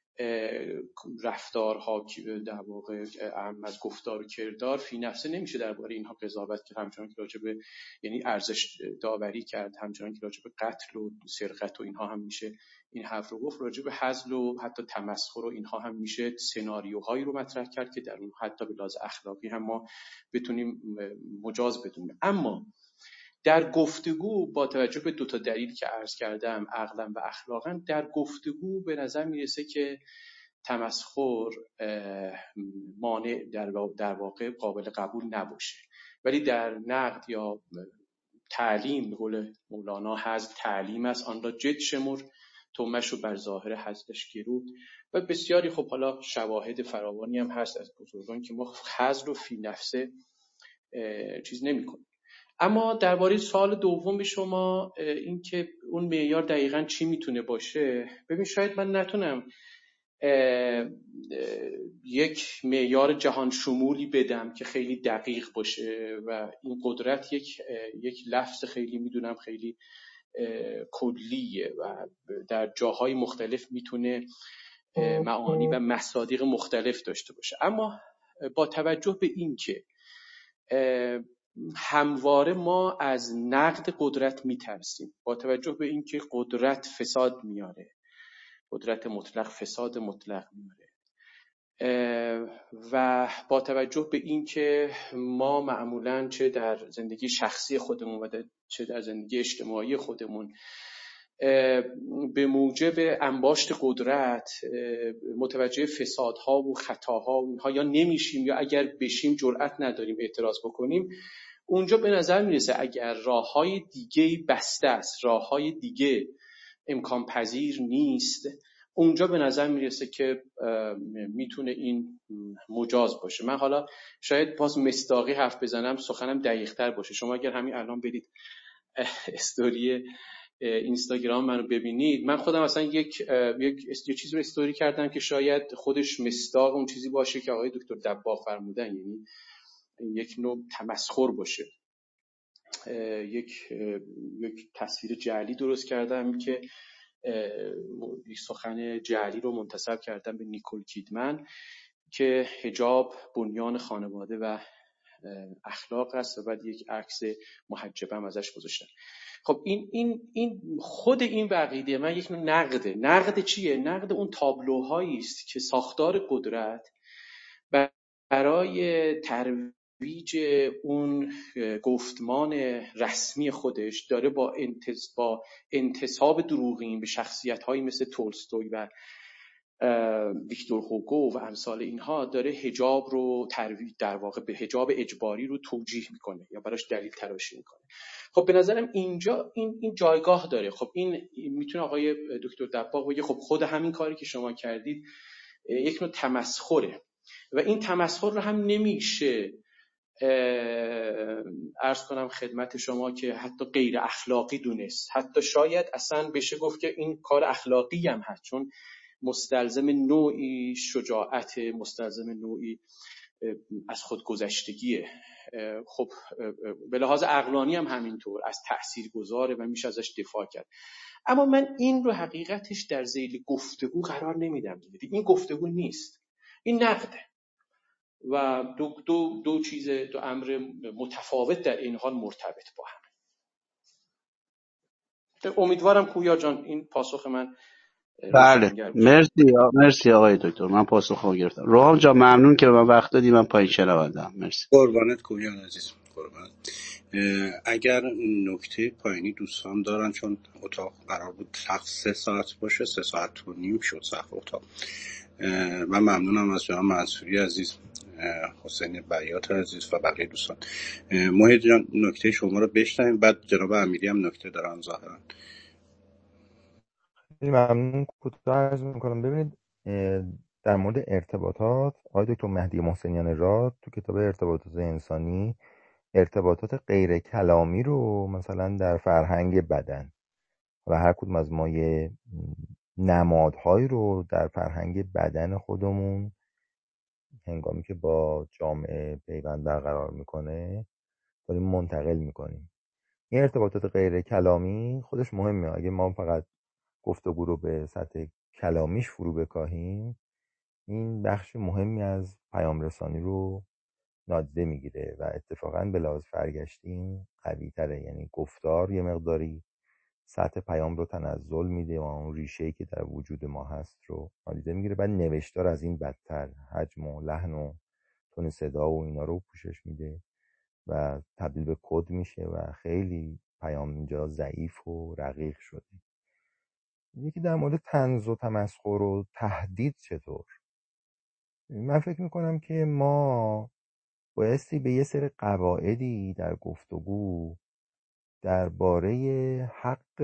رفتارها در واقع از گفتار و کردار فی نفسه نمیشه درباره اینها قضاوت کرد، همچنان که راجع به یعنی ارزش داوری کرد، همچنان که راجع به قتل و سرقت و اینها هم میشه این حرف رو گفت، راجع به هزل و حتی تمسخر و اینها هم میشه سناریوهایی رو مطرح کرد که در اون حتی به لحاظ اخلاقی هم ما بتونیم مجاز بدونیم. اما در گفتگو با توجه به دو تا دلیل که عرض کردم، عقلاً و اخلاقاً، در گفتگو به نظر میرسه که تمسخر مانع در واقع قابل قبول نباشه، ولی در نقد یا تعلیم به قول مولانا هزل تعلیم است، آن را جد شمر تومش رو بر ظاهر هزلش گرو. و بسیاری خب حالا شواهد فراوانی هم هست از بزرگان که ما هزل رو فی نفسه چیز نمی کنیم. اما درباره سوال دوم شما، این که اون معیار دقیقاً چی میتونه باشه، ببین شاید من نتونم یک معیار جهان شمولی بدم که خیلی دقیق باشه و این قدرت یک لفظ خیلی میدونم خیلی کلیه و در جاهای مختلف میتونه معانی و مصادیق مختلف داشته باشه. اما با توجه به این که همواره ما از نقد قدرت میترسیم، با توجه به اینکه قدرت فساد میاره، قدرت مطلق فساد مطلق میاره، و با توجه به اینکه ما معمولاً چه در زندگی شخصی خودمون و چه در زندگی اجتماعی خودمون به موجب انباشت قدرت متوجه فسادها و خطاها و اینها یا نمیشیم یا اگر بشیم جرأت نداریم اعتراض بکنیم، اونجا به نظر میرسه اگر راههای دیگه بسته است، راههای دیگه امکان پذیر نیست، اونجا به نظر میرسه که میتونه این مجاز باشه. من حالا شاید باز مصداقی حرف بزنم سخنم دقیق‌تر باشه. شما اگر همین الان برید استوری اینستاگرام منو ببینید، من خودم اصلا یک چیزی رو استوری کردم که شاید خودش مصداق اون چیزی باشه که آقای دکتر دباغ فرمودن، یعنی یک نوع تمسخر باشه. یک تصویر جعلی درست کردم که یک سخن جعلی رو منتسب کردم به نیکول کیدمن که حجاب بنیان خانواده و اخلاق است و بعد یک عکس محجبم ازش گذاشتم. خب این خود این عقیده من یک نوع نقده. نقد چیه؟ نقد اون تابلوهایی است که ساختار قدرت برای ترویج اون گفتمان رسمی خودش داره با انتساب دروغین به شخصیت‌هایی مثل تولستوی و ویکتور هوگو و امثال اینها داره حجاب رو ترویج، در واقع به حجاب اجباری رو توجیه میکنه یا براش دلیل تراشی میکنه. خب به نظرم اینجا این جایگاه داره. خب این میتونه آقای دکتر دباغ بگه خب خود همین کاری که شما کردید یک نوع تمسخره و این تمسخر رو هم نمیشه عرض کنم خدمت شما که حتی غیر اخلاقی دونست، حتی شاید اصلا بشه گفت که این کار اخلاقی هم هست، چون مستلزم نوعی شجاعت، مستلزم نوعی از خودگذشتگیه. خب به لحاظ عقلانی هم همینطور، از تأثیر گذاره و میشه ازش دفاع کرد. اما من این رو حقیقتش در ذیل گفتگو قرار نمیدم. این گفتگو نیست، این نقده و دو چیز، دو امر متفاوت در این حال مرتبط با هم. امیدوارم پویا جان این پاسخ من بله، روشنگر باشه. مرسی آقای دکتر، من پاسخ رو گرفتم. روحام جان ممنون که به من وقت دادی، من پایین شنوندم. مرسی. قربانت کویان عزیز، قربانت. اگر نکته پایینی دوستان دارن، چون اتاق قرار بود سقف 3 ساعت باشه، 3 ساعت و نیم شد سقف اتاق. من ممنونم از جناب منصوری عزیز، حسین بیات عزیز و بقیه دوستان. محیط جان نکته شما رو بشنویم، بعد جناب امیری هم نکته دارن ظاهرا. خیلی ممنون. کوتاه عرض میکنم. ببینید در مورد ارتباطات، آقای دکتر مهدی محسنیان راد تو کتاب ارتباطات انسانی ارتباطات غیر کلامی رو مثلا در فرهنگ بدن و هر کدوم از ما یه نمادهایی رو در فرهنگ بدن خودمون هنگامی که با جامعه پیوند برقرار میکنه داریم منتقل میکنیم. این ارتباطات غیر کلامی خودش مهمه. اگه ما فقط گفتگو رو به سطح کلامیش فرو بکاهیم، این بخش مهمی از پیام رسانی رو نادیده میگیره و اتفاقا به لحاظ فرگشتی قوی تره. یعنی گفتار یه مقداری سطح پیام رو تنزل میده و اون ریشه‌ای که در وجود ما هست رو نادیده میگیره. بعد نوشتار از این بدتر حجم و لحن و تون صدا و اینا رو پوشش میده و تبدیل به کد میشه و خیلی پیام اینجا ضعیف و رقیق شده. یکی در مورد طنز و تمسخر و تهدید چطور؟ من فکر میکنم که ما بایستی به یه سری قواعدی در گفتگو درباره حق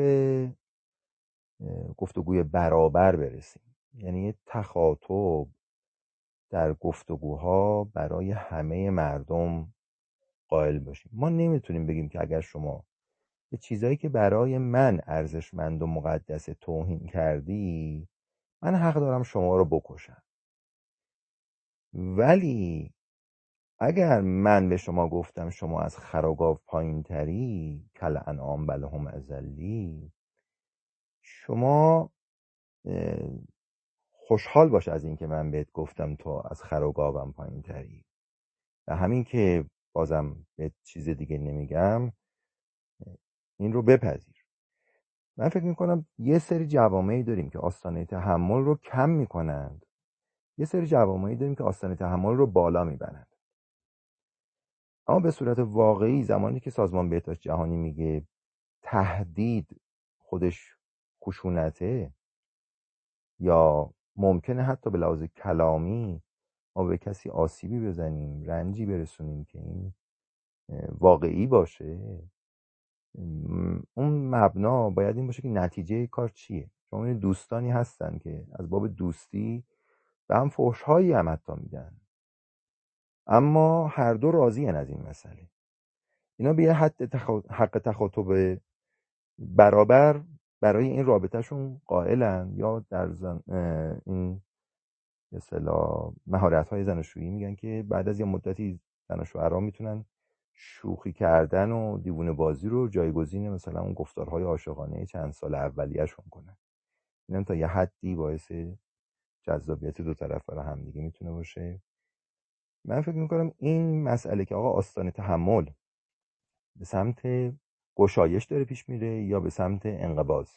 گفتگوی برابر برسیم. یعنی تخاطب در گفتگوها برای همه مردم قائل باشیم. ما نمیتونیم بگیم که اگر شما به چیزایی که برای من ارزشمند و مقدس توهین کردی، من حق دارم شما رو بکشم. ولی اگر من به شما گفتم شما از خر و گاو پایین تری، کل انعام بل هم اضلی، شما خوشحال باش از این که من بهت گفتم تو از خر و گاوم پایین تری و همین که بازم به چیز دیگه نمیگم این رو بپذیر. من فکر میکنم یه سری جوامعی داریم که آستانه تحمل رو کم میکنند، یه سری جوامعی داریم که آستانه تحمل رو بالا میبرند. اما به صورت واقعی زمانی که سازمان بهداشت جهانی میگه تهدید خودش خشونته یا ممکنه حتی به لحاظ کلامی ما به کسی آسیبی بزنیم، رنجی برسونیم که این واقعی باشه، اون مبنا باید این باشه که نتیجه کار چیه. چون این دوستانی هستن که از باب دوستی به هم فحش‌هایی هم حتی میدن، اما هر دو راضی هن از این مسئله. اینا به یه حد حق تخاطب برابر برای این رابطهشون قائلن، یا در این به اصطلاح مهارت‌های زناشویی میگن که بعد از یه مدتی زن و شوهرها میتونن شوخی کردن و دیوونه بازی رو جایگزین مثلا اون گفتارهای عاشقانه چند سال اولیه‌شون کنن. اینم تا یه حدی باعث جذابیت دو طرف برای هم دیگه میتونه باشه. من فکر میکنم این مسئله که آقا آستانه تحمل به سمت گشایش داره پیش میره یا به سمت انقباض،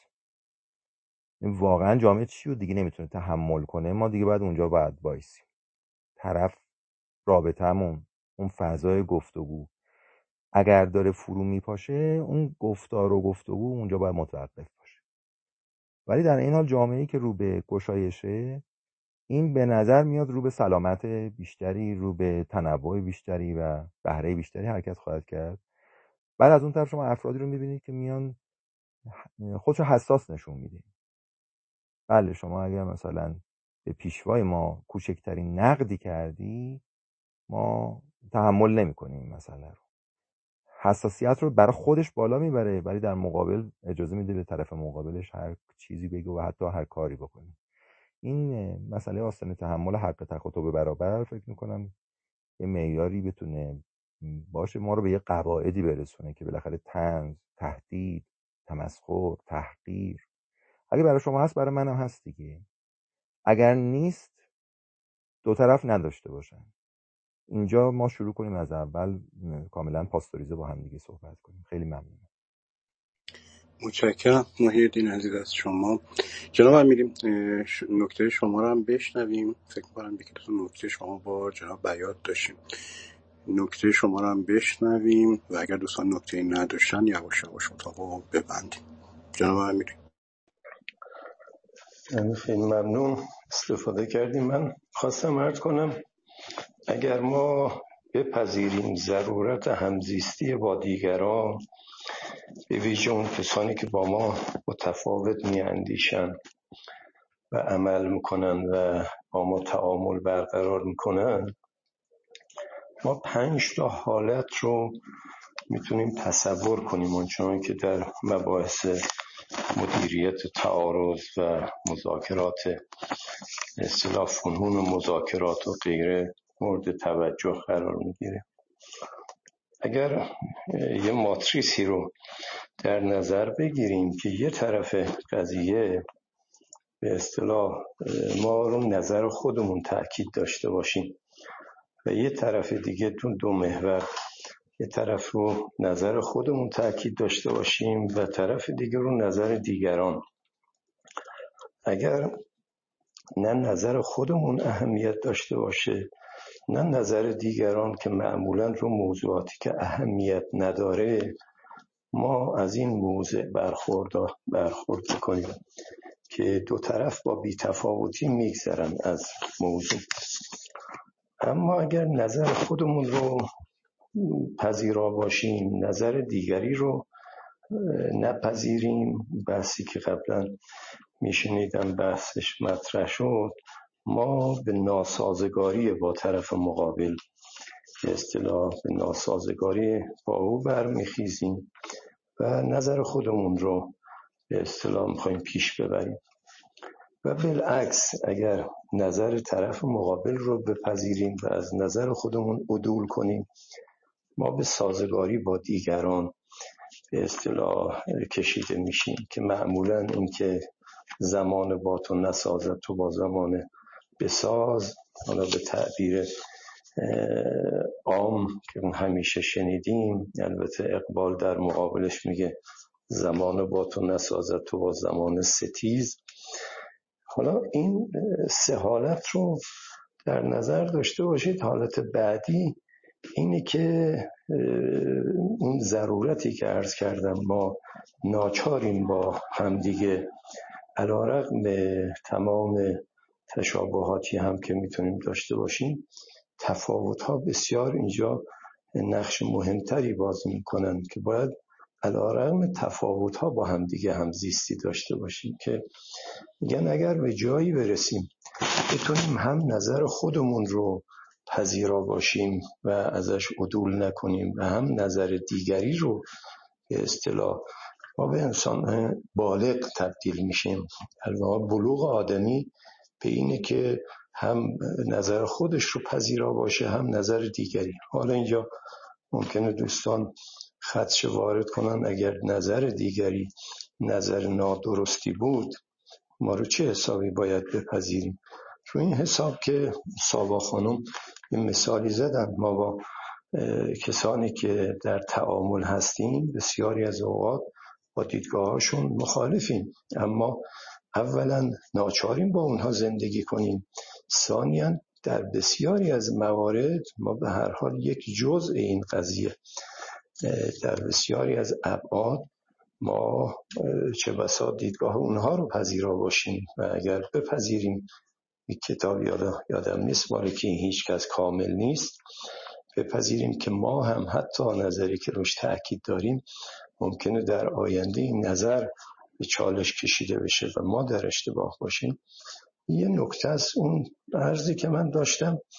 واقعا جامعه چی رو دیگه نمیتونه تحمل کنه، ما دیگه باید اونجا باید وایسیم. طرف رابطمون اون فضای گفتگو اگر داره فرو میپاشه، اون گفتار و گفتگو اونجا باید متوقف باشه. ولی در این حال جامعه‌ای که رو به گشایشه، این به نظر میاد رو به سلامت بیشتری، رو به تنوع بیشتری و بهره بیشتری حرکت خواهد کرد. بعد از اون طرف شما افرادی رو میبینید که میان خودشو حساس نشون میده. بله شما اگر مثلا به پیشوای ما کوچکترین نقدی کردی، ما تحمل نمیکنه این مسئله رو، حساسیت رو برای خودش بالا میبره ولی در مقابل اجازه میده به طرف مقابلش هر چیزی بگه و حتی هر کاری بکنه. این مسئله آستانه تحمل حق تخاطب برابر فکر میکنم یه معیاری بتونه باشه ما رو به یه قواعدی برسونه که بالاخره طنز، تهدید، تمسخر، تحقیر اگه برای شما هست برای منم هست دیگه. اگر نیست دو طرف نداشته باشن. اینجا ما شروع کنیم از اول کاملا پاستوریزه با هم دیگه صحبت کنیم. خیلی ممنونم. متشکرم محیدین عزیز از شما. جناب امیری نکته شما رو هم بشنویم. فکر کنم یکی دو نکته شما با جناب بیات داشتیم. نکته شما رو هم بشنویم و اگر دوستان نکته نداشتن یواش یواش اتاقو ببندیم. جناب امیری. خیلی ممنون استفاده کردیم. من خواستم عرض کنم اگر ما بپذیریم ضرورت همزیستی با دیگران، به ویژه اون کسانی که با ما متفاوت میاندیشن و عمل میکنن و با ما تعامل برقرار میکنن، ما 5 تا حالت رو میتونیم تصور کنیم اونچنان که در مباحث مدیریت تعارض و مذاکرات اصطلاح فنون و مذاکرات و غیره مورد توجه قرار میگیره. اگر یه ماتریسی رو در نظر بگیریم که یه طرف قضیه به اصطلاح ما رو نظر خودمون تأکید داشته باشیم و یه طرف دیگه دو محور، یه طرف رو نظر خودمون تأکید داشته باشیم و طرف دیگه رو نظر دیگران. اگر نه نظر خودمون اهمیت داشته باشه نه نظر دیگران که معمولاً رو موضوعاتی که اهمیت نداره ما از این موضع برخورد کنیم که دو طرف با بی‌تفاوتی میگذرن از موضوع. اما اگر نظر خودمون رو پذیرا باشیم نظر دیگری رو نپذیریم، بحثی که قبلا میشنیدم بحثش مطرح شد، ما به ناسازگاری با طرف مقابل به اصطلاح به ناسازگاری با او برمیخیزیم و نظر خودمون رو به اصطلاح میخوایم پیش ببریم. و بالعکس اگر نظر طرف مقابل رو بپذیریم و از نظر خودمون عدول کنیم ما به سازگاری با دیگران به اصطلاح کشیده میشیم که معمولاً این که زمان با تو نسازد تو با زمان بساز، حالا به تعبیر عام که همیشه شنیدیم، البته اقبال در مقابلش میگه زمان با تو نسازد تو با زمان ستیز. حالا این 3 حالت رو در نظر داشته باشید. حالت بعدی اینه که اون ضرورتی که عرض کردم ما ناچاریم با همدیگه علیرغم تمام تشابهاتی هم که میتونیم داشته باشیم تفاوت‌ها بسیار اینجا نقش مهمتری بازی میکنن که باید علیرغم تفاوت‌ها با همدیگه همزیستی داشته باشیم که میگن اگر به جایی برسیم بتونیم هم نظر خودمون رو پذیرا باشیم و ازش عدول نکنیم و هم نظر دیگری رو به اصطلاح ما به انسان بالغ تبدیل میشیم. البته بلوغ آدمی به اینه که هم نظر خودش رو پذیرا باشه هم نظر دیگری. حالا اینجا ممکنه دوستان خدش وارد کنن اگر نظر دیگری نظر نادرستی بود ما رو چه حسابی باید بپذیریم. رو این حساب که سابا خانم یه مثالی زدن، ما با کسانی که در تعامل هستیم بسیاری از اوقات با دیدگاهاشون مخالفیم، اما اولا ناچاریم با اونها زندگی کنیم، ثانیاً در بسیاری از موارد ما به هر حال یک جزء این قضیه در بسیاری از ابعاد ما چه بسا دیدگاه اونها رو پذیرا باشیم و اگر بپذیریم یک کتاب یادم نیست ماره که هیچ کس کامل نیست، بپذیریم که ما هم حتی نظری که روش تأکید داریم ممکنه در آینده این نظر به چالش کشیده بشه و ما در اشتباه باشیم. یه نکته از اون عرضی که من داشتم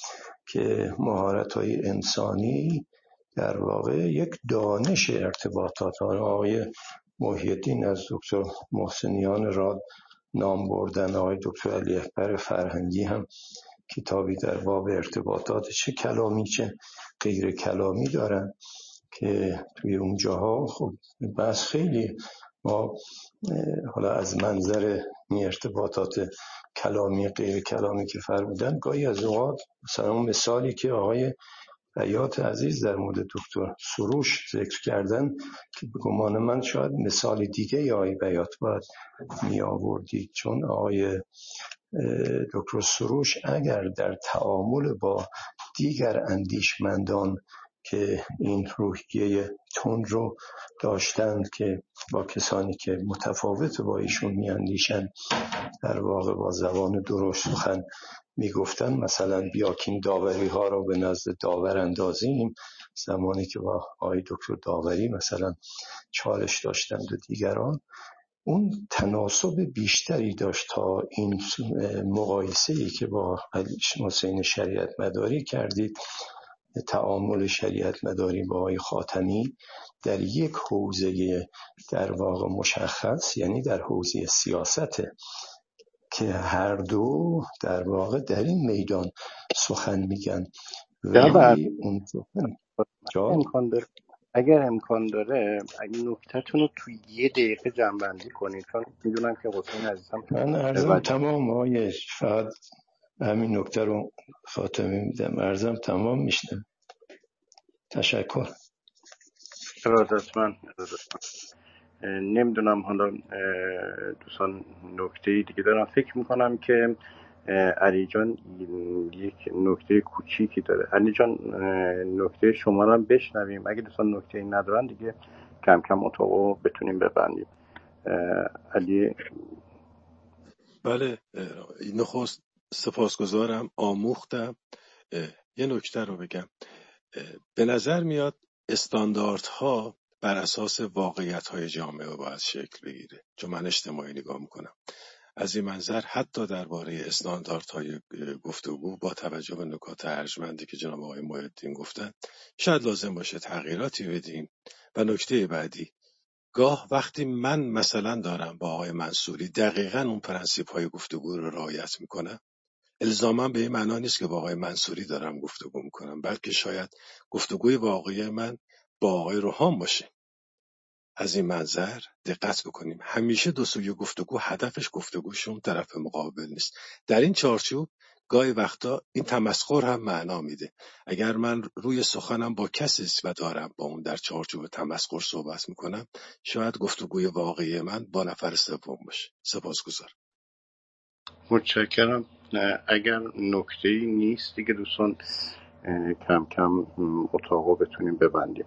که مهارت‌های انسانی در واقع یک دانش ارتباطات. آقای محی الدین از دکتر محسنیان راد نام بردن، آقای دکتر علی اکبر فرهنگی هم کتابی در باب ارتباطات چه کلامی چه غیر کلامی دارن که توی اونجاها خب بس خیلی ما حالا از منظر ارتباطات کلامی غیر کلامی که فرمودن، گاهی از اوقات مثلا اون مثالی که آقای بیات عزیز در مورد دکتر سروش ذکر کردن که به گمان من شاید مثال دیگه یا آقای بیات باید می آوردید، چون آقای دکتر سروش اگر در تعامل با دیگر اندیشمندان که این روحیه تند رو داشتند که با کسانی که متفاوت با ایشون میاندیشن در واقع با زبان درشت سخن میگفتن، مثلا بیاکین داوری ها را به نزد داور اندازیم، زمانی که با آقای دکتر داوری مثلا چالش داشتند و دیگران، اون تناسب بیشتری داشت تا این مقایسه‌ای که با حسین شریعت مداری کردید، تعامل شریعت مداری با آقای خاتمی در یک حوزه در واقع مشخص، یعنی در حوزه سیاست، که هر دو در واقع در این میدان سخن میگن. ولی اون اگر امکان داره اگه نکته‌تون رو توی 1 دقیقه جمع‌بندی کنید، چون میدونم که حسین عزیزم من عرضم تمام آقای فقط همین نکته رو خاتمه میدم، عرضم تمام میشنم. تشکر. ارادتمند. نمیدونم حالا دوستان نکته دیگه دارم. فکر میکنم که علی جان یک نکته کوچیکی داره. علی جان نکته شما رو هم بشنویم، اگه دوستان نکته ندارن دیگه کم کم اتاقو بتونیم ببندیم. علی. بله، نخست سپاسگزارم، آموختم. یه نکته رو بگم. به نظر میاد استانداردها بر اساس واقعیت‌های جامعه باید شکل بگیره، چون من اجتماعی نگاه میکنم. از این منظر حتی درباره استانداردهای گفتگو با توجه به نکات ارجمندی که جناب آقای محی الدین گفتن، شاید لازم باشه تغییراتی بدیم. و نکته بعدی، گاه وقتی من مثلا دارم با آقای منصوری دقیقاً اون پرنسیپ‌های گفتگو رو رعایت میکنم، الزاما به این معنا نیست که با آقای منصوری دارم گفتگو میکنم، بلکه شاید گفتگوی واقعی من با آقای روحان باشه. از این منظر دقت بکنیم، همیشه دو سوی گفتگو هدفش گفتگوشون طرف مقابل نیست. در این چارچوب گاهی وقتا این تمسخر هم معنا میده. اگر من روی سخنم با کسی و دارم با اون در چارچوب تمسخر صحبت میکنم، شاید گفتگوی واقعی من با نفر سوم باشه. سپاسگزارم. متشکرم. اگر نکته‌ای نیست دیگه دوستان کم کم اتاقو بتونیم ببندیم.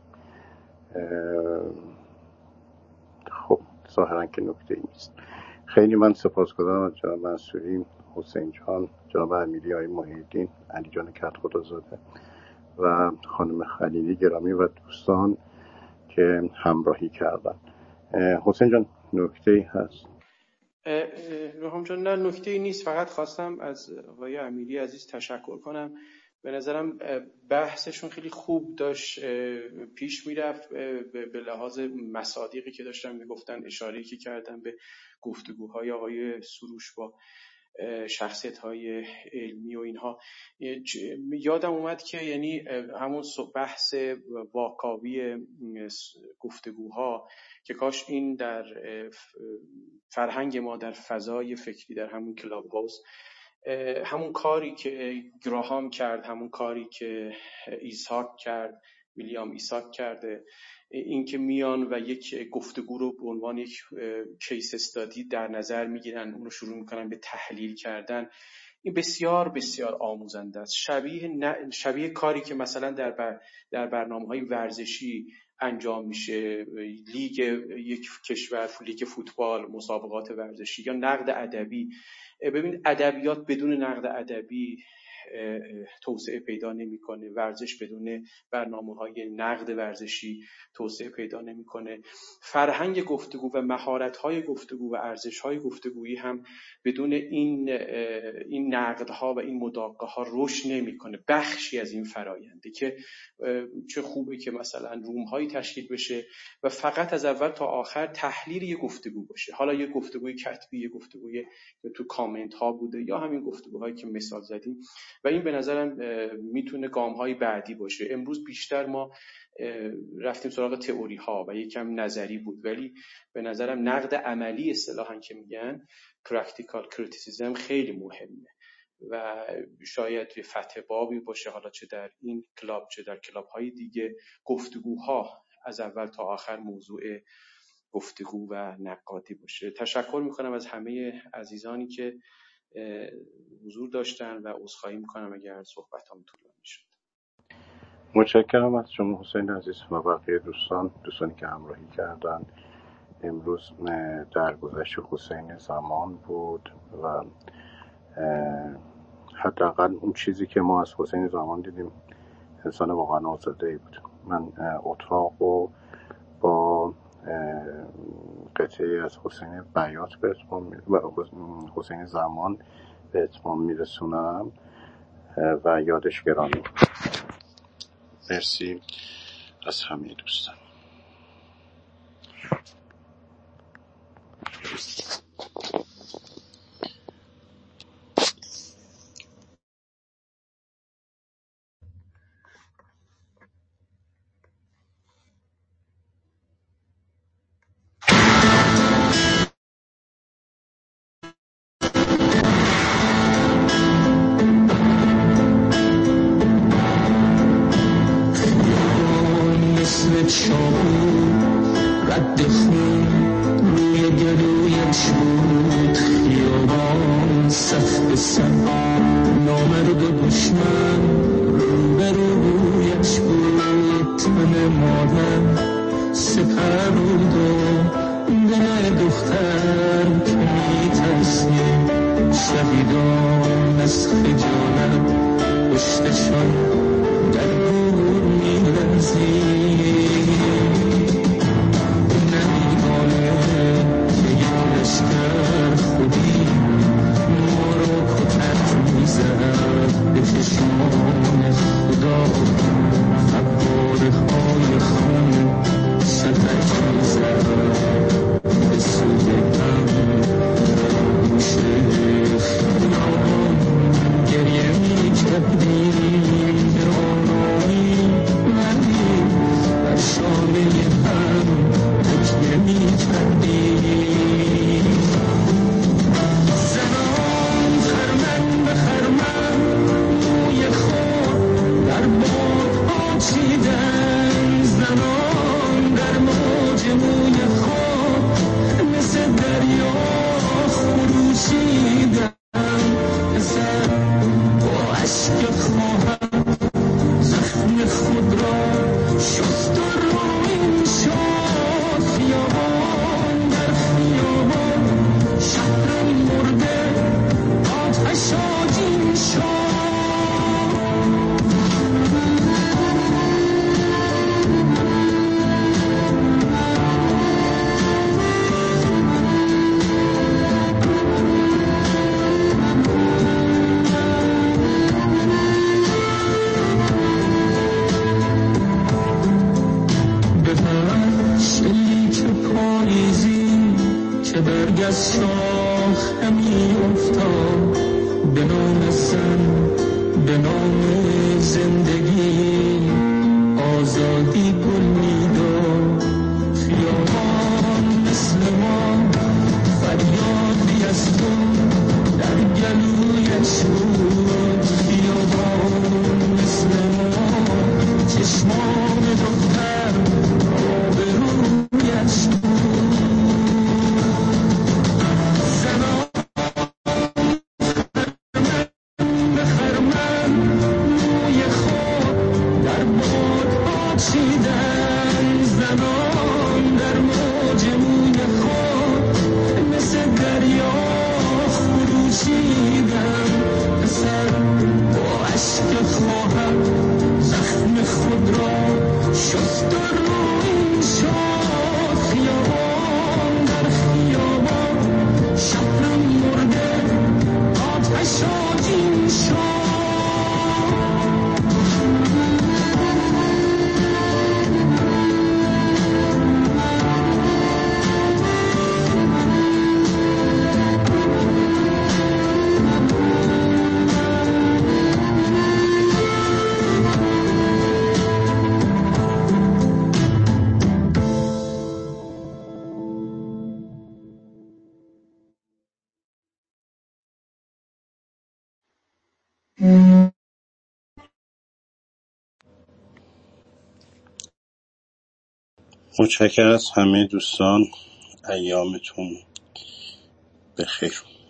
خب ظاهرا که نکته‌ای نیست. خیلی من سپاسگزارم از جناب منصوری، حسین جان، جناب امیری، آقای محی الدین، علی جان کدخدازاده و خانم خلیلی گرامی و دوستان که همراهی کردن. حسین جان نکته‌ای هست؟ روحام جان نه نکته‌ای نیست، فقط خواستم از آقای امیری عزیز تشکر کنم. به نظرم بحثشون خیلی خوب داشت پیش میرفت، به لحاظ مصادیقی که داشتن میگفتن، اشاره‌ای که کردن به گفتگوهای آقای سروش با شخصیت‌های علمی و اینها. یادم اومد که یعنی همون بحث واکاوی گفتگوها که کاش این در فرهنگ ما، در فضای فکری، در همون کلاب هاوس، همون کاری که گراهام کرد، همون کاری که ایساک کرد، ویلیام ایساک کرده، این که میان و یک گفتگو رو به عنوان یک کیس استادی در نظر میگیرن، اون رو شروع میکنن به تحلیل کردن، این بسیار بسیار آموزنده است. شبیه کاری که مثلا در برنامه‌های ورزشی انجام میشه، لیگ یک کشور، لیگ فوتبال، مسابقات ورزشی یا نقد ادبی. ببین ادبیات بدون نقد ادبی توسعه پیدا نمیکنه، ورزش بدون برنامه‌های نقد ورزشی توسعه پیدا نمیکنه، فرهنگ گفتگو و مهارت‌های گفتگو و ارزش‌های گفتگویی هم بدون این نقدها و این مداقه‌ها رشد نمیکنه. بخشی از این فراینده که چه خوبه که مثلا روم‌هایی تشکیل بشه و فقط از اول تا آخر تحلیل یه گفتگو باشه، حالا یه گفتگوی کتبی، یه گفتگوی تو کامنت ها بوده یا همین گفتگوهایی که مثال زدیم، و این به نظرم میتونه گام‌های بعدی باشه. امروز بیشتر ما رفتیم سراغ تئوری ها و یکم نظری بود، ولی به نظرم نقد عملی اصطلاحاً که میگن practical criticism خیلی مهمه و شاید یه فتح بابی باشه، حالا چه در این کلاب چه در کلاب های دیگه، گفتگوها از اول تا آخر موضوع گفتگو و نقادی باشه. تشکر میکنم از همه عزیزانی که حضور داشتن و عذرخواهی میکنم اگر صحبتام طولانی شد. متشکرم از شما حسین عزیز و بقیه دوستانی که همراهی کردن. امروز درگذشت حسین زمان بود و حداقل اون چیزی که ما از حسین زمان دیدیم انسان واقعا آزاده‌ای بود. من اتاق و با قطعه از حسین بیات به حسین زمان به اتمام میرسونم و یادش گرامی. مرسی از همه دوستان. دریا خروشیدن پسر با متشکرم از همه دوستان. ایامتون بخیر.